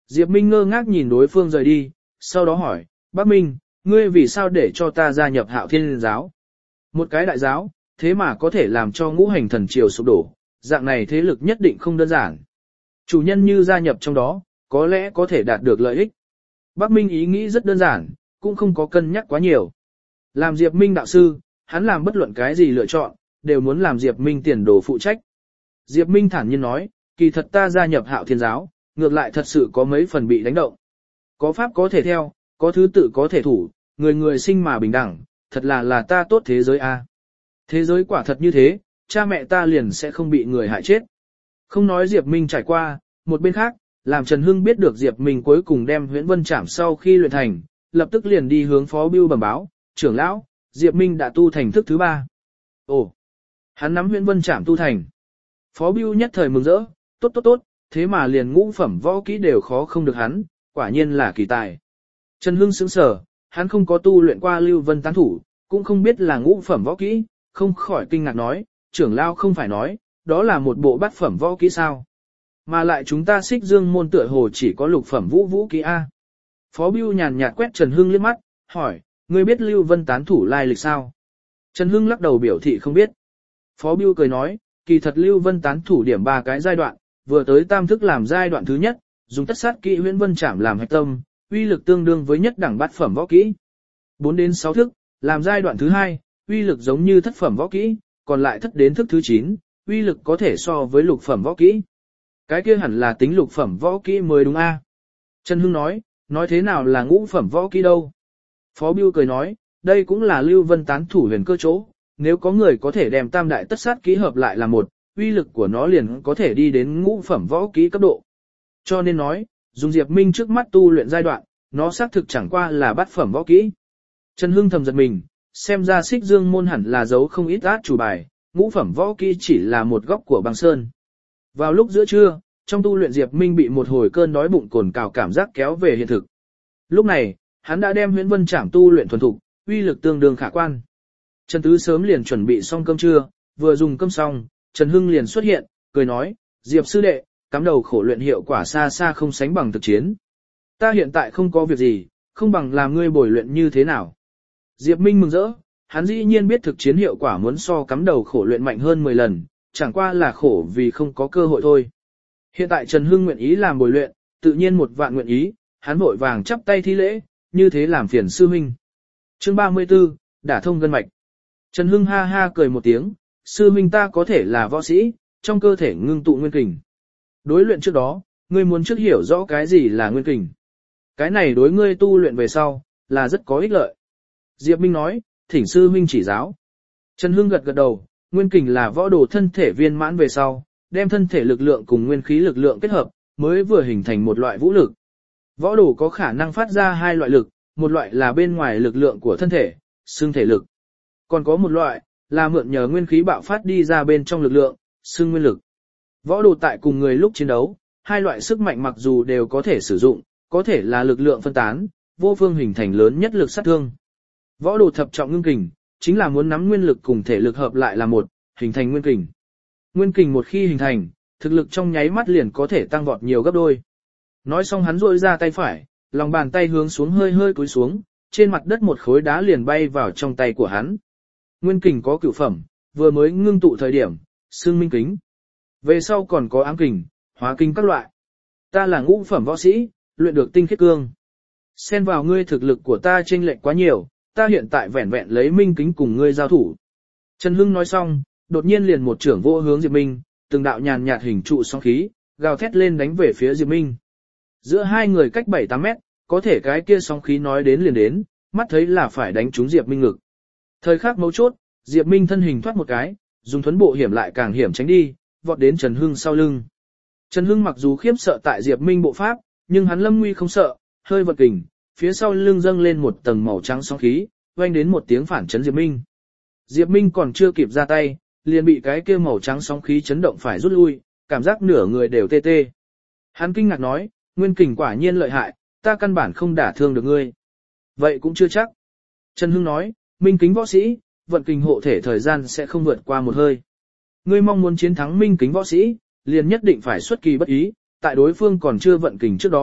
Diệp Minh ngơ ngác nhìn đối phương rời đi, sau đó hỏi, Bác Minh, ngươi vì sao để cho ta gia nhập Hạo Thiên giáo? Một cái đại giáo, thế mà có thể làm cho ngũ hành thần triều sụp đổ, dạng này thế lực nhất định không đơn giản. Chủ nhân như gia nhập trong đó, có lẽ có thể đạt được lợi ích. Bác Minh ý nghĩ rất đơn giản, cũng không có cân nhắc quá nhiều. Làm Diệp Minh đạo sư, hắn làm bất luận cái gì lựa chọn, đều muốn làm Diệp Minh tiền đồ phụ trách. Diệp Minh thản nhiên nói, kỳ thật ta gia nhập Hạo Thiên giáo, ngược lại thật sự có mấy phần bị đánh động. Có pháp có thể theo, có thứ tự có thể thủ, người người sinh mà bình đẳng, thật là ta tốt thế giới a. Thế giới quả thật như thế, cha mẹ ta liền sẽ không bị người hại chết. Không nói Diệp Minh trải qua, một bên khác, làm Trần Hưng biết được Diệp Minh cuối cùng đem Huyễn Vân Trảm sau khi luyện thành, lập tức liền đi hướng Phó Bưu bẩm báo, trưởng lão, Diệp Minh đã tu thành thức thứ 3. Ồ, hắn nắm Huyễn Vân Trảm tu thành. Phó Bưu nhất thời mừng rỡ, tốt, thế mà liền ngũ phẩm võ kỹ đều khó không được hắn, quả nhiên là kỳ tài. Trần Hưng sững sờ, hắn không có tu luyện qua Lưu Vân tán thủ, cũng không biết là ngũ phẩm võ kỹ, không khỏi kinh ngạc nói, trưởng lão không phải nói, đó là một bộ bát phẩm võ kỹ sao? Mà lại chúng ta Xích Dương môn tựa hồ chỉ có lục phẩm vũ kỹ a. Phó Bưu nhàn nhạt quét Trần Hưng liếc mắt, hỏi, ngươi biết Lưu Vân tán thủ lai lịch sao? Trần Hưng lắc đầu biểu thị không biết. Phó Bưu cười nói, kỳ thật Lưu Vân tán thủ điểm 3 cái giai đoạn, vừa tới tam thức làm giai đoạn thứ nhất, dùng tất sát kỹ Huyễn Vân Trảm làm hạch tâm, uy lực tương đương với nhất đẳng bát phẩm võ kỹ. 4 đến 6 thức, làm giai đoạn thứ hai, uy lực giống như thất phẩm võ kỹ, còn lại thất đến thức thứ 9, uy lực có thể so với lục phẩm võ kỹ. Cái kia hẳn là tính lục phẩm võ kỹ mới đúng a. Trần Hưng nói thế nào là ngũ phẩm võ kỹ đâu? Phó Bưu cười nói, đây cũng là Lưu Vân tán thủ huyền cơ chỗ, nếu có người có thể đem tam đại tất sát kỹ hợp lại là một, uy lực của nó liền có thể đi đến ngũ phẩm võ kỹ cấp độ. Cho nên nói, dùng Diệp Minh trước mắt tu luyện giai đoạn, nó xác thực chẳng qua là bát phẩm võ kỹ. Trần Hưng thầm giật mình, xem ra Xích Dương môn hẳn là giấu không ít át chủ bài, ngũ phẩm võ kỹ chỉ là một góc của băng sơn. Vào lúc giữa trưa, trong tu luyện Diệp Minh bị một hồi cơn đói bụng cồn cào cảm giác kéo về hiện thực. Lúc này, hắn đã đem Huyễn Vân Trảm tu luyện thuần thục, uy lực tương đương khả quan. Trần Tứ sớm liền chuẩn bị xong cơm trưa, vừa dùng cơm xong, Trần Hưng liền xuất hiện, cười nói, Diệp sư đệ, cắm đầu khổ luyện hiệu quả xa xa không sánh bằng thực chiến. Ta hiện tại không có việc gì, không bằng làm ngươi bồi luyện như thế nào. Diệp Minh mừng rỡ, hắn dĩ nhiên biết thực chiến hiệu quả muốn so cắm đầu khổ luyện mạnh hơn 10 lần, chẳng qua là khổ vì không có cơ hội thôi. Hiện tại Trần Hưng nguyện ý làm bồi luyện, tự nhiên 1 vạn nguyện ý, hắn vội vàng chắp tay thi lễ, như thế làm phiền sư huynh. Chương 34, đả thông gân mạch. Trần Hưng ha ha cười một tiếng, sư huynh ta có thể là võ sĩ, trong cơ thể ngưng tụ nguyên kình. Đối luyện trước đó, ngươi muốn trước hiểu rõ cái gì là nguyên kình. Cái này đối ngươi tu luyện về sau, là rất có ích lợi. Diệp Minh nói, thỉnh sư huynh chỉ giáo. Trần Hưng gật gật đầu, nguyên kình là võ đồ thân thể viên mãn về sau, đem thân thể lực lượng cùng nguyên khí lực lượng kết hợp, mới vừa hình thành một loại vũ lực. Võ đồ có khả năng phát ra 2 loại lực, một loại là bên ngoài lực lượng của thân thể, xương thể lực. Còn có một loại, là mượn nhờ nguyên khí bạo phát đi ra bên trong lực lượng, xương nguyên lực. Võ đồ tại cùng người lúc chiến đấu, 2 loại sức mạnh mặc dù đều có thể sử dụng, có thể là lực lượng phân tán, vô phương hình thành lớn nhất lực sát thương. Võ đồ thập trọng ngưng kình, chính là muốn nắm nguyên lực cùng thể lực hợp lại là một, hình thành nguyên kình. Nguyên kình một khi hình thành, thực lực trong nháy mắt liền có thể tăng vọt nhiều gấp đôi. Nói xong hắn rỗi ra tay phải, lòng bàn tay hướng xuống hơi cúi xuống, trên mặt đất một khối đá liền bay vào trong tay của hắn. Nguyên kình có cửu phẩm, vừa mới ngưng tụ thời điểm, xương minh kính. Về sau còn có ám kình, hóa kình các loại. Ta là ngũ phẩm võ sĩ, luyện được tinh khiết cương. Xen vào ngươi thực lực của ta chênh lệch quá nhiều, ta hiện tại vẹn vẹn lấy minh kính cùng ngươi giao thủ. Trần Hưng nói xong, đột nhiên liền một trưởng vô hướng Diệp Minh, từng đạo nhàn nhạt hình trụ sóng khí, gào thét lên đánh về phía Diệp Minh. Giữa hai người cách 7-8 mét, có thể cái kia sóng khí nói đến liền đến, mắt thấy là phải đánh trúng Diệp Minh ngực. Thời khắc mấu chốt, Diệp Minh thân hình thoát một cái, dùng thuấn bộ hiểm lại càng hiểm tránh đi, vọt đến Trần Hưng sau lưng. Trần Hưng mặc dù khiếp sợ tại Diệp Minh bộ pháp, nhưng hắn lâm nguy không sợ, hơi vật kình, phía sau lưng dâng lên một tầng màu trắng sóng khí, vang đến một tiếng phản chấn Diệp Minh. Diệp Minh còn chưa kịp ra tay, liền bị cái kia màu trắng sóng khí chấn động phải rút lui, cảm giác nửa người đều tê tê. Hắn kinh ngạc nói, nguyên kình quả nhiên lợi hại, ta căn bản không đả thương được ngươi. Vậy cũng chưa chắc. Trần Hưng nói, minh kính võ sĩ, vận kình hộ thể thời gian sẽ không vượt qua một hơi. Ngươi mong muốn chiến thắng minh kính võ sĩ, liền nhất định phải xuất kỳ bất ý, tại đối phương còn chưa vận kình trước đó,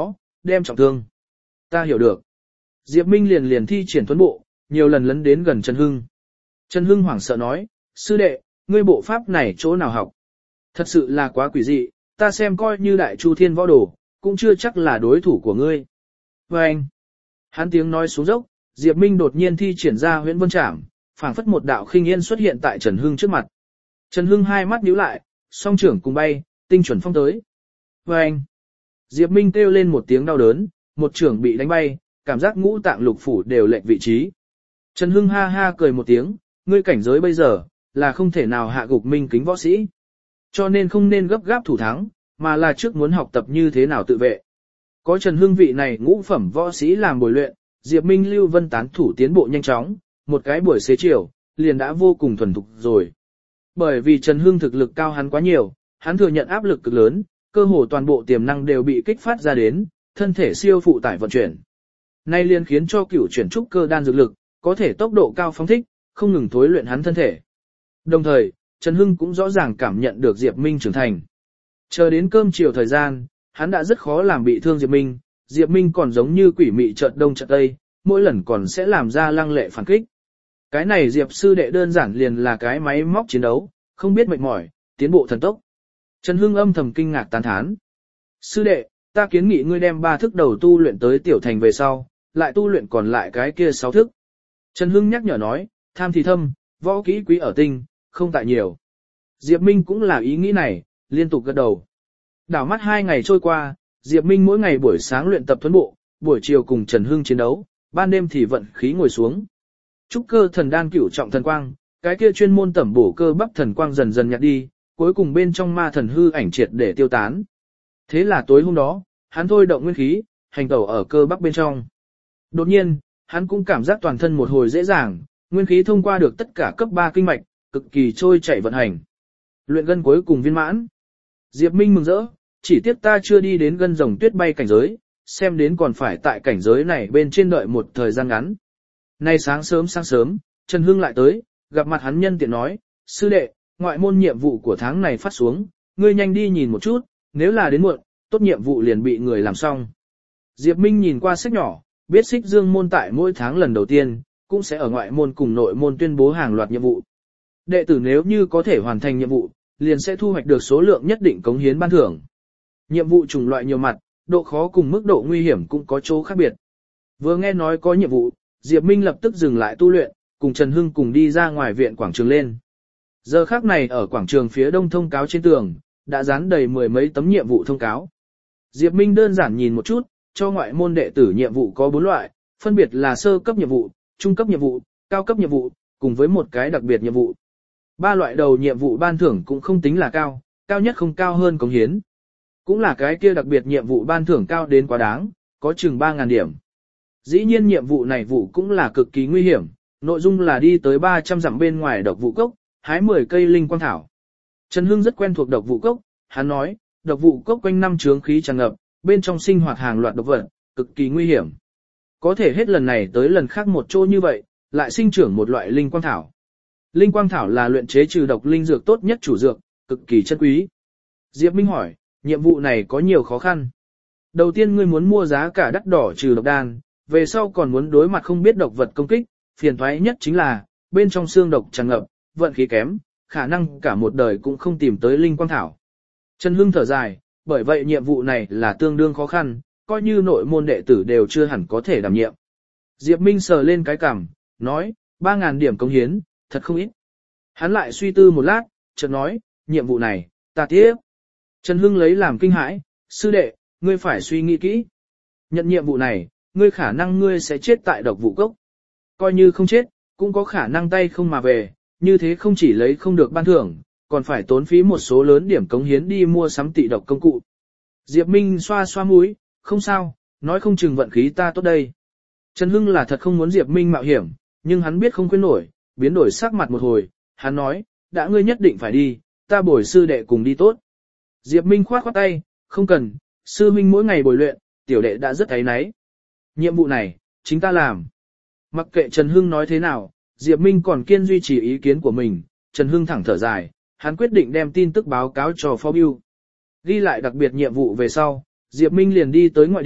đem trọng thương. Ta hiểu được. Diệp Minh liền thi triển tuấn bộ, nhiều lần lấn đến gần Trần Hưng. Trần Hưng hoảng sợ nói, sư đệ, ngươi bộ pháp này chỗ nào học? Thật sự là quá quỷ dị, ta xem coi như đại chu thiên võ đồ, cũng chưa chắc là đối thủ của ngươi. Và anh, hắn tiếng nói xuống dốc, Diệp Minh đột nhiên thi triển ra huyễn vân trảm, phảng phất một đạo khinh yên xuất hiện tại Trần Hưng trước mặt. Trần Hưng hai mắt nhíu lại, song trưởng cùng bay, tinh chuẩn phong tới. Và anh, Diệp Minh kêu lên một tiếng đau đớn, một trưởng bị đánh bay, cảm giác ngũ tạng lục phủ đều lệch vị trí. Trần Hưng ha ha cười một tiếng, ngươi cảnh giới bây giờ, là không thể nào hạ gục minh kính võ sĩ. Cho nên không nên gấp gáp thủ thắng, mà là trước muốn học tập như thế nào tự vệ. Có Trần Hưng vị này ngũ phẩm võ sĩ làm bồi luyện, Diệp Minh Lưu Vân tán thủ tiến bộ nhanh chóng, một cái buổi xế chiều, liền đã vô cùng thuần thục rồi. Bởi vì Trần Hưng thực lực cao hắn quá nhiều, hắn thừa nhận áp lực cực lớn, cơ hồ toàn bộ tiềm năng đều bị kích phát ra đến, thân thể siêu phụ tải vận chuyển. Nay liền khiến cho cửu chuyển trúc cơ đan dược lực, có thể tốc độ cao phóng thích, không ngừng thối luyện hắn thân thể. Đồng thời, Trần Hưng cũng rõ ràng cảm nhận được Diệp Minh trưởng thành. Chờ đến cơm chiều thời gian, hắn đã rất khó làm bị thương Diệp Minh còn giống như quỷ mị chợt đông chợt tây, mỗi lần còn sẽ làm ra lăng lệ phản kích. Cái này Diệp sư đệ đơn giản liền là cái máy móc chiến đấu, không biết mệt mỏi, tiến bộ thần tốc. Trần Hưng âm thầm kinh ngạc tán thán. Sư đệ, ta kiến nghị ngươi đem 3 thức đầu tu luyện tới tiểu thành về sau, lại tu luyện còn lại cái kia 6 thức. Trần Hưng nhắc nhở nói, tham thì thâm, võ kỹ quý ở tinh, không tại nhiều. Diệp Minh cũng là ý nghĩ này, liên tục gật đầu. Đảo mắt 2 ngày trôi qua, Diệp Minh mỗi ngày buổi sáng luyện tập thuần bộ, buổi chiều cùng Trần Hưng chiến đấu, ban đêm thì vận khí ngồi xuống. Trúc cơ thần đan cửu trọng thần quang, cái kia chuyên môn tẩm bổ cơ bắp thần quang dần dần nhạt đi, cuối cùng bên trong ma thần hư ảnh triệt để tiêu tán. Thế là tối hôm đó, hắn thôi động nguyên khí, hành tẩu ở cơ bắp bên trong. Đột nhiên, hắn cũng cảm giác toàn thân một hồi dễ dàng, nguyên khí thông qua được tất cả cấp 3 kinh mạch, cực kỳ trôi chảy vận hành. Luyện gân cuối cùng viên mãn. Diệp Minh mừng rỡ, chỉ tiếc ta chưa đi đến gân rồng tuyết bay cảnh giới, xem đến còn phải tại cảnh giới này bên trên đợi một thời gian ngắn. Nay sáng sớm, Trần Hưng lại tới, gặp mặt hắn nhân tiện nói, sư đệ, ngoại môn nhiệm vụ của tháng này phát xuống, ngươi nhanh đi nhìn một chút, nếu là đến muộn, tốt nhiệm vụ liền bị người làm xong. Diệp Minh nhìn qua sách nhỏ, biết Xích Dương môn tại mỗi tháng lần đầu tiên, cũng sẽ ở ngoại môn cùng nội môn tuyên bố hàng loạt nhiệm vụ. Đệ tử nếu như có thể hoàn thành nhiệm vụ, liền sẽ thu hoạch được số lượng nhất định cống hiến ban thưởng. Nhiệm vụ chủng loại nhiều mặt, độ khó cùng mức độ nguy hiểm cũng có chỗ khác biệt. Vừa nghe nói có nhiệm vụ, Diệp Minh lập tức dừng lại tu luyện, cùng Trần Hưng cùng đi ra ngoài viện quảng trường lên. Giờ khắc này ở quảng trường phía đông thông cáo trên tường, đã dán đầy 10 mấy tấm nhiệm vụ thông cáo. Diệp Minh đơn giản nhìn một chút, cho ngoại môn đệ tử nhiệm vụ có 4 loại, phân biệt là sơ cấp nhiệm vụ, trung cấp nhiệm vụ, cao cấp nhiệm vụ, cùng với một cái đặc biệt nhiệm vụ. 3 loại đầu nhiệm vụ ban thưởng cũng không tính là cao, cao nhất không cao hơn cống hiến. Cũng là cái kia đặc biệt nhiệm vụ ban thưởng cao đến quá đáng, có chừng 3.000 điểm. Dĩ nhiên nhiệm vụ này vụ cũng là cực kỳ nguy hiểm, nội dung là đi tới 300 dặm bên ngoài độc vụ cốc, hái 10 cây linh quang thảo. Trần Hưng rất quen thuộc độc vụ cốc, hắn nói, độc vụ cốc quanh năm chướng khí tràn ngập, bên trong sinh hoạt hàng loạt độc vật, cực kỳ nguy hiểm. Có thể hết lần này tới lần khác một chỗ như vậy, lại sinh trưởng một loại linh quang thảo. Linh quang thảo là luyện chế trừ độc linh dược tốt nhất chủ dược, cực kỳ chân quý. Diệp Minh hỏi, nhiệm vụ này có nhiều khó khăn. Đầu tiên ngươi muốn mua giá cả đắt đỏ trừ độc đan, về sau còn muốn đối mặt không biết độc vật công kích, phiền toái nhất chính là, bên trong xương độc tràn ngập, vận khí kém, khả năng cả một đời cũng không tìm tới linh quang thảo. Trần Hưng thở dài, bởi vậy nhiệm vụ này là tương đương khó khăn, coi như nội môn đệ tử đều chưa hẳn có thể đảm nhiệm. Diệp Minh sờ lên cái cằm, nói, 3.000 điểm cống hiến, thật không ít. Hắn lại suy tư một lát, chợt nói, nhiệm vụ này, ta tiếp. Trần Hưng lấy làm kinh hãi, sư đệ, ngươi phải suy nghĩ kỹ. Nhận nhiệm vụ này, ngươi khả năng ngươi sẽ chết tại độc vụ cốc. Coi như không chết, cũng có khả năng tay không mà về, như thế không chỉ lấy không được ban thưởng, còn phải tốn phí một số lớn điểm cống hiến đi mua sắm tị độc công cụ. Diệp Minh xoa xoa mũi, không sao, nói không chừng vận khí ta tốt đây. Trần Hưng là thật không muốn Diệp Minh mạo hiểm, nhưng hắn biết không khuyên nổi, biến đổi sắc mặt một hồi, hắn nói, đã ngươi nhất định phải đi, ta bồi sư đệ cùng đi tốt. Diệp Minh khoát khoát tay, không cần, sư huynh mỗi ngày bồi luyện, tiểu đệ đã rất áy náy. Nhiệm vụ này, chính ta làm. Mặc kệ Trần Hưng nói thế nào, Diệp Minh còn kiên duy trì ý kiến của mình, Trần Hưng thẳng thở dài, hắn quyết định đem tin tức báo cáo cho Phó Bưu. Ghi lại đặc biệt nhiệm vụ về sau, Diệp Minh liền đi tới ngoại điện,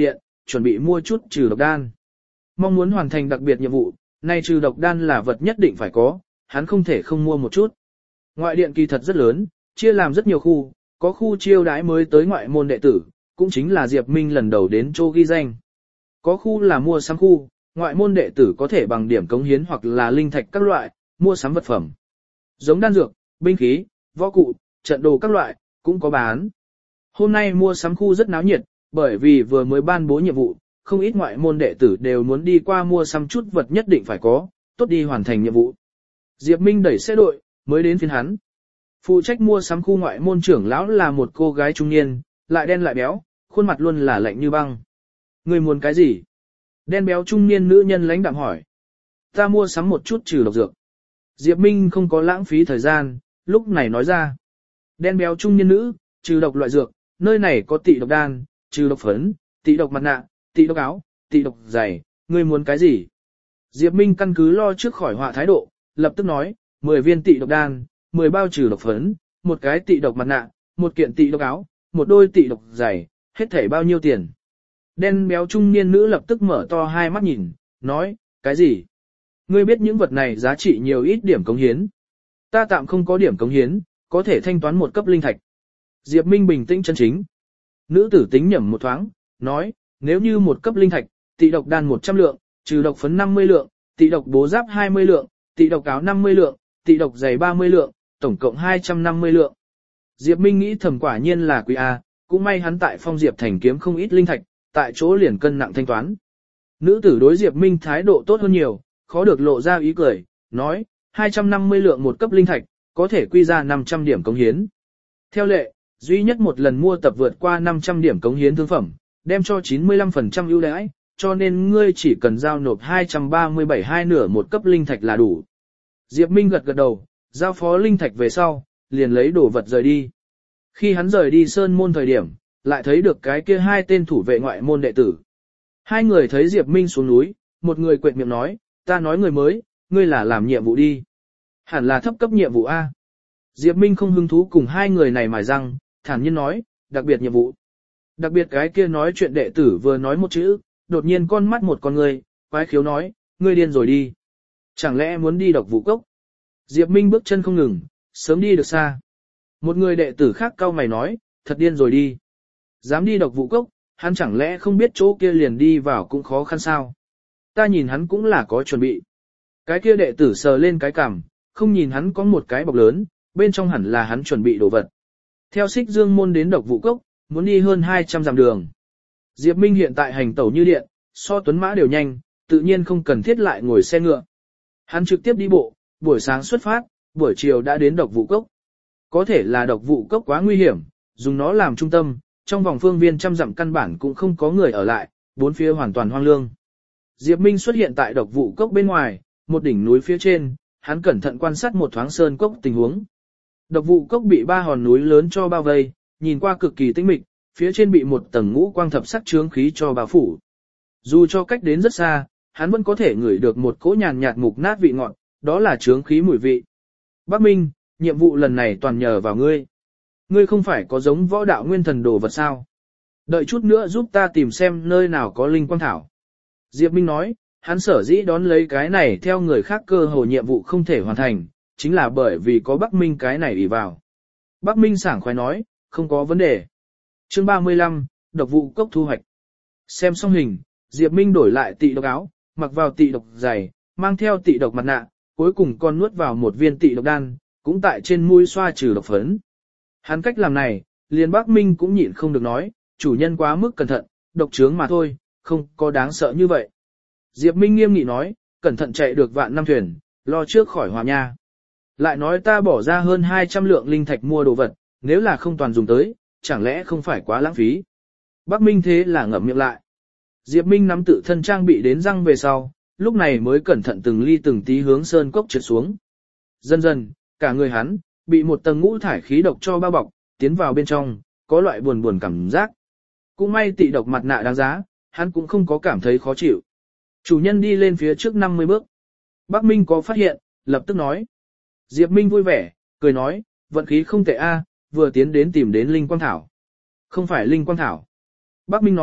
chuẩn bị mua chút trừ độc đan. Mong muốn hoàn thành đặc biệt nhiệm vụ, nay trừ độc đan là vật nhất định phải có, hắn không thể không mua một chút. Ngoại điện kỳ thật rất lớn, chia làm rất nhiều khu, có khu chiêu đãi mới tới ngoại môn đệ tử, cũng chính là Diệp Minh lần đầu đến chỗ ghi danh. Có khu là mua sắm khu, ngoại môn đệ tử có thể bằng điểm cống hiến hoặc là linh thạch các loại, mua sắm vật phẩm. Giống đan dược, binh khí, võ cụ, trận đồ các loại, cũng có bán. Hôm nay mua sắm khu rất náo nhiệt, bởi vì vừa mới ban bố nhiệm vụ, không ít ngoại môn đệ tử đều muốn đi qua mua sắm chút vật nhất định phải có, tốt đi hoàn thành nhiệm vụ. Diệp Minh đẩy xe đội, mới đến phiên hắn. Phụ trách mua sắm khu ngoại môn trưởng lão là một cô gái trung niên, lại đen lại béo, khuôn mặt luôn là lạnh như băng. Người muốn cái gì? Đen béo trung niên nữ nhân lãnh đạm hỏi. Ta mua sắm một chút trừ độc dược. Diệp Minh không có lãng phí thời gian, lúc này nói ra. Đen béo trung niên nữ, trừ độc loại dược, nơi này có tị độc đan, trừ độc phấn, tị độc mặt nạ, tị độc áo, tị độc giày, ngươi muốn cái gì? Diệp Minh căn cứ lo trước khỏi họa thái độ, lập tức nói, 10 viên tị độc đan, 10 bao trừ độc phấn, một cái tị độc mặt nạ, một kiện tị độc áo, một đôi tị độc giày, hết thảy bao nhiêu tiền? Đen béo trung niên nữ lập tức mở to hai mắt nhìn, nói, cái gì? Ngươi biết những vật này giá trị nhiều ít điểm cống hiến. Ta tạm không có điểm cống hiến, có thể thanh toán một cấp linh thạch. Diệp Minh bình tĩnh chân chính. Nữ tử tính nhẩm một thoáng, nói, nếu như một cấp linh thạch, tị độc đan 100 lượng, trừ độc phấn 50 lượng, tị độc bố giáp 20 lượng, tị độc áo 50 lượng, tị độc giày 30 lượng, tổng cộng 250 lượng. Diệp Minh nghĩ thầm quả nhiên là quý A, cũng may hắn tại Phong Diệp thành kiếm không ít linh thạch, tại chỗ liền cân nặng thanh toán. Nữ tử đối Diệp Minh thái độ tốt hơn nhiều, khó được lộ ra ý cười, nói, 250 lượng một cấp linh thạch, có thể quy ra 500 điểm cống hiến. Theo lệ, duy nhất một lần mua tập vượt qua 500 điểm cống hiến thương phẩm, đem cho 95% ưu đãi, cho nên ngươi chỉ cần giao nộp 237 hai nửa một cấp linh thạch là đủ. Diệp Minh gật gật đầu, giao phó linh thạch về sau, liền lấy đồ vật rời đi. Khi hắn rời đi sơn môn thời điểm, lại thấy được cái kia hai tên thủ vệ ngoại môn đệ tử. Hai người thấy Diệp Minh xuống núi, một người quệt miệng nói, ta nói người mới, ngươi là làm nhiệm vụ đi. Hẳn là thấp cấp nhiệm vụ A. Diệp Minh không hứng thú cùng hai người này mài răng, thản nhiên nói, đặc biệt nhiệm vụ. Đặc biệt cái kia nói chuyện đệ tử vừa nói một chữ, đột nhiên con mắt một con người, quái khiếu nói, ngươi điên rồi đi. Chẳng lẽ muốn đi độc vụ cốc? Diệp Minh bước chân không ngừng, sớm đi được xa. Một người đệ tử khác cau mày nói, thật điên rồi đi. Dám đi độc vụ cốc, hắn chẳng lẽ không biết chỗ kia liền đi vào cũng khó khăn sao? Ta nhìn hắn cũng là có chuẩn bị. Cái kia đệ tử sờ lên cái cằm, không nhìn hắn có một cái bọc lớn, bên trong hẳn là hắn chuẩn bị đồ vật. Theo Xích Dương môn đến độc vụ cốc, muốn đi hơn 200 dặm đường. Diệp Minh hiện tại hành tẩu như điện, so tuấn mã đều nhanh, tự nhiên không cần thiết lại ngồi xe ngựa. Hắn trực tiếp đi bộ, buổi sáng xuất phát, buổi chiều đã đến độc vụ cốc. Có thể là độc vụ cốc quá nguy hiểm, dùng nó làm trung tâm, trong vòng phương viên trăm dặm căn bản cũng không có người ở lại, bốn phía hoàn toàn hoang lương. Diệp Minh xuất hiện tại độc vụ cốc bên ngoài, một đỉnh núi phía trên, hắn cẩn thận quan sát một thoáng sơn cốc tình huống. Độc vụ cốc bị ba hòn núi lớn cho bao vây, nhìn qua cực kỳ tĩnh mịch, phía trên bị một tầng ngũ quang thập sắc chướng khí cho bao phủ. Dù cho cách đến rất xa, hắn vẫn có thể ngửi được một cỗ nhàn nhạt mục nát vị ngọt, đó là chướng khí mùi vị. Bắc Minh, nhiệm vụ lần này toàn nhờ vào ngươi. Ngươi không phải có giống võ đạo nguyên thần đồ vật sao? Đợi chút nữa giúp ta tìm xem nơi nào có linh quang thảo. Diệp Minh nói, hắn sở dĩ đón lấy cái này theo người khác cơ hồ nhiệm vụ không thể hoàn thành, chính là bởi vì có Bắc Minh cái này ỷ vào. Bắc Minh sảng khoái nói, không có vấn đề. Chương 35, độc vụ cốc thu hoạch. Xem xong hình, Diệp Minh đổi lại tị độc áo, mặc vào tị độc giày, mang theo tị độc mặt nạ, cuối cùng còn nuốt vào một viên tị độc đan, cũng tại trên mũi xoa trừ độc phấn. Hắn cách làm này, liền Bắc Minh cũng nhịn không được nói, chủ nhân quá mức cẩn thận, độc chướng mà thôi, không có đáng sợ như vậy. Diệp Minh nghiêm nghị nói, cẩn thận chạy được vạn năm thuyền, lo trước khỏi hỏa nha. Lại nói ta bỏ ra hơn 200 lượng linh thạch mua đồ vật, nếu là không toàn dùng tới, chẳng lẽ không phải quá lãng phí. Bắc Minh thế là ngậm miệng lại. Diệp Minh nắm tự thân trang bị đến răng về sau, lúc này mới cẩn thận từng ly từng tí hướng sơn cốc trượt xuống. Dần dần, cả người hắn, bị một tầng ngũ thải khí độc cho bao bọc, tiến vào bên trong, có loại buồn buồn cảm giác. Cũng may tị độc mặt nạ đáng giá, hắn cũng không có cảm thấy khó chịu. Chủ nhân đi lên phía trước 50 bước. Bắc Minh có phát hiện, lập tức nói. Diệp Minh vui vẻ, cười nói, vận khí không tệ a, vừa tiến đến tìm đến linh quang thảo. Không phải linh quang thảo. Bắc Minh nói,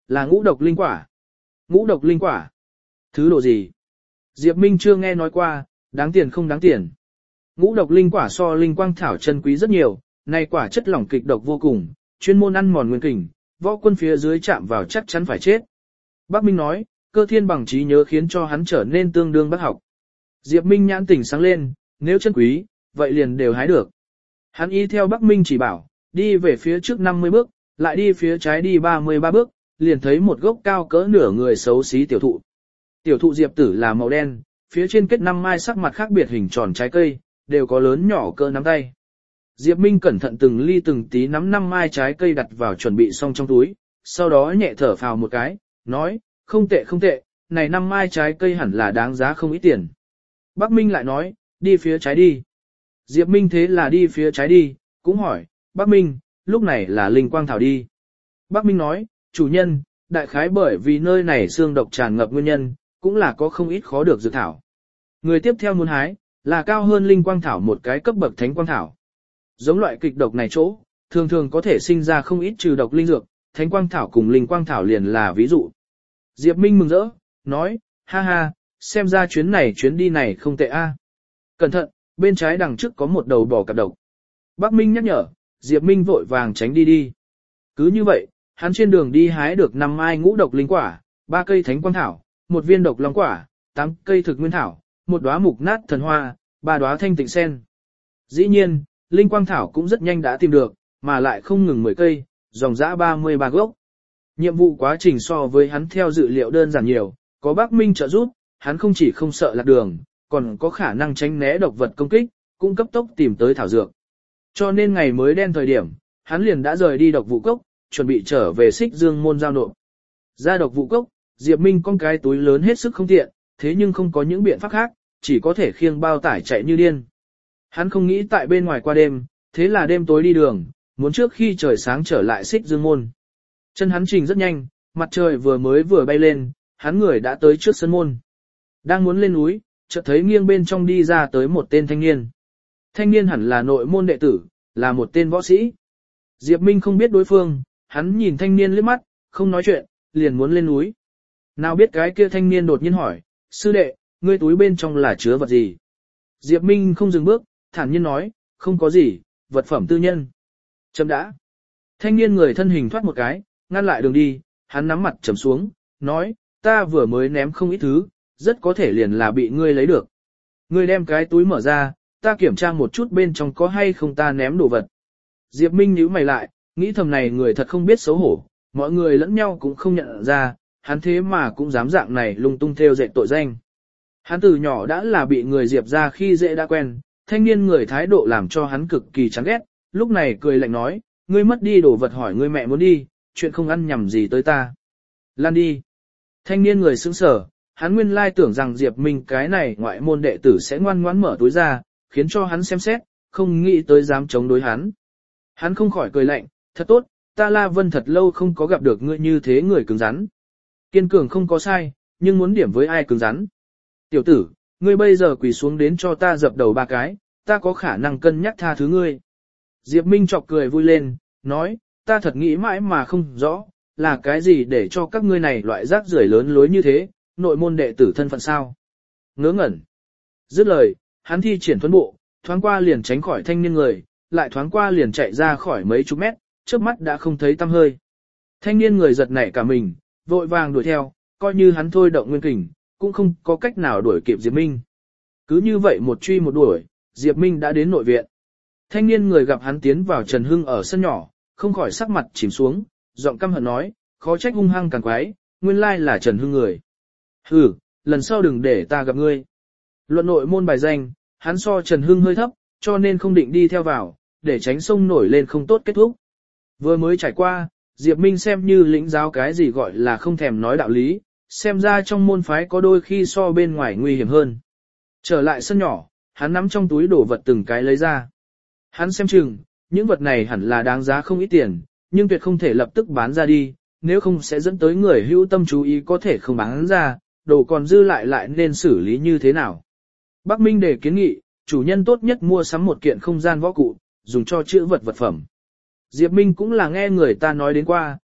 là ngũ độc linh quả. Ngũ độc linh quả? Thứ độ gì? Diệp Minh chưa nghe nói qua, đáng tiền không đáng tiền. Ngũ độc linh quả so linh quang thảo chân quý rất nhiều, này quả chất lỏng kịch độc vô cùng, chuyên môn ăn mòn nguyên kình, võ quân phía dưới chạm vào chắc chắn phải chết. Bác Minh nói, Cơ Thiên bằng trí nhớ khiến cho hắn trở nên tương đương bác học. Diệp Minh nhãn tỉnh sáng lên, nếu chân quý, vậy liền đều hái được. Hắn y theo Bác Minh chỉ bảo, đi về phía trước 50 bước, lại đi phía trái đi 33 bước, liền thấy một gốc cao cỡ nửa người xấu xí tiểu thụ. Tiểu thụ diệp tử là màu đen, phía trên kết 5 mai sắc mặt khác biệt hình tròn trái cây, đều có lớn nhỏ cỡ nắm tay. Diệp Minh cẩn thận từng ly từng tí nắm 5 mai trái cây đặt vào chuẩn bị xong trong túi, sau đó nhẹ thở phào một cái, nói, không tệ không tệ, này 5 mai trái cây hẳn là đáng giá không ít tiền. Bác Minh lại nói, đi phía trái đi. Diệp Minh thế là đi phía trái đi, cũng hỏi, Bác Minh, lúc này là linh quang thảo đi. Bác Minh nói, chủ nhân, đại khái bởi vì nơi này xương độc tràn ngập nguyên nhân, cũng là có không ít khó được dược thảo. Người tiếp theo muốn hái, là cao hơn linh quang thảo một cái cấp bậc thánh quang thảo. Giống loại kịch độc này chỗ, thường thường có thể sinh ra không ít trừ độc linh dược, thánh quang thảo cùng linh quang thảo liền là ví dụ. Diệp Minh mừng rỡ, nói, ha ha, xem ra chuyến đi này không tệ a. Cẩn thận, bên trái đằng trước có một đầu bò cạp độc. Bác Minh nhắc nhở, Diệp Minh vội vàng tránh đi đi. Cứ như vậy, hắn trên đường đi hái được 5 mai ngũ độc linh quả, 3 cây thánh quang thảo, 1 viên độc long quả, 8 cây thực nguyên thảo, 1 đóa mục nát thần hoa, 3 đóa thanh tịnh sen. Dĩ nhiên, linh quang thảo cũng rất nhanh đã tìm được, mà lại không ngừng 10 cây, dòng dã 33 gốc. Nhiệm vụ quá trình so với hắn theo dự liệu đơn giản nhiều, có Bác Minh trợ giúp, hắn không chỉ không sợ lạc đường, còn có khả năng tránh né độc vật công kích, cũng cấp tốc tìm tới thảo dược. Cho nên ngày mới đen thời điểm, hắn liền đã rời đi độc vụ cốc, chuẩn bị trở về Xích Dương môn giao nộp. Ra độc vụ cốc, Diệp Minh con cái túi lớn hết sức không tiện, thế nhưng không có những biện pháp khác, chỉ có thể khiêng bao tải chạy như điên. Hắn không nghĩ tại bên ngoài qua đêm, thế là đêm tối đi đường, muốn trước khi trời sáng trở lại Xích Dương môn. Chân hắn trình rất nhanh, mặt trời vừa bay lên, hắn người đã tới trước sân môn. Đang muốn lên núi, chợt thấy nghiêng bên trong đi ra tới một tên thanh niên. Thanh niên hẳn là nội môn đệ tử, là một tên võ sĩ. Diệp Minh không biết đối phương, hắn nhìn thanh niên liếc mắt, không nói chuyện, liền muốn lên núi. Nào biết cái kia thanh niên đột nhiên hỏi, sư đệ, ngươi túi bên trong là chứa vật gì? Diệp Minh không dừng bước, thản nhiên nói, không có gì, vật phẩm tư nhân. Chấm đã. Thanh niên người thân hình thoát một cái, ngăn lại đường đi, hắn nắm mặt trầm xuống, nói, ta vừa mới ném không ít thứ, rất có thể liền là bị ngươi lấy được. Ngươi đem cái túi mở ra, ta kiểm tra một chút bên trong có hay không ta ném đồ vật. Diệp Minh nhíu mày lại, nghĩ thầm này người thật không biết xấu hổ, mọi người lẫn nhau cũng không nhận ra, hắn thế mà cũng dám dạng này lung tung theo dệt tội danh. Hắn từ nhỏ đã là bị người Diệp ra khi dễ đã quen, thanh niên người thái độ làm cho hắn cực kỳ chán ghét, lúc này cười lạnh nói, ngươi mất đi đồ vật hỏi ngươi mẹ muốn đi, chuyện không ăn nhầm gì tới ta. Lan đi. Thanh niên người sững sờ, hắn nguyên lai tưởng rằng Diệp Minh cái này ngoại môn đệ tử sẽ ngoan ngoãn mở túi ra, khiến cho hắn xem xét, không nghĩ tới dám chống đối hắn. Hắn không khỏi cười lạnh, thật tốt, ta La Vân thật lâu không có gặp được ngươi như thế người cứng rắn. Kiên cường không có sai, nhưng muốn điểm với ai cứng rắn. Tiểu tử, ngươi bây giờ quỳ xuống đến cho ta dập đầu 3 cái, ta có khả năng cân nhắc tha thứ ngươi. Diệp Minh chọc cười vui lên, nói, ta thật nghĩ mãi mà không rõ, là cái gì để cho các ngươi này loại rác rưởi lớn lối như thế, nội môn đệ tử thân phận sao. Ngớ ngẩn. Dứt lời, hắn thi triển thuấn bộ, thoáng qua liền tránh khỏi thanh niên người, lại thoáng qua liền chạy ra khỏi mấy chục mét, trước mắt đã không thấy tăm hơi. Thanh niên người giật nảy cả mình, vội vàng đuổi theo, coi như hắn thôi động nguyên kình, cũng không có cách nào đuổi kịp Diệp Minh. Cứ như vậy một truy một đuổi, Diệp Minh đã đến nội viện. Thanh niên người gặp hắn tiến vào Trần Hưng ở sân nhỏ, không khỏi sắc mặt chìm xuống, giọng căm hận nói, khó trách hung hăng càng quái, nguyên lai là Trần Hưng người. Hừ, lần sau đừng để ta gặp ngươi. Luận nội môn bài danh, hắn so Trần Hưng hơi thấp, cho nên không định đi theo vào, để tránh sông nổi lên không tốt kết thúc. Vừa mới trải qua, Diệp Minh xem như lĩnh giáo cái gì gọi là không thèm nói đạo lý, xem ra trong môn phái có đôi khi so bên ngoài nguy hiểm hơn. Trở lại sân nhỏ, hắn nắm trong túi đồ vật từng cái lấy ra. Hắn xem chừng, những vật này hẳn là đáng giá không ít tiền, nhưng tuyệt không thể lập tức bán ra đi, nếu không sẽ dẫn tới người hữu tâm chú ý có thể không bán ra, đồ còn dư lại nên xử lý như thế nào. Bắc Minh đề kiến nghị, chủ nhân tốt nhất mua sắm một kiện không gian võ cụ, dùng cho chữ vật vật phẩm. Diệp Minh cũng là nghe người ta nói đến qua,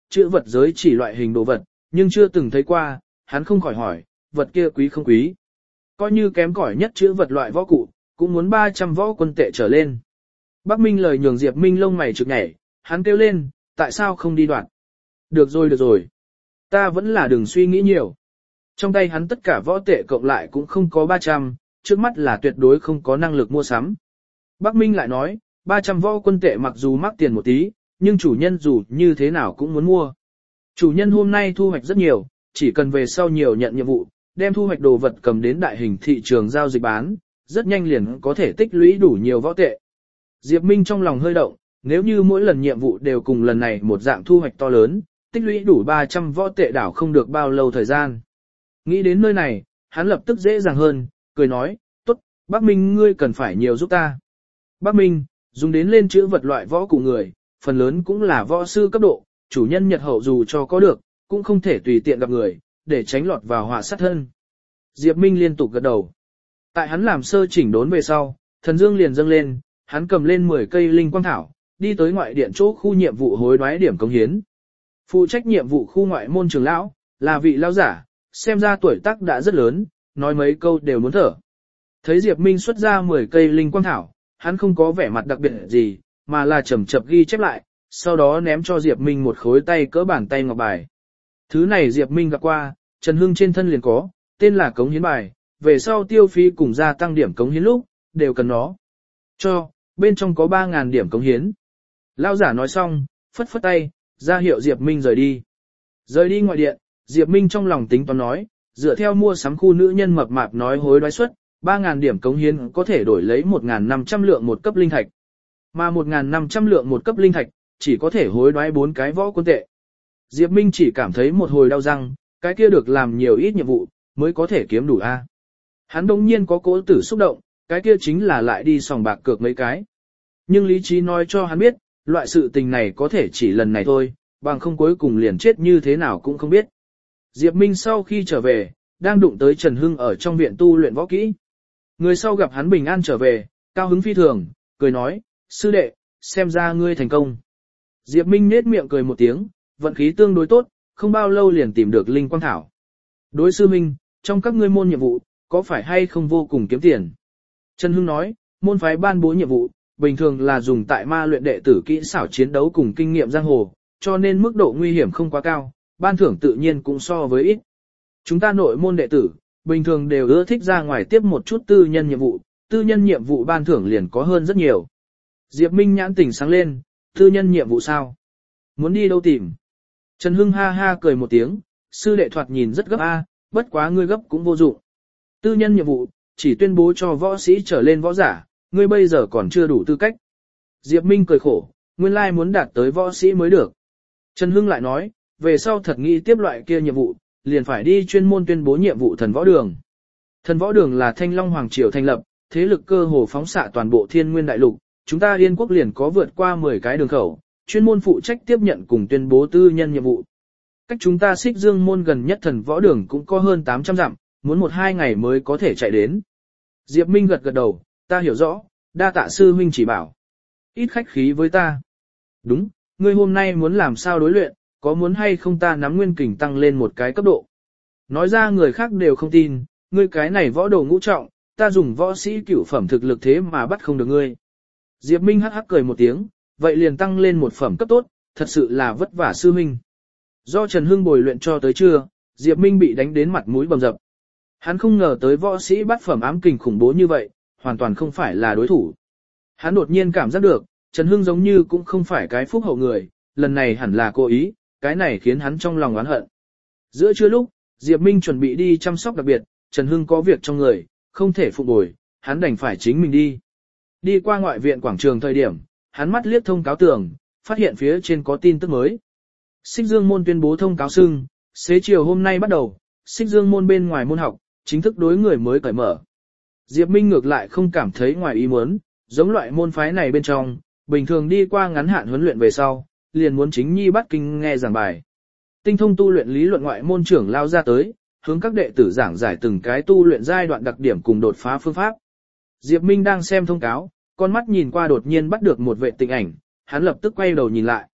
chữ vật giới chỉ loại hình đồ vật, nhưng chưa từng thấy qua, hắn không khỏi hỏi, vật kia quý không quý. Coi như kém cỏi nhất chữ vật loại võ cụ, cũng muốn 300 võ quân tệ trở lên. Bắc Minh lời nhường Diệp Minh lông mày trực nhảy, hắn kêu lên, tại sao không đi đoạt? Được rồi. Ta vẫn là đừng suy nghĩ nhiều. Trong tay hắn tất cả võ tệ cộng lại cũng không có 300, trước mắt là tuyệt đối không có năng lực mua sắm. Bắc Minh lại nói, 300 võ quân tệ mặc dù mắc tiền một tí, nhưng chủ nhân dù như thế nào cũng muốn mua. Chủ nhân hôm nay thu hoạch rất nhiều, chỉ cần về sau nhiều nhận nhiệm vụ, đem thu hoạch đồ vật cầm đến đại hình thị trường giao dịch bán, rất nhanh liền có thể tích lũy đủ nhiều võ tệ. Diệp Minh trong lòng hơi động, nếu như mỗi lần nhiệm vụ đều cùng lần này một dạng thu hoạch to lớn, tích lũy đủ 300 võ tệ đảo không được bao lâu thời gian. Nghĩ đến nơi này, hắn lập tức dễ dàng hơn, cười nói, tốt, Bắc Minh ngươi cần phải nhiều giúp ta. Bắc Minh, dùng đến lên chữ vật loại võ cụ người, phần lớn cũng là võ sư cấp độ, chủ nhân nhật hậu dù cho có được, cũng không thể tùy tiện gặp người, để tránh lọt vào họa sát thân. Diệp Minh liên tục gật đầu. Tại hắn làm sơ chỉnh đốn về sau, thần dương liền dâng lên, hắn cầm lên 10 cây linh quang thảo, đi tới ngoại điện chỗ khu nhiệm vụ hối đoái điểm cống hiến. Phụ trách nhiệm vụ khu ngoại môn trưởng lão, là vị lão giả, xem ra tuổi tác đã rất lớn, nói mấy câu đều muốn thở. Thấy Diệp Minh xuất ra 10 cây linh quang thảo, hắn không có vẻ mặt đặc biệt gì, mà là chậm chậm ghi chép lại, sau đó ném cho Diệp Minh một khối tay cỡ bàn tay ngọc bài. Thứ này Diệp Minh gặp qua, Trần Hưng trên thân liền có, tên là cống hiến bài, về sau tiêu phí cùng gia tăng điểm cống hiến lúc, đều cần nó. Cho, bên trong có 3.000 điểm cống hiến. Lão giả nói xong, phất phất tay, ra hiệu Diệp Minh rời đi. Rời đi ngoại điện, Diệp Minh trong lòng tính toán nói, dựa theo mua sắm khu nữ nhân mập mạp nói hối đoái suất, 3.000 điểm cống hiến có thể đổi lấy 1.500 lượng một cấp linh thạch. Mà 1.500 lượng một cấp linh thạch, chỉ có thể hối đoái 4 cái võ quân tệ. Diệp Minh chỉ cảm thấy một hồi đau răng, cái kia được làm nhiều ít nhiệm vụ, mới có thể kiếm đủ A. Hắn đồng nhiên có cỗ tử xúc động, cái kia chính là lại đi sòng bạc cược mấy cái. Nhưng lý trí nói cho hắn biết, loại sự tình này có thể chỉ lần này thôi, bằng không cuối cùng liền chết như thế nào cũng không biết. Diệp Minh sau khi trở về, đang đụng tới Trần Hưng ở trong viện tu luyện võ kỹ. Người sau gặp hắn bình an trở về, cao hứng phi thường, cười nói, sư đệ, xem ra ngươi thành công. Diệp Minh nết miệng cười một tiếng, vận khí tương đối tốt, không bao lâu liền tìm được linh quang thảo. Đối sư Minh, trong các ngươi môn nhiệm vụ, có phải hay không vô cùng kiếm tiền? Trần Hưng nói, môn phái ban bố nhiệm vụ, bình thường là dùng tại ma luyện đệ tử kỹ xảo chiến đấu cùng kinh nghiệm giang hồ, cho nên mức độ nguy hiểm không quá cao, ban thưởng tự nhiên cũng so với ít. Chúng ta nội môn đệ tử, bình thường đều ưa thích ra ngoài tiếp một chút tư nhân nhiệm vụ ban thưởng liền có hơn rất nhiều. Diệp Minh nhãn tỉnh sáng lên, tư nhân nhiệm vụ sao? Muốn đi đâu tìm? Trần Hưng ha ha cười một tiếng, sư đệ thoạt nhìn rất gấp a, bất quá ngươi gấp cũng vô dụng. Tư nhân nhiệm vụ, chỉ tuyên bố cho võ sĩ trở lên võ giả, ngươi bây giờ còn chưa đủ tư cách. Diệp Minh cười khổ, nguyên lai muốn đạt tới võ sĩ mới được. Trần Hưng lại nói, về sau thật nghĩ tiếp loại kia nhiệm vụ, liền phải đi chuyên môn tuyên bố nhiệm vụ thần võ đường. Thần võ đường là Thanh Long Hoàng Triều thành lập, thế lực cơ hồ phóng xạ toàn bộ thiên nguyên đại lục, chúng ta Yên quốc liền có vượt qua 10 cái đường khẩu, chuyên môn phụ trách tiếp nhận cùng tuyên bố tư nhân nhiệm vụ. Cách chúng ta Xích Dương môn gần nhất thần võ đường cũng có hơn 800 dặm, muốn 1-2 ngày mới có thể chạy đến. Diệp Minh gật gật đầu, ta hiểu rõ, đa tạ sư huynh chỉ bảo. Ít khách khí với ta. Đúng, ngươi hôm nay muốn làm sao đối luyện, có muốn hay không ta nắm nguyên kình tăng lên một cái cấp độ. Nói ra người khác đều không tin, ngươi cái này võ đồ ngũ trọng, ta dùng võ sĩ cửu phẩm thực lực thế mà bắt không được ngươi. Diệp Minh hắc hắc cười một tiếng, vậy liền tăng lên một phẩm cấp tốt, thật sự là vất vả sư huynh. Do Trần Hưng bồi luyện cho tới trưa, Diệp Minh bị đánh đến mặt mũi bầm dập. Hắn không ngờ tới võ sĩ bắt phẩm ám kình khủng bố như vậy, hoàn toàn không phải là đối thủ. Hắn đột nhiên cảm giác được, Trần Hưng giống như cũng không phải cái phúc hậu người, lần này hẳn là cố ý, cái này khiến hắn trong lòng oán hận. Giữa trưa lúc, Diệp Minh chuẩn bị đi chăm sóc đặc biệt, Trần Hưng có việc trong người, không thể phụ bồi, hắn đành phải chính mình đi. Đi qua ngoại viện quảng trường thời điểm, hắn mắt liếc thông cáo tường, phát hiện phía trên có tin tức mới. Xích Dương môn tuyên bố thông cáo xưng, xế chiều hôm nay bắt đầu, Xích Dương môn bên ngoài môn học, chính thức đối người mới cởi mở. Diệp Minh ngược lại không cảm thấy ngoài ý muốn, giống loại môn phái này bên trong, bình thường đi qua ngắn hạn huấn luyện về sau, liền muốn chính nhi bắt kinh nghe giảng bài. Tinh thông tu luyện lý luận ngoại môn trưởng lao ra tới, hướng các đệ tử giảng giải từng cái tu luyện giai đoạn đặc điểm cùng đột phá phương pháp. Diệp Minh đang xem thông cáo, con mắt nhìn qua đột nhiên bắt được một vệ tình ảnh, hắn lập tức quay đầu nhìn lại.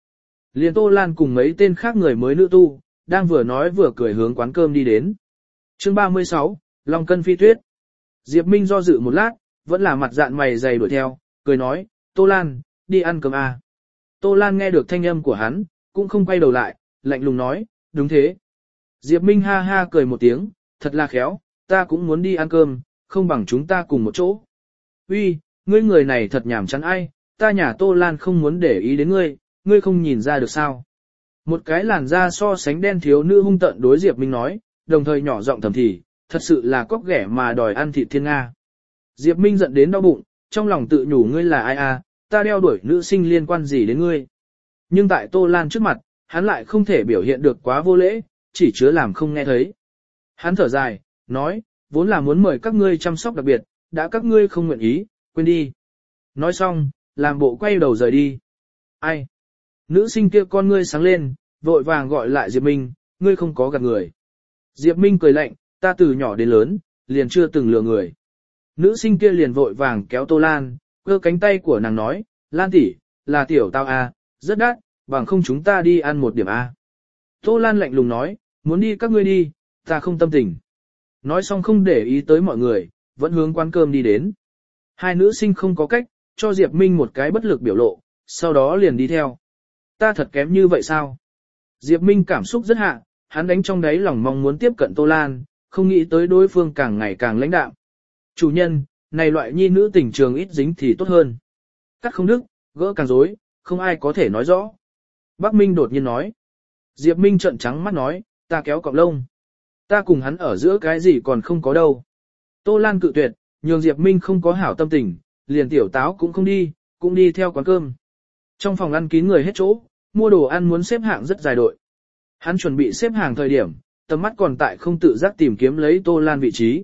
liền Tô Lan cùng mấy tên khác người mới nữ tu, đang vừa nói vừa cười hướng quán cơm đi đến. Chương 36, Long Cân Phi Tuyết. Diệp Minh do dự một lát, vẫn là mặt dạn mày dày đuổi theo, cười nói, Tô Lan, đi ăn cơm à. Tô Lan nghe được thanh âm của hắn, cũng không quay đầu lại, lạnh lùng nói, đúng thế. Diệp Minh ha ha cười một tiếng, thật là khéo, ta cũng muốn đi ăn cơm, không bằng chúng ta cùng một chỗ. Uy, ngươi người này thật nhảm chán ai, ta nhà Tô Lan không muốn để ý đến ngươi, ngươi không nhìn ra được sao. Một cái làn da so sánh đen thiếu nữ hung tợn đối Diệp Minh nói, đồng thời nhỏ giọng thầm thì, thật sự là cóc ghẻ mà đòi ăn thịt thiên Nga. Diệp Minh giận đến đau bụng, trong lòng tự nhủ ngươi là ai à, ta đeo đuổi nữ sinh liên quan gì đến ngươi. Nhưng tại Tô Lan trước mặt, hắn lại không thể biểu hiện được quá vô lễ, chỉ chứa làm không nghe thấy. Hắn thở dài, nói, vốn là muốn mời các ngươi chăm sóc đặc biệt, đã các ngươi không nguyện ý, quên đi. Nói xong, làm bộ quay đầu rời đi. Ai? Nữ sinh kia con ngươi sáng lên, vội vàng gọi lại Diệp Minh, ngươi không có gạt người. Diệp Minh cười lạnh, ta từ nhỏ đến lớn, liền chưa từng lừa người. Nữ sinh kia liền vội vàng kéo Tô Lan, cơ cánh tay của nàng nói, Lan tỷ, là tiểu tao à, rất đắt, bằng không chúng ta đi ăn một điểm à. Tô Lan lạnh lùng nói, muốn đi các ngươi đi, ta không tâm tình. Nói xong không để ý tới mọi người, vẫn hướng quán cơm đi đến. Hai nữ sinh không có cách, cho Diệp Minh một cái bất lực biểu lộ, sau đó liền đi theo. Ta thật kém như vậy sao? Diệp Minh cảm xúc rất hạ, hắn đánh trong đáy lòng mong muốn tiếp cận Tô Lan, không nghĩ tới đối phương càng ngày càng lãnh đạm. Chủ nhân, này loại nhi nữ tình trường ít dính thì tốt hơn. Cắt không đứt, gỡ càng rối, không ai có thể nói rõ. Bắc Minh đột nhiên nói. Diệp Minh trợn trắng mắt nói, ta kéo cọng lông. Ta cùng hắn ở giữa cái gì còn không có đâu. Tô Lan cự tuyệt, nhường Diệp Minh không có hảo tâm tình, liền tiểu táo cũng không đi, cũng đi theo quán cơm. Trong phòng ăn kín người hết chỗ, mua đồ ăn muốn xếp hạng rất dài đội. Hắn chuẩn bị xếp hàng thời điểm, tầm mắt còn tại không tự giác tìm kiếm lấy Tô Lan vị trí.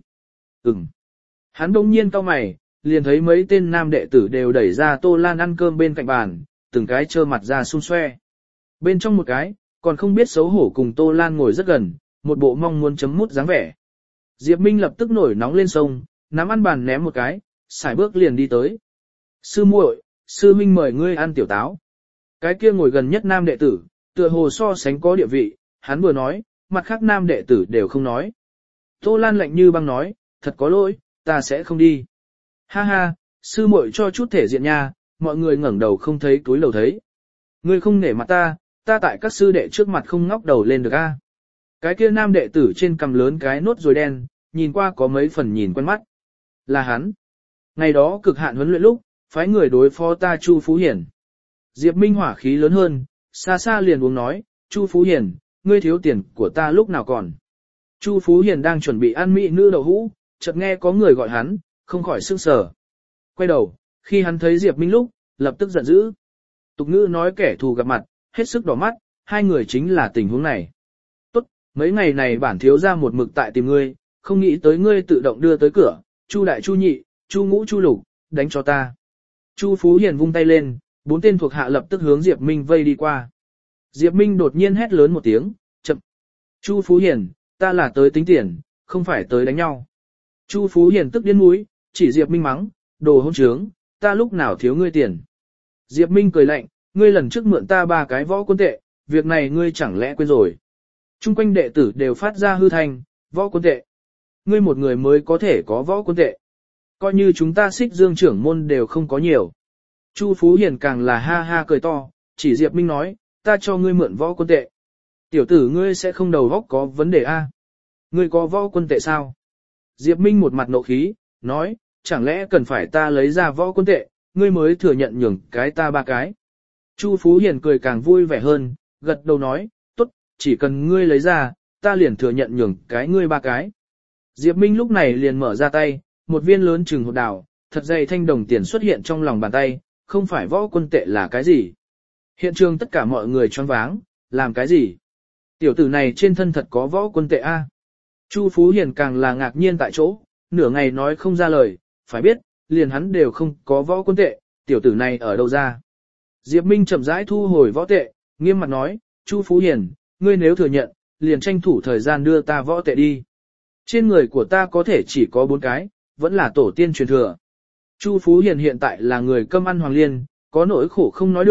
Hắn đông nhiên cau mày, liền thấy mấy tên nam đệ tử đều đẩy ra Tô Lan ăn cơm bên cạnh bàn, từng cái trơ mặt ra xung xoe. Bên trong một cái, còn không biết xấu hổ cùng Tô Lan ngồi rất gần, một bộ mong muốn chấm mút dáng vẻ. Diệp Minh lập tức nổi nóng lên sông, nắm ăn bàn ném một cái, xài bước liền đi tới. Sư muội, sư huynh mời ngươi ăn tiểu táo. Cái kia ngồi gần nhất nam đệ tử, tựa hồ so sánh có địa vị, hắn vừa nói, mặt khác nam đệ tử đều không nói. Tô Lan lạnh như băng nói, thật có lỗi, ta sẽ không đi. Ha ha, sư muội cho chút thể diện nha, mọi người ngẩng đầu không thấy túi lầu thấy. Ngươi không nể mặt ta tại các sư đệ trước mặt không ngóc đầu lên được a. Cái kia nam đệ tử trên cằm lớn cái nốt rồi đen, nhìn qua có mấy phần nhìn quen mắt. Là hắn. Ngày đó cực hạn huấn luyện lúc, phái người đối phó ta Chu Phú Hiển. Diệp Minh hỏa khí lớn hơn, xa xa liền uống nói, Chu Phú Hiển, ngươi thiếu tiền của ta lúc nào còn. Chu Phú Hiển đang chuẩn bị ăn mỹ nữ đậu hũ, chợt nghe có người gọi hắn, không khỏi sửng sở. Quay đầu, khi hắn thấy Diệp Minh lúc, lập tức giận dữ. Tục ngữ nói kẻ thù gặp mặt, hết sức đỏ mắt, hai người chính là tình huống này. Tốt, mấy ngày này bản thiếu ra một mực tại tìm ngươi, không nghĩ tới ngươi tự động đưa tới cửa, Chu đại Chu nhị, Chu ngũ Chu lục, đánh cho ta. Chu Phú Hiền vung tay lên, 4 tên thuộc hạ lập tức hướng Diệp Minh vây đi qua. Diệp Minh đột nhiên hét lớn một tiếng, chậm. Chu Phú Hiền, ta là tới tính tiền, không phải tới đánh nhau. Chu Phú Hiền tức điên mũi, chỉ Diệp Minh mắng, đồ hỗn trướng, ta lúc nào thiếu ngươi tiền. Diệp Minh cười lạnh, ngươi lần trước mượn ta 3 cái võ quân tệ, việc này ngươi chẳng lẽ quên rồi. Trung quanh đệ tử đều phát ra hư thanh, võ quân tệ. Ngươi một người mới có thể có võ quân tệ. Coi như chúng ta Xích Dương trưởng môn đều không có nhiều. Chu Phú Hiền càng là ha ha cười to, chỉ Diệp Minh nói, ta cho ngươi mượn võ quân tệ. Tiểu tử ngươi sẽ không đầu óc có vấn đề a? Ngươi có võ quân tệ sao? Diệp Minh một mặt nộ khí, nói, chẳng lẽ cần phải ta lấy ra võ quân tệ, ngươi mới thừa nhận nhường cái ta 3 cái. Chu Phú Hiền cười càng vui vẻ hơn, gật đầu nói, tốt, chỉ cần ngươi lấy ra, ta liền thừa nhận nhường cái ngươi 3 cái. Diệp Minh lúc này liền mở ra tay, một viên lớn chừng hột đào, thật dày thanh đồng tiền xuất hiện trong lòng bàn tay, không phải võ quân tệ là cái gì. Hiện trường tất cả mọi người choáng váng, làm cái gì? Tiểu tử này trên thân thật có võ quân tệ a. Chu Phú Hiền càng là ngạc nhiên tại chỗ, nửa ngày nói không ra lời, phải biết, liền hắn đều không có võ quân tệ, tiểu tử này ở đâu ra. Diệp Minh chậm rãi thu hồi võ tệ, nghiêm mặt nói, Chu Phú Hiền, ngươi nếu thừa nhận, liền tranh thủ thời gian đưa ta võ tệ đi. Trên người của ta có thể chỉ có 4 cái, vẫn là tổ tiên truyền thừa. Chu Phú Hiền hiện tại là người cơm ăn hoàng liên, có nỗi khổ không nói được,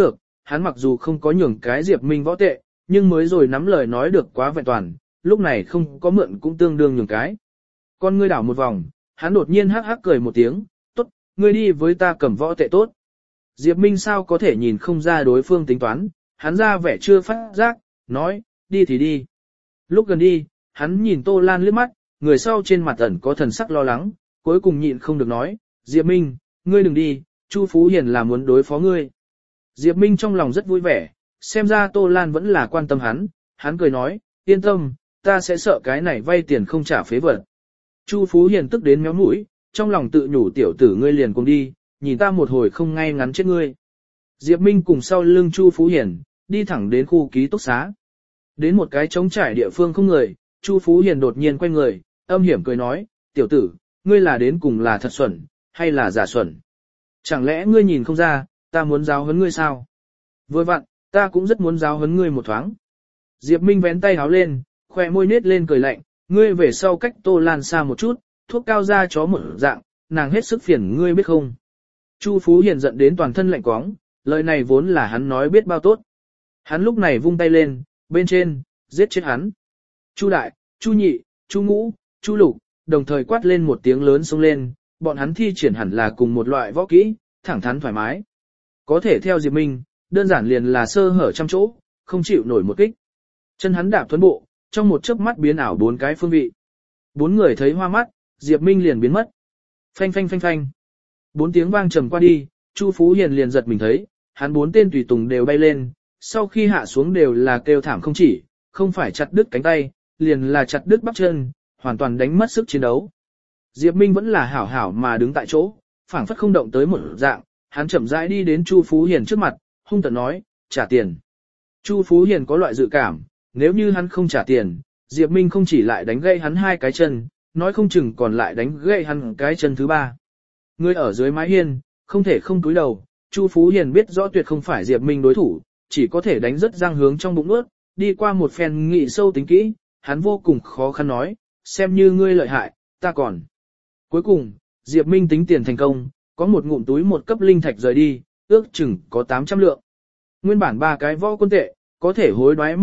hắn mặc dù không có nhường cái Diệp Minh võ tệ, nhưng mới rồi nắm lời nói được quá vẹn toàn, lúc này không có mượn cũng tương đương nhường cái. Con ngươi đảo một vòng, hắn đột nhiên hắc hắc cười một tiếng, tốt, ngươi đi với ta cầm võ tệ tốt. Diệp Minh sao có thể nhìn không ra đối phương tính toán, hắn ra vẻ chưa phát giác, nói, đi thì đi. Lúc gần đi, hắn nhìn Tô Lan liếc mắt, người sau trên mặt ẩn có thần sắc lo lắng, cuối cùng nhịn không được nói, Diệp Minh, ngươi đừng đi, Chu Phú Hiền là muốn đối phó ngươi. Diệp Minh trong lòng rất vui vẻ, xem ra Tô Lan vẫn là quan tâm hắn cười nói, yên tâm, ta sẽ sợ cái này vay tiền không trả phế vật. Chu Phú Hiền tức đến méo mũi, trong lòng tự nhủ tiểu tử ngươi liền cùng đi, nhìn ta một hồi không ngay ngắn chết ngươi. Diệp Minh cùng sau lưng Chu Phú Hiền, đi thẳng đến khu ký túc xá. Đến một cái trống trải địa phương không người, Chu Phú Hiền đột nhiên quay người, âm hiểm cười nói, tiểu tử, ngươi là đến cùng là thật xuẩn, hay là giả xuẩn? Chẳng lẽ ngươi nhìn không ra, ta muốn giáo huấn ngươi sao? Vừa vặn, ta cũng rất muốn giáo huấn ngươi một thoáng. Diệp Minh vén tay háo lên, khoe môi nết lên cười lạnh, ngươi về sau cách Tô Lan xa một chút, thuốc cao da chó một dạng, nàng hết sức phiền ngươi biết không? Chu Phú Hiền giận đến toàn thân lạnh quóng, lời này vốn là hắn nói biết bao tốt. Hắn lúc này vung tay lên, bên trên, giết chết hắn. Chu Đại, Chu Nhị, Chu Ngũ, Chu Lục, đồng thời quát lên một tiếng lớn xông lên, bọn hắn thi triển hẳn là cùng một loại võ kỹ, thẳng thắn thoải mái. Có thể theo Diệp Minh, đơn giản liền là sơ hở trăm chỗ, không chịu nổi một kích. Chân hắn đạp thuần bộ, trong một chớp mắt biến ảo 4 cái phương vị. 4 người thấy hoa mắt, Diệp Minh liền biến mất. Phanh phanh phanh phanh. 4 tiếng vang trầm qua đi, Chu Phú Hiền liền giật mình thấy, hắn 4 tên tùy tùng đều bay lên, sau khi hạ xuống đều là kêu thảm không chỉ, không phải chặt đứt cánh tay, liền là chặt đứt bắp chân, hoàn toàn đánh mất sức chiến đấu. Diệp Minh vẫn là hảo hảo mà đứng tại chỗ, phảng phất không động tới một dạng, hắn chậm rãi đi đến Chu Phú Hiền trước mặt, hung tợn nói, trả tiền. Chu Phú Hiền có loại dự cảm, nếu như hắn không trả tiền, Diệp Minh không chỉ lại đánh gãy hắn 2 cái chân, nói không chừng còn lại đánh gãy hắn cái chân thứ 3. Người ở dưới mái hiên, không thể không cúi đầu, Chu Phú Hiền biết rõ tuyệt không phải Diệp Minh đối thủ, chỉ có thể đánh rất răng hướng trong bụng nuốt, đi qua một phen nghị sâu tính kỹ, hắn vô cùng khó khăn nói, xem như ngươi lợi hại, ta còn. Cuối cùng, Diệp Minh tính tiền thành công, có một ngụm túi một cấp linh thạch rời đi, ước chừng có 800 lượng. Nguyên bản 3 cái võ quân tệ, có thể hối đoái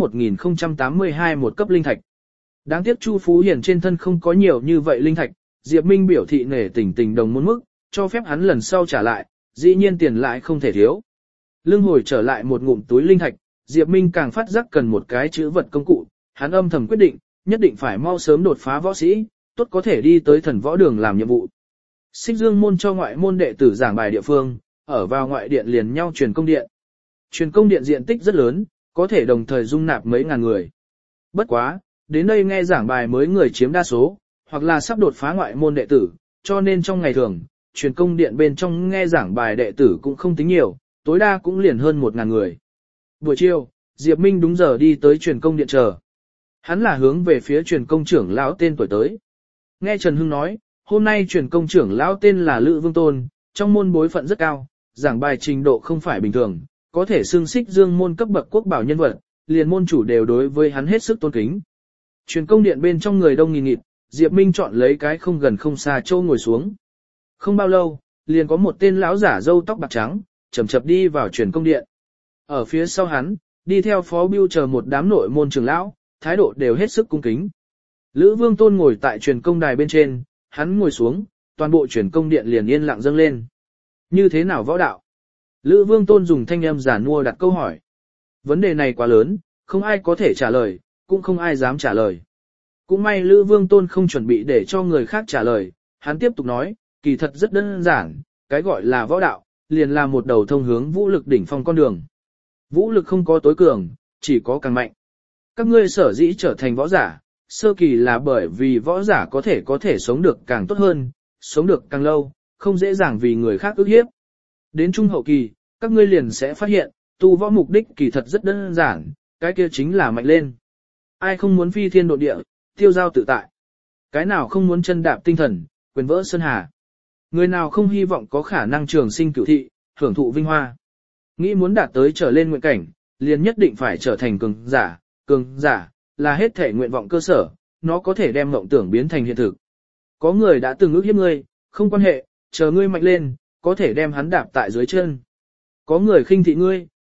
1082 một cấp linh thạch. Đáng tiếc Chu Phú Hiền trên thân không có nhiều như vậy linh thạch, Diệp Minh biểu thị nể tình đồng muốn mức, cho phép hắn lần sau trả lại, dĩ nhiên tiền lại không thể thiếu. Lưng hồi trở lại một ngụm túi linh thạch, Diệp Minh càng phát giác cần một cái chữ vật công cụ, hắn âm thầm quyết định, nhất định phải mau sớm đột phá võ sĩ, tốt có thể đi tới thần võ đường làm nhiệm vụ. Xích Dương môn cho ngoại môn đệ tử giảng bài địa phương, ở vào ngoại điện liền nhau truyền công điện. Truyền công điện diện tích rất lớn, có thể đồng thời dung nạp mấy ngàn người. Bất quá, đến đây nghe giảng bài mới người chiếm đa số, hoặc là sắp đột phá ngoại môn đệ tử, cho nên trong ngày thường, truyền công điện bên trong nghe giảng bài đệ tử cũng không tính nhiều, tối đa cũng liền hơn 1000 người. Buổi chiều, Diệp Minh đúng giờ đi tới truyền công điện chờ. Hắn là hướng về phía truyền công trưởng lão tên tuổi tới. Nghe Trần Hưng nói, hôm nay truyền công trưởng lão tên là Lữ Vương Tôn, trong môn bối phận rất cao, giảng bài trình độ không phải bình thường, có thể xưng Xích Dương môn cấp bậc quốc bảo nhân vật, liền môn chủ đều đối với hắn hết sức tôn kính. Truyền công điện bên trong người đông nghìn nghịt, Diệp Minh chọn lấy cái không gần không xa châu ngồi xuống. Không bao lâu, liền có một tên lão giả râu tóc bạc trắng, chậm chậm đi vào truyền công điện. Ở phía sau hắn, đi theo phó bưu chờ một đám nội môn trưởng lão, thái độ đều hết sức cung kính. Lữ Vương Tôn ngồi tại truyền công đài bên trên, hắn ngồi xuống, toàn bộ truyền công điện liền yên lặng dâng lên. Như thế nào võ đạo? Lữ Vương Tôn dùng thanh âm giả nua đặt câu hỏi. Vấn đề này quá lớn, không ai có thể trả lời, cũng không ai dám trả lời. Cũng may Lữ Vương Tôn không chuẩn bị để cho người khác trả lời, hắn tiếp tục nói, kỳ thật rất đơn giản, cái gọi là võ đạo, liền là một đầu thông hướng vũ lực đỉnh phong con đường. Vũ lực không có tối cường, chỉ có càng mạnh. Các ngươi sở dĩ trở thành võ giả, sơ kỳ là bởi vì võ giả có thể sống được càng tốt hơn, sống được càng lâu, không dễ dàng vì người khác ức hiếp. Đến trung hậu kỳ, các ngươi liền sẽ phát hiện, tu võ mục đích kỳ thật rất đơn giản, cái kia chính là mạnh lên. Ai không muốn phi thiên độ địa, tiêu giao tự tại? Cái nào không muốn chân đạp tinh thần, quyền vỡ sơn hà? Người nào không hy vọng có khả năng trường sinh cửu thị, hưởng thụ vinh hoa? Nghĩ muốn đạt tới trở lên nguyện cảnh, liền nhất định phải trở thành cường giả là hết thể nguyện vọng cơ sở, nó có thể đem mộng tưởng biến thành hiện thực. Có người đã từng ước hiếp ngươi, không quan hệ, chờ ngươi mạnh lên, có thể đem hắn đạp tại dưới chân. Có người khinh thị ngươi,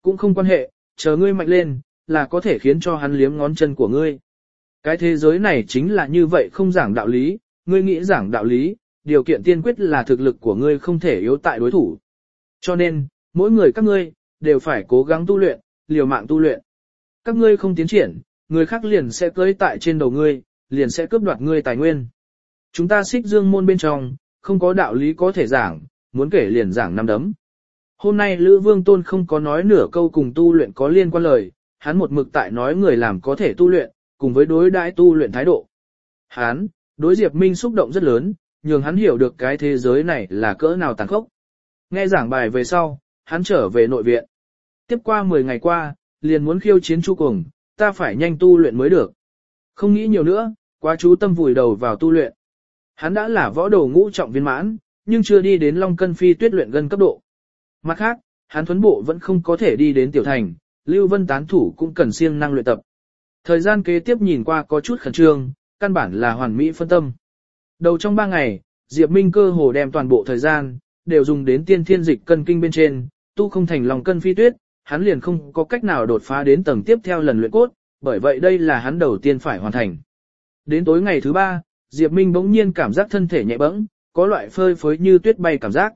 cũng không quan hệ, chờ ngươi mạnh lên, là có thể khiến cho hắn liếm ngón chân của ngươi. Cái thế giới này chính là như vậy không giảng đạo lý, ngươi nghĩ giảng đạo lý, điều kiện tiên quyết là thực lực của ngươi không thể yếu tại đối thủ. Cho nên, mỗi người các ngươi, đều phải cố gắng tu luyện, liều mạng tu luyện. Các ngươi không tiến triển, người khác liền sẽ cưỡi tại trên đầu ngươi, liền sẽ cướp đoạt ngươi tài nguyên. Chúng ta Xích Dương môn bên trong, không có đạo lý có thể giảng, muốn kể liền giảng năm đấm. Hôm nay Lữ Vương Tôn không có nói nửa câu cùng tu luyện có liên quan lời, hắn một mực tại nói người làm có thể tu luyện, cùng với đối đãi tu luyện thái độ. Hắn, đối Diệp Minh xúc động rất lớn, nhường hắn hiểu được cái thế giới này là cỡ nào tàn khốc. Nghe giảng bài về sau, hắn trở về nội viện. Tiếp qua 10 ngày qua, liền muốn khiêu chiến Chu Cuồng, ta phải nhanh tu luyện mới được. Không nghĩ nhiều nữa, quá chú tâm vùi đầu vào tu luyện. Hắn đã là võ đồ ngũ trọng viên mãn, nhưng chưa đi đến Long Cân Phi Tuyết luyện gân cấp độ. Mặt khác, hắn thuấn bộ vẫn không có thể đi đến tiểu thành, Lưu Vân tán thủ cũng cần siêng năng luyện tập. Thời gian kế tiếp nhìn qua có chút khẩn trương, căn bản là hoàn mỹ phân tâm. Đầu trong 3 ngày, Diệp Minh cơ hồ đem toàn bộ thời gian, đều dùng đến tiên thiên dịch cân kinh bên trên, tu không thành Long Cân Phi Tuyết, hắn liền không có cách nào đột phá đến tầng tiếp theo lần luyện cốt, bởi vậy đây là hắn đầu tiên phải hoàn thành. Đến tối ngày thứ 3, Diệp Minh bỗng nhiên cảm giác thân thể nhẹ bẫng, có loại phơi phới như tuyết bay cảm giác.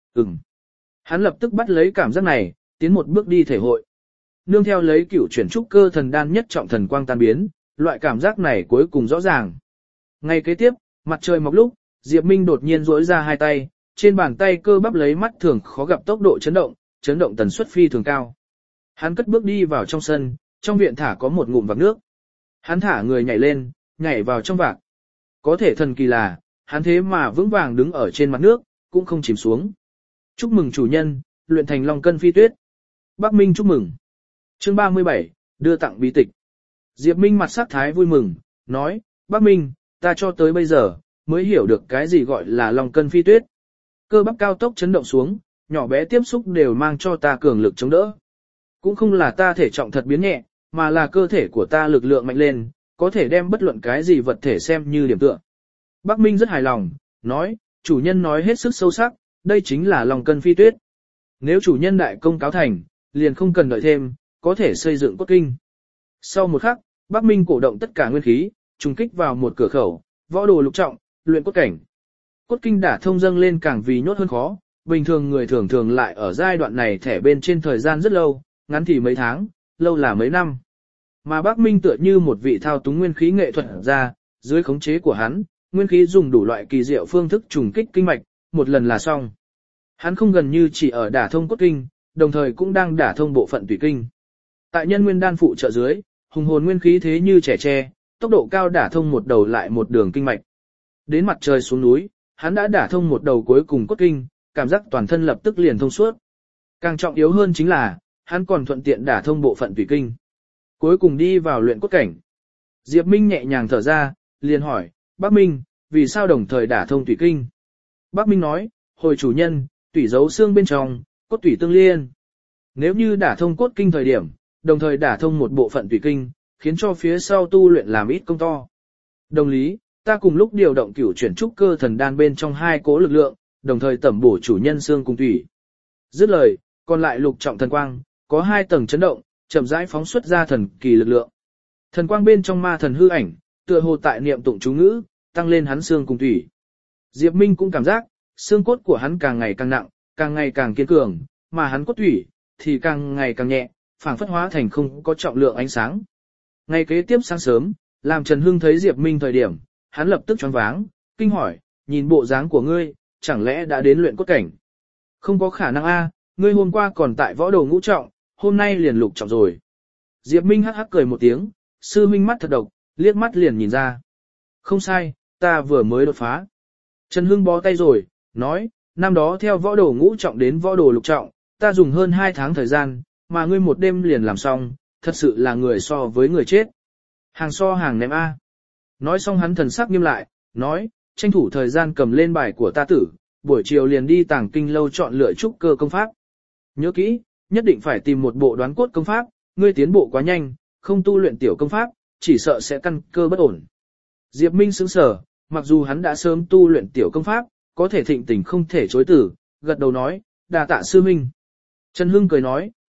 Hắn lập tức bắt lấy cảm giác này, tiến một bước đi thể hội. Nương theo lấy cửu chuyển trúc cơ thần đan nhất trọng thần quang tan biến, loại cảm giác này cuối cùng rõ ràng. Ngay kế tiếp, mặt trời mọc lúc, Diệp Minh đột nhiên duỗi ra hai tay, trên bàn tay cơ bắp lấy mắt thường khó gặp tốc độ chấn động tần suất phi thường cao. Hắn cất bước đi vào trong sân, trong viện thả có một ngụm vạc nước. Hắn thả người nhảy lên, nhảy vào trong vạc. Có thể thần kỳ là, hắn thế mà vững vàng đứng ở trên mặt nước, cũng không chìm xuống. Chúc mừng chủ nhân, luyện thành Long Cân Phi Tuyết. Bắc Minh chúc mừng. Chương 37, đưa tặng bí tịch. Diệp Minh mặt sắc thái vui mừng, nói, Bắc Minh, ta cho tới bây giờ, mới hiểu được cái gì gọi là Long Cân Phi Tuyết. Cơ bắp cao tốc chấn động xuống, nhỏ bé tiếp xúc đều mang cho ta cường lực chống đỡ. Cũng không là ta thể trọng thật biến nhẹ, mà là cơ thể của ta lực lượng mạnh lên, có thể đem bất luận cái gì vật thể xem như điểm tựa. Bắc Minh rất hài lòng, nói, chủ nhân nói hết sức sâu sắc, đây chính là Long Cân Phi Tuyết. Nếu chủ nhân đại công cáo thành, liền không cần đợi thêm, có thể xây dựng cốt kinh. Sau một khắc, Bắc Minh cổ động tất cả nguyên khí, trùng kích vào một cửa khẩu, võ đồ lục trọng, luyện cốt cảnh. Cốt kinh đả thông dâng lên càng vì nhốt hơn khó, bình thường người thường thường lại ở giai đoạn này thẻ bên trên thời gian rất lâu, ngắn thì mấy tháng, lâu là mấy năm. Mà Bắc Minh tựa như một vị thao túng nguyên khí nghệ thuật ra, dưới khống chế của hắn, nguyên khí dùng đủ loại kỳ diệu phương thức trùng kích kinh mạch, một lần là xong. Hắn không gần như chỉ ở đả thông cốt kinh, đồng thời cũng đang đả thông bộ phận tùy kinh. Tại nhân nguyên đan phụ trợ dưới, hùng hồn nguyên khí thế như trẻ tre, tốc độ cao đả thông một đầu lại một đường kinh mạch. Đến mặt trời xuống núi, hắn đã đả thông một đầu cuối cùng cốt kinh, cảm giác toàn thân lập tức liền thông suốt. Càng trọng yếu hơn chính là, hắn còn thuận tiện đả thông bộ phận tùy kinh. Cuối cùng đi vào luyện cốt cảnh. Diệp Minh nhẹ nhàng thở ra, liền hỏi, Bắc Minh, vì sao đồng thời đả thông tùy kinh? Bắc Minh nói, hồi chủ nhân, tủy giấu xương bên trong, cốt tủy tương liên. Nếu như đả thông cốt kinh thời điểm, đồng thời đả thông một bộ phận tùy kinh, khiến cho phía sau tu luyện làm ít công to. Đồng lý, ta cùng lúc điều động cửu chuyển trúc cơ thần đan bên trong hai cỗ lực lượng, đồng thời tẩm bổ chủ nhân xương cùng tủy. Dứt lời, còn lại lục trọng thần quang, có 2 tầng chấn động, chậm rãi phóng xuất ra thần kỳ lực lượng. Thần quang bên trong ma thần hư ảnh, tựa hồ tại niệm tụng chú ngữ, tăng lên hắn xương cùng tủy. Diệp Minh cũng cảm giác, xương cốt của hắn càng ngày càng nặng, càng ngày càng kiên cường, mà hắn cốt tủy thì càng ngày càng nhẹ, phảng phất hóa thành không có trọng lượng ánh sáng. Ngày kế tiếp sáng sớm, làm Trần Hưng thấy Diệp Minh thời điểm, hắn lập tức choáng váng, kinh hỏi, nhìn bộ dáng của ngươi, chẳng lẽ đã đến luyện cốt cảnh? Không có khả năng a, ngươi hôm qua còn tại võ đồ ngũ trọng, hôm nay liền lục trọng rồi. Diệp Minh hắc hắc cười một tiếng, sư huynh mắt thật độc, liếc mắt liền nhìn ra. Không sai, ta vừa mới đột phá. Trần Hưng bó tay rồi, nói, năm đó theo võ đồ ngũ trọng đến võ đồ lục trọng, ta dùng hơn 2 tháng thời gian, mà ngươi một đêm liền làm xong, thật sự là người so với người chết. Hàng so hàng ném A. Nói xong hắn thần sắc nghiêm lại, nói, tranh thủ thời gian cầm lên bài của ta tử, buổi chiều liền đi tàng kinh lâu chọn lựa trúc cơ công pháp. Nhớ kỹ, nhất định phải tìm một bộ đoán cốt công pháp, ngươi tiến bộ quá nhanh, không tu luyện tiểu công pháp, chỉ sợ sẽ căn cơ bất ổn. Diệp Minh sững sờ, mặc dù hắn đã sớm tu luyện tiểu công pháp, có thể thịnh tình không thể chối từ, gật đầu nói, đà tạ sư minh. Trần Hưng cười nói,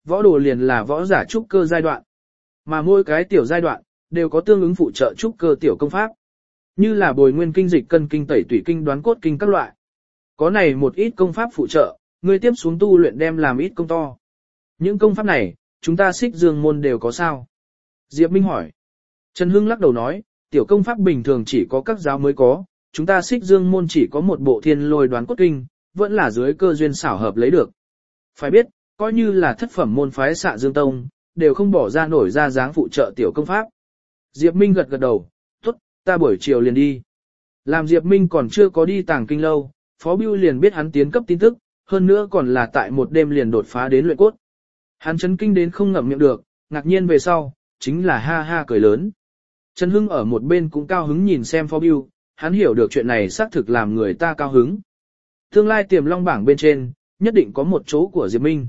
võ đồ liền là võ giả trúc cơ giai đoạn. Mà mỗi cái tiểu giai đoạn, đều có tương ứng phụ trợ trúc cơ tiểu công pháp. Như là bồi nguyên kinh dịch cân kinh tẩy tủy kinh đoán cốt kinh các loại. Có này một ít công pháp phụ trợ, ngươi tiếp xuống tu luyện đem làm ít công to. Những công pháp này, chúng ta Xích Dương môn đều có sao? Diệp Minh hỏi. Trần Hưng lắc đầu nói, tiểu công pháp bình thường chỉ có các giáo mới có, chúng ta Xích Dương môn chỉ có một bộ thiên lôi đoán cốt kinh, vẫn là dưới cơ duyên xảo hợp lấy được. Phải biết, coi như là thất phẩm môn phái Xạ Dương Tông, đều không bỏ ra nổi ra dáng phụ trợ tiểu công pháp. Diệp Minh gật gật đầu, tốt, ta buổi chiều liền đi. Làm Diệp Minh còn chưa có đi Tàng Kinh lâu, Phó Bưu liền biết hắn tiến cấp tin tức, hơn nữa còn là tại một đêm liền đột phá đến luyện cốt. Hắn chấn kinh đến không ngậm miệng được, ngạc nhiên về sau, chính là ha ha cười lớn. Trần Hưng ở một bên cũng cao hứng nhìn xem Phó Bưu, hắn hiểu được chuyện này xác thực làm người ta cao hứng. Tương lai tiềm long bảng bên trên, nhất định có một chỗ của Diệp Minh.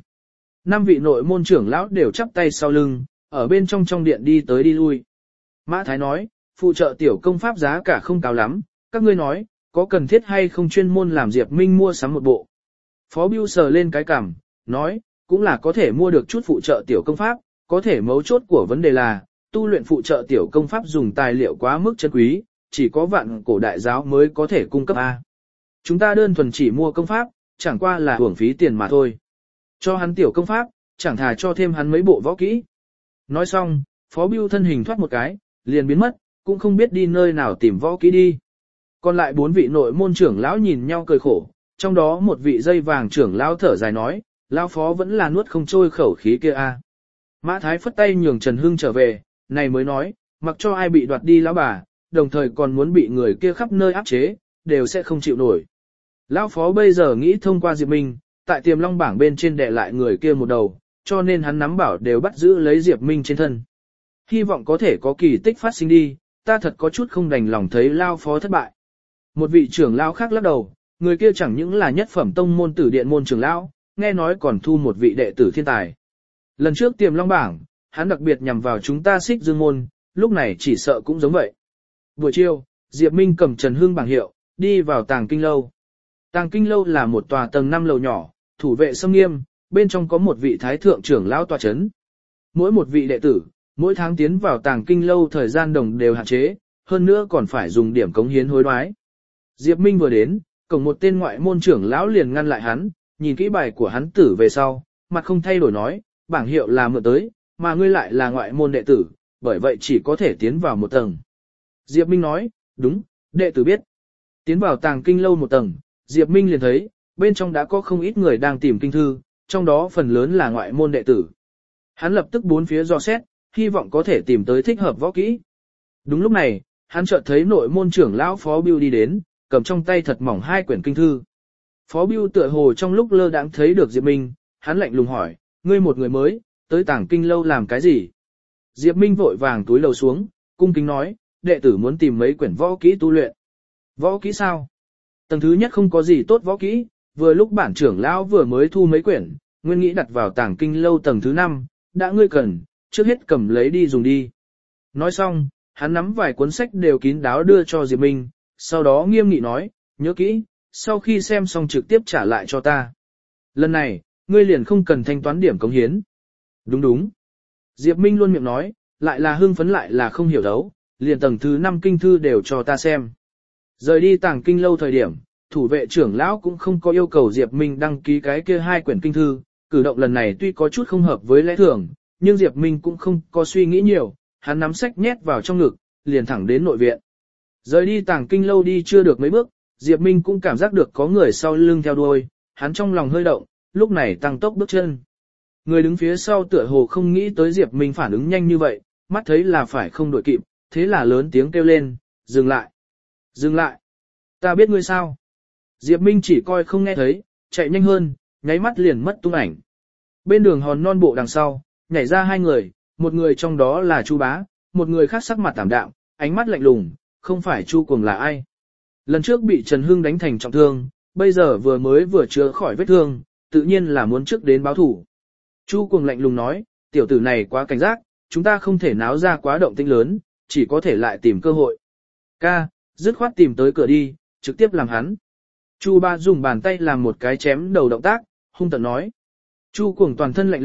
5 vị nội môn trưởng lão đều chắp tay sau lưng, ở bên trong điện đi tới đi lui. Mã Thái nói, phụ trợ tiểu công pháp giá cả không cao lắm, các ngươi nói, có cần thiết hay không chuyên môn làm Diệp Minh mua sắm một bộ. Phó Bưu sờ lên cái cằm, nói, cũng là có thể mua được chút phụ trợ tiểu công pháp, có thể mấu chốt của vấn đề là, tu luyện phụ trợ tiểu công pháp dùng tài liệu quá mức chân quý, chỉ có vạn cổ đại giáo mới có thể cung cấp A. Chúng ta đơn thuần chỉ mua công pháp, chẳng qua là hưởng phí tiền mà thôi. Cho hắn tiểu công pháp, chẳng thà cho thêm hắn mấy bộ võ kỹ. Nói xong, Phó Bưu thân hình thoát một cái, liền biến mất, cũng không biết đi nơi nào tìm võ kỹ đi. Còn lại 4 vị nội môn trưởng lão nhìn nhau cười khổ, trong đó một vị dây vàng trưởng lão thở dài nói, lão Phó vẫn là nuốt không trôi khẩu khí kia a. Mã Thái phất tay nhường Trần Hưng trở về, này mới nói, mặc cho ai bị đoạt đi lão bà, đồng thời còn muốn bị người kia khắp nơi áp chế, đều sẽ không chịu nổi. Lão Phó bây giờ nghĩ thông qua Diệp Minh, tại tiềm long bảng bên trên đè lại người kia một đầu, cho nên hắn nắm bảo đều bắt giữ lấy Diệp Minh trên thân. Hy vọng có thể có kỳ tích phát sinh đi, ta thật có chút không đành lòng thấy Lão Phó thất bại. Một vị trưởng lão khác lắc đầu, người kia chẳng những là nhất phẩm tông môn tử điện môn trưởng lão, nghe nói còn thu một vị đệ tử thiên tài. Lần trước tiềm long bảng, hắn đặc biệt nhằm vào chúng ta Xích Dương môn, lúc này chỉ sợ cũng giống vậy. Buổi chiều, Diệp Minh cầm Trần Hưng bảng hiệu, đi vào Tàng Kinh lâu. Tàng Kinh lâu là một tòa tầng 5 lầu nhỏ, thủ vệ nghiêm nghiêm, bên trong có một vị thái thượng trưởng lão tọa chấn. Mỗi một vị đệ tử, mỗi tháng tiến vào Tàng Kinh lâu thời gian đồng đều hạn chế, hơn nữa còn phải dùng điểm cống hiến hối đoái. Diệp Minh vừa đến, cổng một tên ngoại môn trưởng lão liền ngăn lại hắn, nhìn kỹ bài của hắn tử về sau, mặt không thay đổi nói, bảng hiệu là mượn tới, mà ngươi lại là ngoại môn đệ tử, bởi vậy chỉ có thể tiến vào một tầng. Diệp Minh nói, đúng, đệ tử biết. Tiến vào Tàng Kinh lâu một tầng, Diệp Minh liền thấy, bên trong đã có không ít người đang tìm kinh thư, trong đó phần lớn là ngoại môn đệ tử. Hắn lập tức bốn phía dò xét, hy vọng có thể tìm tới thích hợp võ kỹ. Đúng lúc này, hắn chợt thấy nội môn trưởng lão Phó Bưu đi đến, cầm trong tay thật mỏng 2 quyển kinh thư. Phó Bưu tựa hồ trong lúc lơ đãng thấy được Diệp Minh, hắn lạnh lùng hỏi, ngươi một người mới, tới Tàng Kinh lâu làm cái gì? Diệp Minh vội vàng túi lầu xuống, cung kính nói, đệ tử muốn tìm mấy quyển võ kỹ tu luyện. Võ kỹ sao? Tầng thứ nhất không có gì tốt võ kỹ, vừa lúc bản trưởng lão vừa mới thu mấy quyển, nguyên nghĩ đặt vào Tàng Kinh lâu tầng thứ 5, đã ngươi cần, trước hết cầm lấy đi dùng đi. Nói xong, hắn nắm vài cuốn sách đều kín đáo đưa cho Diệp Minh, sau đó nghiêm nghị nói, nhớ kỹ, sau khi xem xong trực tiếp trả lại cho ta. Lần này, ngươi liền không cần thanh toán điểm cống hiến. Đúng đúng. Diệp Minh luôn miệng nói, lại là hưng phấn lại là không hiểu đấu, liền tầng thứ 5 kinh thư đều cho ta xem. Rời đi Tàng Kinh lâu thời điểm, thủ vệ trưởng lão cũng không có yêu cầu Diệp Minh đăng ký cái kia 2 quyển kinh thư, cử động lần này tuy có chút không hợp với lẽ thường, nhưng Diệp Minh cũng không có suy nghĩ nhiều, hắn nắm sách nhét vào trong ngực, liền thẳng đến nội viện. Rời đi Tàng Kinh lâu đi chưa được mấy bước, Diệp Minh cũng cảm giác được có người sau lưng theo đuôi, hắn trong lòng hơi động, lúc này tăng tốc bước chân. Người đứng phía sau tựa hồ không nghĩ tới Diệp Minh phản ứng nhanh như vậy, mắt thấy là phải không đuổi kịp, thế là lớn tiếng kêu lên, dừng lại, dừng lại, ta biết ngươi sao. Diệp Minh chỉ coi không nghe thấy, chạy nhanh hơn, nháy mắt liền mất tung ảnh. Bên đường hòn non bộ đằng sau, nhảy ra 2 người, một người trong đó là Chu Bá, một người khác sắc mặt tảm đạm, ánh mắt lạnh lùng, không phải Chu Cuồng là ai. Lần trước bị Trần Hưng đánh thành trọng thương, bây giờ vừa chữa khỏi vết thương, tự nhiên là muốn trước đến báo thủ. Chu Cuồng lạnh lùng nói, tiểu tử này quá cảnh giác, chúng ta không thể náo ra quá động tĩnh lớn, chỉ có thể lại tìm cơ hội. Ca, dứt khoát tìm tới cửa đi, trực tiếp làm hắn. Chu Ba dùng bàn tay làm một cái chém đầu động tác, hung tợn nói. Chu Cuồng toàn thân lạnh lẽo,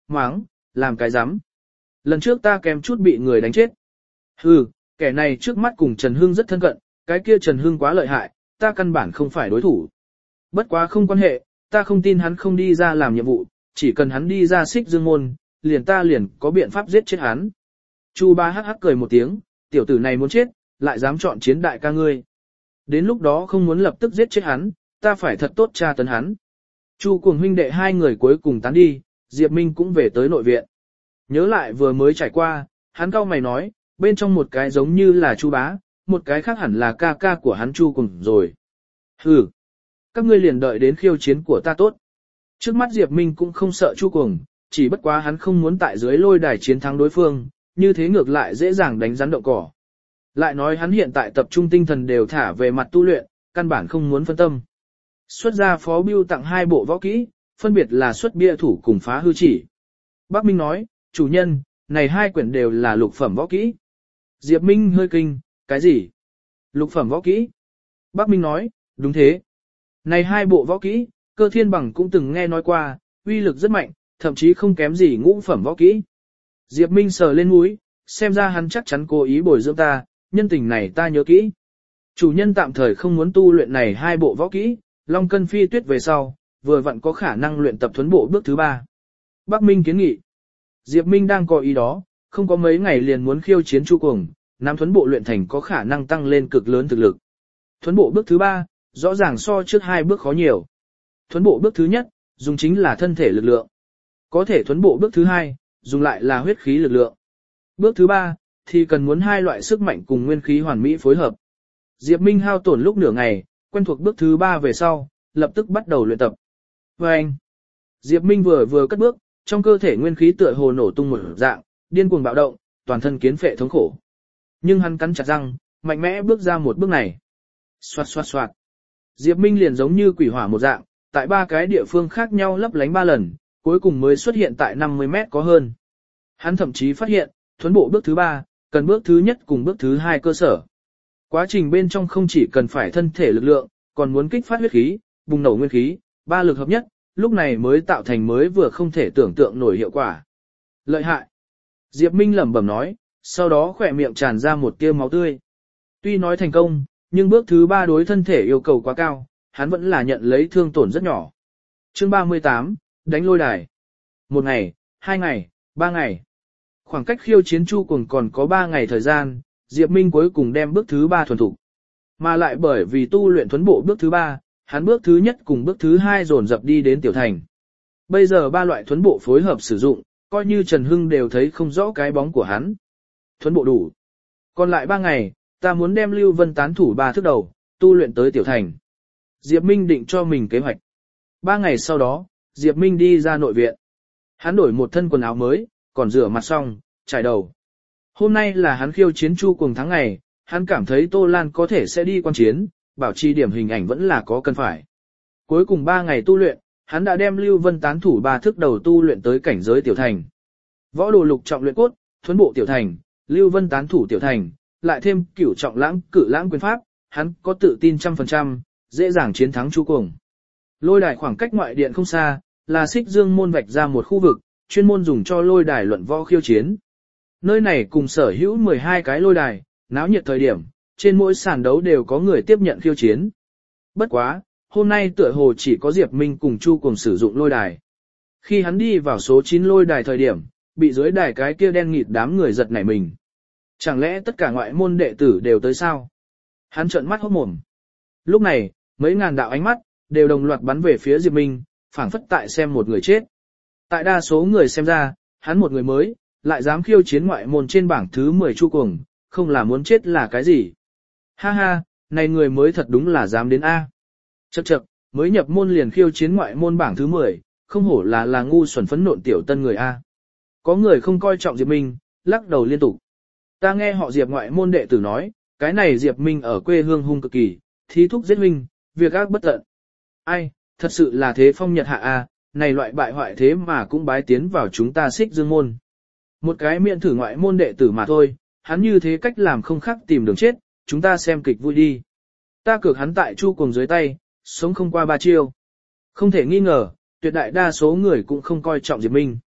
máng, làm cái rắm. Lần trước ta kém chút bị người đánh chết. Hừ, kẻ này trước mắt cùng Trần Hưng rất thân cận, cái kia Trần Hưng quá lợi hại, ta căn bản không phải đối thủ. Bất quá không quan hệ, ta không tin hắn không đi ra làm nhiệm vụ, chỉ cần hắn đi ra Xích Dương môn, ta liền có biện pháp giết chết hắn. Chu Bá hắc hắc cười một tiếng, tiểu tử này muốn chết, lại dám chọn chiến đại ca ngươi. Đến lúc đó không muốn lập tức giết chết hắn, ta phải thật tốt tra tấn hắn. Chu Cuồng huynh đệ hai người cuối cùng tán đi, Diệp Minh cũng về tới nội viện. Nhớ lại vừa mới trải qua, hắn cau mày nói, bên trong một cái giống như là Chu Bá, một cái khác hẳn là ca ca của hắn Chu Cuồng rồi. Hừ, các ngươi liền đợi đến khiêu chiến của ta tốt. Trước mắt Diệp Minh cũng không sợ Chu Cuồng, chỉ bất quá hắn không muốn tại dưới lôi đài chiến thắng đối phương, như thế ngược lại dễ dàng đánh rắn động cỏ. Lại nói hắn hiện tại tập trung tinh thần đều thả về mặt tu luyện, căn bản không muốn phân tâm. Xuất ra phó bưu tặng 2 bộ võ kỹ, phân biệt là xuất bia thủ cùng phá hư chỉ. Bác Minh nói, chủ nhân, này 2 quyển đều là lục phẩm võ kỹ. Diệp Minh hơi kinh, cái gì? Lục phẩm võ kỹ? Bác Minh nói, đúng thế. Này 2 bộ võ kỹ, Cơ Thiên Bằng cũng từng nghe nói qua, uy lực rất mạnh, thậm chí không kém gì ngũ phẩm võ kỹ. Diệp Minh sờ lên mũi, xem ra hắn chắc chắn cố ý bồi dưỡng ta, nhân tình này ta nhớ kỹ. Chủ nhân tạm thời không muốn tu luyện này 2 bộ võ kỹ, Long Cân Phi Tuyết về sau, vừa vặn có khả năng luyện tập thuấn bộ bước thứ 3. Bác Minh kiến nghị. Diệp Minh đang có ý đó, không có mấy ngày liền muốn khiêu chiến Chu Cuồng, nắm thuấn bộ luyện thành có khả năng tăng lên cực lớn thực lực. Thuấn bộ bước thứ 3, rõ ràng so trước 2 bước khó nhiều. Thuấn bộ bước thứ nhất, dùng chính là thân thể lực lượng. Có thể thuấn bộ bước thứ 2, dùng lại là huyết khí lực lượng. Bước thứ 3, thì cần muốn 2 loại sức mạnh cùng nguyên khí hoàn mỹ phối hợp. Diệp Minh hao tổn lúc nửa ngày, quen thuộc bước thứ 3 về sau, lập tức bắt đầu luyện tập. Và anh, Diệp Minh vừa cất bước, trong cơ thể nguyên khí tựa hồ nổ tung một dạng, điên cuồng bạo động, toàn thân kiến phệ thống khổ. Nhưng hắn cắn chặt răng, mạnh mẽ bước ra một bước này. Xoạt xoạt xoạt. Diệp Minh liền giống như quỷ hỏa một dạng, tại 3 cái địa phương khác nhau lấp lánh 3 lần, cuối cùng mới xuất hiện tại 50 mét có hơn. Hắn thậm chí phát hiện, thuấn bộ bước thứ 3, cần bước thứ nhất cùng bước thứ 2 cơ sở. Quá trình bên trong không chỉ cần phải thân thể lực lượng, còn muốn kích phát huyết khí, bùng nổ nguyên khí, 3 lực hợp nhất, lúc này mới tạo thành mới vừa không thể tưởng tượng nổi hiệu quả. Lợi hại. Diệp Minh lẩm bẩm nói, sau đó khỏe miệng tràn ra một tia máu tươi. Tuy nói thành công, nhưng bước thứ 3 đối thân thể yêu cầu quá cao, hắn vẫn là nhận lấy thương tổn rất nhỏ. Chương 38, đánh lôi đài. 1 ngày, 2 ngày, 3 ngày. Khoảng cách khiêu chiến Chu Cuồng còn có 3 ngày thời gian, Diệp Minh cuối cùng đem bước thứ 3 thuần thục. Mà lại bởi vì tu luyện thuấn bộ bước thứ 3, hắn bước thứ nhất cùng bước thứ 2 dồn dập đi đến tiểu thành. Bây giờ 3 loại thuấn bộ phối hợp sử dụng, coi như Trần Hưng đều thấy không rõ cái bóng của hắn. Thuấn bộ đủ. Còn lại 3 ngày, ta muốn đem Lưu Vân tán thủ 3 thước đầu, tu luyện tới tiểu thành. Diệp Minh định cho mình kế hoạch. 3 ngày sau đó, Diệp Minh đi ra nội viện. Hắn đổi một thân quần áo mới, còn rửa mặt xong, chải đầu. Hôm nay là hắn khiêu chiến Chu Cuồng tháng ngày, hắn cảm thấy Tô Lan có thể sẽ đi quan chiến, bảo trì điểm hình ảnh vẫn là có cần phải. Cuối cùng 3 ngày tu luyện, hắn đã đem Lưu Vân tán thủ 3 thước đầu tu luyện tới cảnh giới tiểu thành. Võ đồ lục trọng luyện cốt, thuấn bộ tiểu thành, Lưu Vân tán thủ tiểu thành, lại thêm cửu trọng lãng cử lãng quyền pháp, hắn có tự tin 100%, dễ dàng chiến thắng Chu Cuồng. Lôi đài khoảng cách ngoại điện không xa, là Xích Dương môn vạch ra một khu vực, chuyên môn dùng cho lôi đài luận võ khiêu chiến. Nơi này cùng sở hữu 12 cái lôi đài, náo nhiệt thời điểm, trên mỗi sàn đấu đều có người tiếp nhận khiêu chiến. Bất quá, hôm nay tựa hồ chỉ có Diệp Minh cùng Chu Cuồng sử dụng lôi đài. Khi hắn đi vào số 9 lôi đài thời điểm, bị dưới đài cái kia đen nghịt đám người giật nảy mình. Chẳng lẽ tất cả ngoại môn đệ tử đều tới sao? Hắn trợn mắt hốt mồm. Lúc này, mấy ngàn đạo ánh mắt, đều đồng loạt bắn về phía Diệp Minh, phảng phất tại xem một người chết. Tại đa số người xem ra, hắn một người mới, lại dám khiêu chiến ngoại môn trên bảng thứ 10 Chu Cuồng, không là muốn chết là cái gì. Ha ha, này người mới thật đúng là dám đến A. Chậc chậc, mới nhập môn liền khiêu chiến ngoại môn bảng thứ 10, không hổ là ngu xuẩn phấn nộn tiểu tân người A. Có người không coi trọng Diệp Minh, lắc đầu liên tục. Ta nghe họ Diệp ngoại môn đệ tử nói, cái này Diệp Minh ở quê hương hung cực kỳ, thí thúc giết huynh, việc ác bất tận. Ai, thật sự là thế phong nhật hạ A, này loại bại hoại thế mà cũng bái tiến vào chúng ta Xích Dương môn. Một cái miệng thử ngoại môn đệ tử mà thôi, hắn như thế cách làm không khác tìm đường chết, chúng ta xem kịch vui đi. Ta cược hắn tại Chu Cuồng dưới tay, sống không qua 3 chiêu. Không thể nghi ngờ, tuyệt đại đa số người cũng không coi trọng Diệp Minh.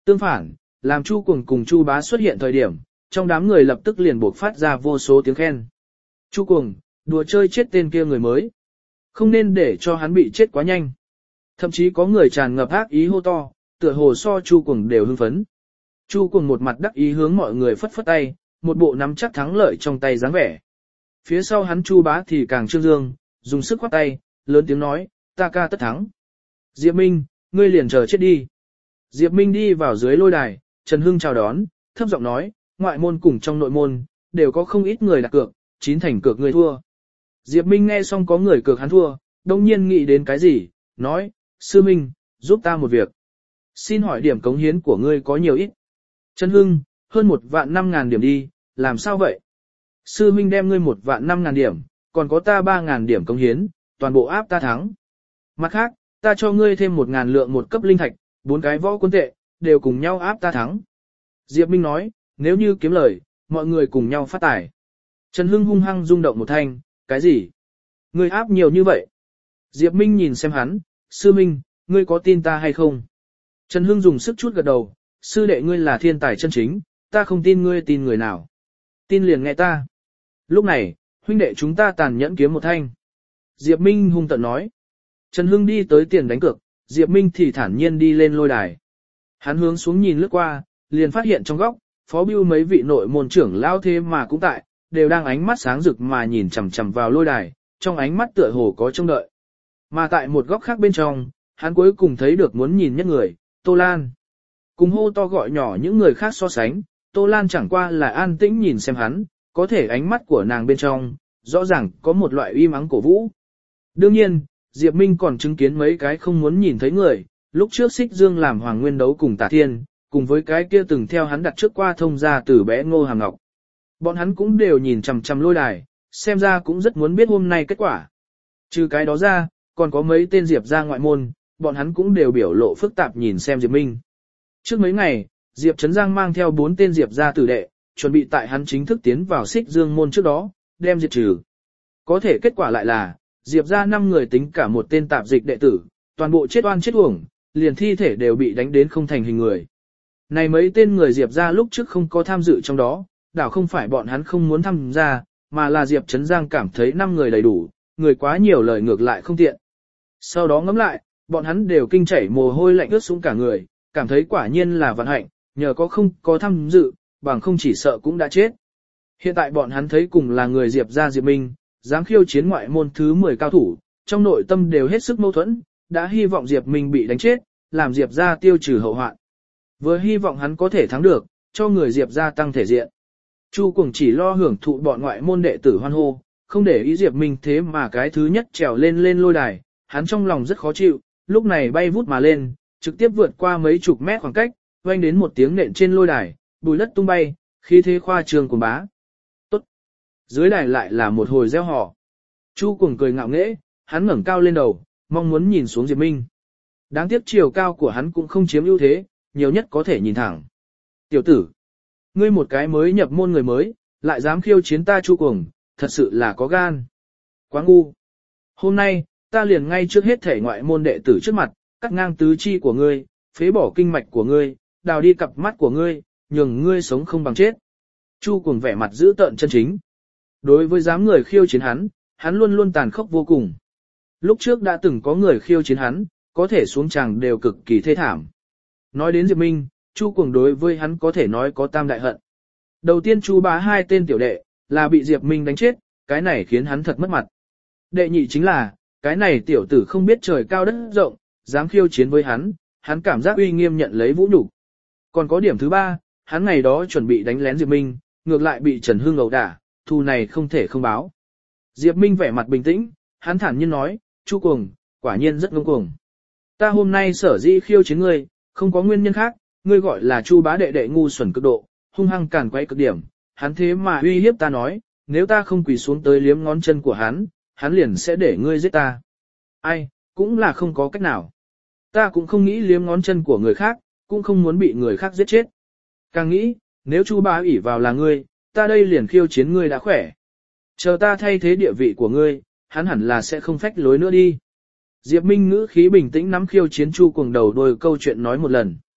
Tương phản, làm Chu Cuồng cùng Chu Bá xuất hiện thời điểm, trong đám người lập tức liền buộc phát ra vô số tiếng khen. Chu Cuồng, đùa chơi chết tên kia người mới. Không nên để cho hắn bị chết quá nhanh. Thậm chí có người tràn ngập ác ý hô to, tựa hồ so Chu Cuồng đều hưng phấn. Chu Cuồng một mặt đắc ý hướng mọi người phất phất tay, một bộ nắm chắc thắng lợi trong tay dáng vẻ. Phía sau hắn Chu Bá thì càng trương dương, dùng sức khoát tay, lớn tiếng nói, ta ca tất thắng. Diệp Minh, ngươi liền chờ chết đi. Diệp Minh đi vào dưới lôi đài, Trần Hưng chào đón, thấp giọng nói, ngoại môn cùng trong nội môn, đều có không ít người đặt cược, 9 thành cược người thua. Diệp Minh nghe xong có người cược hắn thua, đông nhiên nghĩ đến cái gì, nói, sư Minh, giúp ta một việc. Xin hỏi điểm cống hiến của ngươi có nhiều ít? Trần Hưng, hơn 1.500.000 điểm đi, làm sao vậy? Sư Minh đem ngươi 1.500.000 điểm, còn có ta 3.000 điểm cống hiến, toàn bộ áp ta thắng. Mặt khác, ta cho ngươi thêm 1.000 lượng một cấp linh thạch, 4 cái võ quân tệ, đều cùng nhau áp ta thắng. Diệp Minh nói, nếu như kiếm lời, mọi người cùng nhau phát tài. Trần Hưng hung hăng rung động một thanh, cái gì? Ngươi áp nhiều như vậy? Diệp Minh nhìn xem hắn, sư Minh, ngươi có tin ta hay không? Trần Hưng dùng sức chút gật đầu, sư đệ ngươi là thiên tài chân chính, ta không tin ngươi tin người nào. Tin liền nghe ta. Lúc này, huynh đệ chúng ta tàn nhẫn kiếm một thanh. Diệp Minh hung tận nói. Trần Hưng đi tới tiền đánh cược, Diệp Minh thì thản nhiên đi lên lôi đài. Hắn hướng xuống nhìn lướt qua, liền phát hiện trong góc, phó bưu mấy vị nội môn trưởng lao thế mà cũng tại, đều đang ánh mắt sáng rực mà nhìn chằm chằm vào lôi đài, trong ánh mắt tựa hồ có trông đợi. Mà tại một góc khác bên trong, hắn cuối cùng thấy được muốn nhìn nhất người, Tô Lan. Cùng hô to gọi nhỏ những người khác so sánh, Tô Lan chẳng qua là an tĩnh nhìn xem hắn, có thể ánh mắt của nàng bên trong, rõ ràng có một loại uy mắng cổ vũ. Đương nhiên, Diệp Minh còn chứng kiến mấy cái không muốn nhìn thấy người, lúc trước Xích Dương làm Hoàng Nguyên đấu cùng Tả Thiên, cùng với cái kia từng theo hắn đặt trước qua thông ra từ bé Ngô Hàm Ngọc. Bọn hắn cũng đều nhìn chằm chằm lôi đài, xem ra cũng rất muốn biết hôm nay kết quả. Trừ cái đó ra, còn có mấy tên Diệp ra ngoại môn, bọn hắn cũng đều biểu lộ phức tạp nhìn xem Diệp Minh. Trước mấy ngày, Diệp Trấn Giang mang theo 4 tên Diệp ra tử đệ, chuẩn bị tại hắn chính thức tiến vào Xích Dương môn trước đó, đem diệt trừ. Có thể kết quả lại là, Diệp ra 5 người tính cả một tên tạp dịch đệ tử, toàn bộ chết oan chết uổng, liền thi thể đều bị đánh đến không thành hình người. Này mấy tên người Diệp ra lúc trước không có tham dự trong đó, đảo không phải bọn hắn không muốn tham gia, mà là Diệp Trấn Giang cảm thấy 5 người đầy đủ, người quá nhiều lời ngược lại không tiện. Sau đó ngẫm lại, bọn hắn đều kinh chảy mồ hôi lạnh ướt xuống cả người, cảm thấy quả nhiên là vận hạnh, nhờ có không có tham dự, bằng không chỉ sợ cũng đã chết. Hiện tại bọn hắn thấy cùng là người Diệp ra Diệp Minh, dám khiêu chiến ngoại môn thứ 10 cao thủ, trong nội tâm đều hết sức mâu thuẫn, đã hy vọng Diệp Minh bị đánh chết, làm Diệp ra tiêu trừ hậu hoạn. Vừa hy vọng hắn có thể thắng được, cho người Diệp ra tăng thể diện. Chu Cuồng chỉ lo hưởng thụ bọn ngoại môn đệ tử hoan hô, không để ý Diệp Minh thế mà cái thứ nhất trèo lên lôi đài, hắn trong lòng rất khó chịu, lúc này bay vút mà lên, trực tiếp vượt qua mấy chục mét khoảng cách, vang đến một tiếng nện trên lôi đài, bùi đất tung bay, khí thế khoa trương của bá. Tốt. Dưới đài lại là một hồi reo hò. Chu Cuồng cười ngạo nghễ, hắn ngẩng cao lên đầu, mong muốn nhìn xuống Diệp Minh. Đáng tiếc chiều cao của hắn cũng không chiếm ưu thế, nhiều nhất có thể nhìn thẳng. Tiểu tử, ngươi một cái mới nhập môn người mới, lại dám khiêu chiến ta Chu Cuồng, thật sự là có gan. Quá ngu. Hôm nay, ta liền ngay trước hết thể ngoại môn đệ tử trước mặt, cắt ngang tứ chi của ngươi, phế bỏ kinh mạch của ngươi, đào đi cặp mắt của ngươi, nhường ngươi sống không bằng chết. Chu Cuồng vẻ mặt dữ tợn chân chính. Đối với dám người khiêu chiến hắn luôn luôn tàn khốc vô cùng. Lúc trước đã từng có người khiêu chiến hắn, có thể xuống tràng đều cực kỳ thê thảm. Nói đến Diệp Minh, Chu Cuồng đối với hắn có thể nói có tam đại hận. Đầu tiên Chu Bá 2 tên tiểu đệ, là bị Diệp Minh đánh chết, cái này khiến hắn thật mất mặt. Đệ nhị chính là, cái này tiểu tử không biết trời cao đất rộng, dám khiêu chiến với hắn cảm giác uy nghiêm nhận lấy vũ nhục. Còn có điểm thứ 3, hắn ngày đó chuẩn bị đánh lén Diệp Minh, ngược lại bị Trần Hưng ẩu đả, thù này không thể không báo. Diệp Minh vẻ mặt bình tĩnh, hắn thản nhiên nói, Chu Cuồng, quả nhiên rất ngông cuồng. Ta hôm nay sở dĩ khiêu chiến ngươi, không có nguyên nhân khác, ngươi gọi là Chu Bá đệ đệ ngu xuẩn cực độ, hung hăng càn quay cực điểm, hắn thế mà uy hiếp ta nói, nếu ta không quỳ xuống tới liếm ngón chân của hắn liền sẽ để ngươi giết ta. Ai, cũng là không có cách nào. Ta cũng không nghĩ liếm ngón chân của người khác, cũng không muốn bị người khác giết chết. Càng nghĩ, nếu Chu Bá ỷ vào là ngươi, ta đây liền khiêu chiến ngươi đã khỏe. Chờ ta thay thế địa vị của ngươi, hắn hẳn là sẽ không phách lối nữa đi. Diệp Minh ngữ khí bình tĩnh nắm khiêu chiến Chu Cuồng đầu đôi câu chuyện nói một lần.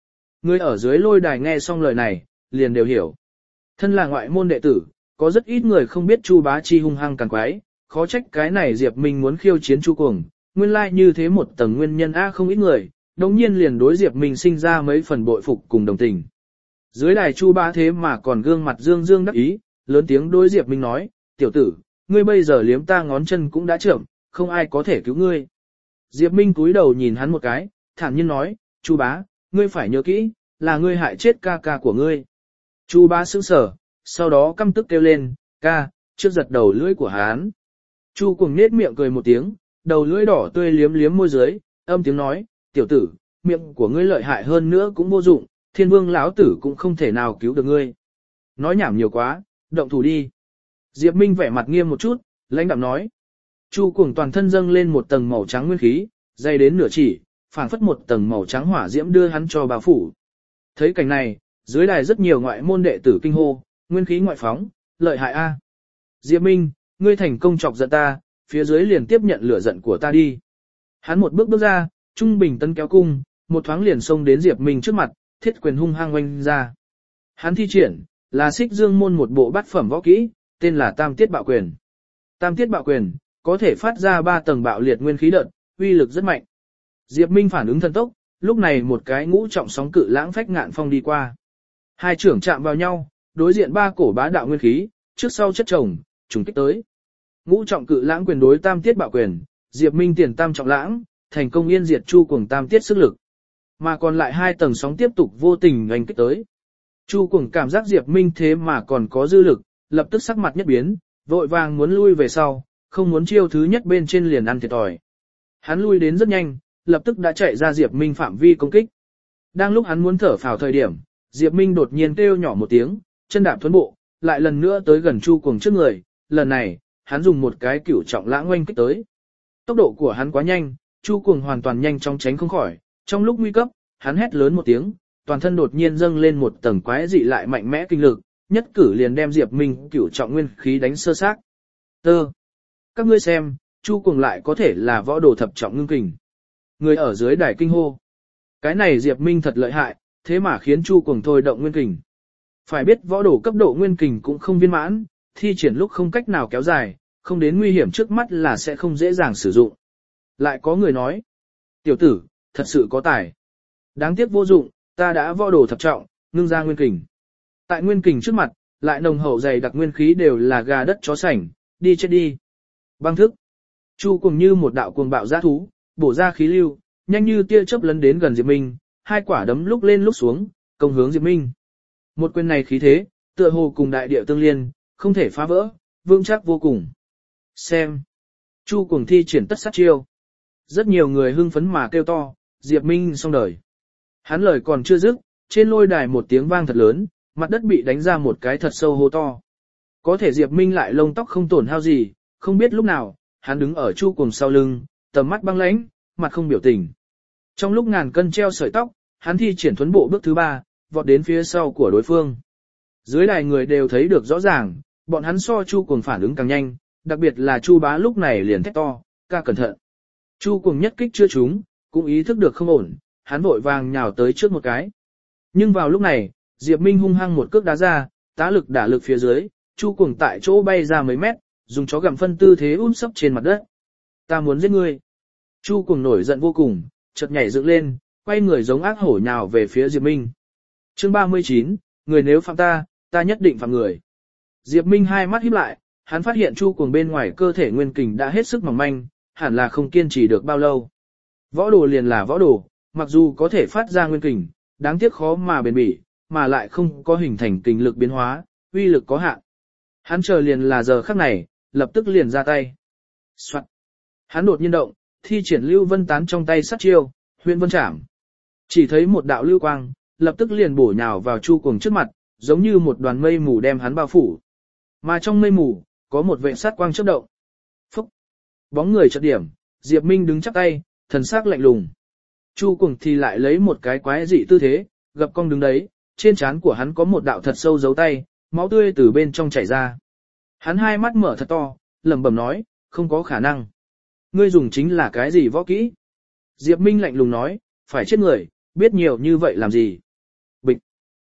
Người ở dưới lôi đài nghe xong lời này, liền đều hiểu. Thân là ngoại môn đệ tử, có rất ít người không biết Chu Bá Chi hung hăng càng quái, khó trách cái này Diệp Minh muốn khiêu chiến Chu Cuồng, nguyên lai như thế một tầng nguyên nhân không ít người, đồng nhiên liền đối Diệp Minh sinh ra mấy phần bội phục cùng đồng tình. Dưới đài Chu Bá thế mà còn gương mặt dương dương đắc ý, lớn tiếng đối Diệp Minh nói, tiểu tử, ngươi bây giờ liếm ta ngón chân cũng đã chậm, không ai có thể cứu ngươi. Diệp Minh cúi đầu nhìn hắn một cái, thản nhiên nói, Chu Bá, ngươi phải nhớ kỹ, là ngươi hại chết ca ca của ngươi. Chu Bá sững sờ, sau đó căm tức kêu lên, ca, trước giật đầu lưỡi của hắn. Chu Cuồng nết miệng cười một tiếng, đầu lưỡi đỏ tươi liếm liếm môi dưới, âm tiếng nói, tiểu tử, miệng của ngươi lợi hại hơn nữa cũng vô dụng, thiên vương lão tử cũng không thể nào cứu được ngươi. Nói nhảm nhiều quá, động thủ đi. Diệp Minh vẻ mặt nghiêm một chút, lãnh đạm nói. Chu Cuồng toàn thân dâng lên một tầng màu trắng nguyên khí, dày đến nửa chỉ, phảng phất một tầng màu trắng hỏa diễm đưa hắn cho bao phủ. Thấy cảnh này, dưới đài rất nhiều ngoại môn đệ tử kinh hô, nguyên khí ngoại phóng, lợi hại a. Diệp Minh, ngươi thành công chọc giận ta, phía dưới liền tiếp nhận lửa giận của ta đi. Hắn một bước bước ra, trung bình tấn kéo cung, một thoáng liền xông đến Diệp Minh trước mặt, thiết quyền hung hăng oanh ra. Hắn thi triển, là Xích Dương môn một bộ bát phẩm võ kỹ, tên là Tam Tiết Bạo Quyền. Tam Tiết Bạo Quyền, có thể phát ra 3 tầng bạo liệt nguyên khí đợt, uy lực rất mạnh. Diệp Minh phản ứng thần tốc, lúc này một cái ngũ trọng sóng cự lãng phách ngạn phong đi qua. Hai trưởng chạm vào nhau, đối diện 3 cổ bá đạo nguyên khí, trước sau chất chồng, trùng kích tới. Ngũ trọng cự lãng quyền đối Tam Tiết Bạo Quyền, Diệp Minh tiền tam trọng lãng, thành công yên diệt Chu Cuồng Tam Tiết sức lực. Mà còn lại 2 tầng sóng tiếp tục vô tình đánh kích tới. Chu Cuồng cảm giác Diệp Minh thế mà còn có dư lực, lập tức sắc mặt nhất biến, vội vàng muốn lui về sau, không muốn chiêu thứ nhất bên trên liền ăn thiệt thòi. Hắn lui đến rất nhanh, lập tức đã chạy ra Diệp Minh phạm vi công kích. Đang lúc hắn muốn thở phào thời điểm, Diệp Minh đột nhiên kêu nhỏ một tiếng, chân đạp thuấn bộ, lại lần nữa tới gần Chu Cuồng trước người, lần này, hắn dùng một cái cửu trọng lãng oanh kích tới. Tốc độ của hắn quá nhanh, Chu Cuồng hoàn toàn nhanh chóng tránh không khỏi, trong lúc nguy cấp, hắn hét lớn một tiếng, toàn thân đột nhiên dâng lên một tầng quái dị lại mạnh mẽ kinh lực, nhất cử liền đem Diệp Minh cửu trọng nguyên khí đánh sơ xác. Tơ. Các ngươi xem, Chu Cuồng lại có thể là võ đồ thập trọng ngưng kình. Người ở dưới đài kinh hô. Cái này Diệp Minh thật lợi hại, thế mà khiến Chu Cuồng thôi động nguyên kình. Phải biết võ đồ cấp độ nguyên kình cũng không viên mãn, thi triển lúc không cách nào kéo dài, không đến nguy hiểm trước mắt là sẽ không dễ dàng sử dụng. Lại có người nói, tiểu tử, thật sự có tài. Đáng tiếc vô dụng, ta đã võ đồ thập trọng, ngưng ra nguyên kình. Tại nguyên kình trước mặt, lại nồng hậu dày đặc nguyên khí đều là gà đất chó sảnh, đi chết đi. Băng thức. Chu Cuồng như một đạo cuồng bạo dã thú, bổ ra khí lưu, nhanh như tia chớp lấn đến gần Diệp Minh, 2 quả đấm lúc lên lúc xuống, công hướng Diệp Minh. Một quyền này khí thế, tựa hồ cùng đại địa tương liên, không thể phá vỡ, vững chắc vô cùng. Xem. Chu Cuồng thi triển tất sát chiêu. Rất nhiều người hưng phấn mà kêu to, Diệp Minh xong đời. Hắn lời còn chưa dứt, trên lôi đài một tiếng vang thật lớn, mặt đất bị đánh ra một cái thật sâu hố to. Có thể Diệp Minh lại lông tóc không tổn hao gì, không biết lúc nào, hắn đứng ở Chu Cuồng sau lưng, tầm mắt băng lãnh, mặt không biểu tình. Trong lúc ngàn cân treo sợi tóc, hắn thi triển thuấn bộ bước thứ 3, vọt đến phía sau của đối phương. Dưới đài người đều thấy được rõ ràng, bọn hắn so Chu Cuồng phản ứng càng nhanh, đặc biệt là Chu Bá lúc này liền thét to, ca cẩn thận. Chu Cuồng nhất kích chưa trúng, cũng ý thức được không ổn, hắn vội vàng nhào tới trước một cái. Nhưng vào lúc này, Diệp Minh hung hăng một cước đá ra, tá lực đả lực phía dưới, Chu Cuồng tại chỗ bay ra mấy mét, dùng chó gặm phân tư thế ún sấp trên mặt đất. Ta muốn giết ngươi. Chu Cuồng nổi giận vô cùng, chợt nhảy dựng lên, quay người giống ác hổ nhào về phía Diệp Minh. Chương 39, người nếu phạm ta, ta nhất định phạm người. Diệp Minh hai mắt híp lại, hắn phát hiện Chu Cuồng bên ngoài cơ thể nguyên kình đã hết sức mỏng manh, hẳn là không kiên trì được bao lâu. Võ đồ liền là võ đồ, mặc dù có thể phát ra nguyên kình, đáng tiếc khó mà bền bỉ, mà lại không có hình thành kình lực biến hóa, uy lực có hạn. Hắn chờ liền là giờ khắc này, lập tức liền ra tay. Soạn. Hắn đột nhiên động, thi triển Lưu Vân Tán trong tay sát chiêu, Huyễn Vân Trảm. Chỉ thấy một đạo lưu quang, lập tức liền bổ nhào vào Chu Cuồng trước mặt, giống như một đoàn mây mù đem hắn bao phủ. Mà trong mây mù, có một vệt sát quang chớp động. Phúc. Bóng người chợt điểm, Diệp Minh đứng chắp tay, thần sắc lạnh lùng. Chu Cuồng thì lại lấy một cái quái dị tư thế, gập cong đứng đấy, trên trán của hắn có một đạo thật sâu dấu tay, máu tươi từ bên trong chảy ra. Hắn hai mắt mở thật to, lẩm bẩm nói, không có khả năng. Ngươi dùng chính là cái gì võ kỹ? Diệp Minh lạnh lùng nói, phải chết người, biết nhiều như vậy làm gì?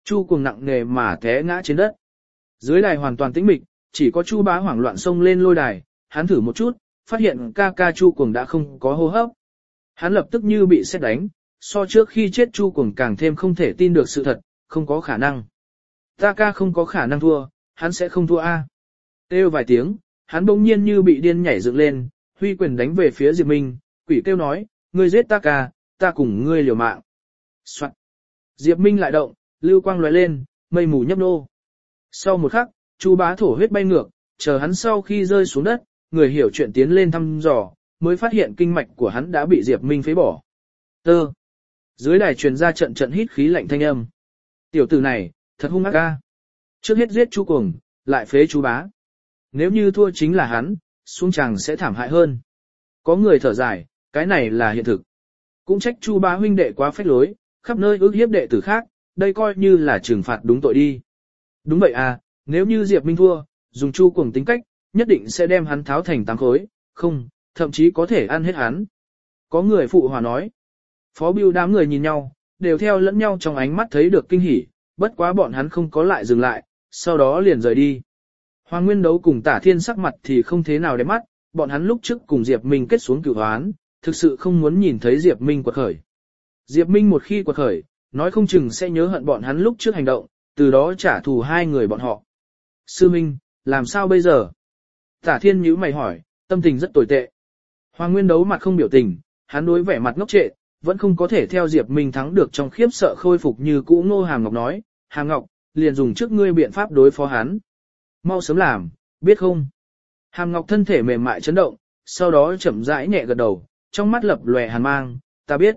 Chu Cuồng nặng nề mà té ngã trên đất. Dưới đài hoàn toàn tĩnh mịch, chỉ có Chu Bá hoảng loạn xông lên lôi đài, hắn thử một chút, phát hiện ca ca Chu Cuồng đã không có hô hấp. Hắn lập tức như bị sét đánh, so trước khi chết Chu Cuồng càng thêm không thể tin được sự thật, không có khả năng. Ta ca không có khả năng thua, hắn sẽ không thua a. Kêu vài tiếng, hắn bỗng nhiên như bị điên nhảy dựng lên, huy quyền đánh về phía Diệp Minh, quỷ kêu nói, ngươi giết ta ca, ta cùng ngươi liều mạng. Soạn. Diệp Minh lại động, lưu quang lóe lên, mây mù nhấp nô. Sau một khắc, Chu Bá thổ huyết bay ngược, chờ hắn sau khi rơi xuống đất, người hiểu chuyện tiến lên thăm dò, mới phát hiện kinh mạch của hắn đã bị Diệp Minh phế bỏ. Tơ. Dưới đài truyền ra trận trận hít khí lạnh thanh âm. Tiểu tử này, thật hung ác ca. Trước hết giết Chu Cuồng, lại phế Chu Bá. Nếu như thua chính là hắn, xuống chàng sẽ thảm hại hơn. Có người thở dài, cái này là hiện thực. Cũng trách Chu Bá huynh đệ quá phách lối, khắp nơi ước hiếp đệ tử khác, đây coi như là trừng phạt đúng tội đi. Đúng vậy à, nếu như Diệp Minh thua, dùng Chu Cuồng tính cách, nhất định sẽ đem hắn tháo thành 8 khối, không, thậm chí có thể ăn hết hắn. Có người phụ hòa nói. Phó Bưu đám người nhìn nhau, đều theo lẫn nhau trong ánh mắt thấy được kinh hỉ, bất quá bọn hắn không có lại dừng lại, sau đó liền rời đi. Hoàng Nguyên Đấu cùng Tả Thiên sắc mặt thì không thế nào đẹp mắt, bọn hắn lúc trước cùng Diệp Minh kết xuống cửu hoán, thực sự không muốn nhìn thấy Diệp Minh quật khởi. Diệp Minh một khi quật khởi, nói không chừng sẽ nhớ hận bọn hắn lúc trước hành động, từ đó trả thù hai người bọn họ. Sư Minh, làm sao bây giờ? Tả Thiên nhíu mày hỏi, tâm tình rất tồi tệ. Hoàng Nguyên Đấu mặt không biểu tình, hắn đối vẻ mặt ngốc trệ, vẫn không có thể theo Diệp Minh thắng được trong khiếp sợ khôi phục như cũ. Ngô Hàm Ngọc nói, Hàm Ngọc, liền dùng trước ngươi biện pháp đối phó hắn. Mau sớm làm, biết không? Hàm Ngọc thân thể mềm mại chấn động, sau đó chậm rãi nhẹ gật đầu, trong mắt lập lòe hàn mang, ta biết.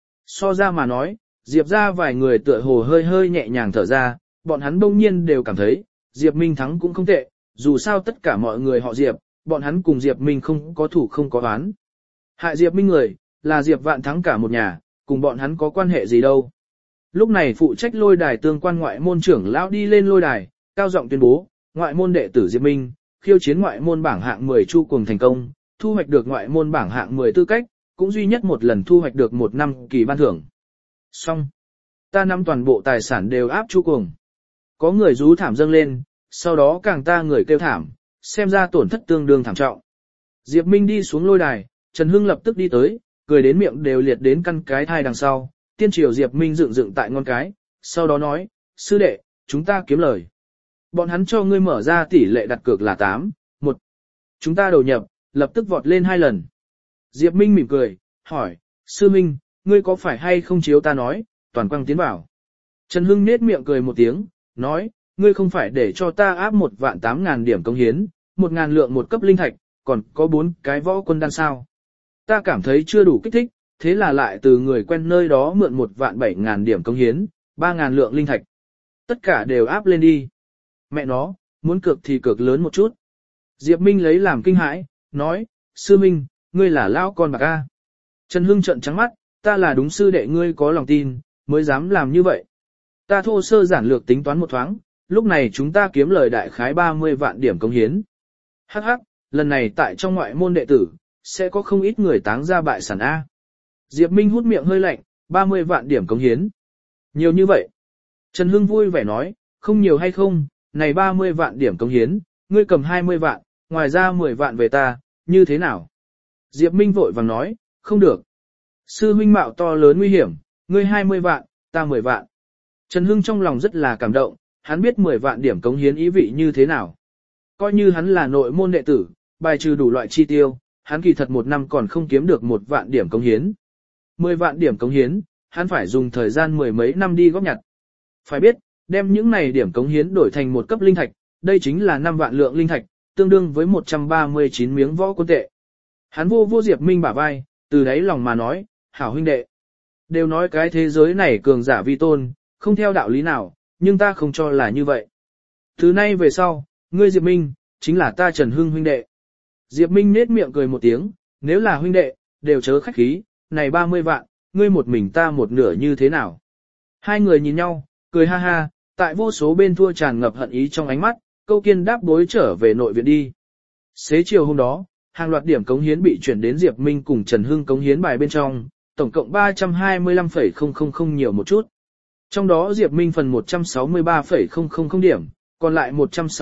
So ra mà nói, Diệp ra vài người tựa hồ hơi hơi nhẹ nhàng thở ra, bọn hắn bỗng nhiên đều cảm thấy, Diệp Minh thắng cũng không tệ, dù sao tất cả mọi người họ Diệp, bọn hắn cùng Diệp Minh không có thủ không có oán. Hại Diệp Minh người, là Diệp Vạn thắng cả một nhà, cùng bọn hắn có quan hệ gì đâu. Lúc này phụ trách lôi đài tương quan ngoại môn trưởng lão đi lên lôi đài, cao giọng tuyên bố, ngoại môn đệ tử Diệp Minh, khiêu chiến ngoại môn bảng hạng 10 Chu Cuồng thành công, thu hoạch được ngoại môn bảng hạng 10 tư cách, cũng duy nhất một lần thu hoạch được 1 năm kỳ ban thưởng. Xong. Ta nắm toàn bộ tài sản đều áp Chu Cuồng. Có người rú thảm dâng lên, sau đó càng ta người kêu thảm, xem ra tổn thất tương đương thảm trọng. Diệp Minh đi xuống lôi đài, Trần Hưng lập tức đi tới, cười đến miệng đều liệt đến căn cái thai đằng sau, tiên triều Diệp Minh dựng dựng tại ngón cái, sau đó nói, sư đệ, chúng ta kiếm lời. Bọn hắn cho ngươi mở ra tỷ lệ đặt cược là 8-1. Chúng ta đầu nhập, lập tức vọt lên 2 lần. Diệp Minh mỉm cười, hỏi, sư Minh, ngươi có phải hay không chiếu ta nói, toàn quang tiến bảo. Trần Hưng nết miệng cười một tiếng, nói, ngươi không phải để cho ta áp 1.800.000 điểm công hiến, 1.000 lượng một cấp linh thạch, còn có 4 cái võ quân đan sao. Ta cảm thấy chưa đủ kích thích, thế là lại từ người quen nơi đó mượn 1.700.000 điểm công hiến, 3.000 lượng linh thạch. Tất cả đều áp lên đi. Mẹ nó, muốn cược thì cược lớn một chút. Diệp Minh lấy làm kinh hãi, nói, sư Minh, ngươi là lão con bạc a. Trần Hưng trợn trắng mắt, ta là đúng sư đệ ngươi có lòng tin, mới dám làm như vậy. Ta thô sơ giản lược tính toán một thoáng, lúc này chúng ta kiếm lời đại khái 30 vạn điểm công hiến. Hắc hắc, lần này tại trong ngoại môn đệ tử, sẽ có không ít người táng ra bại sản A. Diệp Minh hút miệng hơi lạnh, 30 vạn điểm công hiến. Nhiều như vậy. Trần Hưng vui vẻ nói, không nhiều hay không, này 30 vạn điểm công hiến, ngươi cầm 20 vạn, ngoài ra 10 vạn về ta, như thế nào? Diệp Minh vội vàng nói, không được. Sư huynh mạo to lớn nguy hiểm, ngươi 20 vạn, ta 10 vạn. Trần Hưng trong lòng rất là cảm động, hắn biết 10 vạn điểm cống hiến ý vị như thế nào. Coi như hắn là nội môn đệ tử, bài trừ đủ loại chi tiêu, hắn kỳ thật một năm còn không kiếm được 1 vạn điểm cống hiến. 10 vạn điểm cống hiến, hắn phải dùng thời gian 10 mấy năm đi góp nhặt. Phải biết, đem những này điểm cống hiến đổi thành một cấp linh thạch, đây chính là 5 vạn lượng linh thạch, tương đương với 139 miếng võ quân tệ. Hắn vô Diệp Minh bả vai, từ đáy lòng mà nói, hảo huynh đệ. Đều nói cái thế giới này cường giả vi tôn, không theo đạo lý nào, nhưng ta không cho là như vậy. Từ nay về sau, ngươi Diệp Minh, chính là ta Trần Hưng huynh đệ. Diệp Minh nết miệng cười một tiếng, nếu là huynh đệ, đều chớ khách khí, này 30 vạn, ngươi một mình ta một nửa như thế nào. Hai người nhìn nhau, cười ha ha, tại vô số bên thua tràn ngập hận ý trong ánh mắt, Câu Kiên đáp bối trở về nội viện đi. Xế chiều hôm đó, hàng loạt điểm cống hiến bị chuyển đến Diệp Minh cùng Trần Hưng cống hiến bài bên trong, tổng cộng 325,000 nhiều một chút. Trong đó Diệp Minh phần 163,000 điểm, còn lại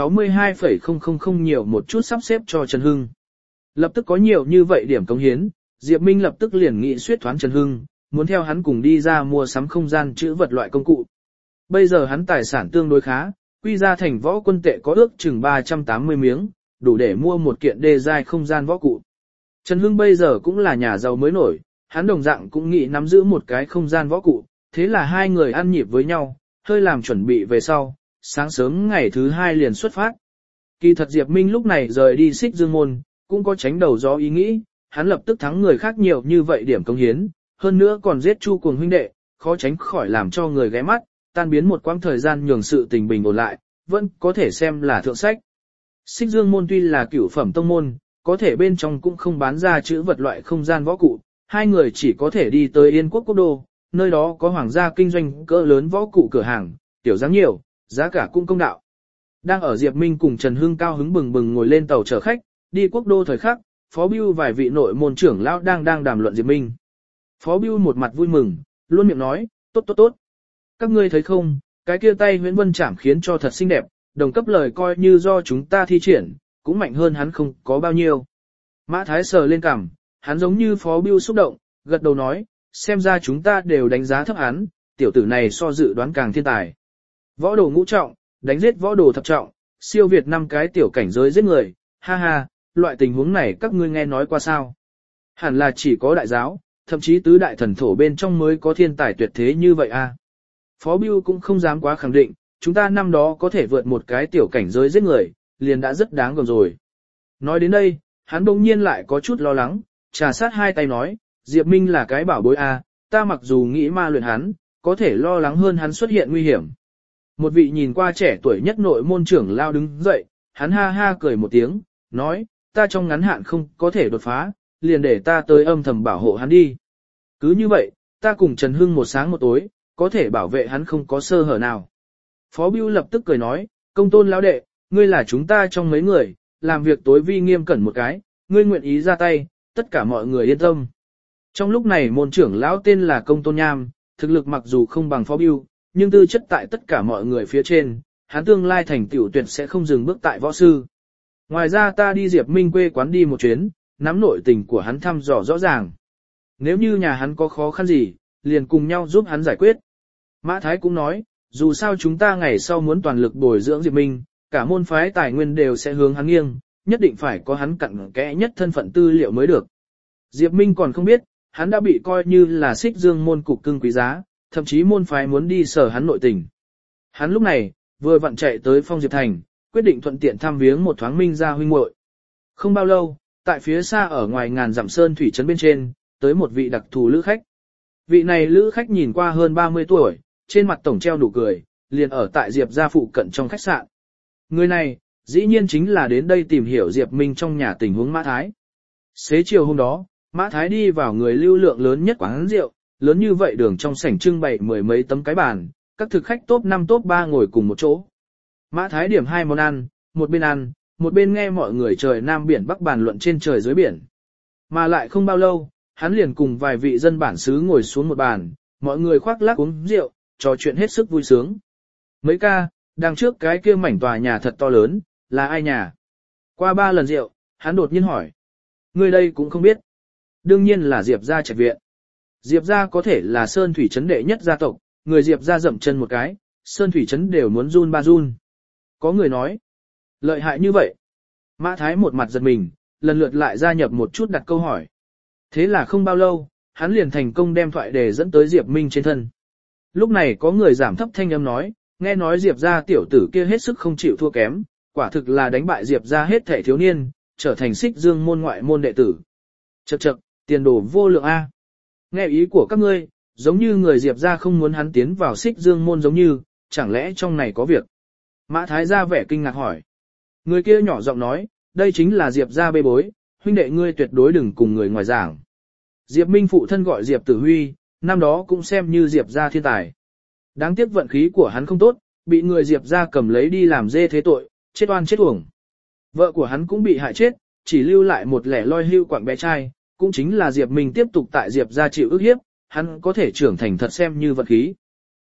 162,000 nhiều một chút sắp xếp cho Trần Hưng. Lập tức có nhiều như vậy điểm cống hiến, Diệp Minh lập tức liền nghị suýt thoán Trần Hưng, muốn theo hắn cùng đi ra mua sắm không gian trữ vật loại công cụ. Bây giờ hắn tài sản tương đối khá, quy ra thành võ quân tệ có ước chừng 380 miếng, đủ để mua một kiện đề giai không gian võ cụ. Trần Hưng bây giờ cũng là nhà giàu mới nổi, hắn đồng dạng cũng nghĩ nắm giữ một cái không gian võ cụ, thế là hai người ăn nhịp với nhau, hơi làm chuẩn bị về sau, sáng sớm ngày thứ hai liền xuất phát. Kỳ thật Diệp Minh lúc này rời đi Xích Dương Môn, cũng có tránh đầu gió ý nghĩ, hắn lập tức thắng người khác nhiều như vậy điểm công hiến, hơn nữa còn giết Chu Cuồng huynh đệ, khó tránh khỏi làm cho người ghé mắt, tan biến một quãng thời gian nhường sự tình bình ổn lại, vẫn có thể xem là thượng sách. Xích Dương Môn tuy là cửu phẩm tông môn, có thể bên trong cũng không bán ra chữ vật loại không gian võ cụ, hai người chỉ có thể đi tới Yên Quốc Quốc Đô, nơi đó có hoàng gia kinh doanh cỡ lớn võ cụ cửa hàng, tiểu dáng nhiều, giá cả cũng công đạo. Đang ở Diệp Minh cùng Trần Hưng cao hứng bừng bừng ngồi lên tàu chở khách, đi Quốc Đô thời khắc, Phó Bưu vài vị nội môn trưởng lão đang đàm luận Diệp Minh. Phó Bưu một mặt vui mừng, luôn miệng nói, tốt tốt tốt. Các ngươi thấy không, cái kia tay Nguyễn Vân Trảm khiến cho thật xinh đẹp, đồng cấp lời coi như do chúng ta thi triển, cũng mạnh hơn hắn không có bao nhiêu. Mã Thái sờ lên cằm, hắn giống như Phó Bưu xúc động, gật đầu nói, xem ra chúng ta đều đánh giá thấp hắn, tiểu tử này so dự đoán càng thiên tài. Võ đồ ngũ trọng, đánh giết võ đồ thập trọng, siêu việt 5 cái tiểu cảnh giới giết người, ha ha, loại tình huống này các ngươi nghe nói qua sao? Hẳn là chỉ có đại giáo, thậm chí tứ đại thần thổ bên trong mới có thiên tài tuyệt thế như vậy à. Phó Bưu cũng không dám quá khẳng định, chúng ta năm đó có thể vượt một cái tiểu cảnh giới giết người, liền đã rất đáng gờm rồi. Nói đến đây, hắn bỗng nhiên lại có chút lo lắng, trà sát hai tay nói, Diệp Minh là cái bảo bối a, ta mặc dù nghĩ ma luyện hắn, có thể lo lắng hơn hắn xuất hiện nguy hiểm. Một vị nhìn qua trẻ tuổi nhất nội môn trưởng lao đứng dậy, hắn ha ha cười một tiếng, nói, ta trong ngắn hạn không có thể đột phá, liền để ta tới âm thầm bảo hộ hắn đi. Cứ như vậy, ta cùng Trần Hưng một sáng một tối, có thể bảo vệ hắn không có sơ hở nào. Phó Bưu lập tức cười nói, công tôn lão đệ, ngươi là chúng ta trong mấy người, làm việc tối vi nghiêm cẩn một cái, ngươi nguyện ý ra tay, tất cả mọi người yên tâm. Trong lúc này môn trưởng lão tên là Công Tôn Nham, thực lực mặc dù không bằng Phó Bưu, nhưng tư chất tại tất cả mọi người phía trên, hắn tương lai thành tựu tuyệt sẽ không dừng bước tại võ sư. Ngoài ra ta đi Diệp Minh quê quán đi một chuyến, nắm nội tình của hắn thăm dò rõ ràng. Nếu như nhà hắn có khó khăn gì, liền cùng nhau giúp hắn giải quyết. Mã Thái cũng nói, dù sao chúng ta ngày sau muốn toàn lực bồi dưỡng Diệp Minh, cả môn phái tài nguyên đều sẽ hướng hắn nghiêng, nhất định phải có hắn cặn kẽ nhất thân phận tư liệu mới được. Diệp Minh còn không biết, hắn đã bị coi như là Xích Dương môn cục cưng quý giá, thậm chí môn phái muốn đi sở hắn nội tình. Hắn lúc này, vừa vặn chạy tới Phong Diệp Thành, quyết định thuận tiện thăm viếng một thoáng Minh gia huynh muội. Không bao lâu, tại phía xa ở ngoài ngàn dặm sơn thủy trấn bên trên, tới một vị đặc thù lữ khách. Vị này lữ khách nhìn qua hơn 30 tuổi, trên mặt tổng treo nụ cười, liền ở tại Diệp gia phụ cận trong khách sạn. Người này, dĩ nhiên chính là đến đây tìm hiểu Diệp Minh trong nhà tình huống Mã Thái. Xế chiều hôm đó, Mã Thái đi vào người lưu lượng lớn nhất quán rượu, lớn như vậy đường trong sảnh trưng bày mười mấy tấm cái bàn, các thực khách top 5 top 3 ngồi cùng một chỗ. Mã Thái điểm 2 món ăn, một bên nghe mọi người trời Nam biển Bắc bàn luận trên trời dưới biển. Mà lại không bao lâu, hắn liền cùng vài vị dân bản xứ ngồi xuống một bàn, mọi người khoác lác uống rượu, trò chuyện hết sức vui sướng. Mấy ca, đằng trước cái kia mảnh tòa nhà thật to lớn, là ai nhà? Qua 3 lần rượu, hắn đột nhiên hỏi. Người đây cũng không biết. Đương nhiên là Diệp gia Trạch viện. Diệp gia có thể là Sơn Thủy trấn đệ nhất gia tộc, người Diệp gia dậm chân một cái, Sơn Thủy trấn đều muốn run ba run. Có người nói, lợi hại như vậy. Mã Thái một mặt giật mình, lần lượt lại gia nhập một chút đặt câu hỏi. Thế là không bao lâu, hắn liền thành công đem thoại đề dẫn tới Diệp Minh trên thân. Lúc này có người giảm thấp thanh âm nói, nghe nói Diệp gia tiểu tử kia hết sức không chịu thua kém, quả thực là đánh bại Diệp gia hết thể thiếu niên, trở thành Xích Dương môn ngoại môn đệ tử. Chậc chậc, tiền đồ vô lượng a. Nghe ý của các ngươi, giống như người Diệp gia không muốn hắn tiến vào Xích Dương môn giống như, chẳng lẽ trong này có việc? Mã Thái ra vẻ kinh ngạc hỏi. Người kia nhỏ giọng nói, đây chính là Diệp gia bê bối, huynh đệ ngươi tuyệt đối đừng cùng người ngoài giảng. Diệp Minh phụ thân gọi Diệp Tử Huy, năm đó cũng xem như Diệp gia thiên tài. Đáng tiếc vận khí của hắn không tốt, bị người Diệp gia cầm lấy đi làm dê thế tội, chết oan chết uổng. Vợ của hắn cũng bị hại chết, chỉ lưu lại một lẻ loi hưu quạng bé trai, cũng chính là Diệp Minh tiếp tục tại Diệp gia chịu ức hiếp, hắn có thể trưởng thành thật xem như vận khí.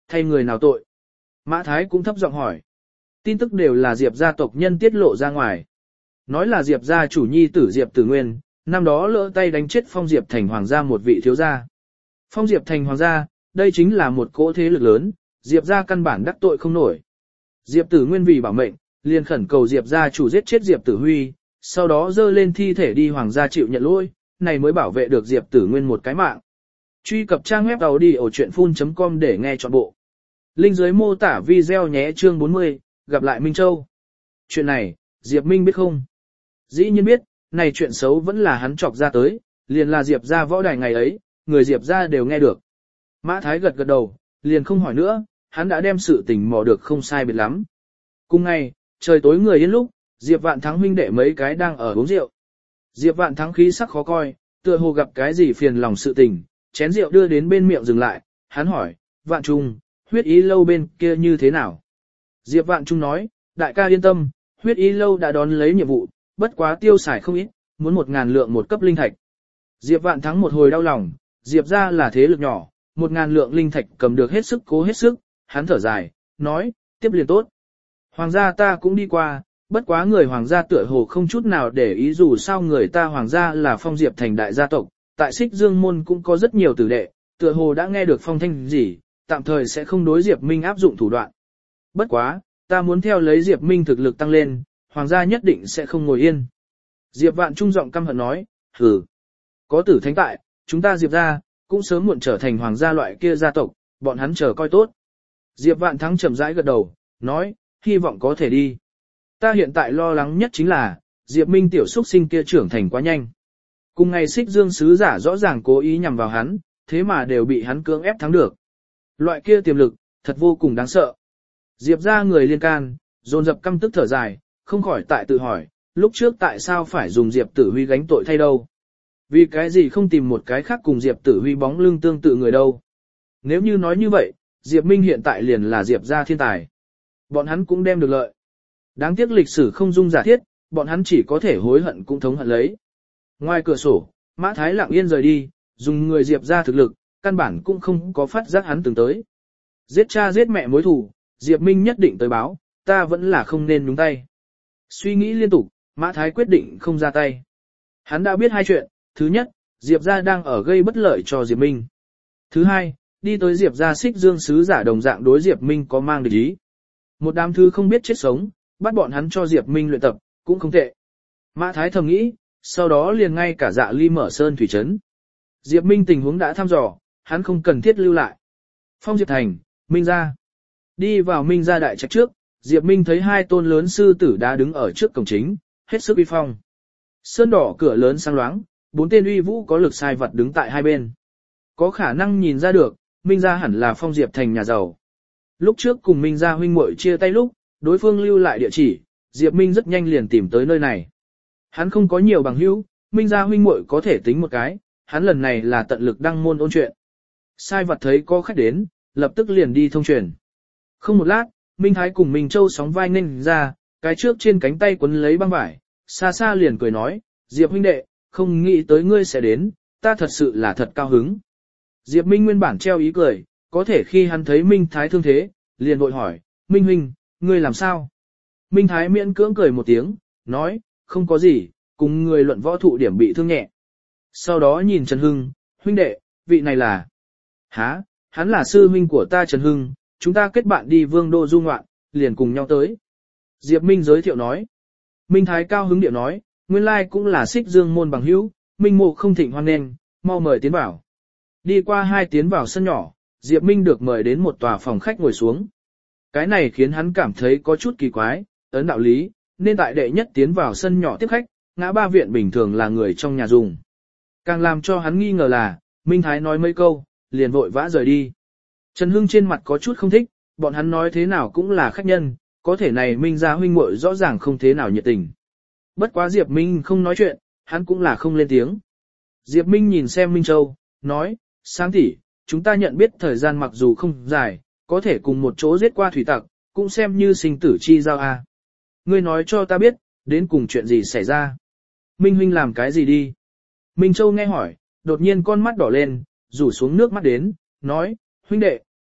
thay người nào tội? Mã Thái cũng thấp giọng hỏi. Tin tức đều là Diệp gia tộc nhân tiết lộ ra ngoài. Nói là Diệp gia chủ nhi tử Diệp Tử Nguyên, năm đó lỡ tay đánh chết Phong Diệp Thành hoàng gia một vị thiếu gia. Phong Diệp Thành hoàng gia, đây chính là một cỗ thế lực lớn, Diệp gia căn bản đắc tội không nổi. Diệp Tử Nguyên vì bảo mệnh, liền khẩn cầu Diệp gia chủ giết chết Diệp Tử Huy, sau đó dơ lên thi thể đi hoàng gia chịu nhận lỗi, này mới bảo vệ được Diệp Tử Nguyên một cái mạng. Truy cập trang web audiochuyenphun.com để nghe trọn bộ. Link dưới mô tả video nhé. Chương 40, gặp lại Minh Châu. Chuyện này, Diệp Minh biết không? Dĩ nhiên biết, này chuyện xấu vẫn là hắn chọc ra tới, liền là Diệp gia võ đài ngày ấy, người Diệp gia đều nghe được. Mã Thái gật gật đầu, liền không hỏi nữa, hắn đã đem sự tình mò được không sai biệt lắm. Cùng ngày, trời tối người yên lúc, Diệp Vạn Thắng huynh đệ mấy cái đang ở uống rượu. Diệp Vạn Thắng khí sắc khó coi, tựa hồ gặp cái gì phiền lòng sự tình, chén rượu đưa đến bên miệng dừng lại, hắn hỏi, Vạn Trung, huyết ý lâu bên kia như thế nào? Diệp Vạn Trung nói, đại ca yên tâm, huyết ý lâu đã đón lấy nhiệm vụ, bất quá tiêu xài không ít, muốn 1.000 lượng một cấp linh thạch. Diệp Vạn Thắng một hồi đau lòng, Diệp ra là thế lực nhỏ, 1.000 lượng linh thạch cầm được hết sức cố hết sức, hắn thở dài, nói, tiếp liền tốt. Hoàng gia ta cũng đi qua, bất quá người hoàng gia tựa hồ không chút nào để ý dù sao người ta hoàng gia là Phong Diệp Thành đại gia tộc, tại Xích Dương môn cũng có rất nhiều tử đệ, tựa hồ đã nghe được phong thanh gì, tạm thời sẽ không đối Diệp Minh áp dụng thủ đoạn. Bất quá, ta muốn theo lấy Diệp Minh thực lực tăng lên, hoàng gia nhất định sẽ không ngồi yên. Diệp Vạn Trung giọng căm hận nói, hừ, có tử thánh tại, chúng ta Diệp gia cũng sớm muộn trở thành hoàng gia loại kia gia tộc, bọn hắn chờ coi tốt. Diệp Vạn Thắng chậm rãi gật đầu, nói, hy vọng có thể đi. Ta hiện tại lo lắng nhất chính là, Diệp Minh tiểu xuất sinh kia trưởng thành quá nhanh. Cùng ngày Xích Dương sứ giả rõ ràng cố ý nhằm vào hắn, thế mà đều bị hắn cưỡng ép thắng được. Loại kia tiềm lực, thật vô cùng đáng sợ. Diệp ra người liên can, dồn dập căm tức thở dài, không khỏi tại tự hỏi, lúc trước tại sao phải dùng Diệp Tử Huy gánh tội thay đâu? Vì cái gì không tìm một cái khác cùng Diệp Tử Huy bóng lưng tương tự người đâu? Nếu như nói như vậy, Diệp Minh hiện tại liền là Diệp gia thiên tài. Bọn hắn cũng đem được lợi. Đáng tiếc lịch sử không dung giả thiết, bọn hắn chỉ có thể hối hận cũng thống hận lấy. Ngoài cửa sổ, Mã Thái lặng yên rời đi, dùng người Diệp gia thực lực, căn bản cũng không có phát giác hắn từng tới. Giết cha giết mẹ mối thù, Diệp Minh nhất định tới báo, ta vẫn là không nên nhúng tay. Suy nghĩ liên tục, Mã Thái quyết định không ra tay. Hắn đã biết hai chuyện, thứ nhất, Diệp gia đang ở gây bất lợi cho Diệp Minh. Thứ hai, đi tới Diệp gia Xích Dương sứ giả đồng dạng đối Diệp Minh có mang địch ý. Một đám thứ không biết chết sống, bắt bọn hắn cho Diệp Minh luyện tập, cũng không tệ. Mã Thái thầm nghĩ, sau đó liền ngay cả Dạ Ly mở sơn thủy trấn. Diệp Minh tình huống đã thăm dò, hắn không cần thiết lưu lại. Phong Diệp Thành, Minh gia. Đi vào Minh gia đại trạch trước, Diệp Minh thấy hai tôn lớn sư tử đá đứng ở trước cổng chính, hết sức uy phong. Sơn đỏ cửa lớn sáng loáng, 4 tên uy vũ có lực sai vật đứng tại hai bên. Có khả năng nhìn ra được, Minh gia hẳn là Phong Diệp Thành nhà giàu. Lúc trước cùng Minh gia huynh muội chia tay lúc, đối phương lưu lại địa chỉ, Diệp Minh rất nhanh liền tìm tới nơi này. Hắn không có nhiều bằng hữu, Minh gia huynh muội có thể tính một cái, hắn lần này là tận lực đăng môn ôn chuyện. Sai vật thấy có khách đến, lập tức liền đi thông truyền. Không một lát, Minh Thái cùng Minh Châu sóng vai nghênh ra, cái trước trên cánh tay quấn lấy băng vải, xa xa liền cười nói, Diệp huynh đệ, không nghĩ tới ngươi sẽ đến, ta thật sự là thật cao hứng. Diệp Minh nguyên bản treo ý cười, có thể khi hắn thấy Minh Thái thương thế, liền vội hỏi, Minh huynh, ngươi làm sao? Minh Thái miễn cưỡng cười một tiếng, nói, không có gì, cùng người luận võ thụ điểm bị thương nhẹ. Sau đó nhìn Trần Hưng, huynh đệ, vị này là... Hả, hắn là sư huynh của ta Trần Hưng, chúng ta kết bạn đi Vương Đô du ngoạn, liền cùng nhau tới. Diệp Minh giới thiệu nói. Minh Thái cao hứng điệu nói, nguyên lai cũng là Xích Dương môn bằng hữu, Minh mộ không thịnh hoan nghênh, mau mời tiến vào. Đi qua hai tiến vào sân nhỏ, Diệp Minh được mời đến một tòa phòng khách ngồi xuống. Cái này khiến hắn cảm thấy có chút kỳ quái, ấn đạo lý, nên tại đệ nhất tiến vào sân nhỏ tiếp khách, ngã ba viện bình thường là người trong nhà dùng. Càng làm cho hắn nghi ngờ là, Minh Thái nói mấy câu, liền vội vã rời đi. Trần Hưng trên mặt có chút không thích, bọn hắn nói thế nào cũng là khách nhân, có thể này Minh gia huynh muội rõ ràng không thế nào nhiệt tình. Bất quá Diệp Minh không nói chuyện, hắn cũng là không lên tiếng. Diệp Minh nhìn xem Minh Châu, nói, Sáng tỷ, chúng ta nhận biết thời gian mặc dù không dài, có thể cùng một chỗ giết qua thủy tặc, cũng xem như sinh tử chi giao a. Ngươi nói cho ta biết, đến cùng chuyện gì xảy ra. Minh huynh làm cái gì đi? Minh Châu nghe hỏi, đột nhiên con mắt đỏ lên, rủ xuống nước mắt đến, nói, huynh đệ,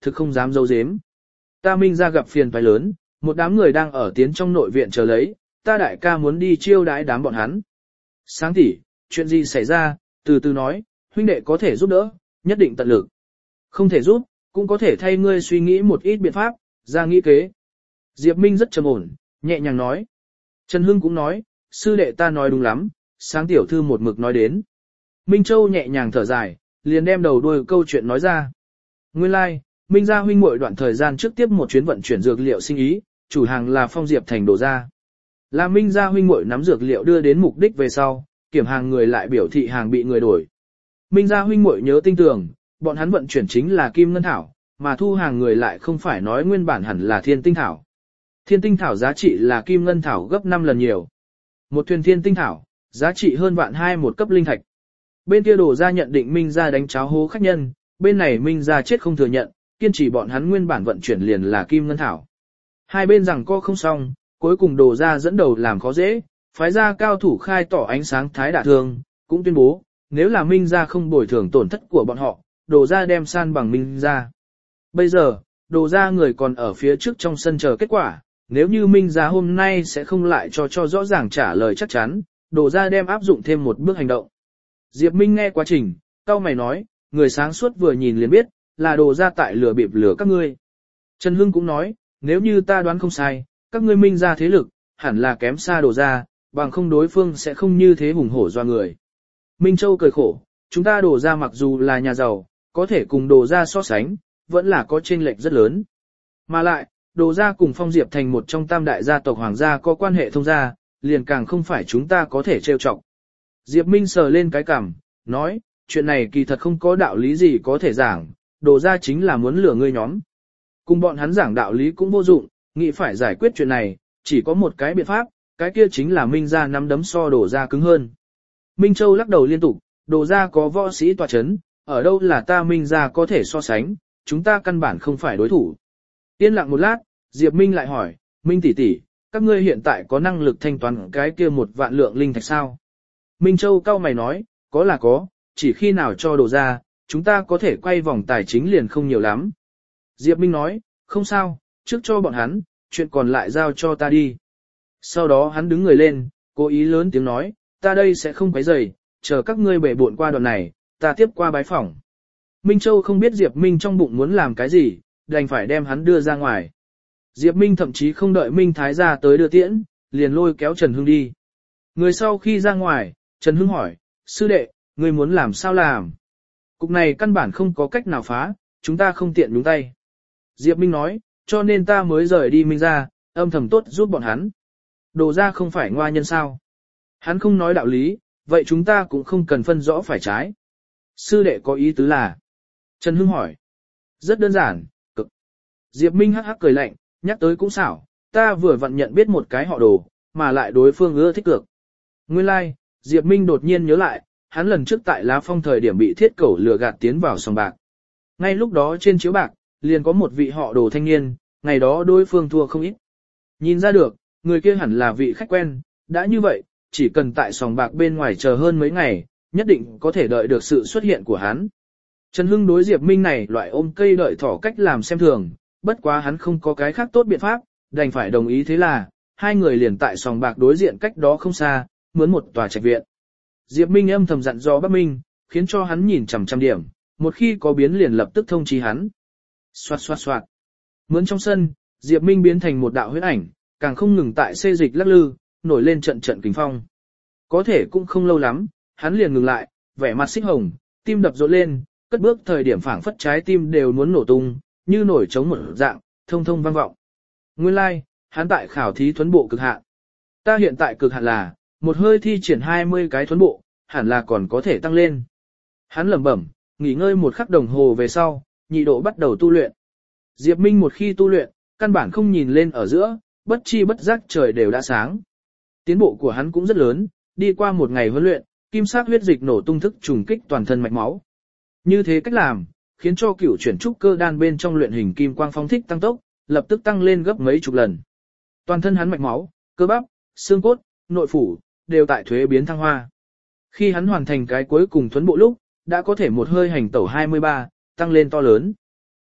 thực không dám giấu giếm. Ta Minh ra gặp phiền phải lớn, một đám người đang ở tiến trong nội viện chờ lấy, ta đại ca muốn đi chiêu đãi đám bọn hắn. Sáng tỷ, chuyện gì xảy ra, từ từ nói, huynh đệ có thể giúp đỡ, nhất định tận lực. Không thể giúp, cũng có thể thay ngươi suy nghĩ một ít biện pháp, ra nghĩ kế. Diệp Minh rất trầm ổn, nhẹ nhàng nói. Trần Hưng cũng nói, sư đệ ta nói đúng lắm, sáng tiểu thư một mực nói đến. Minh Châu nhẹ nhàng thở dài, liền đem đầu đuôi câu chuyện nói ra. Nguyên lai, like, Minh gia huynh muội đoạn thời gian trước tiếp một chuyến vận chuyển dược liệu sinh ý, chủ hàng là Phong Diệp Thành đổ ra. Là Minh gia huynh muội nắm dược liệu đưa đến mục đích về sau, kiểm hàng người lại biểu thị hàng bị người đổi. Minh gia huynh muội nhớ tinh tường, bọn hắn vận chuyển chính là kim ngân thảo, mà thu hàng người lại không phải nói nguyên bản hẳn là thiên tinh thảo. Thiên tinh thảo giá trị là kim ngân thảo gấp 5 lần nhiều. Một thuyền thiên tinh thảo, giá trị hơn vạn hai một cấp linh thạch. Bên kia đổ ra nhận định Minh gia đánh cháo hố khách nhân, bên này Minh gia chết không thừa nhận, kiên trì bọn hắn nguyên bản vận chuyển liền là kim ngân thảo. Hai bên rằng co không xong, cuối cùng đổ ra dẫn đầu làm khó dễ, phái ra cao thủ khai tỏ ánh sáng thái đả thương, cũng tuyên bố, nếu là Minh gia không bồi thường tổn thất của bọn họ, đổ ra đem san bằng Minh gia. Bây giờ, đổ ra người còn ở phía trước trong sân chờ kết quả, nếu như Minh gia hôm nay sẽ không lại cho rõ ràng trả lời chắc chắn, đổ ra đem áp dụng thêm một bước hành động. Diệp Minh nghe quá trình, cau mày nói, người sáng suốt vừa nhìn liền biết, là đổ ra tại lừa bịp lừa các ngươi. Trần Hưng cũng nói, nếu như ta đoán không sai, các ngươi Minh gia thế lực, hẳn là kém xa đổ ra, bằng không đối phương sẽ không như thế hùng hổ doa người. Minh Châu cười khổ, chúng ta đổ ra mặc dù là nhà giàu, có thể cùng đổ ra so sánh, vẫn là có chênh lệch rất lớn. Mà lại, đổ ra cùng Phong Diệp thành một trong tam đại gia tộc hoàng gia có quan hệ thông gia, liền càng không phải chúng ta có thể trêu chọc. Diệp Minh sờ lên cái cằm, nói, chuyện này kỳ thật không có đạo lý gì có thể giảng, đổ ra chính là muốn lừa ngươi nhóm. Cùng bọn hắn giảng đạo lý cũng vô dụng, nghĩ phải giải quyết chuyện này, chỉ có một cái biện pháp, cái kia chính là Minh gia nắm đấm so đổ ra cứng hơn. Minh Châu lắc đầu liên tục, đổ ra có võ sĩ tọa chấn, ở đâu là ta Minh gia có thể so sánh, chúng ta căn bản không phải đối thủ. Yên lặng một lát, Diệp Minh lại hỏi, Minh tỷ tỷ, các ngươi hiện tại có năng lực thanh toán cái kia 1 vạn lượng linh thạch sao? Minh Châu cau mày nói, có là có, chỉ khi nào cho đổ ra, chúng ta có thể quay vòng tài chính liền không nhiều lắm. Diệp Minh nói, không sao, trước cho bọn hắn, chuyện còn lại giao cho ta đi. Sau đó hắn đứng người lên, cố ý lớn tiếng nói, ta đây sẽ không quấy rầy, chờ các ngươi bể bộn qua đoạn này, ta tiếp qua bái phỏng. Minh Châu không biết Diệp Minh trong bụng muốn làm cái gì, đành phải đem hắn đưa ra ngoài. Diệp Minh thậm chí không đợi Minh Thái gia tới đưa tiễn, liền lôi kéo Trần Hưng đi. Người sau khi ra ngoài, Trần Hưng hỏi, sư đệ, ngươi muốn làm sao làm? Cục này căn bản không có cách nào phá, chúng ta không tiện nhúng tay. Diệp Minh nói, cho nên ta mới rời đi Minh ra, âm thầm tốt giúp bọn hắn. Đồ ra không phải ngoa nhân sao? Hắn không nói đạo lý, vậy chúng ta cũng không cần phân rõ phải trái. Sư đệ có ý tứ là? Trần Hưng hỏi. Rất đơn giản, cực. Diệp Minh hắc hắc cười lạnh, nhắc tới cũng xảo, ta vừa vặn nhận biết một cái họ đồ, mà lại đối phương ưa thích cược. Nguyên lai, like, Diệp Minh đột nhiên nhớ lại, hắn lần trước tại Lá Phong thời điểm bị thiết cẩu lừa gạt tiến vào sòng bạc. Ngay lúc đó trên chiếu bạc, liền có một vị họ đồ thanh niên, ngày đó đối phương thua không ít. Nhìn ra được, người kia hẳn là vị khách quen, đã như vậy, chỉ cần tại sòng bạc bên ngoài chờ hơn mấy ngày, nhất định có thể đợi được sự xuất hiện của hắn. Trần Hưng đối Diệp Minh này loại ôm cây đợi thỏ cách làm xem thường, bất quá hắn không có cái khác tốt biện pháp, đành phải đồng ý thế là, hai người liền tại sòng bạc đối diện cách đó không xa, mướn một tòa trạch viện. Diệp Minh âm thầm dặn dò Bắc Minh, khiến cho hắn nhìn chằm chằm điểm, một khi có biến liền lập tức thông chí hắn. Xoạt xoạt xoạt. Mướn trong sân, Diệp Minh biến thành một đạo huyết ảnh, càng không ngừng tại xê dịch lắc lư, nổi lên trận trận kình phong. Có thể cũng không lâu lắm, hắn liền ngừng lại, vẻ mặt xích hồng, tim đập rộn lên, cất bước thời điểm phảng phất trái tim đều muốn nổ tung, như nổi trống một dạng, thông thông vang vọng. Nguyên lai, like, hắn tại khảo thí thuấn bộ cực hạn. Ta hiện tại cực hạn là, một hơi thi triển 20 cái thuấn bộ, hẳn là còn có thể tăng lên. Hắn lẩm bẩm, nghỉ ngơi một khắc đồng hồ về sau, nhị độ bắt đầu tu luyện. Diệp Minh một khi tu luyện, căn bản không nhìn lên ở giữa, bất chi bất giác trời đều đã sáng. Tiến bộ của hắn cũng rất lớn, đi qua một ngày huấn luyện, kim sắc huyết dịch nổ tung thức trùng kích toàn thân mạch máu. Như thế cách làm, khiến cho cửu chuyển trúc cơ đan bên trong luyện hình kim quang phóng thích tăng tốc, lập tức tăng lên gấp mấy chục lần. Toàn thân hắn mạch máu, cơ bắp, xương cốt, nội phủ, đều tại thuế biến thăng hoa. Khi hắn hoàn thành cái cuối cùng thuấn bộ lúc, đã có thể một hơi hành tẩu 23, tăng lên to lớn.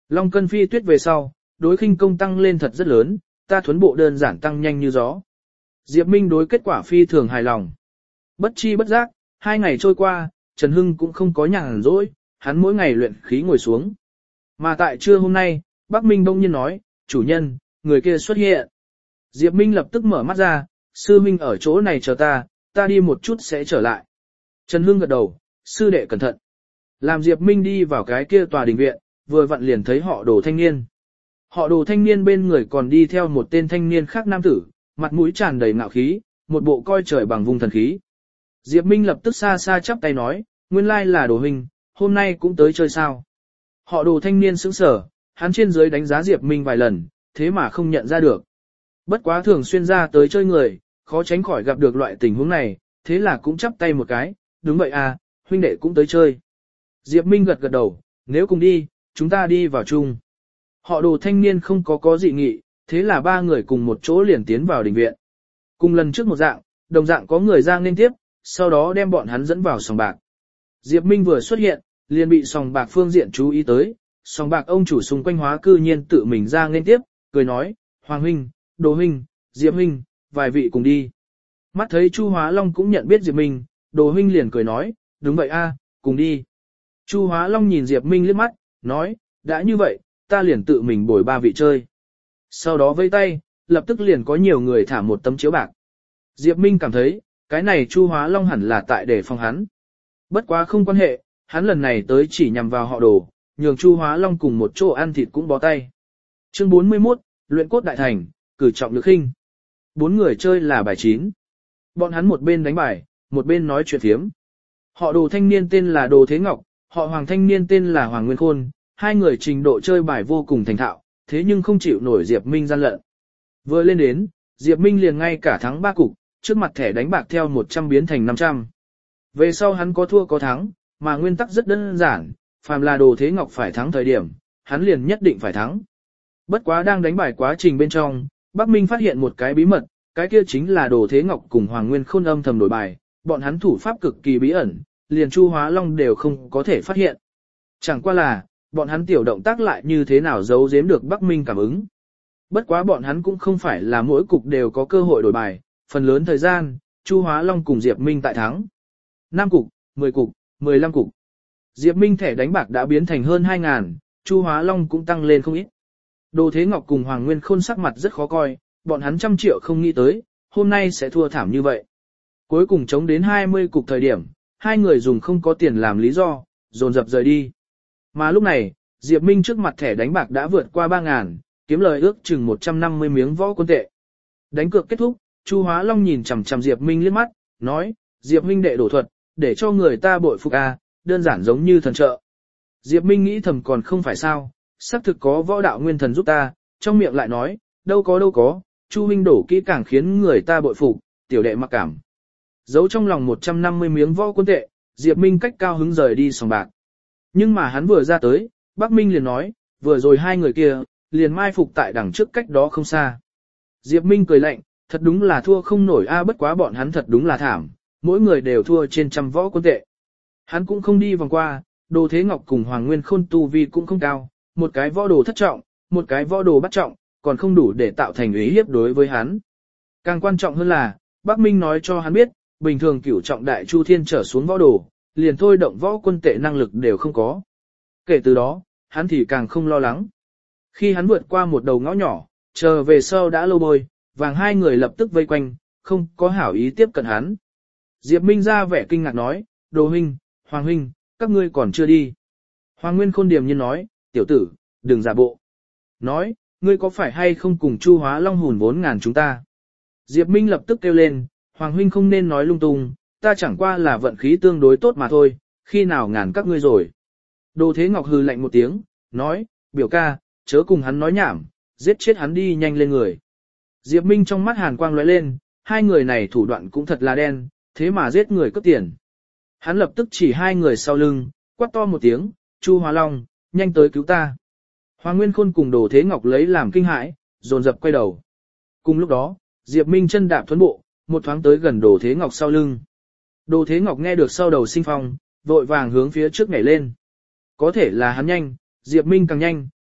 Long cân phi tuyết về sau, đối khinh công tăng lên thật rất lớn, ta thuấn bộ đơn giản tăng nhanh như gió. Diệp Minh đối kết quả phi thường hài lòng. Bất chi bất giác, 2 ngày trôi qua, Trần Hưng cũng không có nhàn rỗi, hắn mỗi ngày luyện khí ngồi xuống. Mà tại trưa hôm nay, Bắc Minh bỗng nhiên nói, chủ nhân, người kia xuất hiện. Diệp Minh lập tức mở mắt ra, sư minh ở chỗ này chờ ta đi một chút sẽ trở lại. Trần Hưng gật đầu, sư đệ cẩn thận. Làm Diệp Minh đi vào cái kia tòa đình viện, vừa vặn liền thấy họ Đồ thanh niên. Họ Đồ thanh niên bên người còn đi theo một tên thanh niên khác nam tử, mặt mũi tràn đầy ngạo khí, một bộ coi trời bằng vùng thần khí. Diệp Minh lập tức xa xa chắp tay nói, nguyên lai là Đồ huynh, hôm nay cũng tới chơi sao. Họ Đồ thanh niên sững sờ, hắn trên dưới đánh giá Diệp Minh vài lần, thế mà không nhận ra được. Bất quá thường xuyên ra tới chơi người, khó tránh khỏi gặp được loại tình huống này, thế là cũng chắp tay một cái, đúng vậy à, huynh đệ cũng tới chơi. Diệp Minh gật gật đầu, nếu cùng đi, chúng ta đi vào chung. Họ Đồ thanh niên không có dị nghị, thế là 3 người cùng một chỗ liền tiến vào đình viện. Cùng lần trước một dạng, đồng dạng có người ra nên tiếp, sau đó đem bọn hắn dẫn vào sòng bạc. Diệp Minh vừa xuất hiện, liền bị sòng bạc phương diện chú ý tới, sòng bạc ông chủ xung quanh hóa cư nhiên tự mình ra nên tiếp, cười nói, Hoàng huynh, Đồ huynh, Diệp huynh, vài vị cùng đi. Mắt thấy Chu Hóa Long cũng nhận biết Diệp Minh, Đồ huynh liền cười nói, đúng vậy a, cùng đi. Chu Hóa Long nhìn Diệp Minh liếc mắt, nói, đã như vậy, ta liền tự mình bồi 3 vị chơi. Sau đó vẫy tay, lập tức liền có nhiều người thả một tấm chiếu bạc. Diệp Minh cảm thấy, cái này Chu Hóa Long hẳn là tại để phòng hắn. Bất quá không quan hệ, hắn lần này tới chỉ nhằm vào họ Đồ, nhường Chu Hóa Long cùng một chỗ ăn thịt cũng bó tay. Chương 41, luyện cốt đại thành, cử trọng lực khinh. 4 người chơi là bài 9. Bọn hắn một bên đánh bài, một bên nói chuyện phiếm. Họ Đồ thanh niên tên là Đồ Thế Ngọc, họ Hoàng thanh niên tên là Hoàng Nguyên Khôn, 2 người trình độ chơi bài vô cùng thành thạo, thế nhưng không chịu nổi Diệp Minh gian lận. Vừa lên đến, Diệp Minh liền ngay cả thắng 3 cục, trước mặt thẻ đánh bạc theo 100 biến thành 500. Về sau hắn có thua có thắng, mà nguyên tắc rất đơn giản, phàm là Đồ Thế Ngọc phải thắng thời điểm, hắn liền nhất định phải thắng. Bất quá đang đánh bài quá trình bên trong, Bắc Minh phát hiện một cái bí mật, cái kia chính là Đồ Thế Ngọc cùng Hoàng Nguyên Khôn âm thầm đổi bài, bọn hắn thủ pháp cực kỳ bí ẩn, liền Chu Hóa Long đều không có thể phát hiện. Chẳng qua là, bọn hắn tiểu động tác lại như thế nào giấu giếm được Bắc Minh cảm ứng. Bất quá bọn hắn cũng không phải là mỗi cục đều có cơ hội đổi bài, phần lớn thời gian, Chu Hóa Long cùng Diệp Minh tại thắng. 5 cục, 10 cục, 15 cục. Diệp Minh thẻ đánh bạc đã biến thành hơn 2.000, Chu Hóa Long cũng tăng lên không ít. Đồ Thế Ngọc cùng Hoàng Nguyên Khôn sắc mặt rất khó coi, bọn hắn trăm triệu không nghĩ tới, hôm nay sẽ thua thảm như vậy. Cuối cùng chống đến 20 cục thời điểm, 2 người dùng không có tiền làm lý do, dồn dập rời đi. Mà lúc này, Diệp Minh trước mặt thẻ đánh bạc đã vượt qua 3.000, kiếm lời ước chừng 150 miếng võ quân tệ. Đánh cược kết thúc, Chu Hóa Long nhìn chằm chằm Diệp Minh liếc mắt, nói, Diệp huynh đệ đổ thuật, để cho người ta bội phục a, đơn giản giống như thần trợ. Diệp Minh nghĩ thầm còn không phải sao, xác thực có võ đạo nguyên thần giúp ta, trong miệng lại nói, đâu có, Chu huynh đổ kỹ càng khiến người ta bội phục, tiểu đệ mặc cảm. Giấu trong lòng 150 miếng võ quân tệ, Diệp Minh cách cao hứng rời đi sòng bạc. Nhưng mà hắn vừa ra tới, Bắc Minh liền nói, vừa rồi 2 người kia, liền mai phục tại đằng trước cách đó không xa. Diệp Minh cười lạnh, thật đúng là thua không nổi a, bất quá bọn hắn thật đúng là thảm, mỗi người đều thua trên 100 võ quân tệ. Hắn cũng không đi vòng qua, Đồ Thế Ngọc cùng Hoàng Nguyên Khôn tu vi cũng không cao, một cái võ đồ thất trọng, một cái võ đồ bắt trọng, còn không đủ để tạo thành uy hiếp đối với hắn. Càng quan trọng hơn là, Bắc Minh nói cho hắn biết, bình thường cửu trọng đại chu thiên trở xuống võ đồ, liền thôi động võ quân tệ năng lực đều không có. Kể từ đó, hắn thì càng không lo lắng. Khi hắn vượt qua một đầu ngõ nhỏ, chờ về sau đã lâu bôi, vàng 2 người lập tức vây quanh, không có hảo ý tiếp cận hắn. Diệp Minh ra vẻ kinh ngạc nói, Đồ huynh, Hoàng huynh, các ngươi còn chưa đi. Hoàng Nguyên Khôn điềm nhiên nói, tiểu tử, đừng giả bộ. Nói, ngươi có phải hay không cùng Chu Hóa Long hùn 4.000 chúng ta? Diệp Minh lập tức kêu lên, Hoàng huynh không nên nói lung tung, ta chẳng qua là vận khí tương đối tốt mà thôi, khi nào ngàn các ngươi rồi. Đồ Thế Ngọc hừ lạnh một tiếng, nói, biểu ca, chớ cùng hắn nói nhảm, giết chết hắn đi nhanh lên người. Diệp Minh trong mắt hàn quang lóe lên, 2 người này thủ đoạn cũng thật là đen, thế mà giết người cướp tiền. Hắn lập tức chỉ 2 người sau lưng, quát to một tiếng, Chu Hóa Long, nhanh tới cứu ta. Hoàng Nguyên Khôn cùng Đồ Thế Ngọc lấy làm kinh hãi, dồn dập quay đầu. Cùng lúc đó, Diệp Minh chân đạp thuấn bộ, một thoáng tới gần Đồ Thế Ngọc sau lưng. Đồ Thế Ngọc nghe được sau đầu sinh phong, vội vàng hướng phía trước nhảy lên. Có thể là hắn nhanh, Diệp Minh càng nhanh,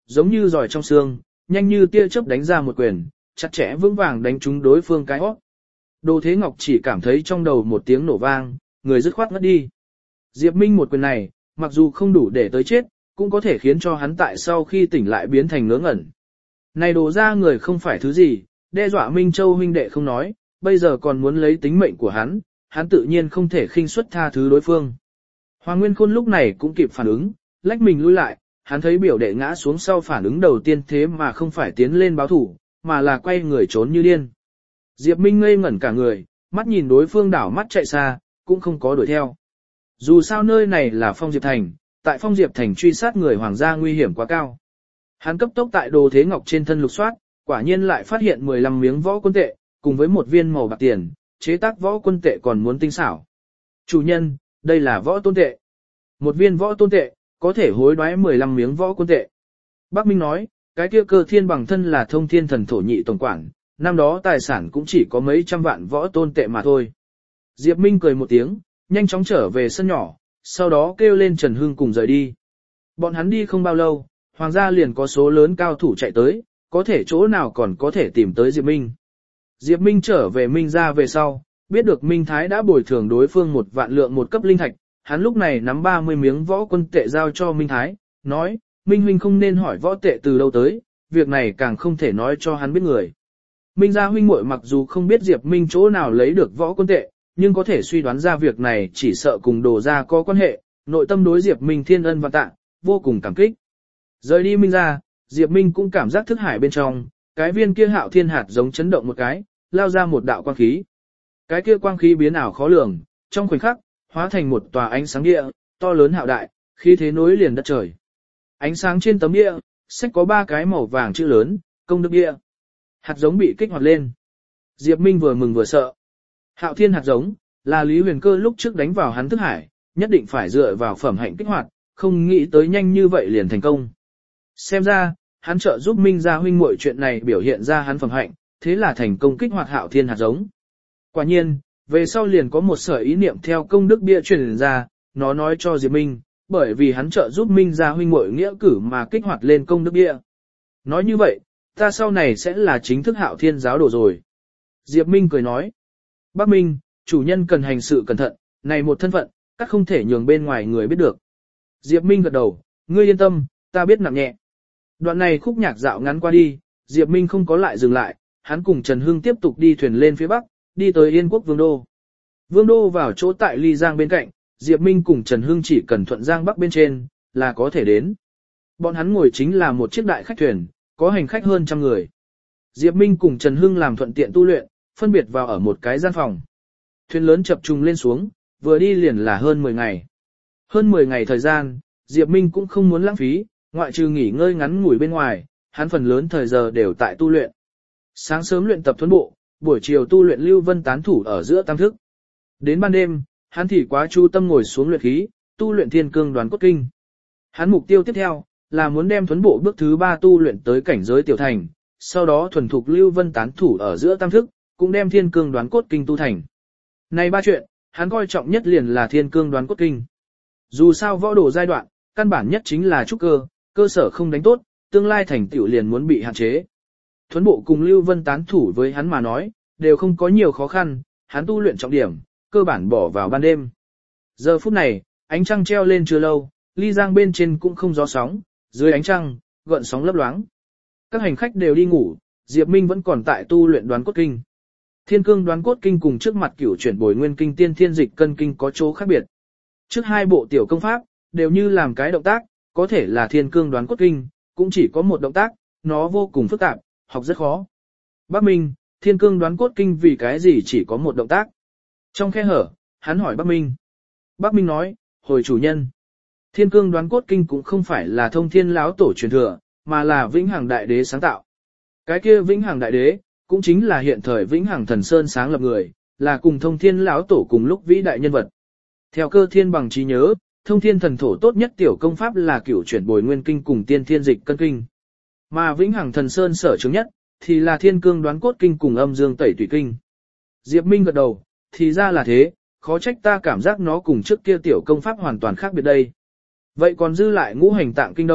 giống như giỏi trong xương, nhanh như tia chớp đánh ra một quyền, chặt chẽ vững vàng đánh trúng đối phương cái hót. Đồ Thế Ngọc chỉ cảm thấy trong đầu một tiếng nổ vang, người dứt khoát ngất đi. Diệp Minh một quyền này, mặc dù không đủ để tới chết, cũng có thể khiến cho hắn tại sau khi tỉnh lại biến thành ngớ ngẩn. Này đổ ra người không phải thứ gì, đe dọa Minh Châu huynh đệ không nói, bây giờ còn muốn lấy tính mệnh của hắn tự nhiên không thể khinh suất tha thứ đối phương. Hoàng Nguyên Khôn lúc này cũng kịp phản ứng, lách mình lui lại, hắn thấy biểu đệ ngã xuống sau phản ứng đầu tiên thế mà không phải tiến lên báo thủ, mà là quay người trốn như điên. Diệp Minh ngây ngẩn cả người, mắt nhìn đối phương đảo mắt chạy xa, cũng không có đuổi theo. Dù sao nơi này là Phong Diệp Thành, tại Phong Diệp Thành truy sát người hoàng gia nguy hiểm quá cao. Hắn cấp tốc tại Đồ Thế Ngọc trên thân lục soát, quả nhiên lại phát hiện 15 miếng võ quân tệ, cùng với một viên màu bạc tiền, chế tác võ quân tệ còn muốn tinh xảo. Chủ nhân, đây là võ tôn tệ. Một viên võ tôn tệ, có thể hối đoái 15 miếng võ quân tệ. Bác Minh nói, cái kia Cơ Thiên bằng thân là Thông Thiên Thần thổ nhị tổng quản, năm đó tài sản cũng chỉ có mấy trăm vạn võ tôn tệ mà thôi. Diệp Minh cười một tiếng, nhanh chóng trở về sân nhỏ, sau đó kêu lên Trần Hưng cùng rời đi. Bọn hắn đi không bao lâu, hoàng gia liền có số lớn cao thủ chạy tới, có thể chỗ nào còn có thể tìm tới Diệp Minh. Diệp Minh trở về Minh gia về sau, biết được Minh Thái đã bồi thường đối phương 1 vạn lượng một cấp linh thạch, hắn lúc này nắm 30 miếng võ quân tệ giao cho Minh Thái, nói, Minh huynh không nên hỏi võ tệ từ đâu tới, việc này càng không thể nói cho hắn biết người. Minh gia huynh muội mặc dù không biết Diệp Minh chỗ nào lấy được võ quân tệ, nhưng có thể suy đoán ra việc này chỉ sợ cùng Đồ gia có quan hệ, nội tâm đối Diệp Minh thiên ân và tạ, vô cùng cảm kích. Rời đi Minh gia, Diệp Minh cũng cảm giác thức hải bên trong, cái viên kia Hạo Thiên hạt giống chấn động một cái, lao ra một đạo quang khí. Cái kia quang khí biến ảo khó lường, trong khoảnh khắc, hóa thành một tòa ánh sáng địa, to lớn hạo đại, khí thế nối liền đất trời. Ánh sáng trên tấm địa, sách có 3 cái màu vàng chữ lớn, công đức địa. Hạt giống bị kích hoạt lên. Diệp Minh vừa mừng vừa sợ. Hạo Thiên hạt giống, là Lý Huyền Cơ lúc trước đánh vào hắn thức hải, nhất định phải dựa vào phẩm hạnh kích hoạt, không nghĩ tới nhanh như vậy liền thành công. Xem ra, hắn trợ giúp Minh gia huynh muội chuyện này biểu hiện ra hắn phẩm hạnh, thế là thành công kích hoạt Hạo Thiên hạt giống. Quả nhiên, về sau liền có một sở ý niệm theo công đức bia truyền ra, nó nói cho Diệp Minh, bởi vì hắn trợ giúp Minh gia huynh muội nghĩa cử mà kích hoạt lên công đức bia. Nói như vậy, ta sau này sẽ là chính thức Hạo Thiên giáo đồ rồi. Diệp Minh cười nói, Bác Minh, chủ nhân cần hành sự cẩn thận, này một thân phận, các không thể nhường bên ngoài người biết được. Diệp Minh gật đầu, ngươi yên tâm, ta biết nặng nhẹ. Đoạn này khúc nhạc dạo ngắn qua đi, Diệp Minh không có lại dừng lại, hắn cùng Trần Hưng tiếp tục đi thuyền lên phía bắc, đi tới Yên Quốc Vương Đô. Vương Đô vào chỗ tại Ly Giang bên cạnh, Diệp Minh cùng Trần Hưng chỉ cần thuận Giang Bắc bên trên, là có thể đến. Bọn hắn ngồi chính là một chiếc đại khách thuyền, có hành khách hơn 100 người. Diệp Minh cùng Trần Hưng làm thuận tiện tu luyện, phân biệt vào ở một cái gian phòng. Thuyền lớn chập trùng lên xuống, vừa đi liền là hơn 10 ngày. Hơn 10 ngày thời gian, Diệp Minh cũng không muốn lãng phí, ngoại trừ nghỉ ngơi ngắn ngủi bên ngoài, hắn phần lớn thời giờ đều tại tu luyện. Sáng sớm luyện tập thuần bộ, buổi chiều tu luyện Lưu Vân tán thủ ở giữa tam thức. Đến ban đêm, hắn thì quá chú tâm ngồi xuống luyện khí, tu luyện Thiên Cương Đoán Cốt Kinh. Hắn mục tiêu tiếp theo là muốn đem thuần bộ bước thứ 3 tu luyện tới cảnh giới tiểu thành, sau đó thuần thục Lưu Vân tán thủ ở giữa tam thức, cũng đem Thiên Cương Đoán Cốt Kinh tu thành. Này 3 chuyện, hắn coi trọng nhất liền là Thiên Cương Đoán Cốt Kinh. Dù sao võ đồ giai đoạn, căn bản nhất chính là trúc cơ, cơ sở không đánh tốt, tương lai thành tựu liền muốn bị hạn chế. Thuấn bộ cùng Lưu Vân tán thủ với hắn mà nói, đều không có nhiều khó khăn, hắn tu luyện trọng điểm, cơ bản bỏ vào ban đêm. Giờ phút này, ánh trăng treo lên chưa lâu, Ly Giang bên trên cũng không gió sóng, dưới ánh trăng, gợn sóng lấp loáng. Các hành khách đều đi ngủ, Diệp Minh vẫn còn tại tu luyện Đoán Cốt Kinh. Thiên Cương Đoán Cốt Kinh cùng trước mặt Cửu Chuyển Bồi Nguyên Kinh Tiên Thiên Dịch Cân Kinh có chỗ khác biệt. Trước 2 bộ tiểu công pháp, đều như làm cái động tác, có thể là Thiên Cương Đoán Cốt Kinh, cũng chỉ có một động tác, nó vô cùng phức tạp, học rất khó. Bác Minh, Thiên Cương Đoán Cốt Kinh vì cái gì chỉ có một động tác? Trong khe hở, hắn hỏi Bác Minh. Bác Minh nói, hồi chủ nhân. Thiên Cương Đoán Cốt Kinh cũng không phải là Thông Thiên lão tổ truyền thừa, mà là Vĩnh Hằng Đại Đế sáng tạo. Cái kia Vĩnh Hằng Đại Đế, cũng chính là hiện thời Vĩnh Hằng Thần Sơn sáng lập người, là cùng Thông Thiên lão tổ cùng lúc vĩ đại nhân vật. Theo Cơ Thiên bằng trí nhớ, Thông Thiên thần thổ tốt nhất tiểu công pháp là Cửu Chuyển Bồi Nguyên Kinh cùng Tiên Thiên Dịch Cân Kinh. Mà Vĩnh Hằng Thần Sơn sở chứng nhất, thì là Thiên Cương Đoán Cốt Kinh cùng Âm Dương Tẩy Tùy Kinh. Diệp Minh gật đầu, thì ra là thế, khó trách ta cảm giác nó cùng trước kia tiểu công pháp hoàn toàn khác biệt đây. Vậy còn dư lại Ngũ Hành Tạng Kinh đâu,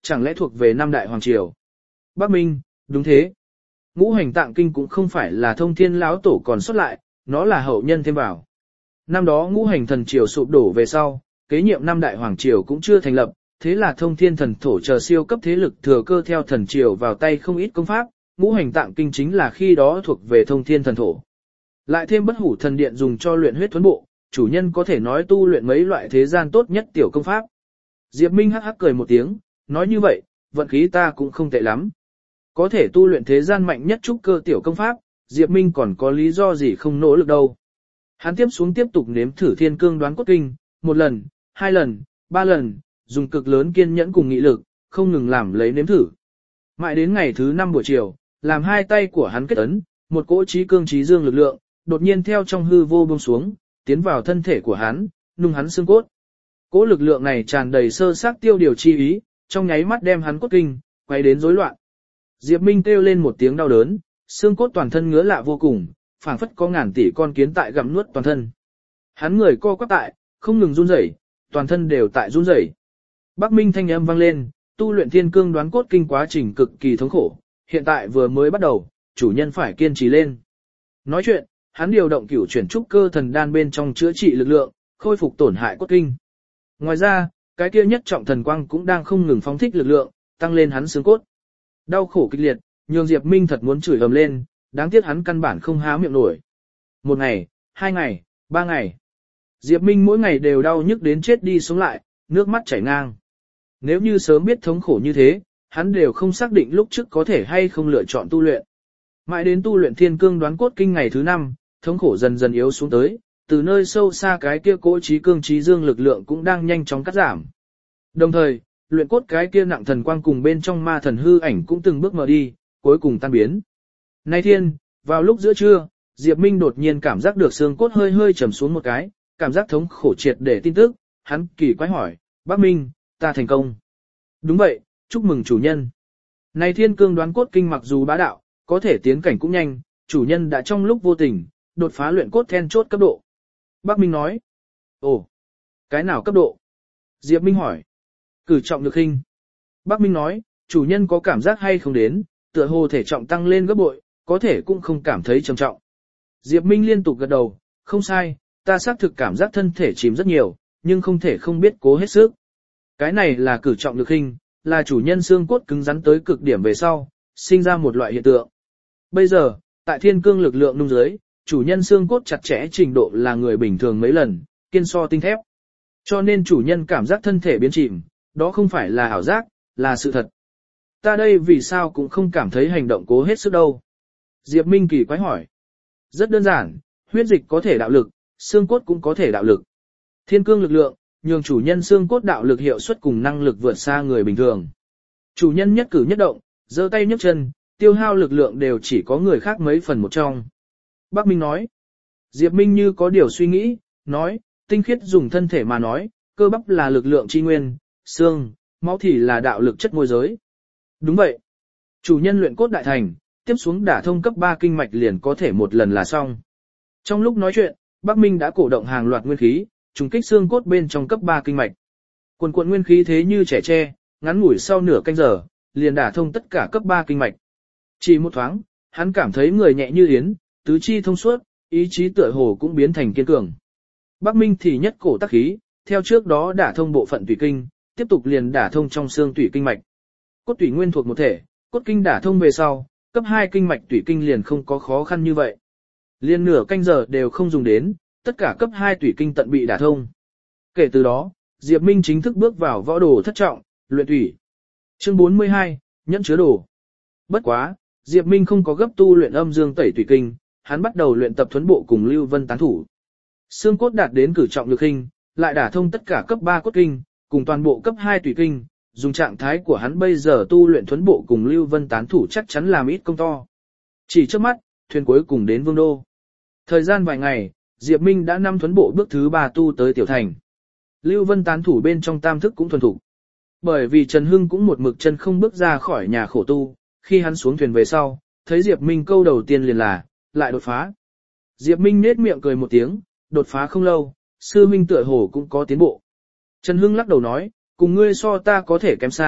chẳng lẽ thuộc về năm đại hoàng triều? Bắc Minh, đúng thế. Ngũ hành tạng kinh cũng không phải là thông thiên lão tổ còn xuất lại, nó là hậu nhân thêm vào. Năm đó ngũ hành thần triều sụp đổ về sau, kế nhiệm năm đại hoàng triều cũng chưa thành lập, thế là thông thiên thần thổ chờ siêu cấp thế lực thừa cơ theo thần triều vào tay không ít công pháp, ngũ hành tạng kinh chính là khi đó thuộc về thông thiên thần thổ. Lại thêm bất hủ thần điện dùng cho luyện huyết thuần bộ, chủ nhân có thể nói tu luyện mấy loại thế gian tốt nhất tiểu công pháp. Diệp Minh hắc hắc cười một tiếng, nói như vậy, vận khí ta cũng không tệ lắm. Có thể tu luyện thế gian mạnh nhất trúc cơ tiểu công pháp, Diệp Minh còn có lý do gì không nỗ lực đâu. Hắn tiếp xuống tiếp tục nếm thử thiên cương đoán cốt kinh, 1 lần, 2 lần, 3 lần, dùng cực lớn kiên nhẫn cùng nghị lực, không ngừng làm lấy nếm thử. Mãi đến ngày thứ 5 buổi chiều, làm hai tay của hắn kết ấn, một cỗ trí cương trí dương lực lượng, đột nhiên theo trong hư vô buông xuống, tiến vào thân thể của hắn, nung hắn xương cốt. Cỗ lực lượng này tràn đầy sơ xác tiêu điều chi ý, trong nháy mắt đem hắn cốt kinh, quay đến rối loạn. Diệp Minh kêu lên một tiếng đau đớn, xương cốt toàn thân ngứa lạ vô cùng, phảng phất có ngàn tỷ con kiến tại gặm nuốt toàn thân. Hắn người co quắp tại, không ngừng run rẩy, toàn thân đều tại run rẩy. Bắc Minh thanh âm vang lên, tu luyện thiên cương đoán cốt kinh quá trình cực kỳ thống khổ, hiện tại vừa mới bắt đầu, chủ nhân phải kiên trì lên. Nói chuyện, hắn điều động cửu chuyển trúc cơ thần đan bên trong chữa trị lực lượng, khôi phục tổn hại cốt kinh. Ngoài ra, cái kia nhất trọng thần quang cũng đang không ngừng phóng thích lực lượng, tăng lên hắn xương cốt. Đau khổ kịch liệt, nhường Diệp Minh thật muốn chửi ầm lên, đáng tiếc hắn căn bản không há miệng nổi. 1 ngày, 2 ngày, 3 ngày. Diệp Minh mỗi ngày đều đau nhức đến chết đi sống lại, nước mắt chảy ngang. Nếu như sớm biết thống khổ như thế, hắn đều không xác định lúc trước có thể hay không lựa chọn tu luyện. Mãi đến tu luyện thiên cương đoán cốt kinh ngày thứ 5, thống khổ dần dần yếu xuống tới, từ nơi sâu xa cái kia cỗ trí cương trí dương lực lượng cũng đang nhanh chóng cắt giảm. Đồng thời, luyện cốt cái kia nặng thần quang cùng bên trong ma thần hư ảnh cũng từng bước mở đi, cuối cùng tan biến. Nay thiên, vào lúc giữa trưa, Diệp Minh đột nhiên cảm giác được xương cốt hơi hơi trầm xuống một cái, cảm giác thống khổ triệt để tin tức, hắn kỳ quái hỏi, Bắc Minh, ta thành công. Đúng vậy, chúc mừng chủ nhân. Này thiên cương đoán cốt kinh mặc dù bá đạo, có thể tiến cảnh cũng nhanh, chủ nhân đã trong lúc vô tình, đột phá luyện cốt then chốt cấp độ. Bắc Minh nói, ồ, cái nào cấp độ? Diệp Minh hỏi, cử trọng lực hình. Bắc Minh nói, chủ nhân có cảm giác hay không đến, tựa hồ thể trọng tăng lên gấp bội, có thể cũng không cảm thấy trầm trọng. Diệp Minh liên tục gật đầu, không sai, ta xác thực cảm giác thân thể chìm rất nhiều, nhưng không thể không biết cố hết sức. Cái này là cử trọng lực hình, là chủ nhân xương cốt cứng rắn tới cực điểm về sau, sinh ra một loại hiện tượng. Bây giờ, tại thiên cương lực lượng nung dưới, chủ nhân xương cốt chặt chẽ trình độ là người bình thường mấy lần, kiên so tinh thép. Cho nên chủ nhân cảm giác thân thể biến chìm, đó không phải là ảo giác, là sự thật. Ta đây vì sao cũng không cảm thấy hành động cố hết sức đâu. Diệp Minh kỳ quái hỏi. Rất đơn giản, huyết dịch có thể đạo lực, xương cốt cũng có thể đạo lực. Thiên cương lực lượng, nhường chủ nhân xương cốt đạo lực hiệu suất cùng năng lực vượt xa người bình thường. Chủ nhân nhất cử nhất động, giơ tay nhấc chân, tiêu hao lực lượng đều chỉ có người khác mấy phần một trong. Bắc Minh nói. Diệp Minh như có điều suy nghĩ, nói, tinh khiết dùng thân thể mà nói, cơ bắp là lực lượng chi nguyên, xương, máu thì là đạo lực chất môi giới. Đúng vậy. Chủ nhân luyện cốt đại thành, tiếp xuống đả thông cấp 3 kinh mạch liền có thể một lần là xong. Trong lúc nói chuyện, Bắc Minh đã cổ động hàng loạt nguyên khí, trùng kích xương cốt bên trong cấp 3 kinh mạch. Quần cuộn nguyên khí thế như trẻ tre, ngắn ngủi sau nửa canh giờ, liền đả thông tất cả cấp 3 kinh mạch. Chỉ một thoáng, hắn cảm thấy người nhẹ như yến, tứ chi thông suốt, ý chí tựa hồ cũng biến thành kiên cường. Bắc Minh thì nhất cổ tắc khí, theo trước đó đả thông bộ phận tủy kinh, tiếp tục liền đả thông trong xương tủy kinh mạch. Cốt tủy nguyên thuộc một thể, cốt kinh đả thông về sau, cấp 2 kinh mạch tủy kinh liền không có khó khăn như vậy. Liên nửa canh giờ đều không dùng đến, tất cả cấp 2 tủy kinh tận bị đả thông. Kể từ đó, Diệp Minh chính thức bước vào võ đồ thất trọng, luyện tủy. Chương 42, nhẫn chứa đồ. Bất quá, Diệp Minh không có gấp tu luyện âm dương tẩy tủy kinh, hắn bắt đầu luyện tập thuấn bộ cùng Lưu Vân tán thủ. Xương cốt đạt đến cử trọng lực hình, lại đả thông tất cả cấp 3 cốt kinh, cùng toàn bộ cấp 2 tủy kinh, dùng trạng thái của hắn bây giờ tu luyện thuấn bộ cùng Lưu Vân tán thủ chắc chắn làm ít công to. Chỉ trước mắt, thuyền cuối cùng đến Vương Đô. Thời gian vài ngày, Diệp Minh đã năm thuấn bộ bước thứ 3 tu tới tiểu thành. Lưu Vân tán thủ bên trong tam thức cũng thuần thục. Bởi vì Trần Hưng cũng một mực chân không bước ra khỏi nhà khổ tu, khi hắn xuống thuyền về sau, thấy Diệp Minh câu đầu tiên liền là, lại đột phá. Diệp Minh nết miệng cười một tiếng, đột phá không lâu, sư minh tựa hồ cũng có tiến bộ. Trần Hưng lắc đầu nói, cùng ngươi so ta có thể kém xa,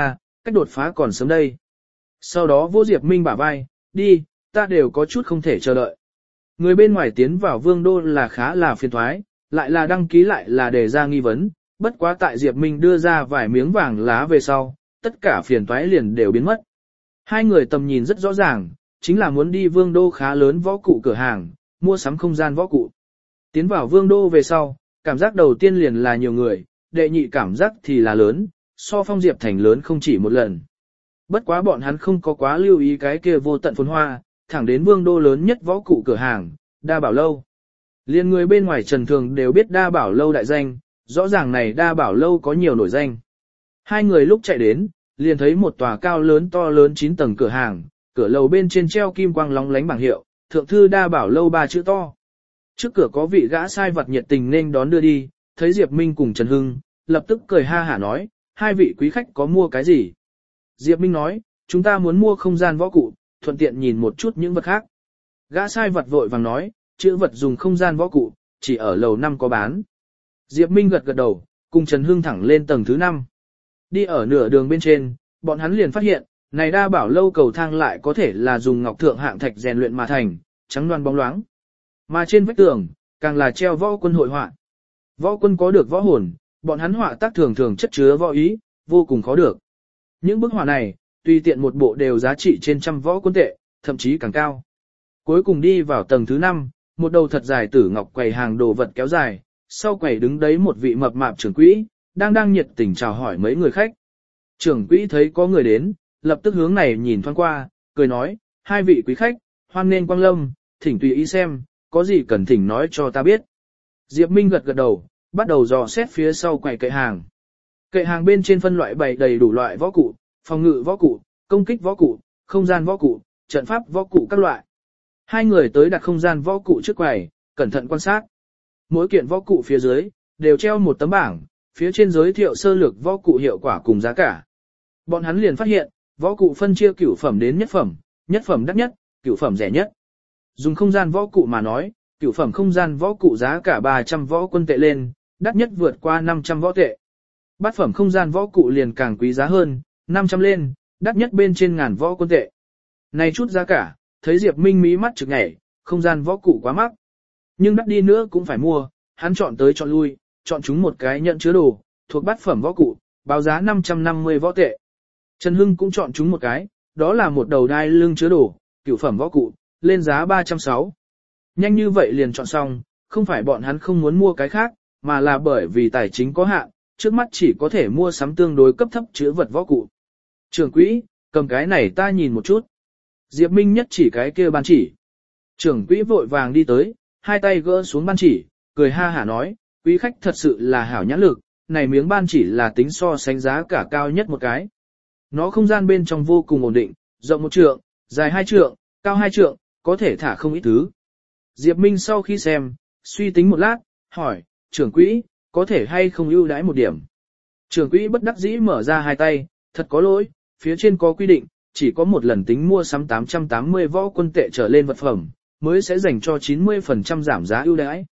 cách đột phá còn sớm đây. Sau đó vô Diệp Minh bả vai, đi, ta đều có chút không thể chờ đợi. Người bên ngoài tiến vào vương đô là khá là phiền thoái, lại là đăng ký lại là đề ra nghi vấn, bất quá tại Diệp Minh đưa ra vài miếng vàng lá về sau, tất cả phiền toái liền đều biến mất. Hai người tầm nhìn rất rõ ràng, chính là muốn đi vương đô khá lớn võ cụ cửa hàng, mua sắm không gian võ cụ. Tiến vào vương đô về sau, cảm giác đầu tiên liền là nhiều người, đệ nhị cảm giác thì là lớn, so Phong Diệp thành lớn không chỉ một lần. Bất quá bọn hắn không có quá lưu ý cái kia vô tận phồn hoa, thẳng đến vương đô lớn nhất võ cụ cửa hàng, Đa Bảo Lâu. Liên người bên ngoài trần thường đều biết Đa Bảo Lâu đại danh, rõ ràng này Đa Bảo Lâu có nhiều nổi danh. Hai người lúc chạy đến, liền thấy một tòa cao lớn to lớn 9 tầng cửa hàng, cửa lầu bên trên treo kim quang lóng lánh bảng hiệu, thượng thư Đa Bảo Lâu 3 chữ to. Trước cửa có vị gã sai vặt nhiệt tình nên đón đưa đi, thấy Diệp Minh cùng Trần Hưng, lập tức cười ha hả nói, hai vị quý khách có mua cái gì? Diệp Minh nói, chúng ta muốn mua không gian võ cụ, thuận tiện nhìn một chút những vật khác. Gã sai vặt vội vàng nói, chữ vật dùng không gian võ cụ, chỉ ở lầu 5 có bán. Diệp Minh gật gật đầu, cùng Trần Hưng thẳng lên tầng thứ 5. Đi ở nửa đường bên trên, bọn hắn liền phát hiện, này Đa Bảo Lâu cầu thang lại có thể là dùng ngọc thượng hạng thạch rèn luyện mà thành, trắng loan bóng loáng. Mà trên vách tường, càng là treo võ quân hội họa. Võ quân có được võ hồn, bọn hắn họa tác thường thường chất chứa võ ý, vô cùng khó được. Những bức họa này, tùy tiện một bộ đều giá trị trên trăm võ quân tệ, thậm chí càng cao. Cuối cùng đi vào tầng thứ 5, một đầu thật dài tử ngọc quầy hàng đồ vật kéo dài, sau quầy đứng đấy một vị mập mạp trưởng quỹ, đang nhiệt tình chào hỏi mấy người khách. Trưởng quỹ thấy có người đến, lập tức hướng này nhìn thoáng qua, cười nói, hai vị quý khách, hoan nên quang lâm, thỉnh tùy ý xem, có gì cần thỉnh nói cho ta biết. Diệp Minh gật gật đầu, bắt đầu dò xét phía sau quầy kệ hàng. Kệ hàng bên trên phân loại bày đầy đủ loại võ cụ, phòng ngự võ cụ, công kích võ cụ, không gian võ cụ, trận pháp võ cụ các loại. Hai người tới đặt không gian võ cụ trước quầy, cẩn thận quan sát. Mỗi kiện võ cụ phía dưới, đều treo một tấm bảng, phía trên giới thiệu sơ lược võ cụ hiệu quả cùng giá cả. Bọn hắn liền phát hiện, võ cụ phân chia cửu phẩm đến nhất phẩm đắt nhất, cửu phẩm rẻ nhất. Dùng không gian võ cụ mà nói, cửu phẩm không gian võ cụ giá cả 300 võ quân tệ lên, đắt nhất vượt qua 500 võ tệ. Bát phẩm không gian võ cụ liền càng quý giá hơn, 500 lên, đắt nhất bên trên ngàn võ quân tệ. Này chút giá cả, thấy Diệp Minh mí mắt trực nhảy, không gian võ cụ quá mắc. Nhưng đắt đi nữa cũng phải mua, hắn chọn tới chọn lui, chọn chúng một cái nhận chứa đồ, thuộc bát phẩm võ cụ, báo giá 550 võ tệ. Trần Hưng cũng chọn chúng một cái, đó là một đầu đai lưng chứa đồ, cửu phẩm võ cụ, lên giá 360. Nhanh như vậy liền chọn xong, không phải bọn hắn không muốn mua cái khác, mà là bởi vì tài chính có hạn, trước mắt chỉ có thể mua sắm tương đối cấp thấp chứa vật võ cụ. Trưởng quỹ, cầm cái này ta nhìn một chút. Diệp Minh nhất chỉ cái kia ban chỉ. Trưởng quỹ vội vàng đi tới, hai tay gỡ xuống ban chỉ, cười ha hả nói, quý khách thật sự là hảo nhãn lực, này miếng ban chỉ là tính so sánh giá cả cao nhất một cái. Nó không gian bên trong vô cùng ổn định, rộng 1 trượng, dài 2 trượng, cao 2 trượng, có thể thả không ít thứ. Diệp Minh sau khi xem, suy tính một lát, hỏi, trưởng quỹ, có thể hay không ưu đãi một điểm. Trưởng quỹ bất đắc dĩ mở ra hai tay, thật có lỗi, phía trên có quy định, chỉ có một lần tính mua sắm 880 võ quân tệ trở lên vật phẩm, mới sẽ dành cho 90% giảm giá ưu đãi.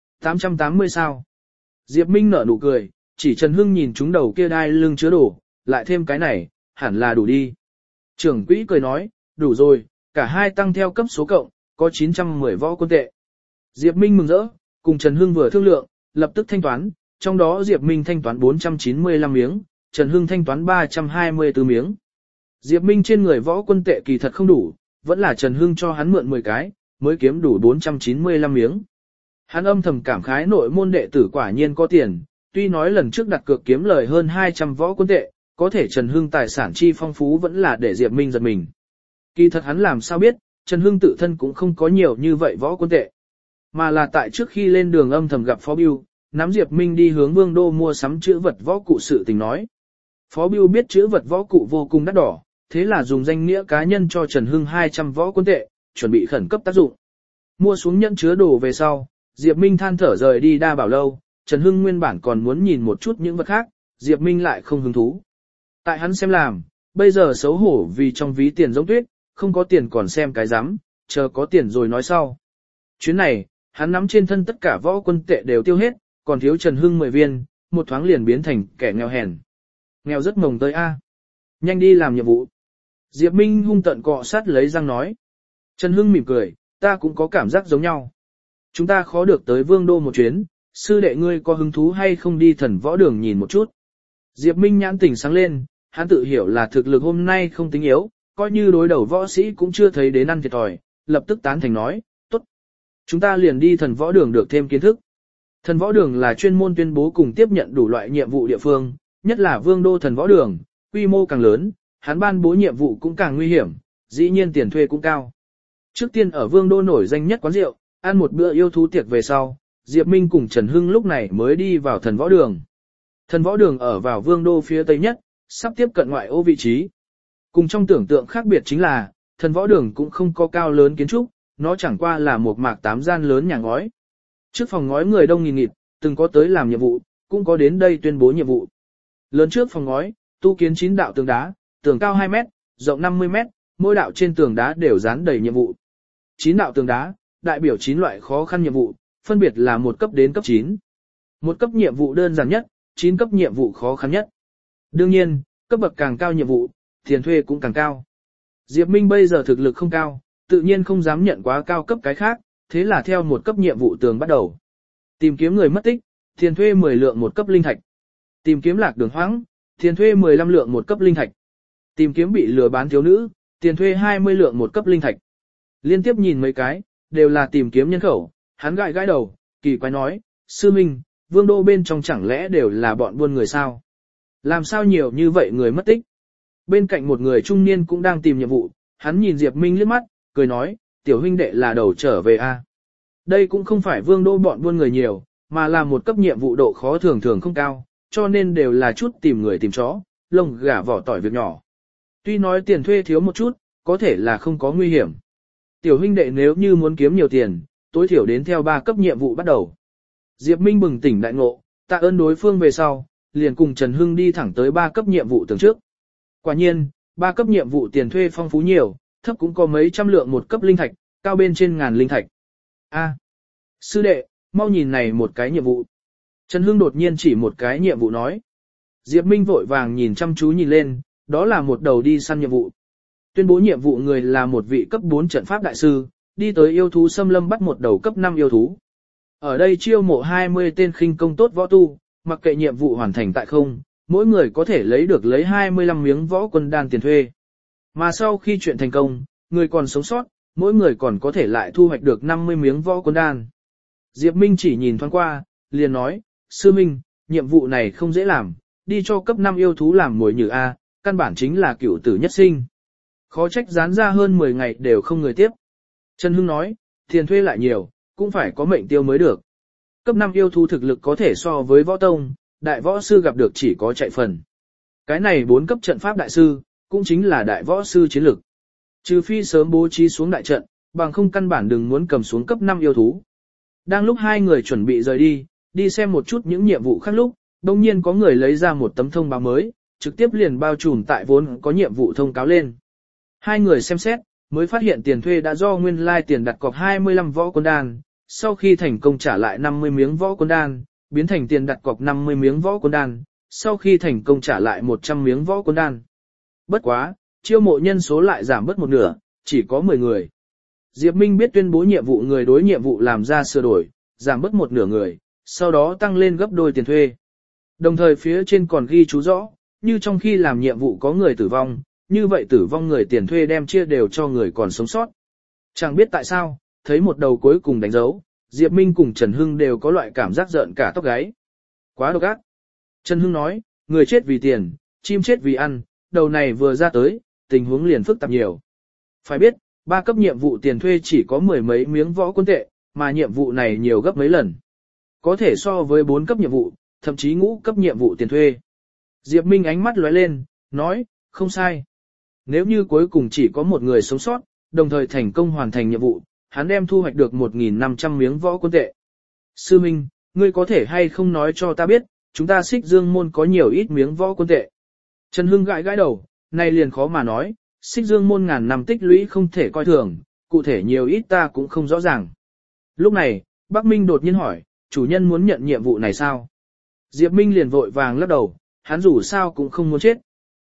880 sao? Diệp Minh nở nụ cười, chỉ Trần Hưng nhìn chúng đầu kia đai lưng chứa đồ, lại thêm cái này, hẳn là đủ đi. Trưởng quỹ cười nói, đủ rồi, cả hai tăng theo cấp số cộng, có 910 võ quân tệ. Diệp Minh mừng rỡ, cùng Trần Hưng vừa thương lượng, lập tức thanh toán, trong đó Diệp Minh thanh toán 495 miếng, Trần Hưng thanh toán 324 miếng. Diệp Minh trên người võ quân tệ kỳ thật không đủ, vẫn là Trần Hưng cho hắn mượn 10 cái, mới kiếm đủ 495 miếng. Hắn âm thầm cảm khái nội môn đệ tử quả nhiên có tiền, tuy nói lần trước đặt cược kiếm lời hơn 200 võ quân tệ, có thể Trần Hưng tài sản chi phong phú vẫn là để Diệp Minh giật mình. Kỳ thật hắn làm sao biết, Trần Hưng tự thân cũng không có nhiều như vậy võ quân tệ, mà là tại trước khi lên đường âm thầm gặp Phó Bưu, nắm Diệp Minh đi hướng Vương Đô mua sắm chữ vật võ cụ sự tình nói. Phó Bưu biết chữ vật võ cụ vô cùng đắt đỏ, thế là dùng danh nghĩa cá nhân cho Trần Hưng 200 võ quân tệ, chuẩn bị khẩn cấp tác dụng. Mua xuống nhẫn chứa đồ về sau, Diệp Minh than thở rời đi Đa Bảo Lâu, Trần Hưng nguyên bản còn muốn nhìn một chút những vật khác, Diệp Minh lại không hứng thú. Tại hắn xem làm, bây giờ xấu hổ vì trong ví tiền giống tuyết, không có tiền còn xem cái rắm, chờ có tiền rồi nói sau. Chuyến này, hắn nắm trên thân tất cả võ quân tệ đều tiêu hết, còn thiếu Trần Hưng 10 viên, một thoáng liền biến thành kẻ nghèo hèn. Nghèo rất mồng tới A. Nhanh đi làm nhiệm vụ. Diệp Minh hung tận cọ sát lấy răng nói. Trần Hưng mỉm cười, ta cũng có cảm giác giống nhau. Chúng ta khó được tới Vương Đô một chuyến, sư đệ ngươi có hứng thú hay không đi Thần Võ Đường nhìn một chút. Diệp Minh nhãn tỉnh sáng lên, hắn tự hiểu là thực lực hôm nay không tính yếu, coi như đối đầu võ sĩ cũng chưa thấy đến ăn thiệt thòi, lập tức tán thành nói, tốt. Chúng ta liền đi Thần Võ Đường được thêm kiến thức. Thần Võ Đường là chuyên môn tuyên bố cùng tiếp nhận đủ loại nhiệm vụ địa phương, nhất là Vương Đô Thần Võ Đường, quy mô càng lớn, hắn ban bố nhiệm vụ cũng càng nguy hiểm, dĩ nhiên tiền thuê cũng cao. Trước tiên ở Vương Đô nổi danh nhất quán rượu, ăn một bữa yêu thú tiệc về sau, Diệp Minh cùng Trần Hưng lúc này mới đi vào Thần Võ Đường. Thần Võ Đường ở vào Vương Đô phía tây nhất, sắp tiếp cận ngoại ô vị trí. Cùng trong tưởng tượng khác biệt chính là, Thần Võ Đường cũng không có cao lớn kiến trúc, nó chẳng qua là một mạc 8 gian lớn nhà ngói. Trước phòng ngói người đông nghìn nghịt, từng có tới làm nhiệm vụ, cũng có đến đây tuyên bố nhiệm vụ. Lớn trước phòng ngói, tu kiến 9 đạo tường đá, tường cao 2 mét, rộng 50 mét, mỗi đạo trên tường đá đều dán đầy nhiệm vụ. 9 đạo tường đá, đại biểu 9 loại khó khăn nhiệm vụ, phân biệt là 1 cấp đến cấp 9. 1 cấp nhiệm vụ đơn giản nhất, 9 cấp nhiệm vụ khó khăn nhất. Đương nhiên, cấp bậc càng cao nhiệm vụ, tiền thuê cũng càng cao. Diệp Minh bây giờ thực lực không cao, tự nhiên không dám nhận quá cao cấp cái khác, thế là theo 1 cấp nhiệm vụ tường bắt đầu. Tìm kiếm người mất tích, tiền thuê 10 lượng 1 cấp linh thạch. Tìm kiếm lạc đường hoang, tiền thuê 15 lượng 1 cấp linh thạch. Tìm kiếm bị lừa bán thiếu nữ, tiền thuê 20 lượng 1 cấp linh thạch. Liên tiếp nhìn mấy cái, đều là tìm kiếm nhân khẩu, hắn gãi gãi đầu, kỳ quái nói, sư minh, Vương Đô bên trong chẳng lẽ đều là bọn buôn người sao? Làm sao nhiều như vậy người mất tích? Bên cạnh một người trung niên cũng đang tìm nhiệm vụ, hắn nhìn Diệp Minh liếc mắt, cười nói, tiểu huynh đệ là đầu trở về a. Đây cũng không phải Vương Đô bọn buôn người nhiều, mà là một cấp nhiệm vụ độ khó thường thường không cao, cho nên đều là chút tìm người tìm chó, lông gà vỏ tỏi việc nhỏ. Tuy nói tiền thuê thiếu một chút, có thể là không có nguy hiểm. Tiểu huynh đệ nếu như muốn kiếm nhiều tiền, tối thiểu đến theo 3 cấp nhiệm vụ bắt đầu. Diệp Minh bừng tỉnh đại ngộ, tạ ơn đối phương về sau, liền cùng Trần Hưng đi thẳng tới 3 cấp nhiệm vụ tường trước. Quả nhiên, 3 cấp nhiệm vụ tiền thuê phong phú nhiều, thấp cũng có mấy trăm lượng 1 cấp linh thạch, cao bên trên ngàn linh thạch. A, sư đệ, mau nhìn này một cái nhiệm vụ. Trần Hưng đột nhiên chỉ một cái nhiệm vụ nói. Diệp Minh vội vàng nhìn chăm chú nhìn lên, đó là một đầu đi săn nhiệm vụ. Tuyên bố nhiệm vụ người là một vị cấp 4 trận pháp đại sư, đi tới yêu thú xâm lâm bắt một đầu cấp 5 yêu thú. Ở đây chiêu mộ 20 tên khinh công tốt võ tu, mặc kệ nhiệm vụ hoàn thành tại không, mỗi người có thể lấy 25 miếng võ quân đan tiền thuê. Mà sau khi chuyện thành công, người còn sống sót, mỗi người còn có thể lại thu hoạch được 50 miếng võ quân đan. Diệp Minh chỉ nhìn thoáng qua, liền nói, sư Minh, nhiệm vụ này không dễ làm, đi cho cấp 5 yêu thú làm mồi nhử A, căn bản chính là cửu tử nhất sinh. Khó trách dán ra hơn 10 ngày đều không người tiếp. Trần Hưng nói, tiền thuê lại nhiều, cũng phải có mệnh tiêu mới được. Cấp 5 yêu thú thực lực có thể so với võ tông, đại võ sư gặp được chỉ có chạy phần. Cái này 4 cấp trận pháp đại sư, cũng chính là đại võ sư chiến lực. Trừ phi sớm bố trí xuống đại trận, bằng không căn bản đừng muốn cầm xuống cấp 5 yêu thú. Đang lúc hai người chuẩn bị rời đi, đi xem một chút những nhiệm vụ khác lúc, đồng nhiên có người lấy ra một tấm thông báo mới, trực tiếp liền bao trùm tại vốn có nhiệm vụ thông cáo lên. Hai người xem xét, mới phát hiện tiền thuê đã do nguyên lai tiền đặt cọc 25 võ quân đan, sau khi thành công trả lại 50 miếng võ quân đan, biến thành tiền đặt cọc 50 miếng võ quân đan, sau khi thành công trả lại 100 miếng võ quân đan. Bất quá, chiêu mộ nhân số lại giảm bớt một nửa, chỉ có 10 người. Diệp Minh biết tuyên bố nhiệm vụ người đối nhiệm vụ làm ra sửa đổi, giảm bớt một nửa người, sau đó tăng lên gấp đôi tiền thuê. Đồng thời phía trên còn ghi chú rõ, như trong khi làm nhiệm vụ có người tử vong, như vậy tử vong người tiền thuê đem chia đều cho người còn sống sót. Chẳng biết tại sao, thấy một đầu cuối cùng đánh dấu, Diệp Minh cùng Trần Hưng đều có loại cảm giác giận cả tóc gáy. Quá độc ác. Trần Hưng nói, người chết vì tiền, chim chết vì ăn, đầu này vừa ra tới, tình huống liền phức tạp nhiều. Phải biết, 3 cấp nhiệm vụ tiền thuê chỉ có 10 mấy miếng võ quân tệ, mà nhiệm vụ này nhiều gấp mấy lần. Có thể so với 4 cấp nhiệm vụ, thậm chí ngũ cấp nhiệm vụ tiền thuê. Diệp Minh ánh mắt lóe lên, nói, không sai. Nếu như cuối cùng chỉ có một người sống sót, đồng thời thành công hoàn thành nhiệm vụ, hắn đem thu hoạch được 1.500 miếng võ quân tệ. Sư Minh, ngươi có thể hay không nói cho ta biết, chúng ta Xích Dương môn có nhiều ít miếng võ quân tệ. Trần Hưng gãi gãi đầu, này liền khó mà nói, Xích Dương môn ngàn năm tích lũy không thể coi thường, cụ thể nhiều ít ta cũng không rõ ràng. Lúc này, Bắc Minh đột nhiên hỏi, chủ nhân muốn nhận nhiệm vụ này sao? Diệp Minh liền vội vàng lắc đầu, hắn dù sao cũng không muốn chết.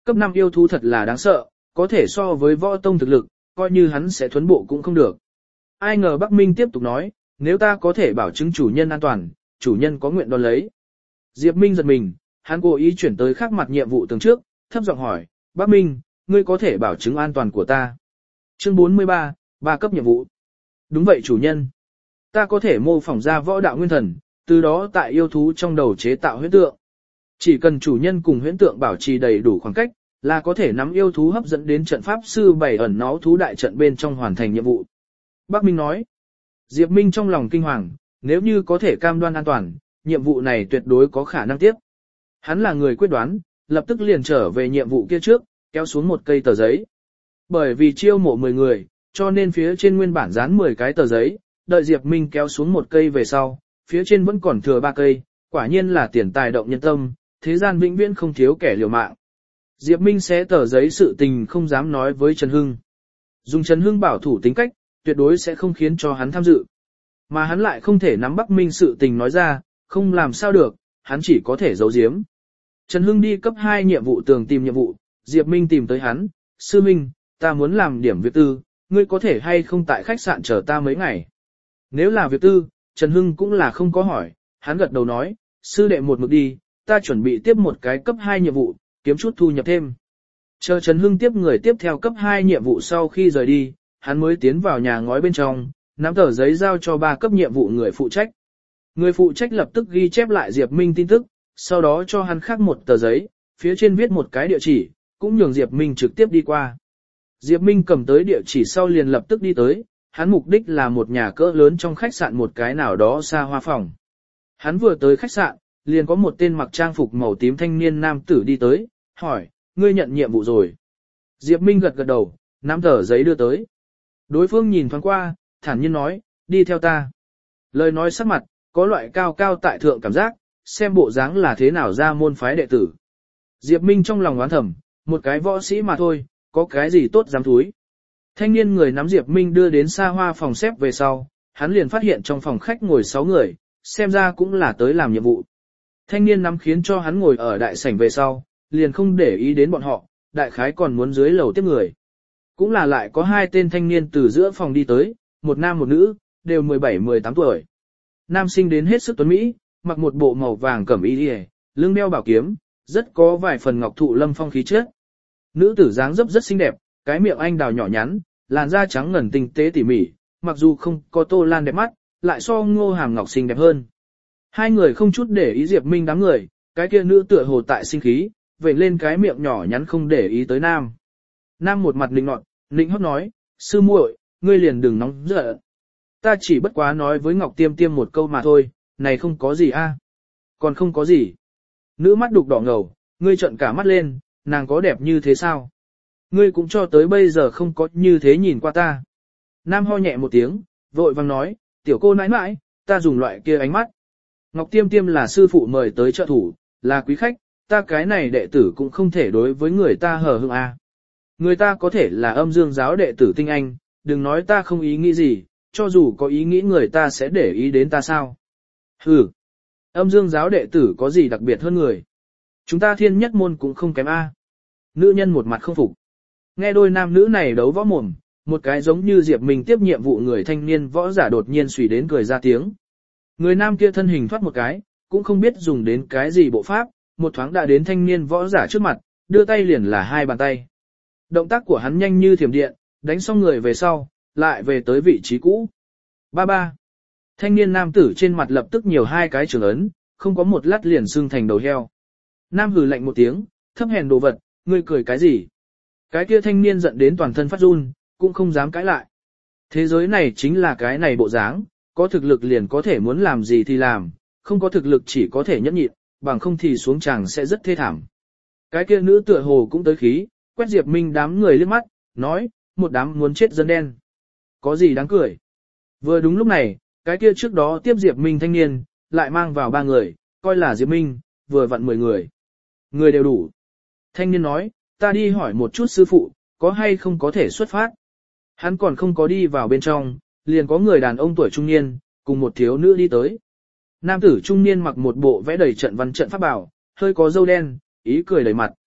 Cấp 5 yêu thú thật là đáng sợ, có thể so với võ tông thực lực, coi như hắn sẽ thuấn bộ cũng không được. Ai ngờ Bắc Minh tiếp tục nói, nếu ta có thể bảo chứng chủ nhân an toàn, chủ nhân có nguyện đón lấy. Diệp Minh giật mình, hắn cố ý chuyển tới khác mặt nhiệm vụ tường trước, thấp giọng hỏi, Bắc Minh, ngươi có thể bảo chứng an toàn của ta. Chương 43, 3 cấp nhiệm vụ. Đúng vậy chủ nhân. Ta có thể mô phỏng ra võ đạo nguyên thần, từ đó tại yêu thú trong đầu chế tạo huyễn tượng. Chỉ cần chủ nhân cùng huyễn tượng bảo trì đầy đủ khoảng cách, là có thể nắm yêu thú hấp dẫn đến trận pháp sư bày ẩn náu thú đại trận bên trong hoàn thành nhiệm vụ. Bắc Minh nói. Diệp Minh trong lòng kinh hoàng, nếu như có thể cam đoan an toàn, nhiệm vụ này tuyệt đối có khả năng tiếp. Hắn là người quyết đoán, lập tức liền trở về nhiệm vụ kia trước, kéo xuống một cây tờ giấy. Bởi vì chiêu mộ 10 người, cho nên phía trên nguyên bản dán 10 cái tờ giấy, đợi Diệp Minh kéo xuống một cây về sau, phía trên vẫn còn thừa 3 cây, quả nhiên là tiền tài động nhân tâm, thế gian vĩnh viễn không thiếu kẻ liều mạng. Diệp Minh xé tờ giấy sự tình không dám nói với Trần Hưng. Dùng Trần Hưng bảo thủ tính cách, tuyệt đối sẽ không khiến cho hắn tham dự. Mà hắn lại không thể nắm Bắc Minh sự tình nói ra, không làm sao được, hắn chỉ có thể giấu giếm. Trần Hưng đi cấp 2 nhiệm vụ tường tìm nhiệm vụ, Diệp Minh tìm tới hắn, sư minh, ta muốn làm điểm việc tư, ngươi có thể hay không tại khách sạn chờ ta mấy ngày. Nếu là việc tư, Trần Hưng cũng là không có hỏi, hắn gật đầu nói, sư đệ một mực đi, ta chuẩn bị tiếp một cái cấp 2 nhiệm vụ, kiếm chút thu nhập thêm. Chờ Trần Hưng tiếp người tiếp theo cấp 2 nhiệm vụ sau khi rời đi, hắn mới tiến vào nhà ngói bên trong, nắm tờ giấy giao cho 3 cấp nhiệm vụ người phụ trách. Người phụ trách lập tức ghi chép lại Diệp Minh tin tức, sau đó cho hắn khác một tờ giấy, phía trên viết một cái địa chỉ, cũng nhường Diệp Minh trực tiếp đi qua. Diệp Minh cầm tới địa chỉ sau liền lập tức đi tới, hắn mục đích là một nhà cỡ lớn trong khách sạn một cái nào đó xa hoa phòng. Hắn vừa tới khách sạn, liền có một tên mặc trang phục màu tím thanh niên nam tử đi tới, hỏi, ngươi nhận nhiệm vụ rồi. Diệp Minh gật gật đầu, nắm tờ giấy đưa tới. Đối phương nhìn thoáng qua, thản nhiên nói, đi theo ta. Lời nói sắc mặt, có loại cao cao tại thượng cảm giác, xem bộ dáng là thế nào ra môn phái đệ tử. Diệp Minh trong lòng oán thầm, một cái võ sĩ mà thôi, có cái gì tốt dám thúi. Thanh niên người nắm Diệp Minh đưa đến xa hoa phòng xếp về sau, hắn liền phát hiện trong phòng khách ngồi 6 người, xem ra cũng là tới làm nhiệm vụ. Thanh niên nắm khiến cho hắn ngồi ở đại sảnh về sau, liền không để ý đến bọn họ, đại khái còn muốn dưới lầu tiếp người. Cũng là lại có 2 tên thanh niên từ giữa phòng đi tới, một nam một nữ, đều 17-18 tuổi. Nam sinh đến hết sức tuấn Mỹ, mặc một bộ màu vàng cẩm y liề, lưng đeo bảo kiếm, rất có vài phần ngọc thụ lâm phong khí chất. Nữ tử dáng dấp rất xinh đẹp, cái miệng anh đào nhỏ nhắn, làn da trắng ngần tinh tế tỉ mỉ, mặc dù không có Tô Lan đẹp mắt, lại so Ngô Hàm Ngọc xinh đẹp hơn. 2 người không chút để ý Diệp Minh đám người, cái kia nữ tựa hồ tại sinh khí, vểnh lên cái miệng nhỏ nhắn không để ý tới nam. Nam một mặt nịnh nọt, nịnh hót nói, sư muội, ngươi liền đừng nóng giận. Ta chỉ bất quá nói với Ngọc Tiêm Tiêm một câu mà thôi, này không có gì a. Còn không có gì. Nữ mắt đục đỏ ngầu, ngươi trợn cả mắt lên, nàng có đẹp như thế sao? Ngươi cũng cho tới bây giờ không có như thế nhìn qua ta. Nam ho nhẹ một tiếng, vội vang nói, tiểu cô nãi nãi, ta dùng loại kia ánh mắt. Ngọc Tiêm Tiêm là sư phụ mời tới trợ thủ, là quý khách, ta cái này đệ tử cũng không thể đối với người ta hờ hững a. Người ta có thể là âm dương giáo đệ tử tinh anh, đừng nói ta không ý nghĩ gì, cho dù có ý nghĩ người ta sẽ để ý đến ta sao. Hừ, âm dương giáo đệ tử có gì đặc biệt hơn người. Chúng ta thiên nhất môn cũng không kém a. Nữ nhân một mặt không phục. Nghe đôi nam nữ này đấu võ mồm, một cái giống như Diệp Minh tiếp nhiệm vụ người thanh niên võ giả đột nhiên xùy đến cười ra tiếng. Người nam kia thân hình thoát một cái, cũng không biết dùng đến cái gì bộ pháp, một thoáng đã đến thanh niên võ giả trước mặt, đưa tay liền là 2 bàn tay. Động tác của hắn nhanh như thiểm điện, đánh xong người về sau, lại về tới vị trí cũ. Ba ba. Thanh niên nam tử trên mặt lập tức nhiều 2 cái trường ấn, không có một lát liền xương thành đầu heo. Nam hừ lạnh một tiếng, thấp hèn đồ vật, ngươi cười cái gì? Cái kia thanh niên giận đến toàn thân phát run, cũng không dám cãi lại. Thế giới này chính là cái này bộ dáng, có thực lực liền có thể muốn làm gì thì làm, không có thực lực chỉ có thể nhẫn nhịn, bằng không thì xuống chàng sẽ rất thê thảm. Cái kia nữ tựa hồ cũng tới khí, quét Diệp Minh đám người liếc mắt, nói, một đám muốn chết dân đen. Có gì đáng cười? Vừa đúng lúc này, cái kia trước đó tiếp Diệp Minh thanh niên, lại mang vào 3 người, coi là Diệp Minh, vừa vặn 10 người. Người đều đủ. Thanh niên nói, ta đi hỏi một chút sư phụ, có hay không có thể xuất phát. Hắn còn không có đi vào bên trong, liền có người đàn ông tuổi trung niên, cùng một thiếu nữ đi tới. Nam tử trung niên mặc một bộ vẽ đầy trận văn trận pháp bảo, hơi có râu đen, ý cười đầy mặt.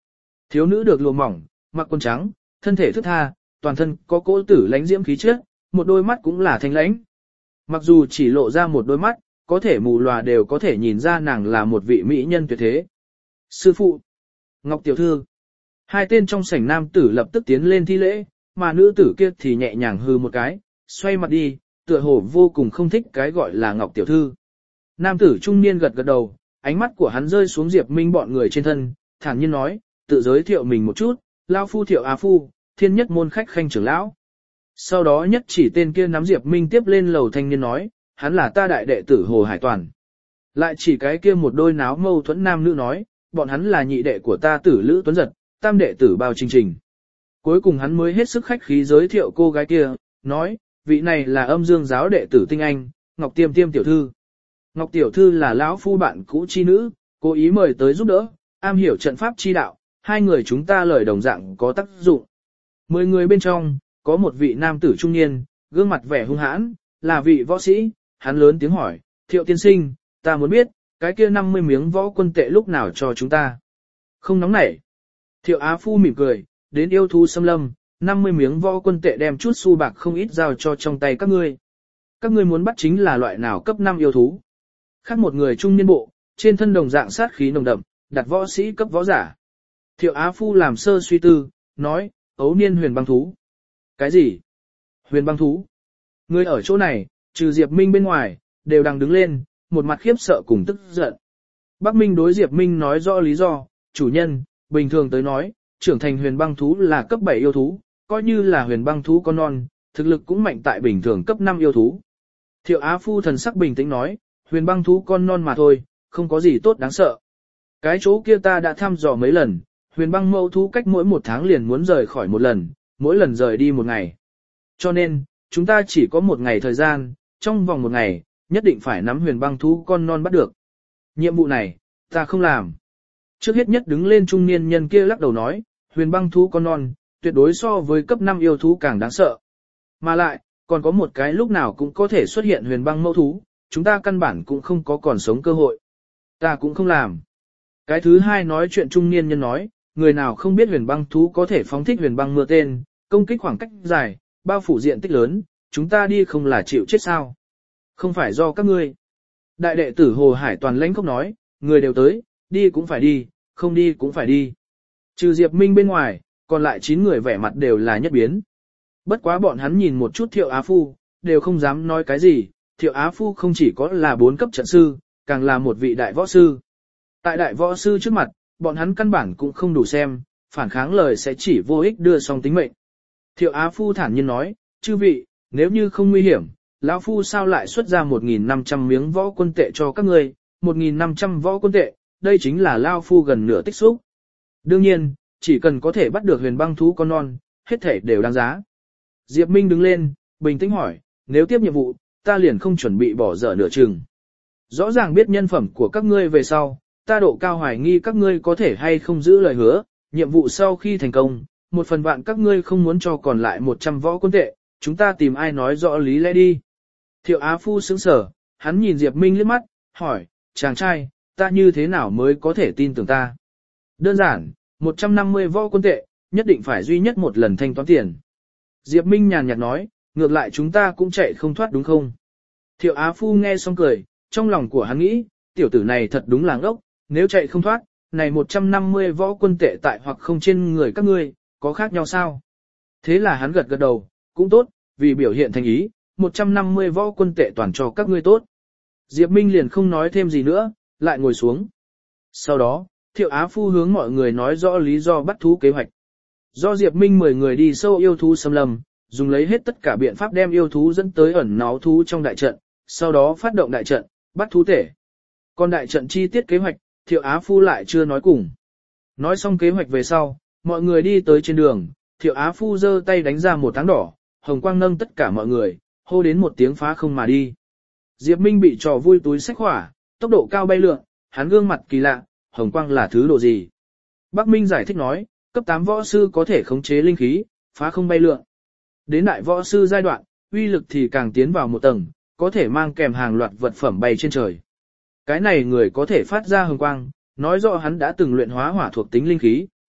Thiếu nữ được lụa mỏng, mặc quần trắng, thân thể thướt tha, toàn thân có cỗ tử lãnh diễm khí chất, một đôi mắt cũng là thanh lãnh. Mặc dù chỉ lộ ra một đôi mắt, có thể mù lòa đều có thể nhìn ra nàng là một vị mỹ nhân tuyệt thế. Sư phụ, Ngọc tiểu thư. Hai tên trong sảnh nam tử lập tức tiến lên thi lễ, mà nữ tử kia thì nhẹ nhàng hư một cái, xoay mặt đi, tựa hồ vô cùng không thích cái gọi là Ngọc tiểu thư. Nam tử trung niên gật gật đầu, ánh mắt của hắn rơi xuống Diệp Minh bọn người trên thân, thản nhiên nói, tự giới thiệu mình một chút, lão phu Thiệu Á Phu, thiên nhất môn khách khanh trưởng lão. Sau đó nhất chỉ tên kia nắm Diệp Minh tiếp lên lầu thanh niên nói, hắn là ta đại đệ tử Hồ Hải Toàn. Lại chỉ cái kia một đôi náo mâu thuẫn nam nữ nói, bọn hắn là nhị đệ của ta Tử Lữ Tuấn Giật, tam đệ tử Bao Trình Trình. Cuối cùng hắn mới hết sức khách khí giới thiệu cô gái kia, nói, vị này là Âm Dương giáo đệ tử Tinh Anh, Ngọc Tiêm Tiêm tiểu thư. Ngọc tiểu thư là lão phu bạn cũ chi nữ, cố ý mời tới giúp đỡ, am hiểu trận pháp chi đạo, hai người chúng ta lời đồng dạng có tác dụng. 10 người bên trong, có một vị nam tử trung niên, gương mặt vẻ hung hãn, là vị võ sĩ, hắn lớn tiếng hỏi, Thiệu tiên sinh, ta muốn biết, cái kia 50 miếng võ quân tệ lúc nào cho chúng ta. Không nóng nảy. Thiệu Á Phu mỉm cười, đến yêu thú xâm lâm, 50 miếng võ quân tệ đem chút xu bạc không ít giao cho trong tay các ngươi. Các ngươi muốn bắt chính là loại nào cấp 5 yêu thú. Khác một người trung niên bộ, trên thân đồng dạng sát khí nồng đậm, đặt võ sĩ cấp võ giả. Thiệu Á Phu làm sơ suy tư, nói, ấu niên huyền băng thú. Cái gì? Huyền băng thú? Người ở chỗ này, trừ Diệp Minh bên ngoài, đều đang đứng lên, một mặt khiếp sợ cùng tức giận. Bắc Minh đối Diệp Minh nói rõ lý do, chủ nhân, bình thường tới nói, trưởng thành huyền băng thú là cấp 7 yêu thú, coi như là huyền băng thú con non, thực lực cũng mạnh tại bình thường cấp 5 yêu thú. Thiệu Á Phu thần sắc bình tĩnh nói, huyền băng thú con non mà thôi, không có gì tốt đáng sợ. Cái chỗ kia ta đã thăm dò mấy lần, huyền băng mẫu thú cách mỗi 1 tháng liền muốn rời khỏi một lần, mỗi lần rời đi 1 ngày. Cho nên, chúng ta chỉ có 1 ngày thời gian, trong vòng 1 ngày, nhất định phải nắm huyền băng thú con non bắt được. Nhiệm vụ này, ta không làm. Trước hết nhất đứng lên trung niên nhân kia lắc đầu nói, huyền băng thú con non, tuyệt đối so với cấp 5 yêu thú càng đáng sợ. Mà lại, còn có một cái lúc nào cũng có thể xuất hiện huyền băng mẫu thú, chúng ta căn bản cũng không có còn sống cơ hội. Ta cũng không làm. Cái thứ hai nói chuyện trung niên nhân nói, người nào không biết huyền băng thú có thể phóng thích huyền băng mưa tên, công kích khoảng cách dài, bao phủ diện tích lớn, chúng ta đi không là chịu chết sao. Không phải do các ngươi. Đại đệ tử Hồ Hải Toàn lãnh khốc nói, người đều tới, đi cũng phải đi, không đi cũng phải đi. Trừ Diệp Minh bên ngoài, còn lại 9 người vẻ mặt đều là nhất biến. Bất quá bọn hắn nhìn một chút Thiệu Á Phu, đều không dám nói cái gì, Thiệu Á Phu không chỉ có là 4 cấp trận sư, càng là một vị đại võ sư. Tại đại võ sư trước mặt, bọn hắn căn bản cũng không đủ xem, phản kháng lời sẽ chỉ vô ích đưa xong tính mệnh. Thiệu Á Phu thản nhiên nói, chư vị, nếu như không nguy hiểm, lão phu sao lại xuất ra 1.500 miếng võ quân tệ cho các ngươi, 1.500 võ quân tệ, đây chính là lão phu gần nửa tích xúc. Đương nhiên, chỉ cần có thể bắt được huyền băng thú con non, hết thể đều đáng giá. Diệp Minh đứng lên, bình tĩnh hỏi, nếu tiếp nhiệm vụ, ta liền không chuẩn bị bỏ dở nửa chừng. Rõ ràng biết nhân phẩm của các ngươi về sau, ta độ cao hoài nghi các ngươi có thể hay không giữ lời hứa, nhiệm vụ sau khi thành công, 1/1000 các ngươi không muốn cho còn lại 100 võ quân tệ, chúng ta tìm ai nói rõ lý lẽ đi. Thiệu Á Phu sững sờ, hắn nhìn Diệp Minh liếc mắt, hỏi, chàng trai, ta như thế nào mới có thể tin tưởng ta? Đơn giản, 150 võ quân tệ, nhất định phải duy nhất một lần thanh toán tiền. Diệp Minh nhàn nhạt nói, ngược lại chúng ta cũng chạy không thoát đúng không? Thiệu Á Phu nghe xong cười, trong lòng của hắn nghĩ, tiểu tử này thật đúng là ngốc, nếu chạy không thoát, này 150 võ quân tệ tại hoặc không trên người các ngươi, có khác nhau sao? Thế là hắn gật gật đầu, cũng tốt, vì biểu hiện thành ý, 150 võ quân tệ toàn cho các ngươi tốt. Diệp Minh liền không nói thêm gì nữa, lại ngồi xuống. Sau đó, Thiệu Á Phu hướng mọi người nói rõ lý do bắt thú kế hoạch. Do Diệp Minh 10 người đi sâu yêu thú xâm lâm, dùng lấy hết tất cả biện pháp đem yêu thú dẫn tới ẩn náu thú trong đại trận, sau đó phát động đại trận, bắt thú tể. Còn đại trận chi tiết kế hoạch, Thiệu Á Phu lại chưa nói cùng. Nói xong kế hoạch về sau, mọi người đi tới trên đường, Thiệu Á Phu giơ tay đánh ra một tháng đỏ, hồng quang nâng tất cả mọi người, hô đến một tiếng phá không mà đi. Diệp Minh bị trò vui túi xách hỏa, tốc độ cao bay lượn, hắn gương mặt kỳ lạ, hồng quang là thứ độ gì? Bắc Minh giải thích nói, cấp 8 võ sư có thể khống chế linh khí, phá không bay lượn. Đến đại võ sư giai đoạn, uy lực thì càng tiến vào một tầng, có thể mang kèm hàng loạt vật phẩm bay trên trời. Cái này người có thể phát ra hồng quang, nói rõ hắn đã từng luyện hóa hỏa thuộc tính linh khí.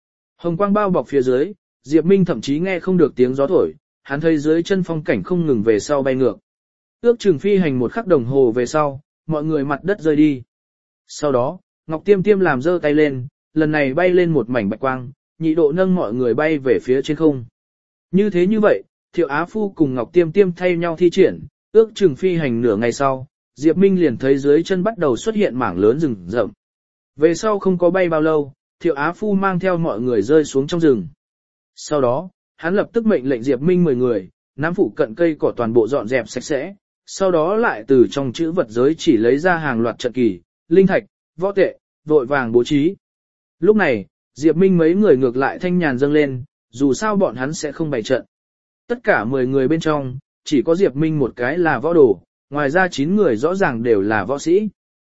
Hồng quang bao bọc phía dưới, Diệp Minh thậm chí nghe không được tiếng gió thổi, hắn thấy dưới chân phong cảnh không ngừng về sau bay ngược. Ước chừng phi hành một khắc đồng hồ về sau, mọi người mặt đất rơi đi. Sau đó, Ngọc Tiêm Tiêm làm giơ tay lên, lần này bay lên một mảnh bạch quang, nhị độ nâng mọi người bay về phía trên không. Như vậy, Thiệu Á Phu cùng Ngọc Tiêm Tiêm thay nhau thi triển, ước chừng phi hành nửa ngày sau, Diệp Minh liền thấy dưới chân bắt đầu xuất hiện mảng lớn rừng rậm. Về sau không có bay bao lâu, Thiệu Á Phu mang theo mọi người rơi xuống trong rừng. Sau đó, hắn lập tức mệnh lệnh Diệp Minh 10 người, nắm phụ cận cây cỏ toàn bộ dọn dẹp sạch sẽ, sau đó lại từ trong chữ vật giới chỉ lấy ra hàng loạt trận kỳ, linh thạch, võ tệ, vội vàng bố trí. Lúc này, Diệp Minh mấy người ngược lại thanh nhàn dâng lên, dù sao bọn hắn sẽ không bày trận. Tất cả 10 người bên trong, chỉ có Diệp Minh một cái là võ đồ, ngoài ra 9 người rõ ràng đều là võ sĩ.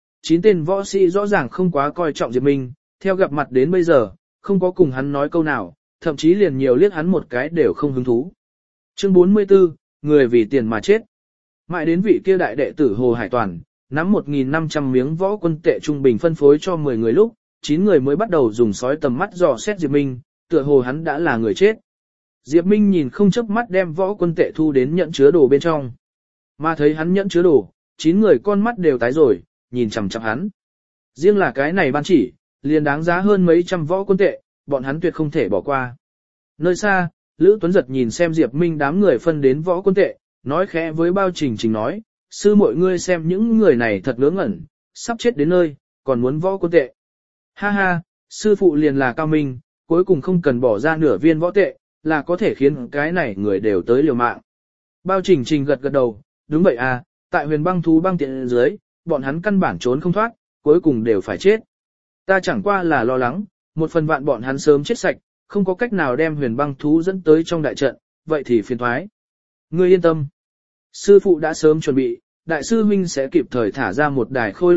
9 tên võ sĩ rõ ràng không quá coi trọng Diệp Minh, theo gặp mặt đến bây giờ, không có cùng hắn nói câu nào, thậm chí liền nhiều liếc hắn một cái đều không hứng thú. Chương 44, người vì tiền mà chết. Mãi đến vị kia đại đệ tử Hồ Hải Toàn, nắm 1.500 miếng võ quân tệ trung bình phân phối cho 10 người lúc, 9 người mới bắt đầu dùng sói tầm mắt dò xét Diệp Minh, tựa hồ hắn đã là người chết. Diệp Minh nhìn không chớp mắt đem võ quân tệ thu đến nhận chứa đồ bên trong. Mà thấy hắn nhận chứa đồ, 9 người con mắt đều tái rồi, nhìn chằm chằm hắn. Riêng là cái này ban chỉ, liền đáng giá hơn mấy trăm võ quân tệ, bọn hắn tuyệt không thể bỏ qua. Nơi xa, Lữ Tuấn Giật nhìn xem Diệp Minh đám người phân đến võ quân tệ, nói khẽ với Bao Trình Trình nói, sư mọi ngươi xem những người này thật ngớ ngẩn, sắp chết đến nơi, còn muốn võ quân tệ. Ha ha, sư phụ liền là cao minh, cuối cùng không cần bỏ ra nửa viên võ tệ, là có thể khiến cái này người đều tới liều mạng. Bao Trình Trình gật gật đầu, đúng vậy à, tại huyền băng thú băng tiện dưới, bọn hắn căn bản trốn không thoát, cuối cùng đều phải chết. Ta chẳng qua là lo lắng, một phần vạn bọn hắn sớm chết sạch, không có cách nào đem huyền băng thú dẫn tới trong đại trận, vậy thì phiền thoái. Ngươi yên tâm. Sư phụ đã sớm chuẩn bị, đại sư huynh sẽ kịp thời thả ra một đài khôi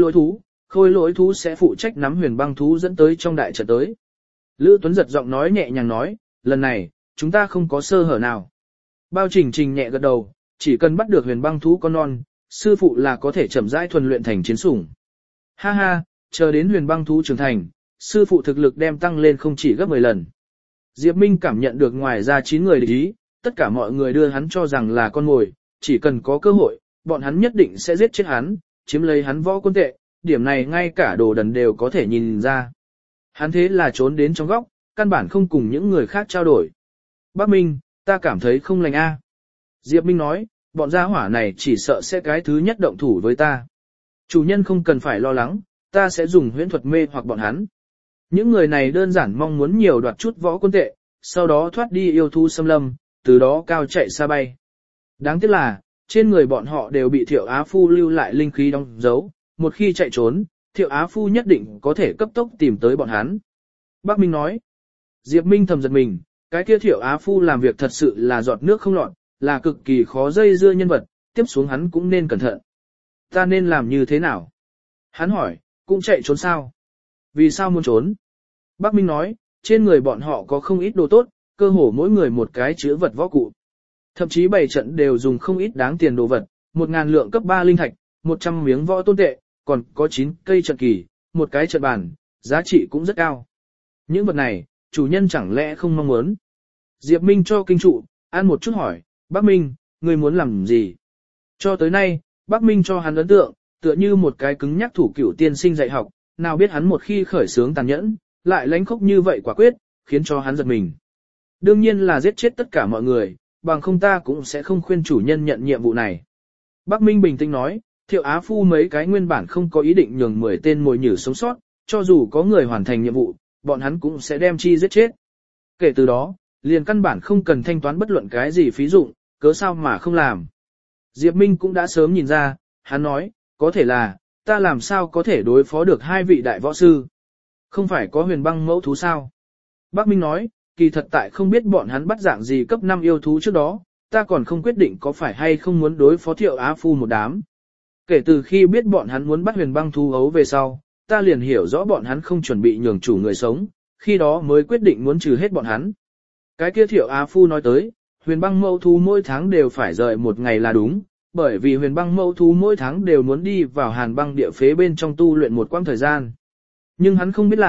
lỗi thú sẽ phụ trách nắm huyền băng thú dẫn tới trong đại trận tới. Lữ Tuấn Giật giọng nói nhẹ nhàng nói, lần này, chúng ta không có sơ hở nào. Bao Trình Trình nhẹ gật đầu, chỉ cần bắt được huyền băng thú con non, sư phụ là có thể chậm rãi thuần luyện thành chiến sủng. Ha ha, chờ đến huyền băng thú trưởng thành, sư phụ thực lực đem tăng lên không chỉ gấp 10 lần. Diệp Minh cảm nhận được ngoài ra 9 người địch ý, tất cả mọi người đưa hắn cho rằng là con mồi, chỉ cần có cơ hội, bọn hắn nhất định sẽ giết chết hắn, chiếm lấy hắn võ quân tệ, điểm này ngay cả đồ đần đều có thể nhìn ra. Hắn thế là trốn đến trong góc, căn bản không cùng những người khác trao đổi. Bác Minh, ta cảm thấy không lành a. Diệp Minh nói, bọn gia hỏa này chỉ sợ sẽ cái thứ nhất động thủ với ta. Chủ nhân không cần phải lo lắng, ta sẽ dùng huyễn thuật mê hoặc bọn hắn. Những người này đơn giản mong muốn nhiều đoạt chút võ quân tệ, sau đó thoát đi yêu thú xâm lâm, từ đó cao chạy xa bay. Đáng tiếc là, trên người bọn họ đều bị Thiệu Á Phu lưu lại linh khí đóng dấu, một khi chạy trốn, Thiệu Á Phu nhất định có thể cấp tốc tìm tới bọn hắn. Bác Minh nói, Diệp Minh thầm giật mình, cái kia Thiệu Á Phu làm việc thật sự là giọt nước không lọt, là cực kỳ khó dây dưa nhân vật, tiếp xuống hắn cũng nên cẩn thận. Ta nên làm như thế nào? Hắn hỏi, cũng chạy trốn sao? Vì sao muốn trốn? Bác Minh nói, trên người bọn họ có không ít đồ tốt, cơ hồ mỗi người một cái chứa vật võ cụ. Thậm chí bày trận đều dùng không ít đáng tiền đồ vật, 1.000 lượng cấp 3 linh thạch, 100 miếng võ tôn tệ, còn có 9 cây trận kỳ, một cái trận bàn, giá trị cũng rất cao. Những vật này, chủ nhân chẳng lẽ không mong muốn? Diệp Minh cho kinh trụ, ăn một chút hỏi, Bác Minh, ngươi muốn làm gì? Cho tới nay, Bác Minh cho hắn ấn tượng, tựa như một cái cứng nhắc thủ cửu tiên sinh dạy học, nào biết hắn một khi khởi sướng tàn nhẫn, lại lánh khốc như vậy quả quyết, khiến cho hắn giật mình. Đương nhiên là giết chết tất cả mọi người, bằng không ta cũng sẽ không khuyên chủ nhân nhận nhiệm vụ này. Bác Minh bình tĩnh nói, Thiệu Á Phu mấy cái nguyên bản không có ý định nhường 10 tên mồi nhử sống sót, cho dù có người hoàn thành nhiệm vụ, bọn hắn cũng sẽ đem chi giết chết. Kể từ đó, liền căn bản không cần thanh toán bất luận cái gì phí dụng, cớ sao mà không làm. Diệp Minh cũng đã sớm nhìn ra, hắn nói, có thể là, ta làm sao có thể đối phó được hai vị đại võ sư. Không phải có huyền băng mẫu thú sao? Bác Minh nói, kỳ thật tại không biết bọn hắn bắt dạng gì cấp 5 yêu thú trước đó, ta còn không quyết định có phải hay không muốn đối phó Thiệu Á Phu một đám. Kể từ khi biết bọn hắn muốn bắt huyền băng thú ấu về sau, ta liền hiểu rõ bọn hắn không chuẩn bị nhường chủ người sống, khi đó mới quyết định muốn trừ hết bọn hắn. Cái kia Thiệu Á Phu nói tới, huyền băng mẫu thú mỗi tháng đều phải rời một ngày là đúng, bởi vì huyền băng mẫu thú mỗi tháng đều muốn đi vào hàn băng địa phế bên trong tu luyện một quãng thời gian. Nhưng hắn không biết là,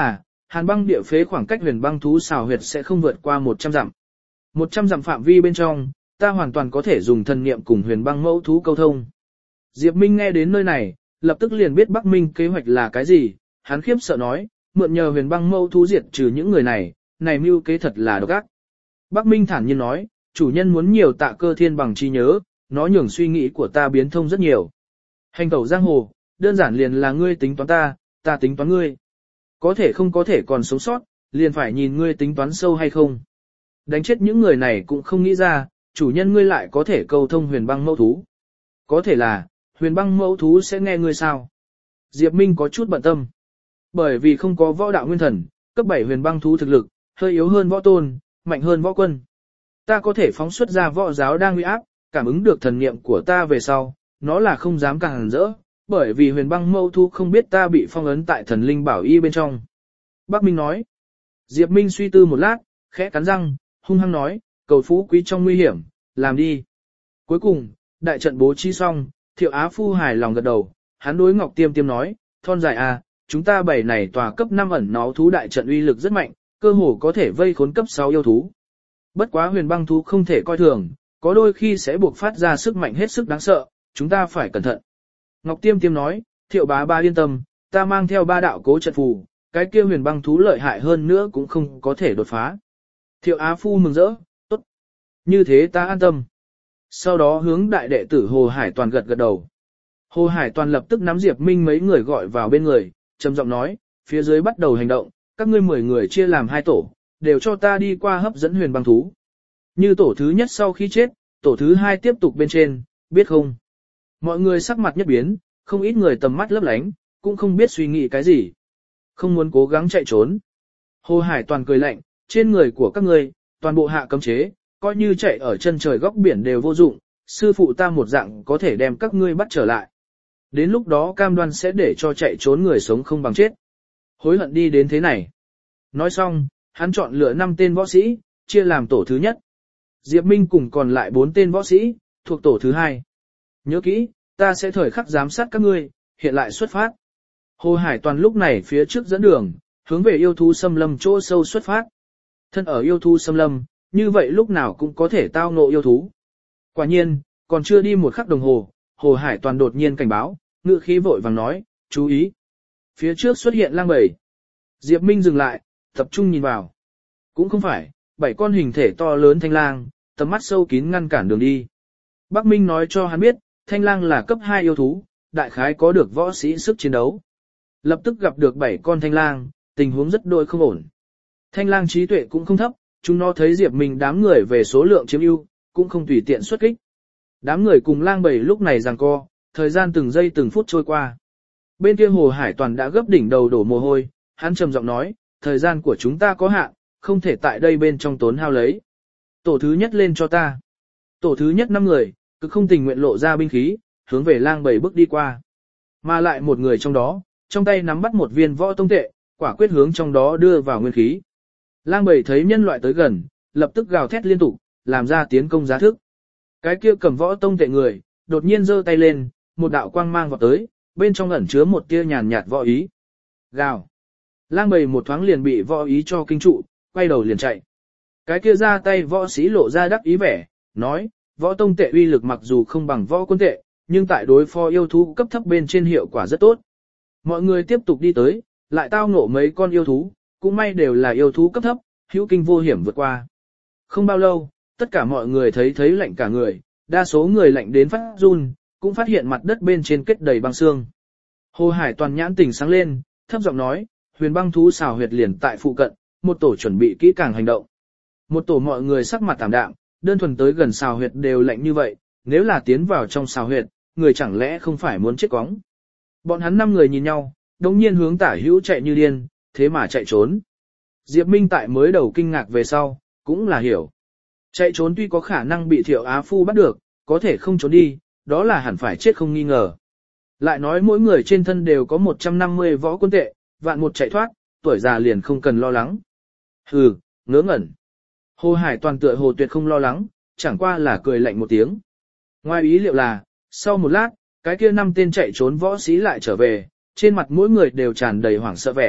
hàn băng địa phế khoảng cách huyền băng thú xào huyệt sẽ không vượt qua 100 dặm. 100 dặm phạm vi bên trong, ta hoàn toàn có thể dùng thần niệm cùng huyền băng mẫu thú câu thông. Diệp Minh nghe đến nơi này, lập tức liền biết Bắc Minh kế hoạch là cái gì, hắn khiếp sợ nói, mượn nhờ huyền băng mẫu thú diệt trừ những người này mưu kế thật là độc ác. Bắc Minh thản nhiên nói, chủ nhân muốn nhiều tạ cơ thiên bằng trí nhớ, nó nhường suy nghĩ của ta biến thông rất nhiều. Hành tẩu giang hồ, đơn giản liền là ngươi tính toán ta tính toán ngươi. Có thể không có thể còn sống sót, liền phải nhìn ngươi tính toán sâu hay không. Đánh chết những người này cũng không nghĩ ra, chủ nhân ngươi lại có thể câu thông huyền băng mẫu thú. Có thể là, huyền băng mẫu thú sẽ nghe ngươi sao? Diệp Minh có chút bận tâm. Bởi vì không có võ đạo nguyên thần, cấp 7 huyền băng thú thực lực, hơi yếu hơn võ tôn, mạnh hơn võ quân. Ta có thể phóng xuất ra võ giáo đang uy áp, cảm ứng được thần niệm của ta về sau, nó là không dám càng rỡ, bởi vì huyền băng mẫu thú không biết ta bị phong ấn tại thần linh bảo y bên trong. Bắc Minh nói. Diệp Minh suy tư một lát, khẽ cắn răng, hung hăng nói, cầu phú quý trong nguy hiểm, làm đi. Cuối cùng, đại trận bố trí xong, Thiệu Á Phu hài lòng gật đầu, hắn đối Ngọc Tiêm Tiêm nói, thon dài à, chúng ta bảy này tòa cấp 5 ẩn náu thú đại trận uy lực rất mạnh, cơ hồ có thể vây khốn cấp 6 yêu thú. Bất quá huyền băng thú không thể coi thường, có đôi khi sẽ buộc phát ra sức mạnh hết sức đáng sợ, chúng ta phải cẩn thận. Ngọc Tiêm Tiêm nói, Thiệu bá ba yên tâm, ta mang theo 3 đạo cố trận phù, cái kia huyền băng thú lợi hại hơn nữa cũng không có thể đột phá. Thiệu Á Phu mừng rỡ, tốt. Như thế ta an tâm. Sau đó hướng đại đệ tử Hồ Hải Toàn gật gật đầu. Hồ Hải Toàn lập tức nắm Diệp Minh mấy người gọi vào bên người, trầm giọng nói, phía dưới bắt đầu hành động, các ngươi 10 người chia làm 2 tổ, đều cho ta đi qua hấp dẫn huyền băng thú. Như tổ thứ nhất sau khi chết, tổ thứ 2 tiếp tục bên trên, biết không? Mọi người sắc mặt nhất biến, không ít người tầm mắt lấp lánh, cũng không biết suy nghĩ cái gì. Không muốn cố gắng chạy trốn. Hồ Hải Toàn cười lạnh, trên người của các ngươi, toàn bộ hạ cấm chế, coi như chạy ở chân trời góc biển đều vô dụng, sư phụ ta một dạng có thể đem các ngươi bắt trở lại. Đến lúc đó cam đoan sẽ để cho chạy trốn người sống không bằng chết. Hối hận đi đến thế này. Nói xong, hắn chọn lựa 5 tên võ sĩ, chia làm tổ thứ nhất. Diệp Minh cùng còn lại 4 tên võ sĩ, thuộc tổ thứ 2. Nhớ kỹ, ta sẽ thời khắc giám sát các ngươi, hiện lại xuất phát. Hồ Hải Toàn lúc này phía trước dẫn đường, hướng về yêu thú xâm lâm chỗ sâu xuất phát. Thân ở yêu thú xâm lâm, như vậy lúc nào cũng có thể tao ngộ yêu thú. Quả nhiên, còn chưa đi một khắc đồng hồ, Hồ Hải Toàn đột nhiên cảnh báo, ngữ khí vội vàng nói, chú ý. Phía trước xuất hiện lang bầy. Diệp Minh dừng lại, tập trung nhìn vào. Cũng không phải, 7 con hình thể to lớn thanh lang, tầm mắt sâu kín ngăn cản đường đi. Bắc Minh nói cho hắn biết, thanh lang là cấp 2 yêu thú, đại khái có được võ sĩ sức chiến đấu. Lập tức gặp được 7 con thanh lang, tình huống rất đôi không ổn. Thanh lang trí tuệ cũng không thấp, chúng nó thấy Diệp Minh đám người về số lượng chiếm ưu, cũng không tùy tiện xuất kích. Đám người cùng lang bầy lúc này giằng co, thời gian từng giây từng phút trôi qua. Bên kia Hồ Hải Toàn đã gấp đỉnh đầu đổ mồ hôi, hắn trầm giọng nói, thời gian của chúng ta có hạn, không thể tại đây bên trong tốn hao lấy. Tổ thứ nhất lên cho ta. Tổ thứ nhất 5 người, cực không tình nguyện lộ ra binh khí, hướng về lang bầy bước đi qua. Mà lại một người trong đó, trong tay nắm bắt một viên võ tông tệ, quả quyết hướng trong đó đưa vào nguyên khí. Lang bầy thấy nhân loại tới gần, lập tức gào thét liên tục, làm ra tiến công giá thức. Cái kia cầm võ tông tệ người, đột nhiên giơ tay lên, một đạo quang mang vọt tới, bên trong ẩn chứa một tia nhàn nhạt võ ý. Gào. Lang bầy một thoáng liền bị võ ý cho kinh trụ, quay đầu liền chạy. Cái kia ra tay võ sĩ lộ ra đắc ý vẻ, nói, võ tông tệ uy lực mặc dù không bằng võ quân tệ, nhưng tại đối phó yêu thú cấp thấp bên trên hiệu quả rất tốt. Mọi người tiếp tục đi tới, lại tao ngộ mấy con yêu thú, cũng may đều là yêu thú cấp thấp, hữu kinh vô hiểm vượt qua. Không bao lâu, tất cả mọi người thấy lạnh cả người, đa số người lạnh đến phát run, cũng phát hiện mặt đất bên trên kết đầy băng xương. Hồ Hải Toàn nhãn tỉnh sáng lên, thấp giọng nói, huyền băng thú xào huyệt liền tại phụ cận, một tổ chuẩn bị kỹ càng hành động. Một tổ mọi người sắc mặt tạm đạm, đơn thuần tới gần xào huyệt đều lạnh như vậy, nếu là tiến vào trong xào huyệt, người chẳng lẽ không phải muốn chết cóng. Bọn hắn 5 người nhìn nhau, đồng nhiên hướng tả hữu chạy như điên, thế mà chạy trốn. Diệp Minh tại mới đầu kinh ngạc về sau, cũng là hiểu. Chạy trốn tuy có khả năng bị Thiệu Á Phu bắt được, có thể không trốn đi, đó là hẳn phải chết không nghi ngờ. Lại nói mỗi người trên thân đều có 150 võ quân tệ, vạn một chạy thoát, tuổi già liền không cần lo lắng. Hừ, ngớ ngẩn. Hồ Hải Toàn tựa hồ tuyệt không lo lắng, chẳng qua là cười lạnh một tiếng. Ngoài ý liệu là, sau một lát, cái kia 5 tên chạy trốn võ sĩ lại trở về, trên mặt mỗi người đều tràn đầy hoảng sợ vẻ,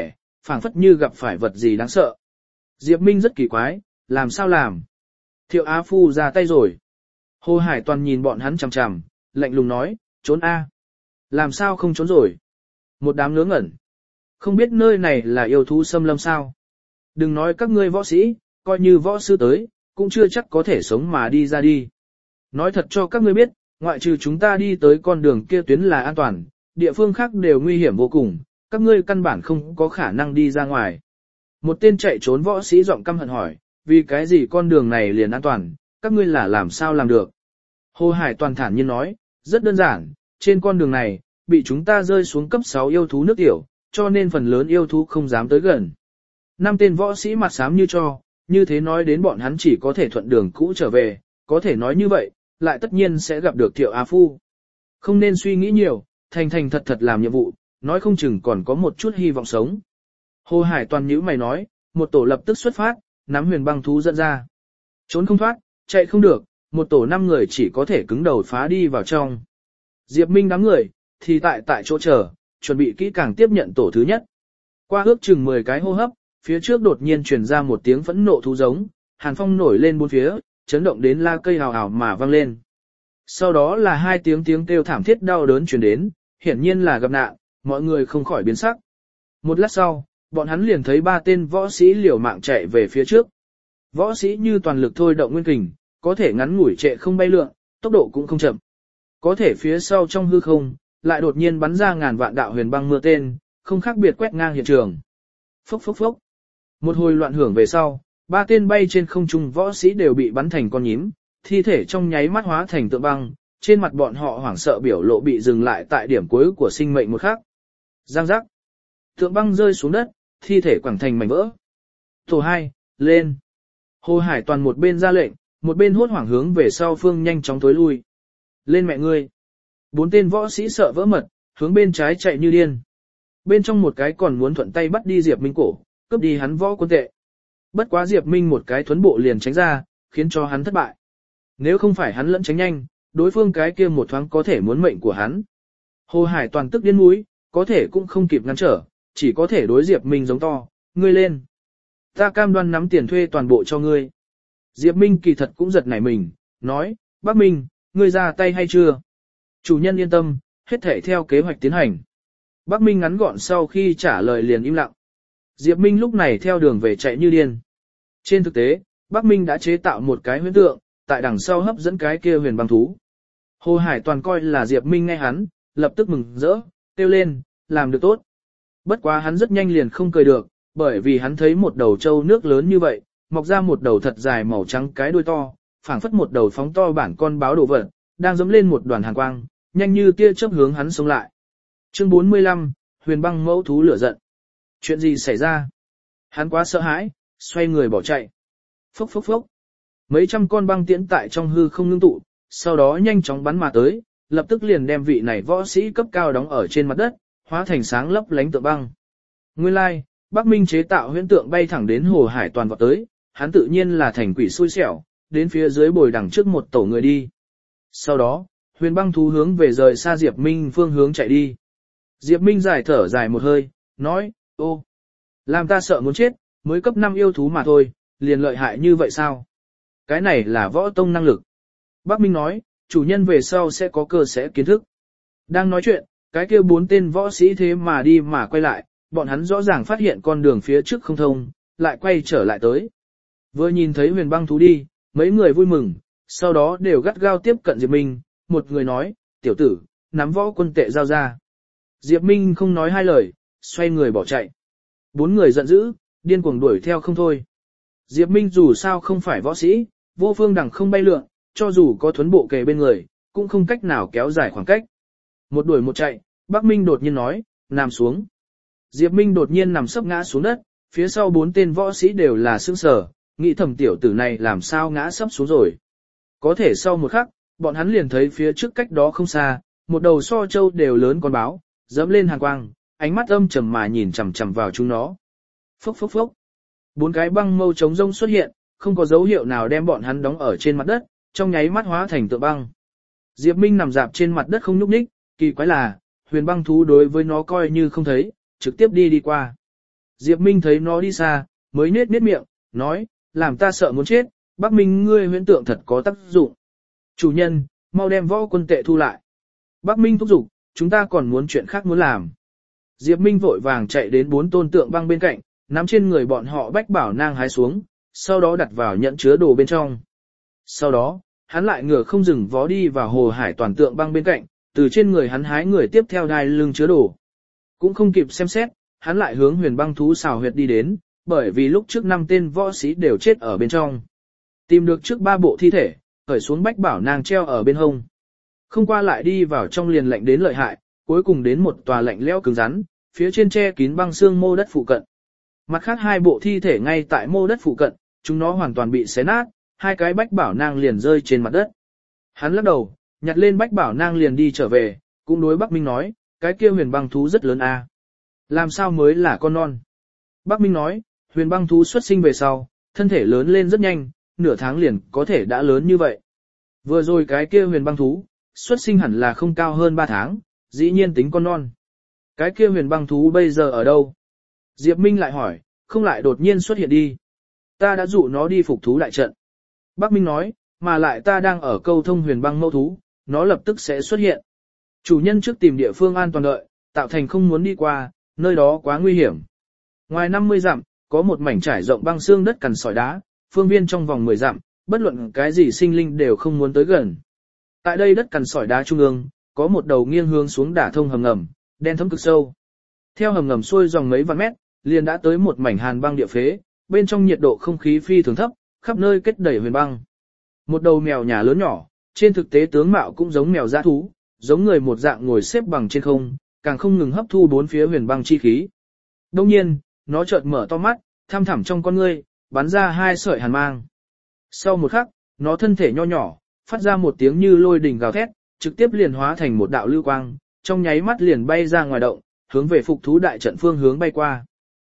phảng phất như gặp phải vật gì đáng sợ. Diệp Minh rất kỳ quái, làm sao làm? Thiệu Á Phu ra tay rồi. Hồ Hải Toàn nhìn bọn hắn chằm chằm, lạnh lùng nói, trốn A. Làm sao không trốn rồi? Một đám ngớ ngẩn. Không biết nơi này là yêu thú xâm lâm sao? Đừng nói các ngươi võ sĩ, coi như võ sư tới, cũng chưa chắc có thể sống mà đi ra đi. Nói thật cho các ngươi biết, ngoại trừ chúng ta đi tới con đường kia tuyến là an toàn, địa phương khác đều nguy hiểm vô cùng, các ngươi căn bản không có khả năng đi ra ngoài. Một tên chạy trốn võ sĩ giọng căm hận hỏi, vì cái gì con đường này liền an toàn, các ngươi là làm sao làm được? Hồ Hải Toàn thản nhiên nói, rất đơn giản, trên con đường này, bị chúng ta rơi xuống cấp 6 yêu thú nước tiểu, cho nên phần lớn yêu thú không dám tới gần. 5 tên võ sĩ mặt xám như cho, như thế nói đến bọn hắn chỉ có thể thuận đường cũ trở về, có thể nói như vậy, lại tất nhiên sẽ gặp được Thiệu Á Phu. Không nên suy nghĩ nhiều, thành thành thật thật làm nhiệm vụ, nói không chừng còn có một chút hy vọng sống. Hồ Hải Toàn nhíu mày nói, một tổ lập tức xuất phát, nắm huyền băng thú dẫn ra. Trốn không thoát, chạy không được, một tổ 5 người chỉ có thể cứng đầu phá đi vào trong. Diệp Minh đám người, thì tại chỗ chờ, chuẩn bị kỹ càng tiếp nhận tổ thứ nhất. Qua ước chừng 10 cái hô hấp, phía trước đột nhiên truyền ra một tiếng phẫn nộ thú giống, hàn phong nổi lên bốn phía, chấn động đến la cây hào hào mà vang lên. Sau đó là 2 tiếng kêu thảm thiết đau đớn truyền đến, hiển nhiên là gặp nạn, mọi người không khỏi biến sắc. Một lát sau, bọn hắn liền thấy 3 tên võ sĩ liều mạng chạy về phía trước. Võ sĩ như toàn lực thôi động nguyên kình, có thể ngắn ngủi trệ không bay lượn, tốc độ cũng không chậm. Có thể phía sau trong hư không, lại đột nhiên bắn ra ngàn vạn đạo huyền băng mưa tên, không khác biệt quét ngang hiện trường. Phốc phốc phốc. Một hồi loạn hưởng về sau, 3 tên bay trên không trung võ sĩ đều bị bắn thành con nhím, thi thể trong nháy mắt hóa thành tượng băng, trên mặt bọn họ hoảng sợ biểu lộ bị dừng lại tại điểm cuối của sinh mệnh một khắc. Giang giác. Tượng băng rơi xuống đất, thi thể quẳng thành mảnh vỡ. Tổ 2, lên. Hồ Hải Toàn một bên ra lệnh, một bên hốt hoảng hướng về sau phương nhanh chóng tối lui. Lên mẹ ngươi. 4 tên võ sĩ sợ vỡ mật, hướng bên trái chạy như điên. Bên trong một cái còn muốn thuận tay bắt đi Diệp Minh cổ, cướp đi hắn võ quân tệ. Bất quá Diệp Minh một cái thuấn bộ liền tránh ra, khiến cho hắn thất bại. Nếu không phải hắn lẫn tránh nhanh, đối phương cái kia một thoáng có thể muốn mệnh của hắn. Hồ Hải Toàn tức điên mũi, có thể cũng không kịp ngăn trở, chỉ có thể đối Diệp Minh giống to, ngươi lên. Ta cam đoan nắm tiền thuê toàn bộ cho ngươi. Diệp Minh kỳ thật cũng giật nảy mình, nói, bác Minh, ngươi ra tay hay chưa? Chủ nhân yên tâm, hết thể theo kế hoạch tiến hành. Bác Minh ngắn gọn sau khi trả lời liền im lặng. Diệp Minh lúc này theo đường về chạy như điên. Trên thực tế, Bác Minh đã chế tạo một cái huyễn tượng, tại đằng sau hấp dẫn cái kia huyền băng thú. Hồ Hải Toàn coi là Diệp Minh nghe hắn, lập tức mừng rỡ, kêu lên, làm được tốt. Bất quá hắn rất nhanh liền không cười được, bởi vì hắn thấy một đầu trâu nước lớn như vậy, mọc ra một đầu thật dài màu trắng cái đuôi to, phảng phất một đầu phóng to bản con báo đồ vật, đang dẫm lên một đoàn hàn quang, nhanh như tia chớp hướng hắn xông lại. Chương 45, huyền băng mẫu thú lửa giận. Chuyện gì xảy ra? Hắn quá sợ hãi, xoay người bỏ chạy. Phốc phốc phốc. Mấy trăm con băng tiễn tại trong hư không ngưng tụ, sau đó nhanh chóng bắn mà tới, lập tức liền đem vị này võ sĩ cấp cao đóng ở trên mặt đất, hóa thành sáng lấp lánh tượng băng. Nguyên lai, like, Bắc Minh chế tạo huyễn tượng bay thẳng đến Hồ Hải Toàn vọt tới, hắn tự nhiên là thành quỷ xui xẻo, đến phía dưới bồi đằng trước một tổ người đi. Sau đó, huyền băng thú hướng về rời xa Diệp Minh phương hướng chạy đi. Diệp Minh giải thở dài một hơi, nói, ô, làm ta sợ muốn chết, mới cấp 5 yêu thú mà thôi, liền lợi hại như vậy sao? Cái này là võ tông năng lực. Bắc Minh nói, chủ nhân về sau sẽ có cơ sẽ kiến thức. Đang nói chuyện, cái kia 4 tên võ sĩ thế mà đi mà quay lại, bọn hắn rõ ràng phát hiện con đường phía trước không thông, lại quay trở lại tới. Vừa nhìn thấy huyền băng thú đi, mấy người vui mừng, sau đó đều gắt gao tiếp cận Diệp Minh, một người nói, tiểu tử, nắm võ quân tệ giao ra. Diệp Minh không nói hai lời, xoay người bỏ chạy. 4 người giận dữ, điên cuồng đuổi theo không thôi. Diệp Minh dù sao không phải võ sĩ, vô phương đẳng không bay lượn, cho dù có thuấn bộ kề bên người, cũng không cách nào kéo dài khoảng cách. Một đuổi một chạy, Bắc Minh đột nhiên nói, nằm xuống. Diệp Minh đột nhiên nằm sấp ngã xuống đất, phía sau 4 tên võ sĩ đều là sững sờ, nghĩ thầm tiểu tử này làm sao ngã sấp xuống rồi. Có thể sau một khắc, bọn hắn liền thấy phía trước cách đó không xa, một đầu so châu đều lớn con báo, dẫm lên hàn quang, ánh mắt âm trầm mà nhìn chằm chằm vào chúng nó. Phốc phốc phốc. 4 cái băng mâu chống rông xuất hiện, không có dấu hiệu nào đem bọn hắn đóng ở trên mặt đất, trong nháy mắt hóa thành tượng băng. Diệp Minh nằm dạp trên mặt đất không nhúc nhích, kỳ quái là, huyền băng thú đối với nó coi như không thấy, trực tiếp đi qua. Diệp Minh thấy nó đi xa, mới nết miệng, nói, làm ta sợ muốn chết, Bắc Minh ngươi huyễn tượng thật có tác dụng. Chủ nhân, mau đem võ quân tệ thu lại. Bắc Minh thúc giục, chúng ta còn muốn chuyện khác muốn làm. Diệp Minh vội vàng chạy đến 4 tôn tượng băng bên cạnh, nắm trên người bọn họ bách bảo nang hái xuống, sau đó đặt vào nhận chứa đồ bên trong. Sau đó, hắn lại ngửa không dừng vó đi vào hồ hải toàn tượng băng bên cạnh, từ trên người hắn hái người tiếp theo đai lưng chứa đồ. Cũng không kịp xem xét, hắn lại hướng huyền băng thú xào huyệt đi đến, bởi vì lúc trước 5 tên võ sĩ đều chết ở bên trong. Tìm được trước 3 bộ thi thể, khởi xuống bách bảo nang treo ở bên hông. Không qua lại đi vào trong liền lạnh đến lợi hại, cuối cùng đến một tòa lạnh lẽo cứng rắn, phía trên che kín băng xương mô đất phụ cận. Mặt khác 2 bộ thi thể ngay tại mô đất phụ cận, chúng nó hoàn toàn bị xé nát, 2 cái bách bảo nang liền rơi trên mặt đất. Hắn lắc đầu, nhặt lên bách bảo nang liền đi trở về, cũng đối Bắc Minh nói, cái kia huyền băng thú rất lớn a. Làm sao mới là con non? Bắc Minh nói, huyền băng thú xuất sinh về sau, thân thể lớn lên rất nhanh, nửa tháng liền có thể đã lớn như vậy. Vừa rồi cái kia huyền băng thú, xuất sinh hẳn là không cao hơn 3 tháng, dĩ nhiên tính con non. Cái kia huyền băng thú bây giờ ở đâu? Diệp Minh lại hỏi, không lại đột nhiên xuất hiện đi. Ta đã dụ nó đi phục thú đại trận. Bắc Minh nói, mà lại ta đang ở câu thông huyền băng mẫu thú, nó lập tức sẽ xuất hiện. Chủ nhân trước tìm địa phương an toàn đợi, tạo thành không muốn đi qua, nơi đó quá nguy hiểm. Ngoài 50 dặm, có một mảnh trải rộng băng xương đất cằn sỏi đá, phương viên trong vòng 10 dặm, bất luận cái gì sinh linh đều không muốn tới gần. Tại đây đất cằn sỏi đá trung ương, có một đầu nghiêng hướng xuống đả thông hầm ngầm, đen thấm cực sâu. Theo hầm ngầm xuôi dòng mấy vạn mét, liền đã tới một mảnh hàn băng địa phế, bên trong nhiệt độ không khí phi thường thấp, khắp nơi kết đầy huyền băng. Một đầu mèo nhà lớn nhỏ, trên thực tế tướng mạo cũng giống mèo dã thú, giống người một dạng ngồi xếp bằng trên không, càng không ngừng hấp thu bốn phía huyền băng chi khí. Đông nhiên, nó chợt mở to mắt, thăm thẳm trong con ngươi, bắn ra 2 sợi hàn mang. Sau một khắc, nó thân thể nho nhỏ, phát ra một tiếng như lôi đình gào thét, trực tiếp liền hóa thành một đạo lưu quang, trong nháy mắt liền bay ra ngoài động, hướng về phục thú đại trận phương hướng bay qua.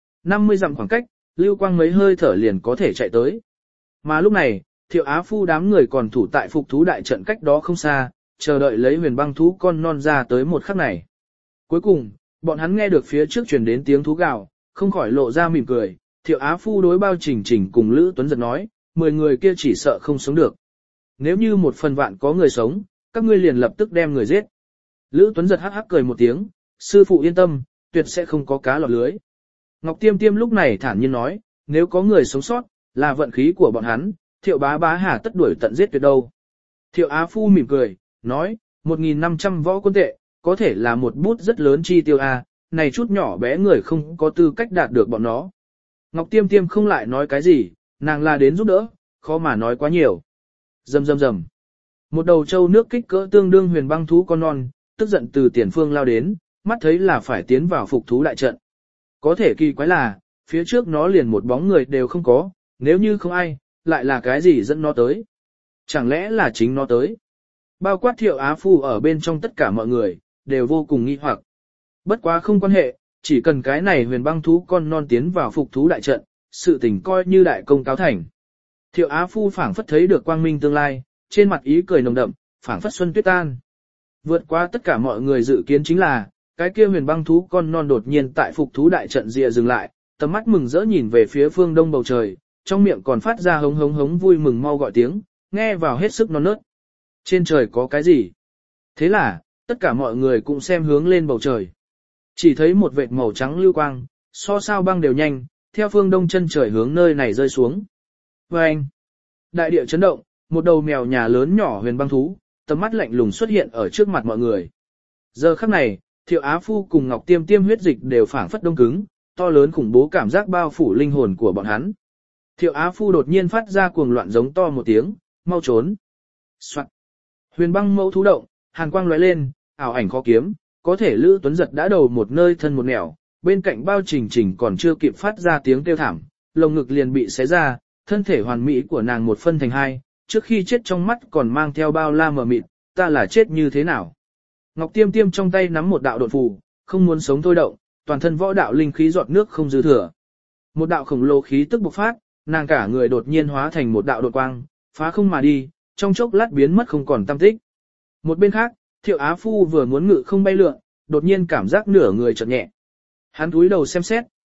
50 dặm khoảng cách, lưu quang mấy hơi thở liền có thể chạy tới. Mà lúc này, Thiệu Á Phu đám người còn thủ tại phục thú đại trận cách đó không xa, chờ đợi lấy huyền băng thú con non ra tới một khắc này. Cuối cùng, bọn hắn nghe được phía trước truyền đến tiếng thú gào, không khỏi lộ ra mỉm cười. Thiệu Á Phu đối Bao Trình Trình cùng Lữ Tuấn Giật nói, 10 người kia chỉ sợ không sống được. Nếu như 1/1000 có người sống, các ngươi liền lập tức đem người giết. Lữ Tuấn Giật hắc hắc cười một tiếng, sư phụ yên tâm, tuyệt sẽ không có cá lọt lưới. Ngọc Tiêm Tiêm lúc này thản nhiên nói, nếu có người sống sót, là vận khí của bọn hắn, Thiệu bá bá hà tất đuổi tận giết tuyệt đâu. Thiệu Á Phu mỉm cười, nói, 1.500 võ quân tệ, có thể là một bút rất lớn chi tiêu a, này chút nhỏ bé người không có tư cách đạt được bọn nó. Ngọc Tiêm Tiêm không lại nói cái gì, nàng là đến giúp đỡ, khó mà nói quá nhiều. Rầm rầm rầm. Một đầu trâu nước kích cỡ tương đương huyền băng thú con non, tức giận từ tiền phương lao đến, mắt thấy là phải tiến vào phục thú đại trận. Có thể kỳ quái là, phía trước nó liền một bóng người đều không có, nếu như không ai, lại là cái gì dẫn nó tới. Chẳng lẽ là chính nó tới? Bao quát Thiệu Á Phu ở bên trong tất cả mọi người, đều vô cùng nghi hoặc. Bất quá không quan hệ, chỉ cần cái này huyền băng thú con non tiến vào phục thú đại trận, sự tình coi như đại công cáo thành. Thiệu Á Phu phảng phất thấy được quang minh tương lai, trên mặt ý cười nồng đậm, phảng phất xuân tuyết tan. Vượt qua tất cả mọi người dự kiến chính là, cái kia huyền băng thú con non đột nhiên tại phục thú đại trận rìa dừng lại, tầm mắt mừng rỡ nhìn về phía phương đông bầu trời, trong miệng còn phát ra hống hống hống vui mừng mau gọi tiếng, nghe vào hết sức non nớt. Trên trời có cái gì? Thế là, tất cả mọi người cũng xem hướng lên bầu trời. Chỉ thấy một vệt màu trắng lưu quang, so sao băng đều nhanh, theo phương đông chân trời hướng nơi này rơi xuống. Vâng! Đại địa chấn động, một đầu mèo nhà lớn nhỏ huyền băng thú, tầm mắt lạnh lùng xuất hiện ở trước mặt mọi người. Giờ khắc này, Thiệu Á Phu cùng Ngọc Tiêm Tiêm huyết dịch đều phảng phất đông cứng, to lớn khủng bố cảm giác bao phủ linh hồn của bọn hắn. Thiệu Á Phu đột nhiên phát ra cuồng loạn giống to một tiếng, mau trốn. Soạn. Huyền băng mẫu thú động, hàn quang lóe lên, ảo ảnh khó kiếm, có thể Lữ Tuấn Giật đã đầu một nơi thân một nẻo, bên cạnh Bao Trình Trình còn chưa kịp phát ra tiếng kêu thảm, lồng ngực liền bị xé ra, thân thể hoàn mỹ của nàng một phân thành hai, trước khi chết trong mắt còn mang theo bao la mờ mịt, ta là chết như thế nào. Ngọc Tiêm Tiêm trong tay nắm một đạo độn phù, không muốn sống thôi động, toàn thân võ đạo linh khí giọt nước không dư thừa. Một đạo khổng lồ khí tức bộc phát, nàng cả người đột nhiên hóa thành một đạo đột quang, phá không mà đi, trong chốc lát biến mất không còn tăm tích. Một bên khác, Thiệu Á Phu vừa muốn ngự không bay lượn, đột nhiên cảm giác nửa người chợt nhẹ. Hắn cúi đầu xem xét,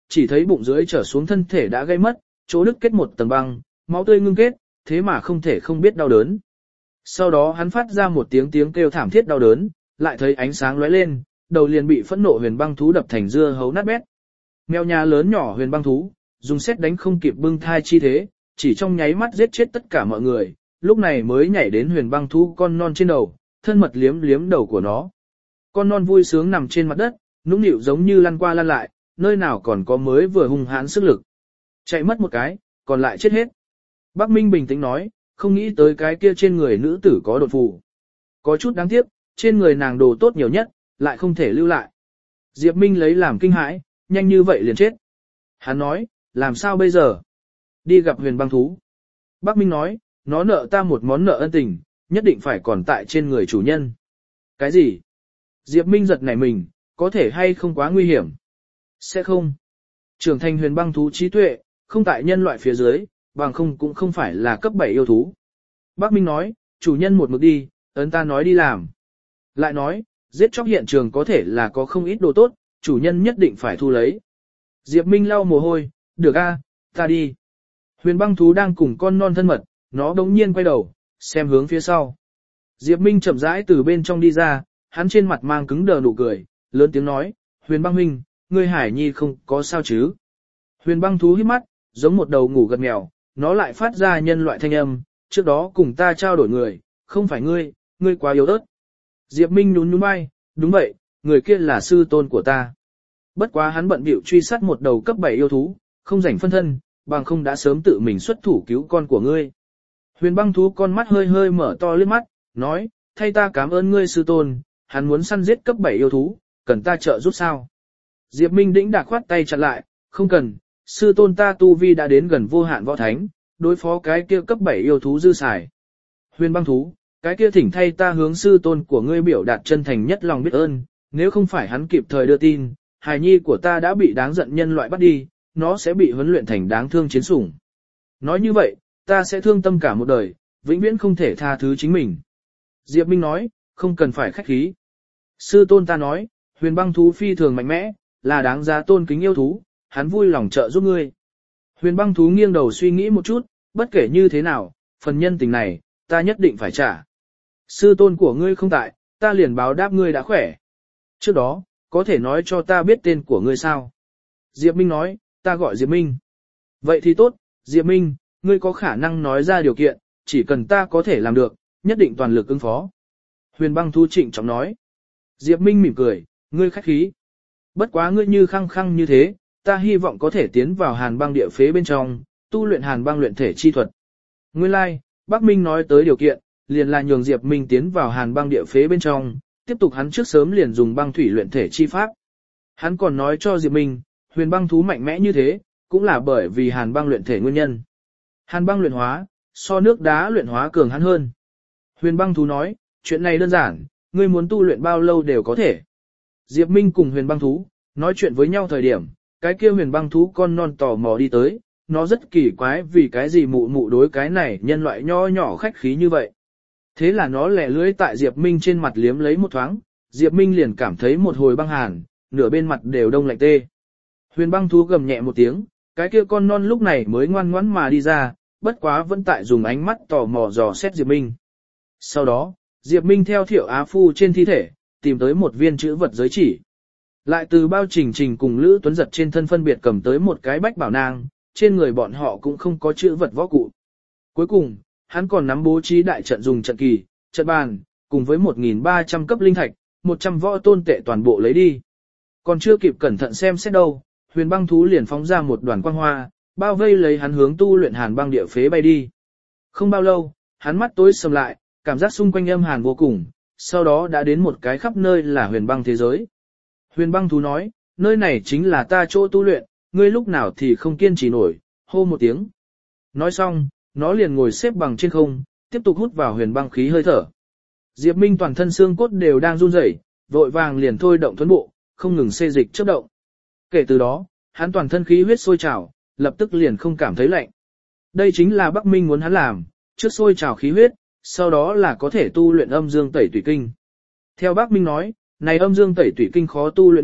chỉ thấy bụng dưới trở xuống thân thể đã gây mất, chỗ đứt kết một tầng băng, máu tươi ngưng kết, thế mà không thể không biết đau đớn. Sau đó hắn phát ra một tiếng kêu thảm thiết đau đớn, lại thấy ánh sáng lóe lên, đầu liền bị phẫn nộ huyền băng thú đập thành dưa hấu nát bét. Mèo nhà lớn nhỏ huyền băng thú, dùng xét đánh không kịp bưng thai chi thế, chỉ trong nháy mắt giết chết tất cả mọi người, lúc này mới nhảy đến huyền băng thú con non trên đầu, thân mật liếm liếm đầu của nó. Con non vui sướng nằm trên mặt đất, nũng nịu giống như lăn qua lăn lại, nơi nào còn có mới vừa hung hãn sức lực. Chạy mất một cái, còn lại chết hết. Bắc Minh bình tĩnh nói, không nghĩ tới cái kia trên người nữ tử có đột phù. Có chút đáng tiếc, trên người nàng đồ tốt nhiều nhất, lại không thể lưu lại. Diệp Minh lấy làm kinh hãi, nhanh như vậy liền chết. Hắn nói, làm sao bây giờ? Đi gặp huyền băng thú. Bắc Minh nói, nó nợ ta một món nợ ân tình, nhất định phải còn tại trên người chủ nhân. Cái gì? Diệp Minh giật nảy mình, có thể hay không quá nguy hiểm? Sẽ không. Trưởng thành huyền băng thú trí tuệ, không tại nhân loại phía dưới, bằng không cũng không phải là cấp 7 yêu thú. Bắc Minh nói, chủ nhân một mực đi, ấn ta nói đi làm. Lại nói, giết chóc hiện trường có thể là có không ít đồ tốt, chủ nhân nhất định phải thu lấy. Diệp Minh lau mồ hôi, được a, ta đi. Huyền băng thú đang cùng con non thân mật, nó đống nhiên quay đầu, xem hướng phía sau. Diệp Minh chậm rãi từ bên trong đi ra, hắn trên mặt mang cứng đờ nụ cười, lớn tiếng nói, Huyền băng huynh, ngươi Hải Nhi không có sao chứ. Huyền băng thú hít mắt, giống một đầu ngủ gật mèo, nó lại phát ra nhân loại thanh âm, trước đó cùng ta trao đổi người, không phải ngươi quá yếu ớt. Diệp Minh nhún nhún vai, đúng vậy, người kia là sư tôn của ta. Bất quá hắn bận bịu truy sát một đầu cấp 7 yêu thú, không rảnh phân thân, bằng không đã sớm tự mình xuất thủ cứu con của ngươi. Huyền băng thú con mắt hơi hơi mở to liếc mắt, nói, thay ta cảm ơn ngươi sư tôn, hắn muốn săn giết cấp 7 yêu thú, cần ta trợ giúp sao? Diệp Minh đĩnh đạc khoát tay chặn lại, không cần, sư tôn ta tu vi đã đến gần vô hạn võ thánh, đối phó cái kia cấp 7 yêu thú dư xài. Huyền băng thú, cái kia thỉnh thay ta hướng sư tôn của ngươi biểu đạt chân thành nhất lòng biết ơn, nếu không phải hắn kịp thời đưa tin, hài nhi của ta đã bị đáng giận nhân loại bắt đi, nó sẽ bị huấn luyện thành đáng thương chiến sủng. Nói như vậy, ta sẽ thương tâm cả một đời, vĩnh viễn không thể tha thứ chính mình. Diệp Minh nói, không cần phải khách khí. Sư tôn ta nói, huyền băng thú phi thường mạnh mẽ, là đáng giá tôn kính yêu thú, hắn vui lòng trợ giúp ngươi. Huyền băng thú nghiêng đầu suy nghĩ một chút, bất kể như thế nào, phần nhân tình này, ta nhất định phải trả. Sư tôn của ngươi không tại, ta liền báo đáp ngươi đã khỏe. Trước đó, có thể nói cho ta biết tên của ngươi sao? Diệp Minh nói, ta gọi Diệp Minh. Vậy thì tốt, Diệp Minh, ngươi có khả năng nói ra điều kiện, chỉ cần ta có thể làm được, nhất định toàn lực ứng phó. Huyền băng thú trịnh trọng nói. Diệp Minh mỉm cười, ngươi khách khí. Bất quá ngươi như khăng khăng như thế, ta hy vọng có thể tiến vào hàn băng địa phế bên trong, tu luyện hàn băng luyện thể chi thuật. Nguyên lai, like, Bắc Minh nói tới điều kiện, liền là nhường Diệp Minh tiến vào hàn băng địa phế bên trong, tiếp tục hắn trước sớm liền dùng băng thủy luyện thể chi pháp. Hắn còn nói cho Diệp Minh, huyền băng thú mạnh mẽ như thế, cũng là bởi vì hàn băng luyện thể nguyên nhân. Hàn băng luyện hóa, so nước đá luyện hóa cường hắn hơn. Huyền băng thú nói, chuyện này đơn giản, ngươi muốn tu luyện bao lâu đều có thể. Diệp Minh cùng huyền băng thú, nói chuyện với nhau thời điểm, cái kia huyền băng thú con non tò mò đi tới, nó rất kỳ quái vì cái gì mụ mụ đối cái này nhân loại nho nhỏ khách khí như vậy. Thế là nó lẻ lưỡi tại Diệp Minh trên mặt liếm lấy một thoáng, Diệp Minh liền cảm thấy một hồi băng hàn, nửa bên mặt đều đông lạnh tê. Huyền băng thú gầm nhẹ một tiếng, cái kia con non lúc này mới ngoan ngoãn mà đi ra, bất quá vẫn tại dùng ánh mắt tò mò dò xét Diệp Minh. Sau đó, Diệp Minh theo Thiệu Á Phu trên thi thể, tìm tới một viên chữ vật giới chỉ. Lại từ bao trình trình cùng Lữ Tuấn Giật trên thân phân biệt cầm tới một cái bách bảo nang, trên người bọn họ cũng không có chữ vật võ cụ. Cuối cùng, hắn còn nắm bố trí đại trận dùng trận kỳ, trận bàn, cùng với 1.300 cấp linh thạch, 100 võ tôn tệ toàn bộ lấy đi. Còn chưa kịp cẩn thận xem xét đâu, huyền băng thú liền phóng ra một đoàn quang hoa, bao vây lấy hắn hướng tu luyện hàn băng địa phế bay đi. Không bao lâu, hắn mắt tối sầm lại, cảm giác xung quanh âm hàn vô cùng, sau đó đã đến một cái khắp nơi là huyền băng thế giới. Huyền băng thú nói, nơi này chính là ta chỗ tu luyện, ngươi lúc nào thì không kiên trì nổi, hô một tiếng. Nói xong, nó liền ngồi xếp bằng trên không, tiếp tục hút vào huyền băng khí hơi thở. Diệp Minh toàn thân xương cốt đều đang run rẩy, vội vàng liền thôi động thuần bộ, không ngừng xê dịch chớp động. Kể từ đó, hắn toàn thân khí huyết sôi trào, lập tức liền không cảm thấy lạnh. Đây chính là Bắc Minh muốn hắn làm, trước sôi trào khí huyết, sau đó là có thể tu luyện âm dương tẩy tủy kinh. Theo Bắc Minh nói, này âm dương tẩy tủy kinh khó tu luyện nhất,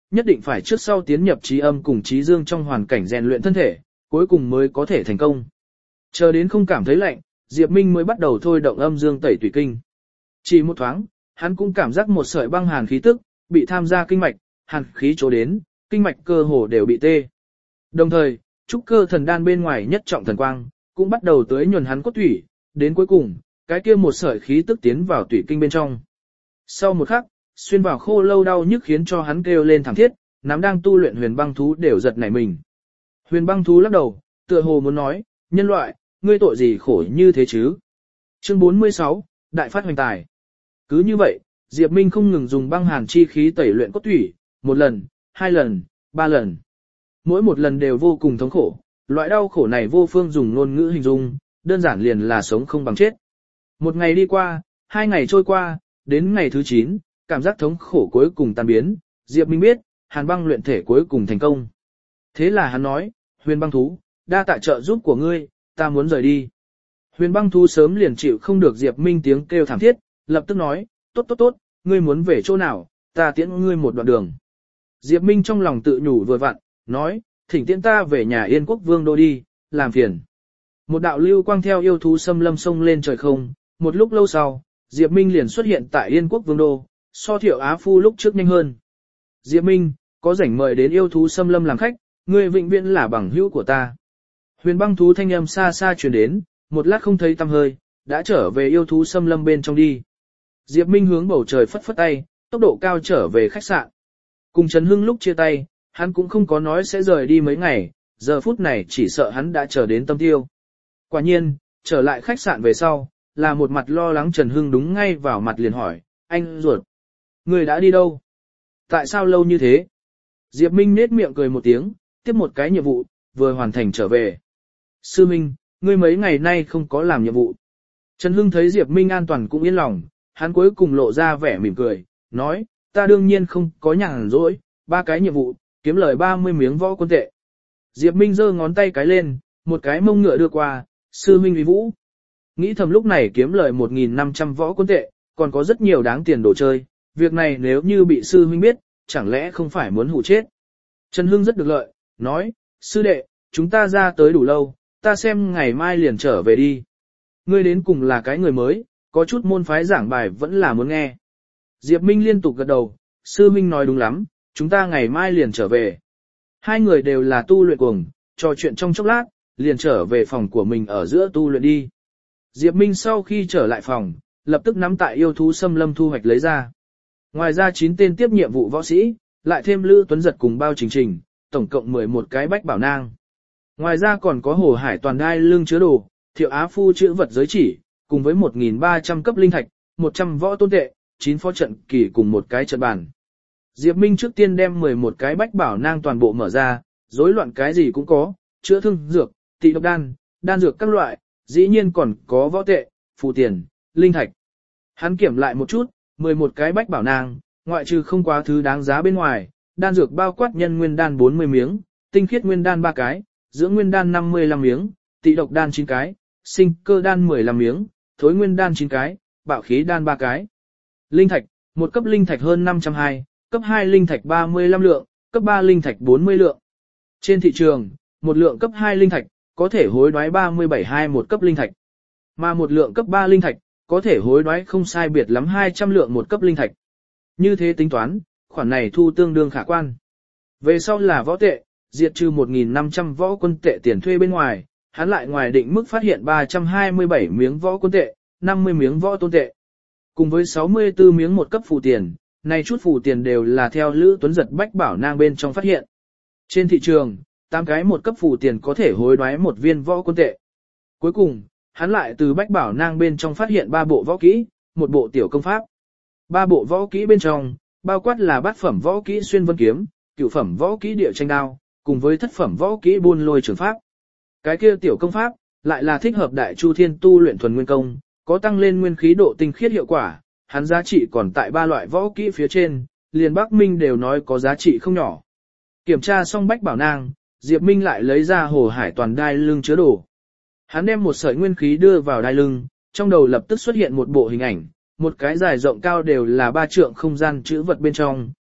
nhất định phải trước sau tiến nhập trí âm cùng trí dương trong hoàn cảnh rèn luyện thân thể, cuối cùng mới có thể thành công. Chờ đến không cảm thấy lạnh, Diệp Minh mới bắt đầu thôi động âm dương tẩy tùy kinh. Chỉ một thoáng, hắn cũng cảm giác một sợi băng hàn khí tức, bị tham gia kinh mạch, hàn khí chỗ đến, kinh mạch cơ hồ đều bị tê. Đồng thời, trúc cơ thần đan bên ngoài nhất trọng thần quang, cũng bắt đầu tưới nhuần hắn cốt thủy, đến cuối cùng, cái kia một sợi khí tức tiến vào tủy kinh bên trong. Sau một khắc, xuyên vào khô lâu đau nhức khiến cho hắn kêu lên thảm thiết, nắm đang tu luyện huyền băng thú đều giật nảy mình. Huyền băng thú lắc đầu, tựa hồ muốn nói, nhân loại, ngươi tội gì khổ như thế chứ? Chương 46, Đại phát hoành tài. Cứ như vậy, Diệp Minh không ngừng dùng băng hàn chi khí tẩy luyện cốt thủy, một lần, hai lần, ba lần. Mỗi một lần đều vô cùng thống khổ, loại đau khổ này vô phương dùng ngôn ngữ hình dung, đơn giản liền là sống không bằng chết. Một ngày đi qua, hai ngày trôi qua, đến ngày thứ 9, cảm giác thống khổ cuối cùng tan biến, Diệp Minh biết, hàn băng luyện thể cuối cùng thành công. Thế là hắn nói, huyền băng thú, đa tạ trợ giúp của ngươi, ta muốn rời đi. Huyền băng thú sớm liền chịu không được Diệp Minh tiếng kêu thảm thiết, lập tức nói, tốt tốt tốt, ngươi muốn về chỗ nào, ta tiễn ngươi một đoạn đường. Diệp Minh trong lòng tự nhủ vừa vặn, nói, thỉnh tiễn ta về nhà Yên Quốc Vương đô đi, làm phiền. Một đạo lưu quang theo yêu thú xâm lâm sông lên trời không, một lúc lâu sau, Diệp Minh liền xuất hiện tại Yên Quốc Vương đô, so Thiệu Á Phu lúc trước nhanh hơn. Diệp Minh, có rảnh mời đến yêu thú xâm lâm làm khách, ngươi vĩnh viễn là bằng hữu của ta. Huyền băng thú thanh âm xa xa truyền đến, một lát không thấy tăm hơi, đã trở về yêu thú xâm lâm bên trong đi. Diệp Minh hướng bầu trời phất phất tay, tốc độ cao trở về khách sạn. Cùng Trần Hưng lúc chia tay, hắn cũng không có nói sẽ rời đi mấy ngày, giờ phút này chỉ sợ hắn đã chờ đến tâm tiêu. Quả nhiên, trở lại khách sạn về sau, là một mặt lo lắng Trần Hưng đúng ngay vào mặt liền hỏi, anh ruột, người đã đi đâu? Tại sao lâu như thế? Diệp Minh nết miệng cười một tiếng, tiếp một cái nhiệm vụ, vừa hoàn thành trở về. Sư Minh, ngươi mấy ngày nay không có làm nhiệm vụ. Trần Hưng thấy Diệp Minh an toàn cũng yên lòng, hắn cuối cùng lộ ra vẻ mỉm cười, nói, ta đương nhiên không có nhàn rỗi, 3 cái nhiệm vụ, kiếm lời 30 miếng võ quân tệ. Diệp Minh giơ ngón tay cái lên, một cái mông ngựa đưa qua, sư Minh uy vũ. Nghĩ thầm lúc này kiếm lời 1.500 võ quân tệ, còn có rất nhiều đáng tiền đồ chơi, việc này nếu như bị sư Minh biết, chẳng lẽ không phải muốn hủ chết. Trần Hưng rất được lợi, nói, sư đệ, chúng ta ra tới đủ lâu, ta xem ngày mai liền trở về đi. Ngươi đến cùng là cái người mới, có chút môn phái giảng bài vẫn là muốn nghe. Diệp Minh liên tục gật đầu, sư Minh nói đúng lắm, chúng ta ngày mai liền trở về. Hai người đều là tu luyện cuồng, trò chuyện trong chốc lát, liền trở về phòng của mình ở giữa tu luyện đi. Diệp Minh sau khi trở lại phòng, lập tức nắm tại yêu thú xâm lâm thu hoạch lấy ra. Ngoài ra 9 tên tiếp nhiệm vụ võ sĩ, lại thêm Lữ Tuấn Giật cùng Bao Trình Trình, tổng cộng 11 cái bách bảo nang. Ngoài ra còn có Hồ Hải toàn đai lưng chứa đồ, Thiệu Á Phu chữ vật giới chỉ, cùng với 1.300 cấp linh thạch, 100 võ tôn tệ, 9 phó trận kỳ cùng một cái trận bàn. Diệp Minh trước tiên đem 11 cái bách bảo nang toàn bộ mở ra, rối loạn cái gì cũng có, chữa thương dược, tị độc đan, đan dược các loại, dĩ nhiên còn có võ tệ, phù tiền, linh thạch. Hắn kiểm lại một chút, 11 cái bách bảo nang, ngoại trừ không quá thứ đáng giá bên ngoài, đan dược bao quát nhân nguyên đan 40 miếng, tinh khiết nguyên đan 3 cái, dưỡng nguyên đan 55 miếng, tị độc đan 9 cái, sinh cơ đan 15 miếng, thối nguyên đan 9 cái, bạo khí đan 3 cái. Linh thạch, một cấp linh thạch hơn 520, cấp 2 linh thạch 35 lượng, cấp 3 linh thạch 40 lượng. Trên thị trường, một lượng cấp 2 linh thạch có thể hối đoái 37,2 một cấp linh thạch, mà một lượng cấp 3 linh thạch có thể hối đoái không sai biệt lắm 200 lượng một cấp linh thạch. Như thế tính toán, khoản này thu tương đương khả quan. Về sau là võ tệ, diệt trừ 1.500 võ quân tệ tiền thuê bên ngoài, hắn lại ngoài định mức phát hiện 327 miếng võ quân tệ, 50 miếng võ tôn tệ, cùng với 64 miếng một cấp phù tiền. Này chút phù tiền đều là theo Lữ Tuấn Giật bách bảo nang bên trong phát hiện. Trên thị trường, 8 cái một cấp phù tiền có thể hối đoái một viên võ quân tệ. Cuối cùng, hắn lại từ bách bảo nang bên trong phát hiện 3 bộ võ kỹ, một bộ tiểu công pháp. 3 bộ võ kỹ bên trong, bao quát là bát phẩm võ kỹ xuyên vân kiếm, cửu phẩm võ kỹ địa tranh đao, cùng với thất phẩm võ kỹ buôn lôi trường pháp. Cái kia tiểu công pháp, lại là thích hợp đại chu thiên tu luyện thuần nguyên công, có tăng lên nguyên khí độ tinh khiết hiệu quả, hắn giá trị còn tại 3 loại võ kỹ phía trên, liền Bắc Minh đều nói có giá trị không nhỏ. Kiểm tra xong bách bảo nang, Diệp Minh lại lấy ra Hồ Hải toàn đai lưng chứa đồ. Hắn đem một sợi nguyên khí đưa vào đai lưng, trong đầu lập tức xuất hiện một bộ hình ảnh, một cái dài rộng cao đều là 3 trượng không gian chữ vật bên trong,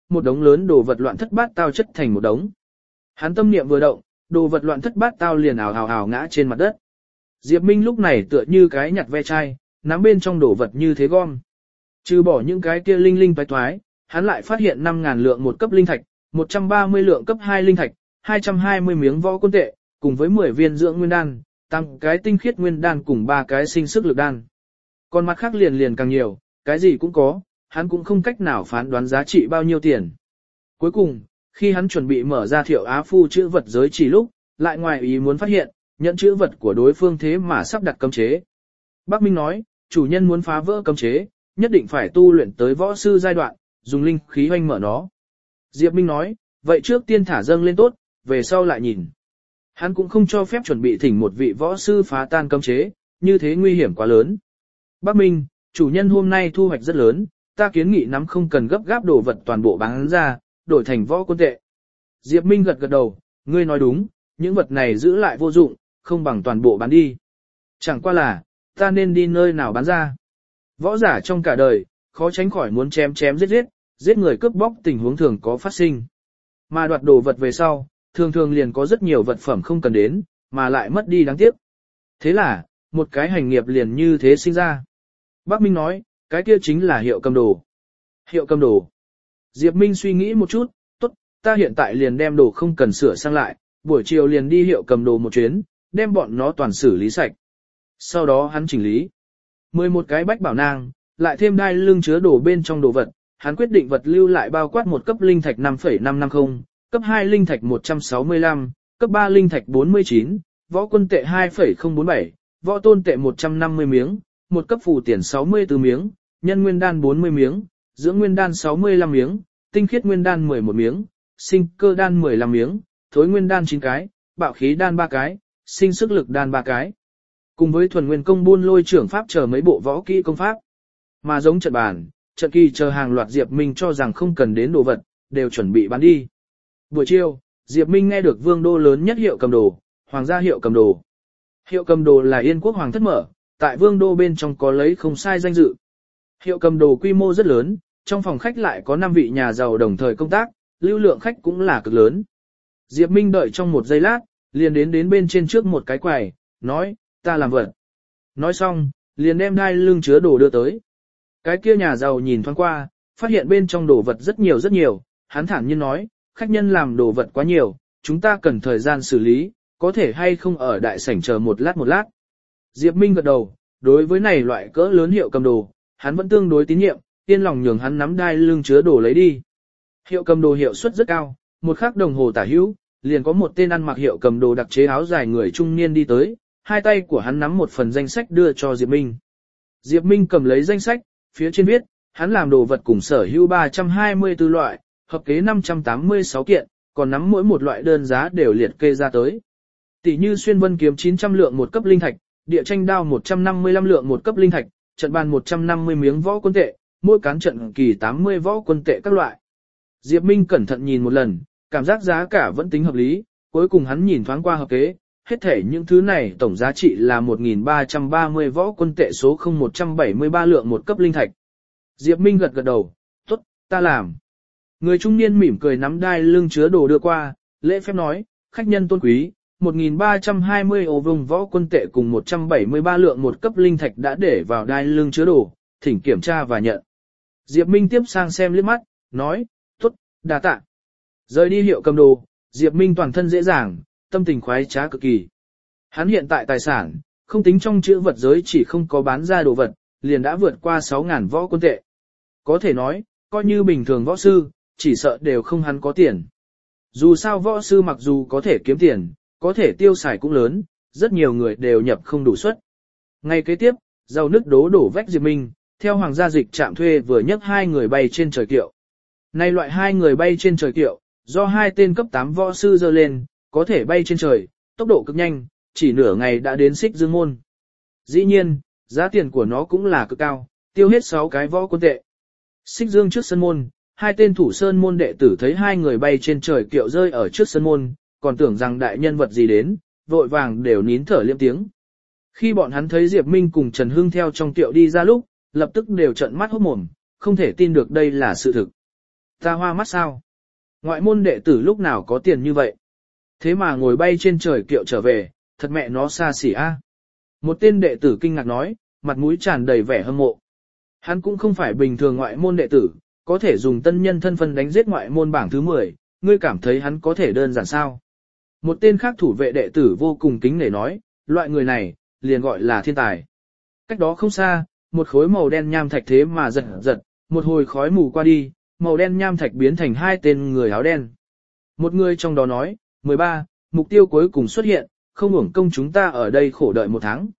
một đống lớn đồ vật loạn thất bát tao chất thành một đống. Hắn tâm niệm vừa động, đồ vật loạn thất bát tao liền ào ào ào ngã trên mặt đất. Diệp Minh lúc này tựa như cái nhặt ve chai, nắm bên trong đồ vật như thế gom. Trừ bỏ những cái kia linh linh toái toái, hắn lại phát hiện 5.000 lượng một cấp linh thạch, 130 lượng cấp 2 linh thạch, 220 miếng võ quân tệ, cùng với 10 viên dưỡng nguyên đan, tăng cái tinh khiết nguyên đan cùng 3 cái sinh sức lực đan. Còn mặt khác liền càng nhiều, cái gì cũng có, hắn cũng không cách nào phán đoán giá trị bao nhiêu tiền. Cuối cùng, khi hắn chuẩn bị mở ra Thiệu Á Phu chữ vật giới chỉ lúc, lại ngoài ý muốn phát hiện, nhận chữ vật của đối phương thế mà sắp đặt cấm chế. Bắc Minh nói, chủ nhân muốn phá vỡ cấm chế, nhất định phải tu luyện tới võ sư giai đoạn, dùng linh khí hoanh mở nó. Diệp Minh nói, vậy trước tiên thả dâng lên tốt, về sau lại nhìn. Hắn cũng không cho phép chuẩn bị thỉnh một vị võ sư phá tan cấm chế, như thế nguy hiểm quá lớn. Bắc Minh, chủ nhân hôm nay thu hoạch rất lớn, ta kiến nghị nắm không cần gấp gáp đồ vật toàn bộ bán ra, đổi thành võ quân tệ. Diệp Minh gật gật đầu, ngươi nói đúng, những vật này giữ lại vô dụng, không bằng toàn bộ bán đi. Chẳng qua là, ta nên đi nơi nào bán ra. Võ giả trong cả đời, khó tránh khỏi muốn chém giết người cướp bóc tình huống thường có phát sinh. Mà đoạt đồ vật về sau, thường liền có rất nhiều vật phẩm không cần đến, mà lại mất đi đáng tiếc. Thế là, một cái hành nghiệp liền như thế sinh ra. Bác Minh nói, cái kia chính là hiệu cầm đồ. Hiệu cầm đồ. Diệp Minh suy nghĩ một chút, tốt, ta hiện tại liền đem đồ không cần sửa sang lại, buổi chiều liền đi hiệu cầm đồ một chuyến, đem bọn nó toàn xử lý sạch. Sau đó hắn chỉnh lý 11 cái bách bảo nang, lại thêm đai lưng chứa đồ bên trong đồ vật, hắn quyết định vật lưu lại bao quát một cấp linh thạch 5,550, cấp 2 linh thạch 165, cấp 3 linh thạch 49, võ quân tệ 2,047, võ tôn tệ 150 miếng, một cấp phù tiền 64 miếng, nhân nguyên đan 40 miếng, dưỡng nguyên đan 65 miếng, tinh khiết nguyên đan 11 miếng, sinh cơ đan 15 miếng, thối nguyên đan 9 cái, bạo khí đan 3 cái, sinh sức lực đan 3 cái. Cùng với thuần nguyên công buôn lôi trưởng pháp chờ mấy bộ võ kỹ công pháp. Mà giống trận bàn, trận kỳ chờ hàng loạt Diệp Minh cho rằng không cần đến đồ vật, đều chuẩn bị bán đi. Buổi chiều, Diệp Minh nghe được vương đô lớn nhất hiệu cầm đồ, hoàng gia hiệu cầm đồ. Hiệu cầm đồ là Yên quốc hoàng thất mở, tại vương đô bên trong có lấy không sai danh dự. Hiệu cầm đồ quy mô rất lớn, trong phòng khách lại có 5 vị nhà giàu đồng thời công tác, lưu lượng khách cũng là cực lớn. Diệp Minh đợi trong một giây lát, liền đến bên trên trước một cái quầy, nói, ta làm vật. Nói xong, liền đem đai lưng chứa đồ đưa tới. Cái kia nhà giàu nhìn thoáng qua, phát hiện bên trong đồ vật rất nhiều, hắn thản nhiên nói, khách nhân làm đồ vật quá nhiều, chúng ta cần thời gian xử lý, có thể hay không ở đại sảnh chờ một lát. Diệp Minh gật đầu, đối với này loại cỡ lớn hiệu cầm đồ, hắn vẫn tương đối tín nhiệm, yên lòng nhường hắn nắm đai lưng chứa đồ lấy đi. Hiệu cầm đồ hiệu suất rất cao, một khắc đồng hồ tả hữu, liền có một tên ăn mặc hiệu cầm đồ đặc chế áo dài người trung niên đi tới, hai tay của hắn nắm một phần danh sách đưa cho Diệp Minh. Diệp Minh cầm lấy danh sách, phía trên viết, hắn làm đồ vật cùng sở hữu 324 loại, hợp kế 586 kiện, còn nắm mỗi một loại đơn giá đều liệt kê ra tới. Tỷ như xuyên vân kiếm 900 lượng một cấp linh thạch, địa tranh đao 155 lượng một cấp linh thạch, trận bàn 150 miếng võ quân tệ, mỗi cán trận kỳ 80 võ quân tệ các loại. Diệp Minh cẩn thận nhìn một lần, cảm giác giá cả vẫn tính hợp lý, cuối cùng hắn nhìn thoáng qua hợp kế, hết thể những thứ này tổng giá trị là 1.330 võ quân tệ số 0173 lượng một cấp linh thạch. Diệp Minh gật đầu, tốt, ta làm. Người trung niên mỉm cười nắm đai lưng chứa đồ đưa qua, lễ phép nói, khách nhân tôn quý, 1.320 ô vùng võ quân tệ cùng 173 lượng một cấp linh thạch đã để vào đai lưng chứa đồ, thỉnh kiểm tra và nhận. Diệp Minh tiếp sang xem liếc mắt, nói, tốt, đa tạ. Rời đi hiệu cầm đồ, Diệp Minh toàn thân dễ dàng, tâm tình khoái trá cực kỳ. Hắn hiện tại tài sản, không tính trong chữ vật giới chỉ không có bán ra đồ vật, liền đã vượt qua 6.000 võ quân tệ. Có thể nói, coi như bình thường võ sư, chỉ sợ đều không hắn có tiền. Dù sao võ sư mặc dù có thể kiếm tiền, có thể tiêu xài cũng lớn, rất nhiều người đều nhập không đủ suất. Ngay kế tiếp, giàu nước đổ vách Diệp Minh, theo hoàng gia dịch trạm thuê vừa nhấc 2 người bay trên trời kiệu. Nay loại 2 người bay trên trời kiệu, do 2 tên cấp 8 võ sư dơ lên, có thể bay trên trời, tốc độ cực nhanh, chỉ nửa ngày đã đến Xích Dương môn. Dĩ nhiên, giá tiền của nó cũng là cực cao, tiêu hết 6 cái võ quân tệ. Xích Dương trước sân môn, 2 tên thủ sơn môn đệ tử thấy 2 người bay trên trời kiệu rơi ở trước sân môn, còn tưởng rằng đại nhân vật gì đến, vội vàng đều nín thở liêm tiếng. Khi bọn hắn thấy Diệp Minh cùng Trần Hưng theo trong kiệu đi ra lúc, lập tức đều trợn mắt hốt mồm, không thể tin được đây là sự thực. Ta hoa mắt sao? Ngoại môn đệ tử lúc nào có tiền như vậy? Thế mà ngồi bay trên trời kiệu trở về, thật mẹ nó xa xỉ a. Một tên đệ tử kinh ngạc nói, mặt mũi tràn đầy vẻ hâm mộ. Hắn cũng không phải bình thường ngoại môn đệ tử, có thể dùng tân nhân thân phận đánh giết ngoại môn bảng thứ 10, ngươi cảm thấy hắn có thể đơn giản sao? Một tên khác thủ vệ đệ tử vô cùng kính nể nói, loại người này, liền gọi là thiên tài. Cách đó không xa, một khối màu đen nham thạch thế mà giật giật, một hồi khói mù qua đi, màu đen nham thạch biến thành hai tên người áo đen. Một người trong đó nói, 13, mục tiêu cuối cùng xuất hiện, không uổng công chúng ta ở đây khổ đợi một tháng.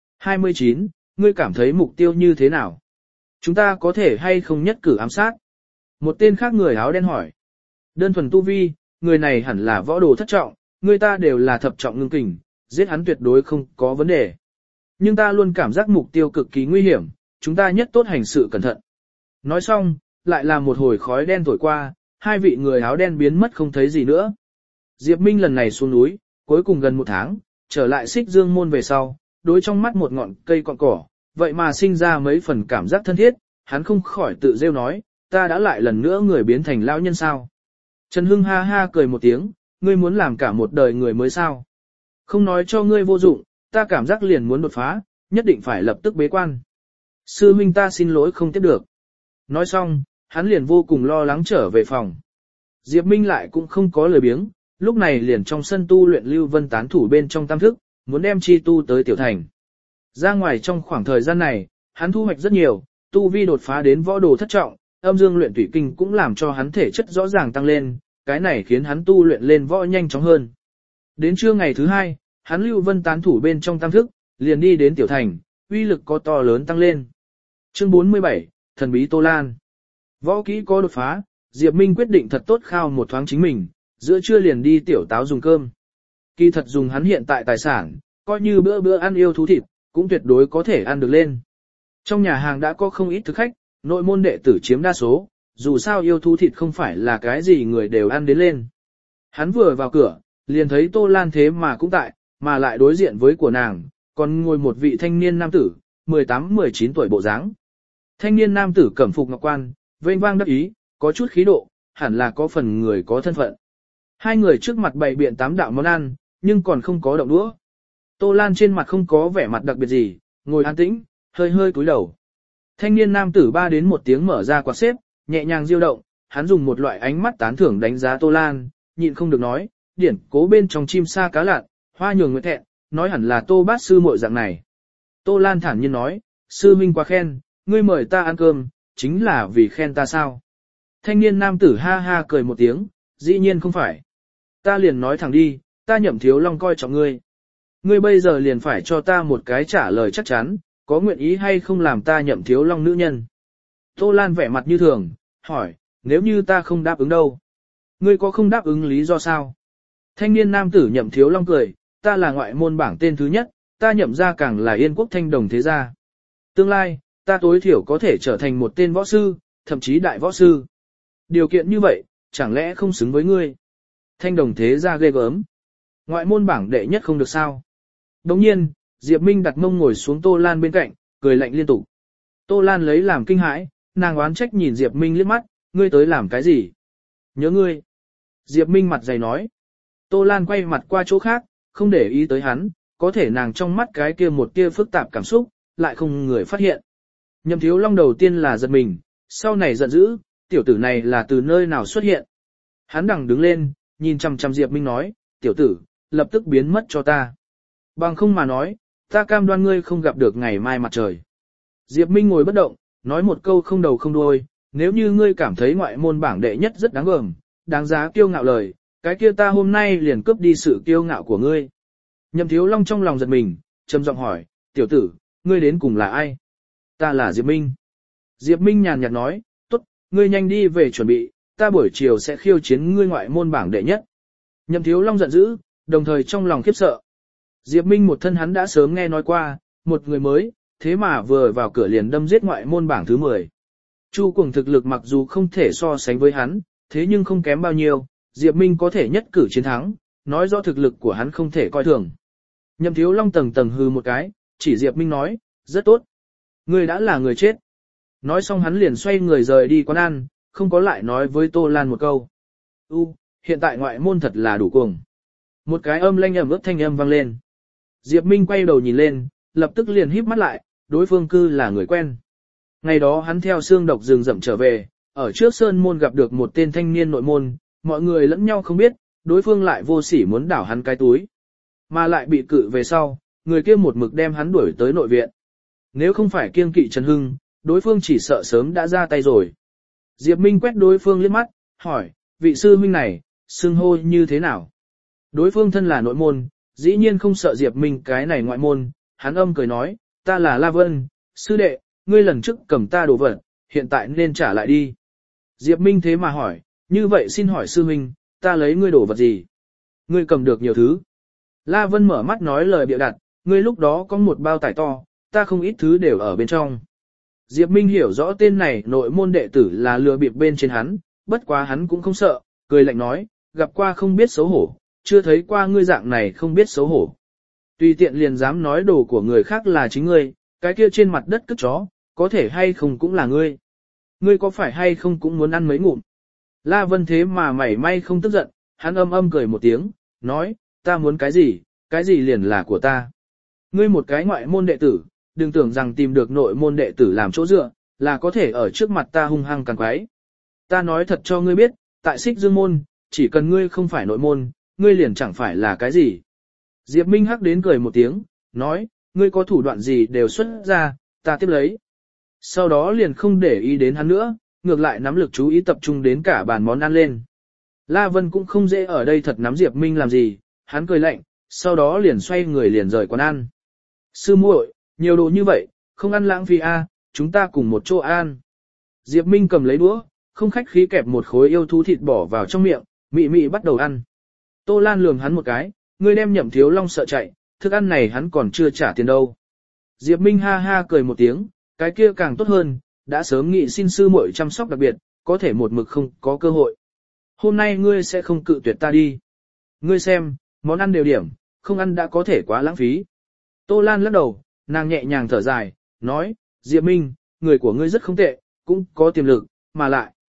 29, ngươi cảm thấy mục tiêu như thế nào? Chúng ta có thể hay không nhất cử ám sát? Một tên khác người áo đen hỏi. Đơn thuần tu vi, người này hẳn là võ đồ thất trọng, người ta đều là thập trọng ngưng kình, giết hắn tuyệt đối không có vấn đề. Nhưng ta luôn cảm giác mục tiêu cực kỳ nguy hiểm, chúng ta nhất tốt hành sự cẩn thận. Nói xong, lại là một hồi khói đen thổi qua, hai vị người áo đen biến mất không thấy gì nữa. Diệp Minh lần này xuống núi, cuối cùng gần một tháng, trở lại Xích Dương môn về sau, đối trong mắt một ngọn cây cọn cỏ, vậy mà sinh ra mấy phần cảm giác thân thiết, hắn không khỏi tự rêu nói, ta đã lại lần nữa người biến thành lão nhân sao. Trần Hưng ha ha cười một tiếng, ngươi muốn làm cả một đời người mới sao. Không nói cho ngươi vô dụng, ta cảm giác liền muốn đột phá, nhất định phải lập tức bế quan. Sư huynh ta xin lỗi không tiếp được. Nói xong, hắn liền vô cùng lo lắng trở về phòng. Diệp Minh lại cũng không có lời biếng, lúc này liền trong sân tu luyện Lưu Vân tán thủ bên trong tam thức, muốn đem chi tu tới tiểu thành. Ra ngoài trong khoảng thời gian này, hắn thu hoạch rất nhiều, tu vi đột phá đến võ đồ thất trọng, âm dương luyện thủy kinh cũng làm cho hắn thể chất rõ ràng tăng lên, cái này khiến hắn tu luyện lên võ nhanh chóng hơn. Đến trưa ngày thứ 2, hắn Lưu Vân tán thủ bên trong tam thức, liền đi đến tiểu thành, uy lực có to lớn tăng lên. Chương 47, thần bí Tô Lan. Võ kỹ có đột phá, Diệp Minh quyết định thật tốt khao một thoáng chính mình, giữa trưa liền đi tiểu táo dùng cơm. Kỳ thật dùng hắn hiện tại tài sản, coi như bữa bữa ăn yêu thú thịt, cũng tuyệt đối có thể ăn được lên. Trong nhà hàng đã có không ít thực khách, nội môn đệ tử chiếm đa số, dù sao yêu thú thịt không phải là cái gì người đều ăn đến lên. Hắn vừa vào cửa, liền thấy Tô Lan thế mà cũng tại, mà lại đối diện với của nàng, còn ngồi một vị thanh niên nam tử, 18-19 tuổi bộ dáng. Thanh niên nam tử cẩm phục ngọc quan, vênh vang đắc ý, có chút khí độ, hẳn là có phần người có thân phận. Hai người trước mặt bày biện 8 đạo món ăn, nhưng còn không có động đũa. Tô Lan trên mặt không có vẻ mặt đặc biệt gì, ngồi an tĩnh, hơi hơi cúi đầu. Thanh niên nam tử 3 đến 1 tiếng mở ra quạt xếp, nhẹ nhàng diêu động, hắn dùng một loại ánh mắt tán thưởng đánh giá Tô Lan, nhịn không được nói, điển cố bên trong chim sa cá lạn, hoa nhường nguyệt thẹn, nói hẳn là Tô bát sư muội dạng này. Tô Lan thản nhiên nói, sư minh quá khen, ngươi mời ta ăn cơm, chính là vì khen ta sao? Thanh niên nam tử ha ha cười một tiếng, dĩ nhiên không phải. Ta liền nói thẳng đi, ta Nhậm Thiếu Long coi trọng ngươi. Ngươi bây giờ liền phải cho ta một cái trả lời chắc chắn, có nguyện ý hay không làm ta Nhậm Thiếu Long nữ nhân? Tô Lan vẻ mặt như thường, hỏi, nếu như ta không đáp ứng đâu? Ngươi có không đáp ứng lý do sao? Thanh niên nam tử Nhậm Thiếu Long cười, ta là ngoại môn bảng tên thứ nhất, ta Nhậm gia càng là Yên Quốc thanh đồng thế gia. Tương lai, ta tối thiểu có thể trở thành một tên võ sư, thậm chí đại võ sư. Điều kiện như vậy, chẳng lẽ không xứng với ngươi? Thanh đồng thế gia ghê gớm. Ngoại môn bảng đệ nhất không được sao? Đồng nhiên, Diệp Minh đặt mông ngồi xuống Tô Lan bên cạnh, cười lạnh liên tục. Tô Lan lấy làm kinh hãi, nàng oán trách nhìn Diệp Minh liếc mắt, ngươi tới làm cái gì? Nhớ ngươi. Diệp Minh mặt dày nói. Tô Lan quay mặt qua chỗ khác, không để ý tới hắn, có thể nàng trong mắt cái kia một tia phức tạp cảm xúc, lại không người phát hiện. Nhậm Thiếu Long đầu tiên là giật mình, sau này giận dữ, tiểu tử này là từ nơi nào xuất hiện. Hắn đằng đứng lên, nhìn chằm chằm Diệp Minh nói, tiểu tử, lập tức biến mất cho ta. Bằng không mà nói, ta cam đoan ngươi không gặp được ngày mai mặt trời. Diệp Minh ngồi bất động, nói một câu không đầu không đuôi, nếu như ngươi cảm thấy ngoại môn bảng đệ nhất rất đáng gờm, đáng giá kiêu ngạo lời, cái kia ta hôm nay liền cướp đi sự kiêu ngạo của ngươi. Nhậm Thiếu Long trong lòng giật mình, trầm giọng hỏi, tiểu tử, ngươi đến cùng là ai? Ta là Diệp Minh. Diệp Minh nhàn nhạt nói, tốt, ngươi nhanh đi về chuẩn bị, ta buổi chiều sẽ khiêu chiến ngươi ngoại môn bảng đệ nhất. Nhậm Thiếu Long giận dữ, đồng thời trong lòng khiếp sợ. Diệp Minh một thân hắn đã sớm nghe nói qua, một người mới, thế mà vừa vào cửa liền đâm giết ngoại môn bảng thứ 10. Chu Cuồng thực lực mặc dù không thể so sánh với hắn, thế nhưng không kém bao nhiêu, Diệp Minh có thể nhất cử chiến thắng, nói rõ thực lực của hắn không thể coi thường. Nhậm Thiếu Long tầng tầng hư một cái, chỉ Diệp Minh nói, rất tốt. Ngươi đã là người chết. Nói xong hắn liền xoay người rời đi quán ăn, không có lại nói với Tô Lan một câu. Hiện tại ngoại môn thật là đủ cuồng. Một cái âm lanh ẩm ướt thanh âm vang lên. Diệp Minh quay đầu nhìn lên, lập tức liền híp mắt lại, đối phương cư là người quen. Ngày đó hắn theo xương độc rừng rậm trở về, ở trước sơn môn gặp được một tên thanh niên nội môn, mọi người lẫn nhau không biết, đối phương lại vô sỉ muốn đảo hắn cái túi. Mà lại bị cự về sau, người kia một mực đem hắn đuổi tới nội viện. Nếu không phải kiêng kỵ Trần Hưng, đối phương chỉ sợ sớm đã ra tay rồi. Diệp Minh quét đối phương liếc mắt, hỏi, vị sư huynh này, xưng hô như thế nào? Đối phương thân là nội môn, dĩ nhiên không sợ Diệp Minh cái này ngoại môn, hắn âm cười nói, ta là La Vân, sư đệ, ngươi lần trước cầm ta đồ vật, hiện tại nên trả lại đi. Diệp Minh thế mà hỏi, như vậy xin hỏi sư huynh, ta lấy ngươi đồ vật gì? Ngươi cầm được nhiều thứ. La Vân mở mắt nói lời bịa đặt, ngươi lúc đó có một bao tải to, ta không ít thứ đều ở bên trong. Diệp Minh hiểu rõ tên này nội môn đệ tử là lừa bịp bên trên hắn, bất quá hắn cũng không sợ, cười lạnh nói, gặp qua không biết xấu hổ, chưa thấy qua ngươi dạng này không biết xấu hổ. Tùy tiện liền dám nói đồ của người khác là chính ngươi, cái kia trên mặt đất cất chó, có thể hay không cũng là ngươi. Ngươi có phải hay không cũng muốn ăn mấy ngụm. La Vân thế mà mảy may không tức giận, hắn âm cười một tiếng, nói, ta muốn cái gì liền là của ta. Ngươi một cái ngoại môn đệ tử, đừng tưởng rằng tìm được nội môn đệ tử làm chỗ dựa, là có thể ở trước mặt ta hung hăng càng quái. Ta nói thật cho ngươi biết, tại Xích Dương môn, chỉ cần ngươi không phải nội môn, ngươi liền chẳng phải là cái gì. Diệp Minh hắc đến cười một tiếng, nói, ngươi có thủ đoạn gì đều xuất ra, ta tiếp lấy. Sau đó liền không để ý đến hắn nữa, ngược lại nắm lực chú ý tập trung đến cả bàn món ăn lên. La Vân cũng không dễ ở đây thật nắm Diệp Minh làm gì, hắn cười lạnh, sau đó liền xoay người liền rời quán ăn. Sư muội, nhiều đồ như vậy, không ăn lãng phí a, chúng ta cùng một chỗ ăn. Diệp Minh cầm lấy đũa, không khách khí kẹp một khối yêu thú thịt bỏ vào trong miệng, mị mị bắt đầu ăn. Tô Lan lườm hắn một cái, ngươi đem Nhậm Thiếu Long sợ chạy, thức ăn này hắn còn chưa trả tiền đâu. Diệp Minh ha ha cười một tiếng, cái kia càng tốt hơn, đã sớm nghị xin sư muội chăm sóc đặc biệt, có thể một mực không có cơ hội. Hôm nay ngươi sẽ không cự tuyệt ta đi. Ngươi xem, món ăn đều điểm, không ăn đã có thể quá lãng phí. Tô Lan lắc đầu, nàng nhẹ nhàng thở dài, nói, Diệp Minh, người của ngươi rất không tệ, cũng có tiềm lực, mà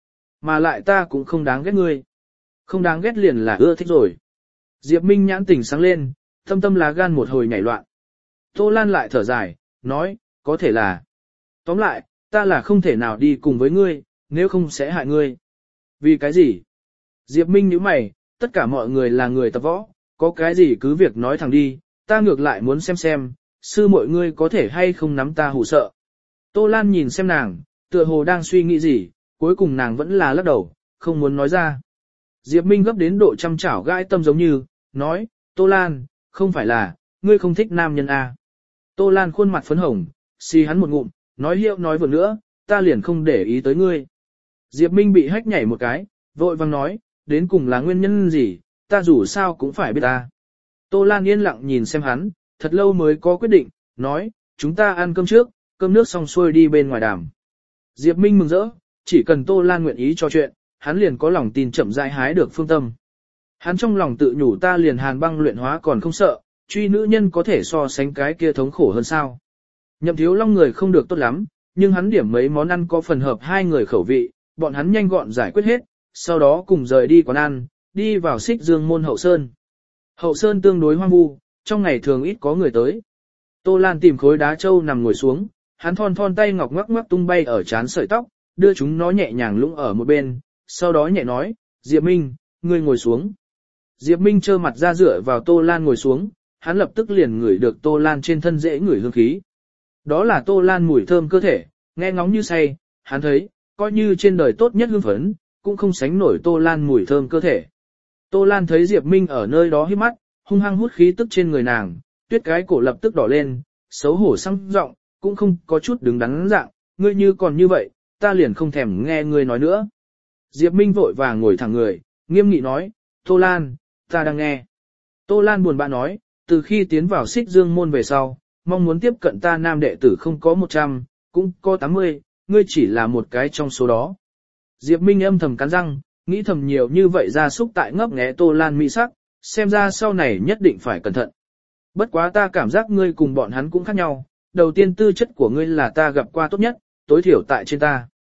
lại ta cũng không đáng ghét ngươi. Không đáng ghét liền là ưa thích rồi. Diệp Minh nhãn tỉnh sáng lên, tâm lá gan một hồi nhảy loạn. Tô Lan lại thở dài, nói, có thể là. Tóm lại, ta là không thể nào đi cùng với ngươi, nếu không sẽ hại ngươi. Vì cái gì? Diệp Minh nhíu mày, tất cả mọi người là người tập võ, có cái gì cứ việc nói thẳng đi, ta ngược lại muốn xem, sư muội ngươi có thể hay không nắm ta hù sợ. Tô Lan nhìn xem nàng, tựa hồ đang suy nghĩ gì, cuối cùng nàng vẫn là lắc đầu, không muốn nói ra. Diệp Minh gấp đến độ trăm chảo gãi tâm giống như, nói, Tô Lan, không phải là, ngươi không thích nam nhân à. Tô Lan khuôn mặt phấn hồng, xì hắn một ngụm, nói hiệu nói vừa nữa, ta liền không để ý tới ngươi. Diệp Minh bị hách nhảy một cái, vội vang nói, đến cùng là nguyên nhân gì, ta dù sao cũng phải biết ta. Tô Lan yên lặng nhìn xem hắn, thật lâu mới có quyết định, nói, chúng ta ăn cơm trước, cơm nước xong xuôi đi bên ngoài đàm. Diệp Minh mừng rỡ, chỉ cần Tô Lan nguyện ý cho chuyện, hắn liền có lòng tin chậm rãi hái được phương tâm. Hắn trong lòng tự nhủ ta liền hàn băng luyện hóa còn không sợ, truy nữ nhân có thể so sánh cái kia thống khổ hơn sao. Nhậm Thiếu Long người không được tốt lắm, nhưng hắn điểm mấy món ăn có phần hợp hai người khẩu vị, bọn hắn nhanh gọn giải quyết hết, sau đó cùng rời đi quán ăn, đi vào Xích Dương môn Hậu Sơn. Hậu Sơn tương đối hoang vu, trong ngày thường ít có người tới. Tô Lan tìm khối đá châu nằm ngồi xuống, hắn thon tay ngọc ngoắc ngoắc tung bay ở trán sợi tóc, đưa chúng nó nhẹ nhàng lũng ở một bên, sau đó nhẹ nói, Diệp Minh, ngươi ngồi xuống. Diệp Minh trơ mặt ra dựa vào Tô Lan ngồi xuống, hắn lập tức liền ngửi được Tô Lan trên thân dễ ngửi hương khí. Đó là Tô Lan mùi thơm cơ thể, nghe ngóng như say, hắn thấy, coi như trên đời tốt nhất hương phấn, cũng không sánh nổi Tô Lan mùi thơm cơ thể. Tô Lan thấy Diệp Minh ở nơi đó hít mắt, hung hăng hút khí tức trên người nàng, tuyết cái cổ lập tức đỏ lên, xấu hổ sang giọng, cũng không có chút đứng đắn dạng, ngươi như còn như vậy, ta liền không thèm nghe ngươi nói nữa. Diệp Minh vội vàng ngồi thẳng người, nghiêm nghị nói, Tô Lan, ta đang nghe. Tô Lan buồn bã nói, từ khi tiến vào Xích Dương môn về sau, mong muốn tiếp cận ta nam đệ tử không có 100, cũng có 80, ngươi chỉ là một cái trong số đó. Diệp Minh âm thầm cắn răng, nghĩ thầm nhiều như vậy ra súc tại ngấp nghé Tô Lan mỹ sắc, xem ra sau này nhất định phải cẩn thận. Bất quá ta cảm giác ngươi cùng bọn hắn cũng khác nhau, đầu tiên tư chất của ngươi là ta gặp qua tốt nhất, tối thiểu tại trên ta.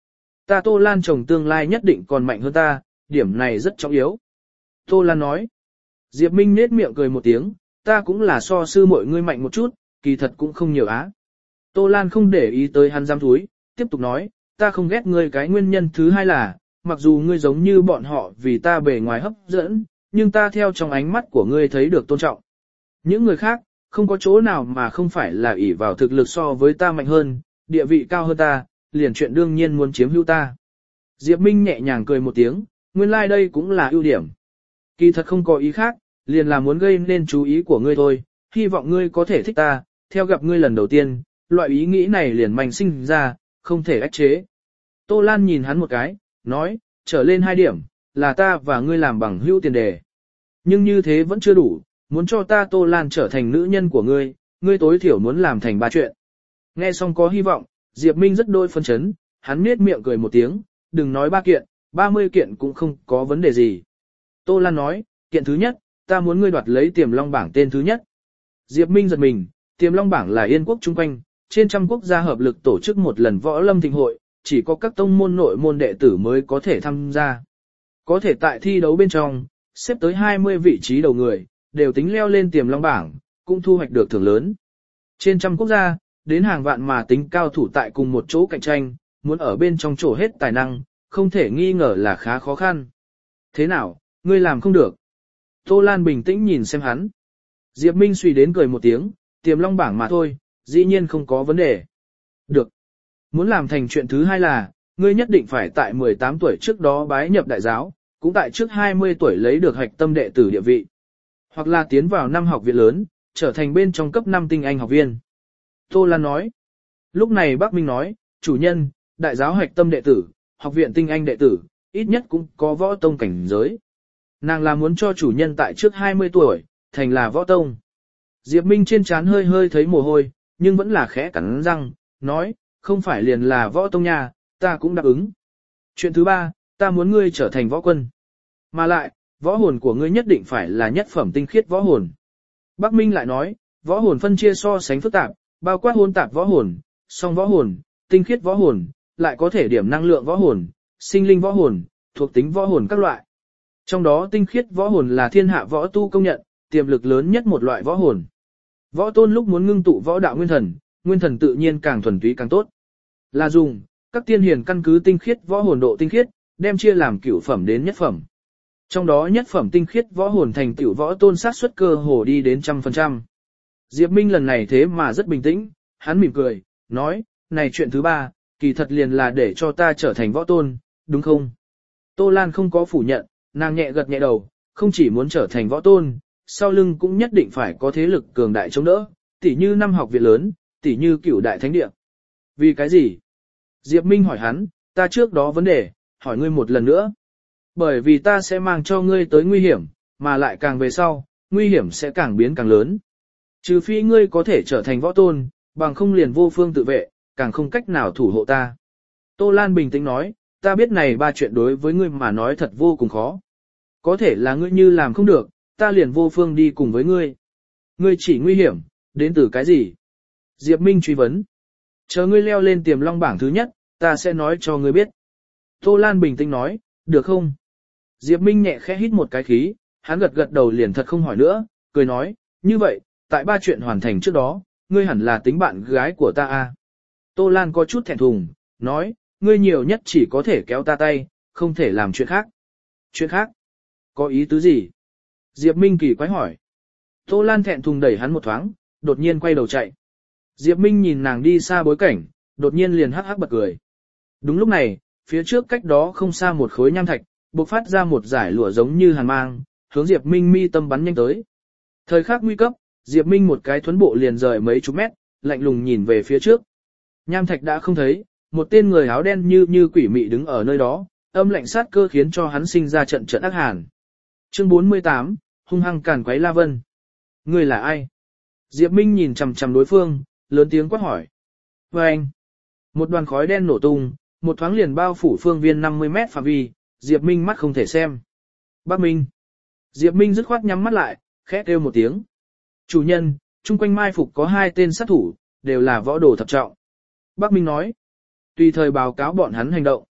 Ta Tô Lan chồng tương lai nhất định còn mạnh hơn ta, điểm này rất trọng yếu. Tô Lan nói. Diệp Minh nết miệng cười một tiếng, ta cũng là so sư muội ngươi mạnh một chút, kỳ thật cũng không nhiều á. Tô Lan không để ý tới hắn giam thúi, tiếp tục nói, ta không ghét ngươi cái nguyên nhân thứ hai là, mặc dù ngươi giống như bọn họ vì ta bề ngoài hấp dẫn, nhưng ta theo trong ánh mắt của ngươi thấy được tôn trọng. Những người khác, không có chỗ nào mà không phải là ỷ vào thực lực so với ta mạnh hơn, địa vị cao hơn ta, liền chuyện đương nhiên muốn chiếm hữu ta. Diệp Minh nhẹ nhàng cười một tiếng, nguyên lai like đây cũng là ưu điểm. Kỳ thật không có ý khác, liền là muốn gây nên chú ý của ngươi thôi, hy vọng ngươi có thể thích ta, theo gặp ngươi lần đầu tiên, loại ý nghĩ này liền manh sinh ra, không thể ách chế. Tô Lan nhìn hắn một cái, nói, trở lên 2 điểm, là ta và ngươi làm bằng hữu tiền đề. Nhưng như thế vẫn chưa đủ, muốn cho ta Tô Lan trở thành nữ nhân của ngươi, ngươi tối thiểu muốn làm thành 3 chuyện. Nghe xong có hy vọng, Diệp Minh rất đôi phân chấn, hắn nết miệng cười một tiếng, đừng nói 3 kiện, 30 kiện cũng không có vấn đề gì. Tô Lan nói, kiện thứ nhất, ta muốn ngươi đoạt lấy Tiềm Long bảng tên thứ nhất. Diệp Minh giật mình, Tiềm Long bảng là Yên quốc chung quanh, trên trăm quốc gia hợp lực tổ chức một lần võ lâm thịnh hội, chỉ có các tông môn nội môn đệ tử mới có thể tham gia. Có thể tại thi đấu bên trong, xếp tới 20 vị trí đầu người, đều tính leo lên Tiềm Long bảng, cũng thu hoạch được thưởng lớn. Trên trăm quốc gia, đến hàng vạn mà tính cao thủ tại cùng một chỗ cạnh tranh, muốn ở bên trong chỗ hết tài năng, không thể nghi ngờ là khá khó khăn. Thế nào, ngươi làm không được? Tô Lan bình tĩnh nhìn xem hắn. Diệp Minh suy đến cười một tiếng, Tiềm Long bảng mà thôi, dĩ nhiên không có vấn đề. Được. Muốn làm thành chuyện thứ hai là, ngươi nhất định phải tại 18 tuổi trước đó bái nhập đại giáo, cũng tại trước 20 tuổi lấy được hạch tâm đệ tử địa vị. Hoặc là tiến vào năm học viện lớn, trở thành bên trong cấp 5 tinh anh học viên. Tô Lan nói. Lúc này Bác Minh nói, chủ nhân, đại giáo hạch tâm đệ tử, học viện tinh anh đệ tử, ít nhất cũng có võ tông cảnh giới. Nàng là muốn cho chủ nhân tại trước 20 tuổi, thành là võ tông. Diệp Minh trên trán hơi hơi thấy mồ hôi, nhưng vẫn là khẽ cắn răng, nói, không phải liền là võ tông nhà, ta cũng đáp ứng. Chuyện thứ ba, ta muốn ngươi trở thành võ quân. Mà lại, võ hồn của ngươi nhất định phải là nhất phẩm tinh khiết võ hồn. Bắc Minh lại nói, võ hồn phân chia so sánh phức tạp, bao quát hôn tạp võ hồn, song võ hồn, tinh khiết võ hồn, lại có thể điểm năng lượng võ hồn, sinh linh võ hồn, thuộc tính võ hồn các loại. Trong đó tinh khiết võ hồn là thiên hạ võ tu công nhận, tiềm lực lớn nhất một loại võ hồn. Võ tôn lúc muốn ngưng tụ võ đạo nguyên thần tự nhiên càng thuần túy càng tốt. Là dùng, các tiên hiền căn cứ tinh khiết võ hồn độ tinh khiết, đem chia làm cửu phẩm đến nhất phẩm. Trong đó nhất phẩm tinh khiết võ hồn thành tiểu võ tôn sát suất cơ hồ đi đến 100%. Diệp Minh lần này thế mà rất bình tĩnh, hắn mỉm cười, nói, này chuyện thứ ba, kỳ thật liền là để cho ta trở thành võ tôn, đúng không? Tô Lan không có phủ nhận, nàng nhẹ gật nhẹ đầu, không chỉ muốn trở thành võ tôn, sau lưng cũng nhất định phải có thế lực cường đại chống đỡ, tỉ như năm học viện lớn, tỉ như cửu đại thánh địa. Vì cái gì? Diệp Minh hỏi hắn, ta trước đó vấn đề, hỏi ngươi một lần nữa. Bởi vì ta sẽ mang cho ngươi tới nguy hiểm, mà lại càng về sau, nguy hiểm sẽ càng biến càng lớn. Trừ phi ngươi có thể trở thành võ tôn, bằng không liền vô phương tự vệ, càng không cách nào thủ hộ ta. Tô Lan bình tĩnh nói, ta biết này 3 chuyện đối với ngươi mà nói thật vô cùng khó. Có thể là ngươi như làm không được, ta liền vô phương đi cùng với ngươi. Ngươi chỉ nguy hiểm, đến từ cái gì? Diệp Minh truy vấn. Chờ ngươi leo lên Tiềm Long bảng thứ nhất, ta sẽ nói cho ngươi biết. Tô Lan bình tĩnh nói, được không? Diệp Minh nhẹ khẽ hít một cái khí, hắn gật gật đầu liền thật không hỏi nữa, cười nói, như vậy, tại 3 chuyện hoàn thành trước đó, ngươi hẳn là tính bạn gái của ta à? Tô Lan có chút thẹn thùng, nói, ngươi nhiều nhất chỉ có thể kéo ta tay, không thể làm chuyện khác. Chuyện khác? Có ý tứ gì? Diệp Minh kỳ quái hỏi. Tô Lan thẹn thùng đẩy hắn một thoáng, đột nhiên quay đầu chạy. Diệp Minh nhìn nàng đi xa bối cảnh, đột nhiên liền hắc hắc bật cười. Đúng lúc này, phía trước cách đó không xa một khối nham thạch, bộc phát ra một dải lụa giống như hàn mang, hướng Diệp Minh mi tâm bắn nhanh tới. Thời khắc nguy cấp, Diệp Minh một cái thuấn bộ liền rời mấy chục mét, lạnh lùng nhìn về phía trước. Nham thạch đã không thấy, một tên người áo đen như quỷ mị đứng ở nơi đó, âm lạnh sát cơ khiến cho hắn sinh ra trận ác hàn. Chương 48, hung hăng càn quấy La Vân. Ngươi là ai? Diệp Minh nhìn chằm chằm đối phương, lớn tiếng quát hỏi. Và anh, một đoàn khói đen nổ tung, một thoáng liền bao phủ phương viên 50 mét phạm vi, Diệp Minh mắt không thể xem. Bác Minh. Diệp Minh dứt khoát nhắm mắt lại, khẽ kêu một tiếng. Chủ nhân, chung quanh mai phục có 2 tên sát thủ, đều là võ đồ thập trọng. Bác Minh nói. Tùy thời báo cáo bọn hắn hành động.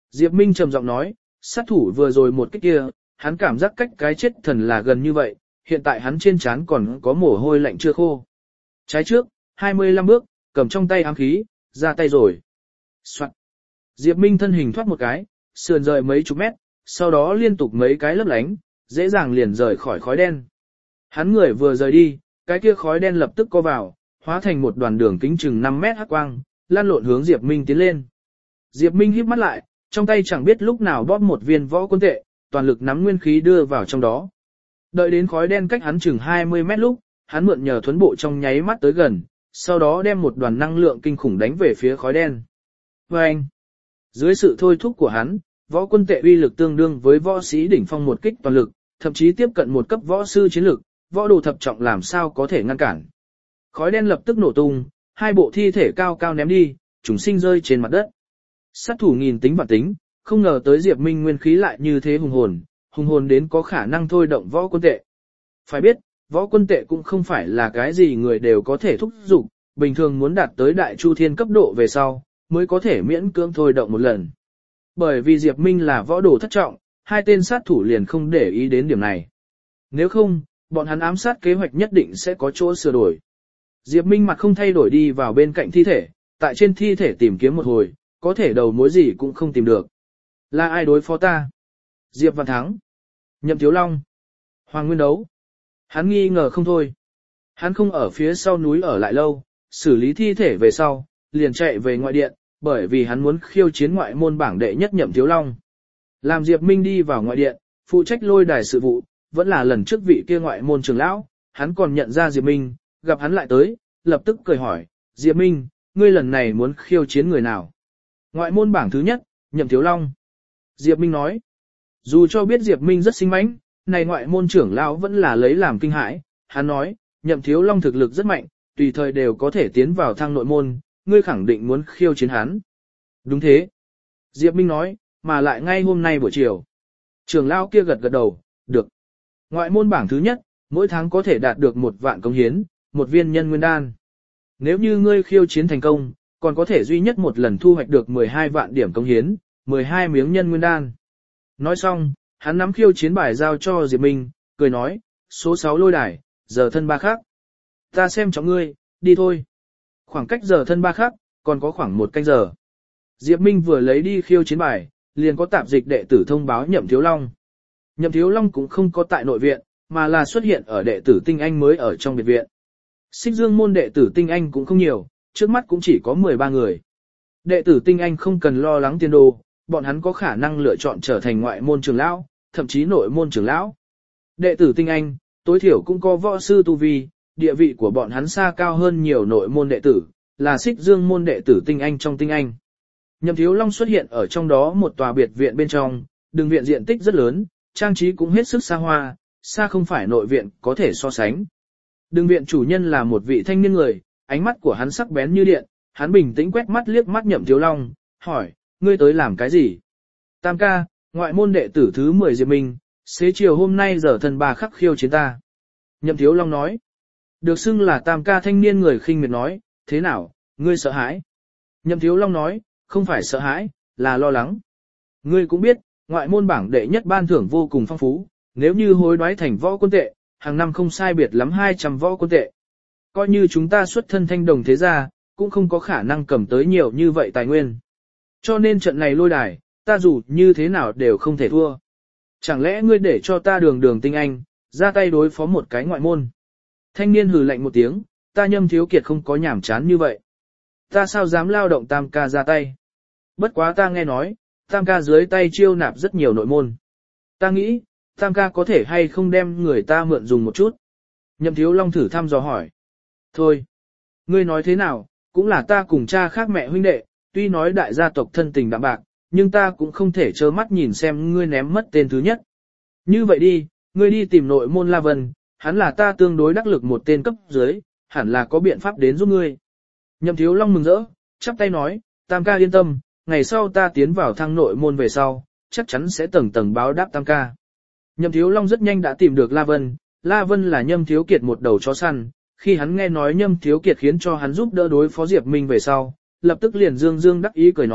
Diệp Minh trầm giọng nói, sát thủ vừa rồi một cái kia, hắn cảm giác cách cái chết thần là gần như vậy, hiện tại hắn trên trán còn có mồ hôi lạnh chưa khô. Trái trước, 25 bước, cầm trong tay ám khí, ra tay rồi. Soạn. Diệp Minh thân hình thoát một cái, sườn rời mấy chục mét, sau đó liên tục mấy cái lấp lánh, dễ dàng liền rời khỏi khói đen. Hắn người vừa rời đi, cái kia khói đen lập tức co vào, hóa thành một đoàn đường kính chừng 5 mét hắc quang, lan lộn hướng Diệp Minh tiến lên. Diệp Minh híp mắt lại, trong tay chẳng biết lúc nào bóp một viên võ quân tệ, toàn lực nắm nguyên khí đưa vào trong đó. Đợi đến khói đen cách hắn chừng 20 mét lúc, hắn mượn nhờ thuấn bộ trong nháy mắt tới gần, sau đó đem một đoàn năng lượng kinh khủng đánh về phía khói đen. Và anh, dưới sự thôi thúc của hắn, võ quân tệ uy lực tương đương với võ sĩ đỉnh phong một kích toàn lực, thậm chí tiếp cận một cấp võ sư chiến lực, võ đồ thập trọng làm sao có thể ngăn cản. Khói đen lập tức nổ tung, hai bộ thi thể cao cao ném đi, chúng sinh rơi trên mặt đất. Sát thủ nghìn tính vạn tính, không ngờ tới Diệp Minh nguyên khí lại như thế hùng hồn đến có khả năng thôi động võ quân tệ. Phải biết, võ quân tệ cũng không phải là cái gì người đều có thể thúc giục, bình thường muốn đạt tới đại chu thiên cấp độ về sau, mới có thể miễn cưỡng thôi động một lần. Bởi vì Diệp Minh là võ đồ thất trọng, hai tên sát thủ liền không để ý đến điểm này. Nếu không, bọn hắn ám sát kế hoạch nhất định sẽ có chỗ sửa đổi. Diệp Minh mặt không thay đổi đi vào bên cạnh thi thể, tại trên thi thể tìm kiếm một hồi, có thể đầu mối gì cũng không tìm được. Là ai đối phó ta? Diệp Văn Thắng, Nhậm Thiếu Long, Hoàng Nguyên Đấu. Hắn nghi ngờ không thôi. Hắn không ở phía sau núi ở lại lâu, xử lý thi thể về sau, liền chạy về ngoại điện, bởi vì hắn muốn khiêu chiến ngoại môn bảng đệ nhất Nhậm Thiếu Long. Làm Diệp Minh đi vào ngoại điện, phụ trách lôi đài sự vụ, vẫn là lần trước vị kia ngoại môn trưởng lão, hắn còn nhận ra Diệp Minh, gặp hắn lại tới, lập tức cười hỏi, Diệp Minh, ngươi lần này muốn khiêu chiến người nào? Ngoại môn bảng thứ nhất, Nhậm Thiếu Long. Diệp Minh nói, dù cho biết Diệp Minh rất sinh mãnh, này ngoại môn trưởng lão vẫn là lấy làm kinh hãi, hắn nói, Nhậm Thiếu Long thực lực rất mạnh, tùy thời đều có thể tiến vào thang nội môn, ngươi khẳng định muốn khiêu chiến hắn. Đúng thế. Diệp Minh nói, mà lại ngay hôm nay buổi chiều. Trưởng lão kia gật gật đầu, được. Ngoại môn bảng thứ nhất, mỗi tháng có thể đạt được 1 vạn công hiến, 1 viên nhân nguyên đan. Nếu như ngươi khiêu chiến thành công, còn có thể duy nhất một lần thu hoạch được 12 vạn điểm công hiến, 12 miếng nhân nguyên đan. Nói xong, hắn nắm khiêu chiến bài giao cho Diệp Minh, cười nói, số 6 lôi đài, giờ thân 3 khắc. Ta xem trọng ngươi, đi thôi. Khoảng cách giờ thân 3 khắc, còn có khoảng 1 canh giờ. Diệp Minh vừa lấy đi khiêu chiến bài, liền có tạp dịch đệ tử thông báo Nhậm Thiếu Long. Nhậm Thiếu Long cũng không có tại nội viện, mà là xuất hiện ở đệ tử tinh anh mới ở trong biệt viện. Xích Dương môn đệ tử tinh anh cũng không nhiều, trước mắt cũng chỉ có 13 người. Đệ tử tinh anh không cần lo lắng tiền đồ, bọn hắn có khả năng lựa chọn trở thành ngoại môn trưởng lão, thậm chí nội môn trưởng lão. Đệ tử tinh anh, tối thiểu cũng có võ sư tu vi, địa vị của bọn hắn xa cao hơn nhiều nội môn đệ tử, là Xích Dương môn đệ tử tinh anh trong tinh anh. Nhậm Thiếu Long xuất hiện ở trong đó một tòa biệt viện bên trong, đường viện diện tích rất lớn, trang trí cũng hết sức xa hoa, xa không phải nội viện có thể so sánh. Đường viện chủ nhân là một vị thanh niên người, ánh mắt của hắn sắc bén như điện, hắn bình tĩnh quét mắt liếc mắt Nhậm Thiếu Long, hỏi, ngươi tới làm cái gì? Tam ca, ngoại môn đệ tử thứ 10 Diệp Minh, xế chiều hôm nay giờ thân 3 khắc khiêu chiến ta. Nhậm Thiếu Long nói, được xưng là Tam ca thanh niên người khinh miệt nói, thế nào, ngươi sợ hãi? Nhậm Thiếu Long nói, không phải sợ hãi, là lo lắng. Ngươi cũng biết, ngoại môn bảng đệ nhất ban thưởng vô cùng phong phú, nếu như hối đoái thành võ quân tệ, hàng năm không sai biệt lắm 200 võ quân tệ. Coi như chúng ta xuất thân thanh đồng thế gia, cũng không có khả năng cầm tới nhiều như vậy tài nguyên. Cho nên trận này lôi đài, ta dù như thế nào đều không thể thua. Chẳng lẽ ngươi để cho ta đường tinh anh, ra tay đối phó một cái ngoại môn? Thanh niên hừ lạnh một tiếng, ta Nhâm Thiếu Kiệt không có nhảm chán như vậy. Ta sao dám lao động Tam ca ra tay? Bất quá ta nghe nói, Tam ca dưới tay chiêu nạp rất nhiều nội môn. Ta nghĩ, Tam ca có thể hay không đem người ta mượn dùng một chút. Nhậm Thiếu Long thử thăm dò hỏi. Thôi, ngươi nói thế nào, cũng là ta cùng cha khác mẹ huynh đệ, tuy nói đại gia tộc thân tình đạm bạc, nhưng ta cũng không thể trơ mắt nhìn xem ngươi ném mất tên thứ nhất. Như vậy đi, ngươi đi tìm nội môn La Vân, hắn là ta tương đối đắc lực một tên cấp dưới, hẳn là có biện pháp đến giúp ngươi. Nhậm Thiếu Long mừng rỡ, chắp tay nói, Tam ca yên tâm, ngày sau ta tiến vào thang nội môn về sau, chắc chắn sẽ tầng tầng báo đáp Tam ca. Nhậm Thiếu Long rất nhanh đã tìm được La Vân, La Vân là Nhâm Thiếu Kiệt một đầu chó săn, khi hắn nghe nói Nhâm Thiếu Kiệt khiến cho hắn giúp đỡ đối phó Diệp Minh về sau, lập tức liền dương đắc ý cười nói,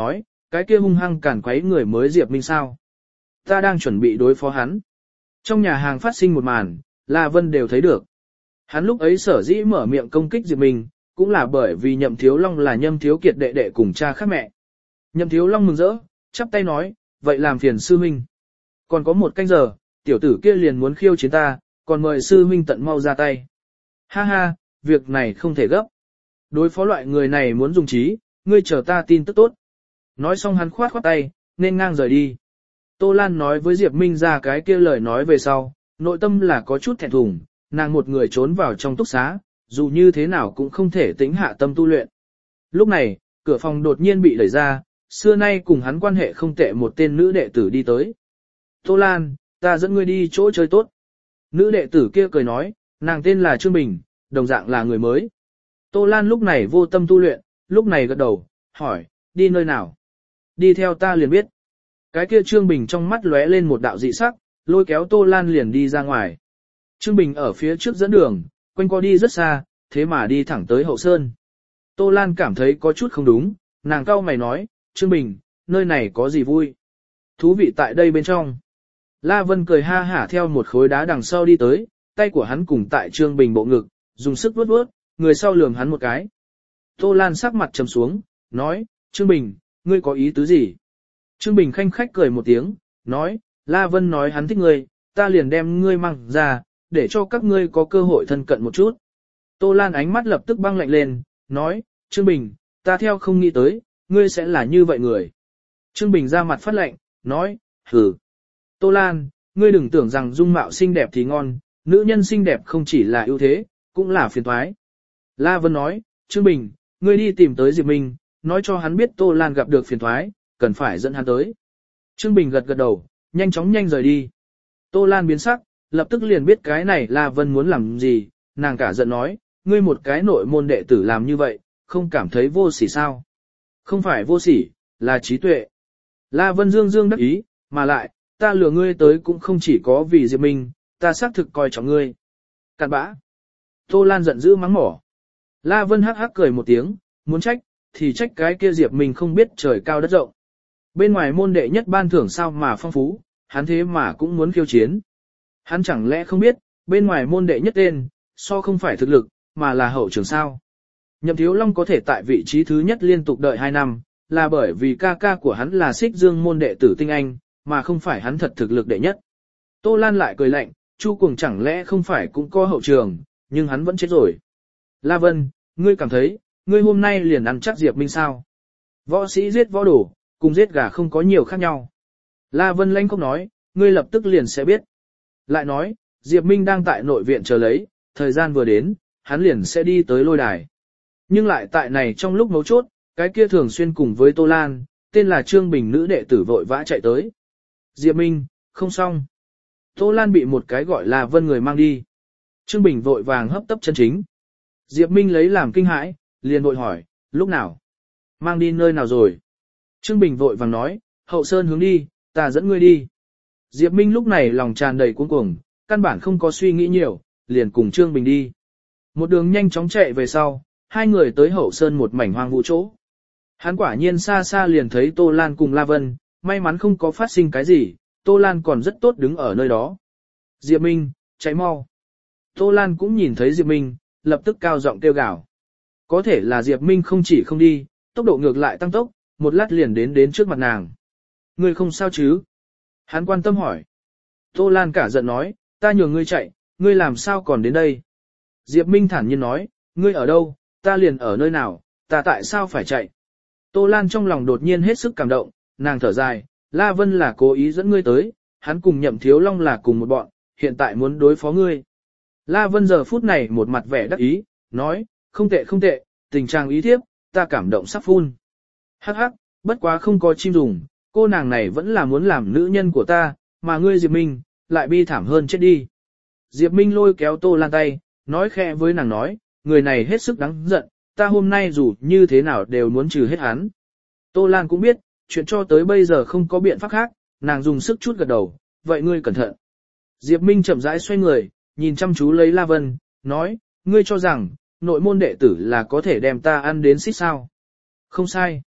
cái kia hung hăng cản quấy người mới Diệp Minh sao? Ta đang chuẩn bị đối phó hắn. Trong nhà hàng phát sinh một màn, La Vân đều thấy được. Hắn lúc ấy sở dĩ mở miệng công kích Diệp Minh, cũng là bởi vì Nhậm Thiếu Long là Nhâm Thiếu Kiệt đệ đệ cùng cha khác mẹ. Nhậm Thiếu Long mừng rỡ, chắp tay nói, vậy làm phiền sư huynh. Còn có một canh giờ, tiểu tử kia liền muốn khiêu chiến ta, còn mời sư huynh tận mau ra tay. Ha ha, việc này không thể gấp. Đối phó loại người này muốn dùng trí, ngươi chờ ta tin tức tốt. Nói xong hắn khoát khoát tay, nên ngang rời đi. Tô Lan nói với Diệp Minh ra cái kia lời nói về sau, nội tâm là có chút thẹn thùng, nàng một người trốn vào trong túc xá, dù như thế nào cũng không thể tĩnh hạ tâm tu luyện. Lúc này, cửa phòng đột nhiên bị đẩy ra, xưa nay cùng hắn quan hệ không tệ một tên nữ đệ tử đi tới. Tô Lan, ta dẫn ngươi đi chỗ chơi tốt. Nữ đệ tử kia cười nói, nàng tên là Trương Bình, đồng dạng là người mới. Tô Lan lúc này vô tâm tu luyện, lúc này gật đầu, hỏi, đi nơi nào? Đi theo ta liền biết. Cái kia Trương Bình trong mắt lóe lên một đạo dị sắc, lôi kéo Tô Lan liền đi ra ngoài. Trương Bình ở phía trước dẫn đường, quanh co đi rất xa, thế mà đi thẳng tới Hậu Sơn. Tô Lan cảm thấy có chút không đúng, nàng cau mày nói, Trương Bình, nơi này có gì vui? Thú vị tại đây bên trong. La Vân cười ha hả theo một khối đá đằng sau đi tới, tay của hắn cùng tại Trương Bình bộ ngực, dùng sức vuốt vuốt, người sau lườm hắn một cái. Tô Lan sắc mặt trầm xuống, nói, Trương Bình, ngươi có ý tứ gì? Trương Bình khanh khách cười một tiếng, nói, La Vân nói hắn thích ngươi, ta liền đem ngươi mang ra, để cho các ngươi có cơ hội thân cận một chút. Tô Lan ánh mắt lập tức băng lạnh lên, nói, Trương Bình, ta theo không nghĩ tới, ngươi sẽ là như vậy người. Trương Bình ra mặt phát lạnh, nói, hừ. Tô Lan, ngươi đừng tưởng rằng dung mạo xinh đẹp thì ngon, nữ nhân xinh đẹp không chỉ là ưu thế, cũng là phiền toái. La Vân nói, Trương Bình, ngươi đi tìm tới Diệp Minh, nói cho hắn biết Tô Lan gặp được phiền toái, cần phải dẫn hắn tới. Trương Bình gật gật đầu, nhanh chóng rời đi. Tô Lan biến sắc, lập tức liền biết cái này La Vân muốn làm gì, nàng cả giận nói, ngươi một cái nội môn đệ tử làm như vậy, không cảm thấy vô sỉ sao? Không phải vô sỉ, là trí tuệ. La Vân dương dương đắc ý, mà lại, ta lừa ngươi tới cũng không chỉ có vì Diệp Minh, ta xác thực coi trọng ngươi. Cặn bã. Tô Lan giận dữ mắng mỏ. La Vân hắc hắc cười một tiếng, muốn trách, thì trách cái kia Diệp Minh không biết trời cao đất rộng. Bên ngoài môn đệ nhất ban thưởng sao mà phong phú, hắn thế mà cũng muốn khiêu chiến. Hắn chẳng lẽ không biết, bên ngoài môn đệ nhất tên, so không phải thực lực, mà là hậu trường sao. Nhậm Thiếu Long có thể tại vị trí thứ nhất liên tục đợi 2 năm, là bởi vì ca ca của hắn là Xích Dương môn đệ tử tinh anh, mà không phải hắn thật thực lực đệ nhất. Tô Lan lại cười lạnh, Chu Cuồng chẳng lẽ không phải cũng có hậu trường, nhưng hắn vẫn chết rồi. La Vân, ngươi cảm thấy, ngươi hôm nay liền ăn chắc Diệp Minh sao? Võ sĩ giết võ đồ, cùng giết gà không có nhiều khác nhau. La Vân lanh không nói, ngươi lập tức liền sẽ biết. Lại nói, Diệp Minh đang tại nội viện chờ lấy, thời gian vừa đến, hắn liền sẽ đi tới lôi đài. Nhưng lại tại này trong lúc mấu chốt, cái kia thường xuyên cùng với Tô Lan, tên là Trương Bình nữ đệ tử vội vã chạy tới. Diệp Minh, không xong. Tô Lan bị một cái gọi là Vân người mang đi. Trương Bình vội vàng hấp tấp chân chính. Diệp Minh lấy làm kinh hãi, liền vội hỏi, lúc nào? Mang đi nơi nào rồi? Trương Bình vội vàng nói, Hậu Sơn hướng đi, ta dẫn ngươi đi. Diệp Minh lúc này lòng tràn đầy cuống cuồng, căn bản không có suy nghĩ nhiều, liền cùng Trương Bình đi. Một đường nhanh chóng chạy về sau, hai người tới Hậu Sơn một mảnh hoang vu chỗ. Hắn quả nhiên xa xa liền thấy Tô Lan cùng La Vân, may mắn không có phát sinh cái gì, Tô Lan còn rất tốt đứng ở nơi đó. Diệp Minh, chạy mau. Tô Lan cũng nhìn thấy Diệp Minh, lập tức cao giọng kêu gào. Có thể là Diệp Minh không chỉ không đi, tốc độ ngược lại tăng tốc, một lát liền đến trước mặt nàng. Ngươi không sao chứ? Hắn quan tâm hỏi. Tô Lan cả giận nói, ta nhường ngươi chạy, ngươi làm sao còn đến đây? Diệp Minh thản nhiên nói, ngươi ở đâu, ta liền ở nơi nào, ta tại sao phải chạy? Tô Lan trong lòng đột nhiên hết sức cảm động, nàng thở dài, La Vân là cố ý dẫn ngươi tới, hắn cùng Nhậm Thiếu Long là cùng một bọn, hiện tại muốn đối phó ngươi. La Vân giờ phút này một mặt vẻ đắc ý, nói, không tệ, tình trạng ý thiếp, ta cảm động sắp phun. Hắc hắc, bất quá không có chim dùng, cô nàng này vẫn là muốn làm nữ nhân của ta, mà ngươi Diệp Minh, lại bi thảm hơn chết đi. Diệp Minh lôi kéo Tô Lan tay, nói khẽ với nàng nói, người này hết sức đáng giận, ta hôm nay dù như thế nào đều muốn trừ hết hắn. Tô Lan cũng biết, chuyện cho tới bây giờ không có biện pháp khác, nàng dùng sức chút gật đầu, vậy ngươi cẩn thận. Diệp Minh chậm rãi xoay người, nhìn chăm chú lấy La Vân, nói, ngươi cho rằng, nội môn đệ tử là có thể đem ta ăn đến xích sao. Không sai.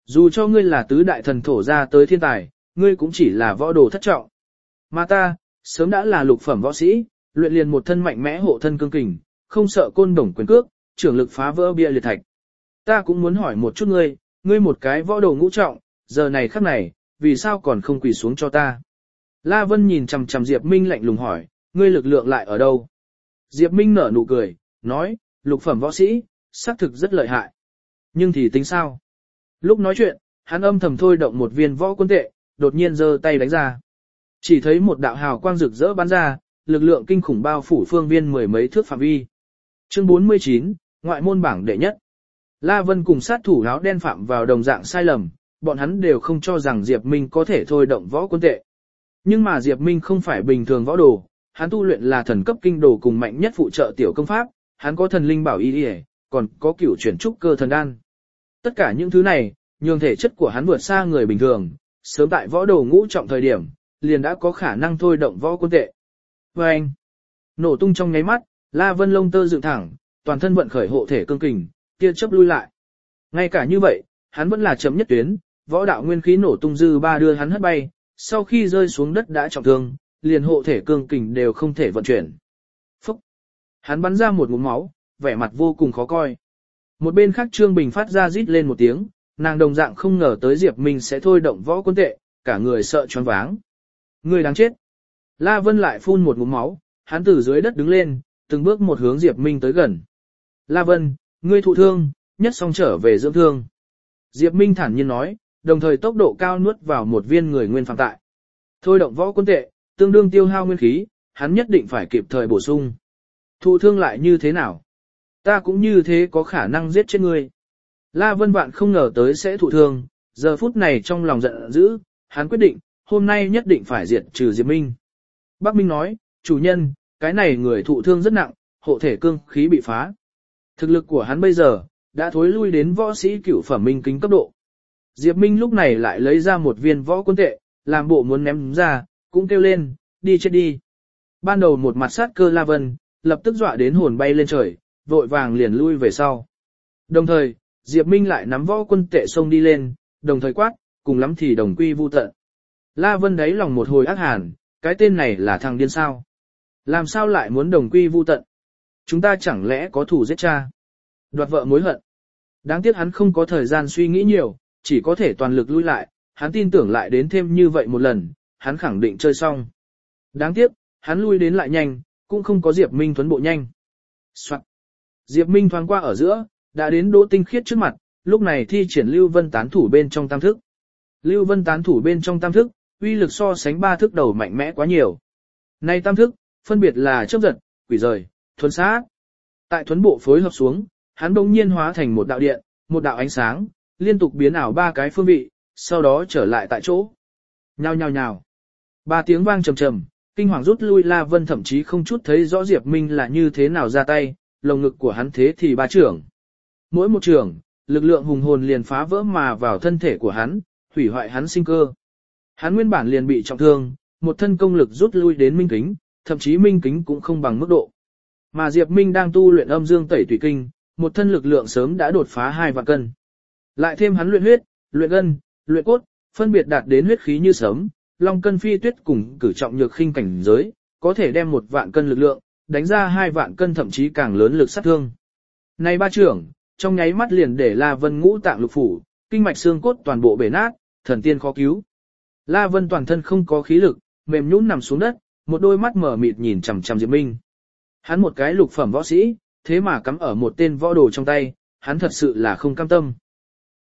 Dù cho ngươi là tứ đại thần thổ ra tới thiên tài, ngươi cũng chỉ là võ đồ thất trọng. Mà ta, sớm đã là lục phẩm võ sĩ, luyện liền một thân mạnh mẽ hộ thân cương kình, không sợ côn đồng quyền cước, trưởng lực phá vỡ bia liệt thạch. Ta cũng muốn hỏi một chút ngươi, ngươi một cái võ đồ ngũ trọng, giờ này khắc này, vì sao còn không quỳ xuống cho ta? La Vân nhìn chằm chằm Diệp Minh lạnh lùng hỏi, ngươi lực lượng lại ở đâu? Diệp Minh nở nụ cười, nói, lục phẩm võ sĩ, xác thực rất lợi hại. Nhưng thì tính sao? Lúc nói chuyện, hắn âm thầm thôi động một viên võ quân tệ, đột nhiên giơ tay đánh ra. Chỉ thấy một đạo hào quang rực rỡ bắn ra, lực lượng kinh khủng bao phủ phương viên mười mấy thước phạm vi. Chương 49, ngoại môn bảng đệ nhất. La Vân cùng sát thủ áo đen phạm vào đồng dạng sai lầm, bọn hắn đều không cho rằng Diệp Minh có thể thôi động võ quân tệ. Nhưng mà Diệp Minh không phải bình thường võ đồ, hắn tu luyện là thần cấp kinh đồ cùng mạnh nhất phụ trợ tiểu công pháp, hắn có thần linh bảo y, còn có cửu chuyển trúc cơ thần đan. Tất cả những thứ này, nhường thể chất của hắn vượt xa người bình thường, sớm tại võ đồ ngũ trọng thời điểm, liền đã có khả năng thôi động võ quân tệ. Và anh, nổ tung trong nháy mắt, La Vân lông tơ dựng thẳng, toàn thân vận khởi hộ thể cương kình, tia chớp lui lại. Ngay cả như vậy, hắn vẫn là chấm nhất tuyến, võ đạo nguyên khí nổ tung dư ba đưa hắn hất bay, sau khi rơi xuống đất đã trọng thương, liền hộ thể cương kình đều không thể vận chuyển. Phúc! Hắn bắn ra một ngụm máu, vẻ mặt vô cùng khó coi. Một bên khác Trương Bình phát ra rít lên một tiếng, nàng đồng dạng không ngờ tới Diệp Minh sẽ thôi động võ quân tệ, cả người sợ choáng váng. Người đáng chết! La Vân lại phun một ngụm máu, hắn từ dưới đất đứng lên, từng bước một hướng Diệp Minh tới gần. La Vân, ngươi thụ thương, nhất xong trở về dưỡng thương. Diệp Minh thản nhiên nói, đồng thời tốc độ cao nuốt vào một viên người nguyên phàm tại. Thôi động võ quân tệ, tương đương tiêu hao nguyên khí, hắn nhất định phải kịp thời bổ sung. Thụ thương lại như thế nào? Ta cũng như thế có khả năng giết chết ngươi. La Vân Vạn không ngờ tới sẽ thụ thương, giờ phút này trong lòng giận dữ, hắn quyết định, hôm nay nhất định phải diệt trừ Diệp Minh. Bắc Minh nói, chủ nhân, cái này người thụ thương rất nặng, hộ thể cương khí bị phá. Thực lực của hắn bây giờ, đã thối lui đến võ sĩ cửu phẩm minh kính cấp độ. Diệp Minh lúc này lại lấy ra một viên võ quân tệ, làm bộ muốn ném ra, cũng kêu lên, đi chết đi. Ban đầu một mặt sát cơ La Vân, lập tức dọa đến hồn bay lên trời, vội vàng liền lui về sau. Đồng thời, Diệp Minh lại nắm võ quân tệ xông đi lên, đồng thời quát, cùng lắm thì đồng quy vu tận. La Vân đáy lòng một hồi ác hàn, cái tên này là thằng điên sao? Làm sao lại muốn đồng quy vu tận? Chúng ta chẳng lẽ có thù giết cha? Đoạt vợ mối hận. Đáng tiếc hắn không có thời gian suy nghĩ nhiều, chỉ có thể toàn lực lui lại, hắn tin tưởng lại đến thêm như vậy một lần, hắn khẳng định chơi xong. Đáng tiếc, hắn lui đến lại nhanh, cũng không có Diệp Minh thuấn bộ nhanh. Soạn. Diệp Minh thoáng qua ở giữa, đã đến Đỗ Tinh Khiết trước mặt, lúc này thi triển Lưu Vân tán thủ bên trong tam thức. Lưu Vân tán thủ bên trong tam thức, uy lực so sánh ba thức đầu mạnh mẽ quá nhiều. Nay tam thức, phân biệt là chớp giật, quỷ rời, thuấn sát. Tại thuấn bộ phối hợp xuống, hắn bỗng nhiên hóa thành một đạo điện, một đạo ánh sáng, liên tục biến ảo ba cái phương vị, sau đó trở lại tại chỗ. Nhao nhao nhao. Ba tiếng vang trầm trầm, kinh hoàng rút lui La Vân thậm chí không chút thấy rõ Diệp Minh là như thế nào ra tay, lồng ngực của hắn thế thì ba trưởng. Mỗi một trưởng, lực lượng hùng hồn liền phá vỡ mà vào thân thể của hắn, hủy hoại hắn sinh cơ. Hắn nguyên bản liền bị trọng thương, một thân công lực rút lui đến minh kính, thậm chí minh kính cũng không bằng mức độ. Mà Diệp Minh đang tu luyện âm dương tẩy tùy kinh, một thân lực lượng sớm đã đột phá 2 vạn cân. Lại thêm hắn luyện huyết, luyện gân, luyện cốt, phân biệt đạt đến huyết khí như sớm, long cân phi tuyết cùng cử trọng nhược khinh cảnh giới, có thể đem 1 vạn cân lực lượng, đánh ra 2 vạn cân thậm chí càng lớn lực sát thương. Này ba trưởng, trong nháy mắt liền để La Vân ngũ tạng lục phủ, kinh mạch xương cốt toàn bộ bể nát, thần tiên khó cứu. La Vân toàn thân không có khí lực, mềm nhũn nằm xuống đất, một đôi mắt mở mịt nhìn chằm chằm Diệp Minh. Hắn một cái lục phẩm võ sĩ, thế mà cắm ở một tên võ đồ trong tay, hắn thật sự là không cam tâm.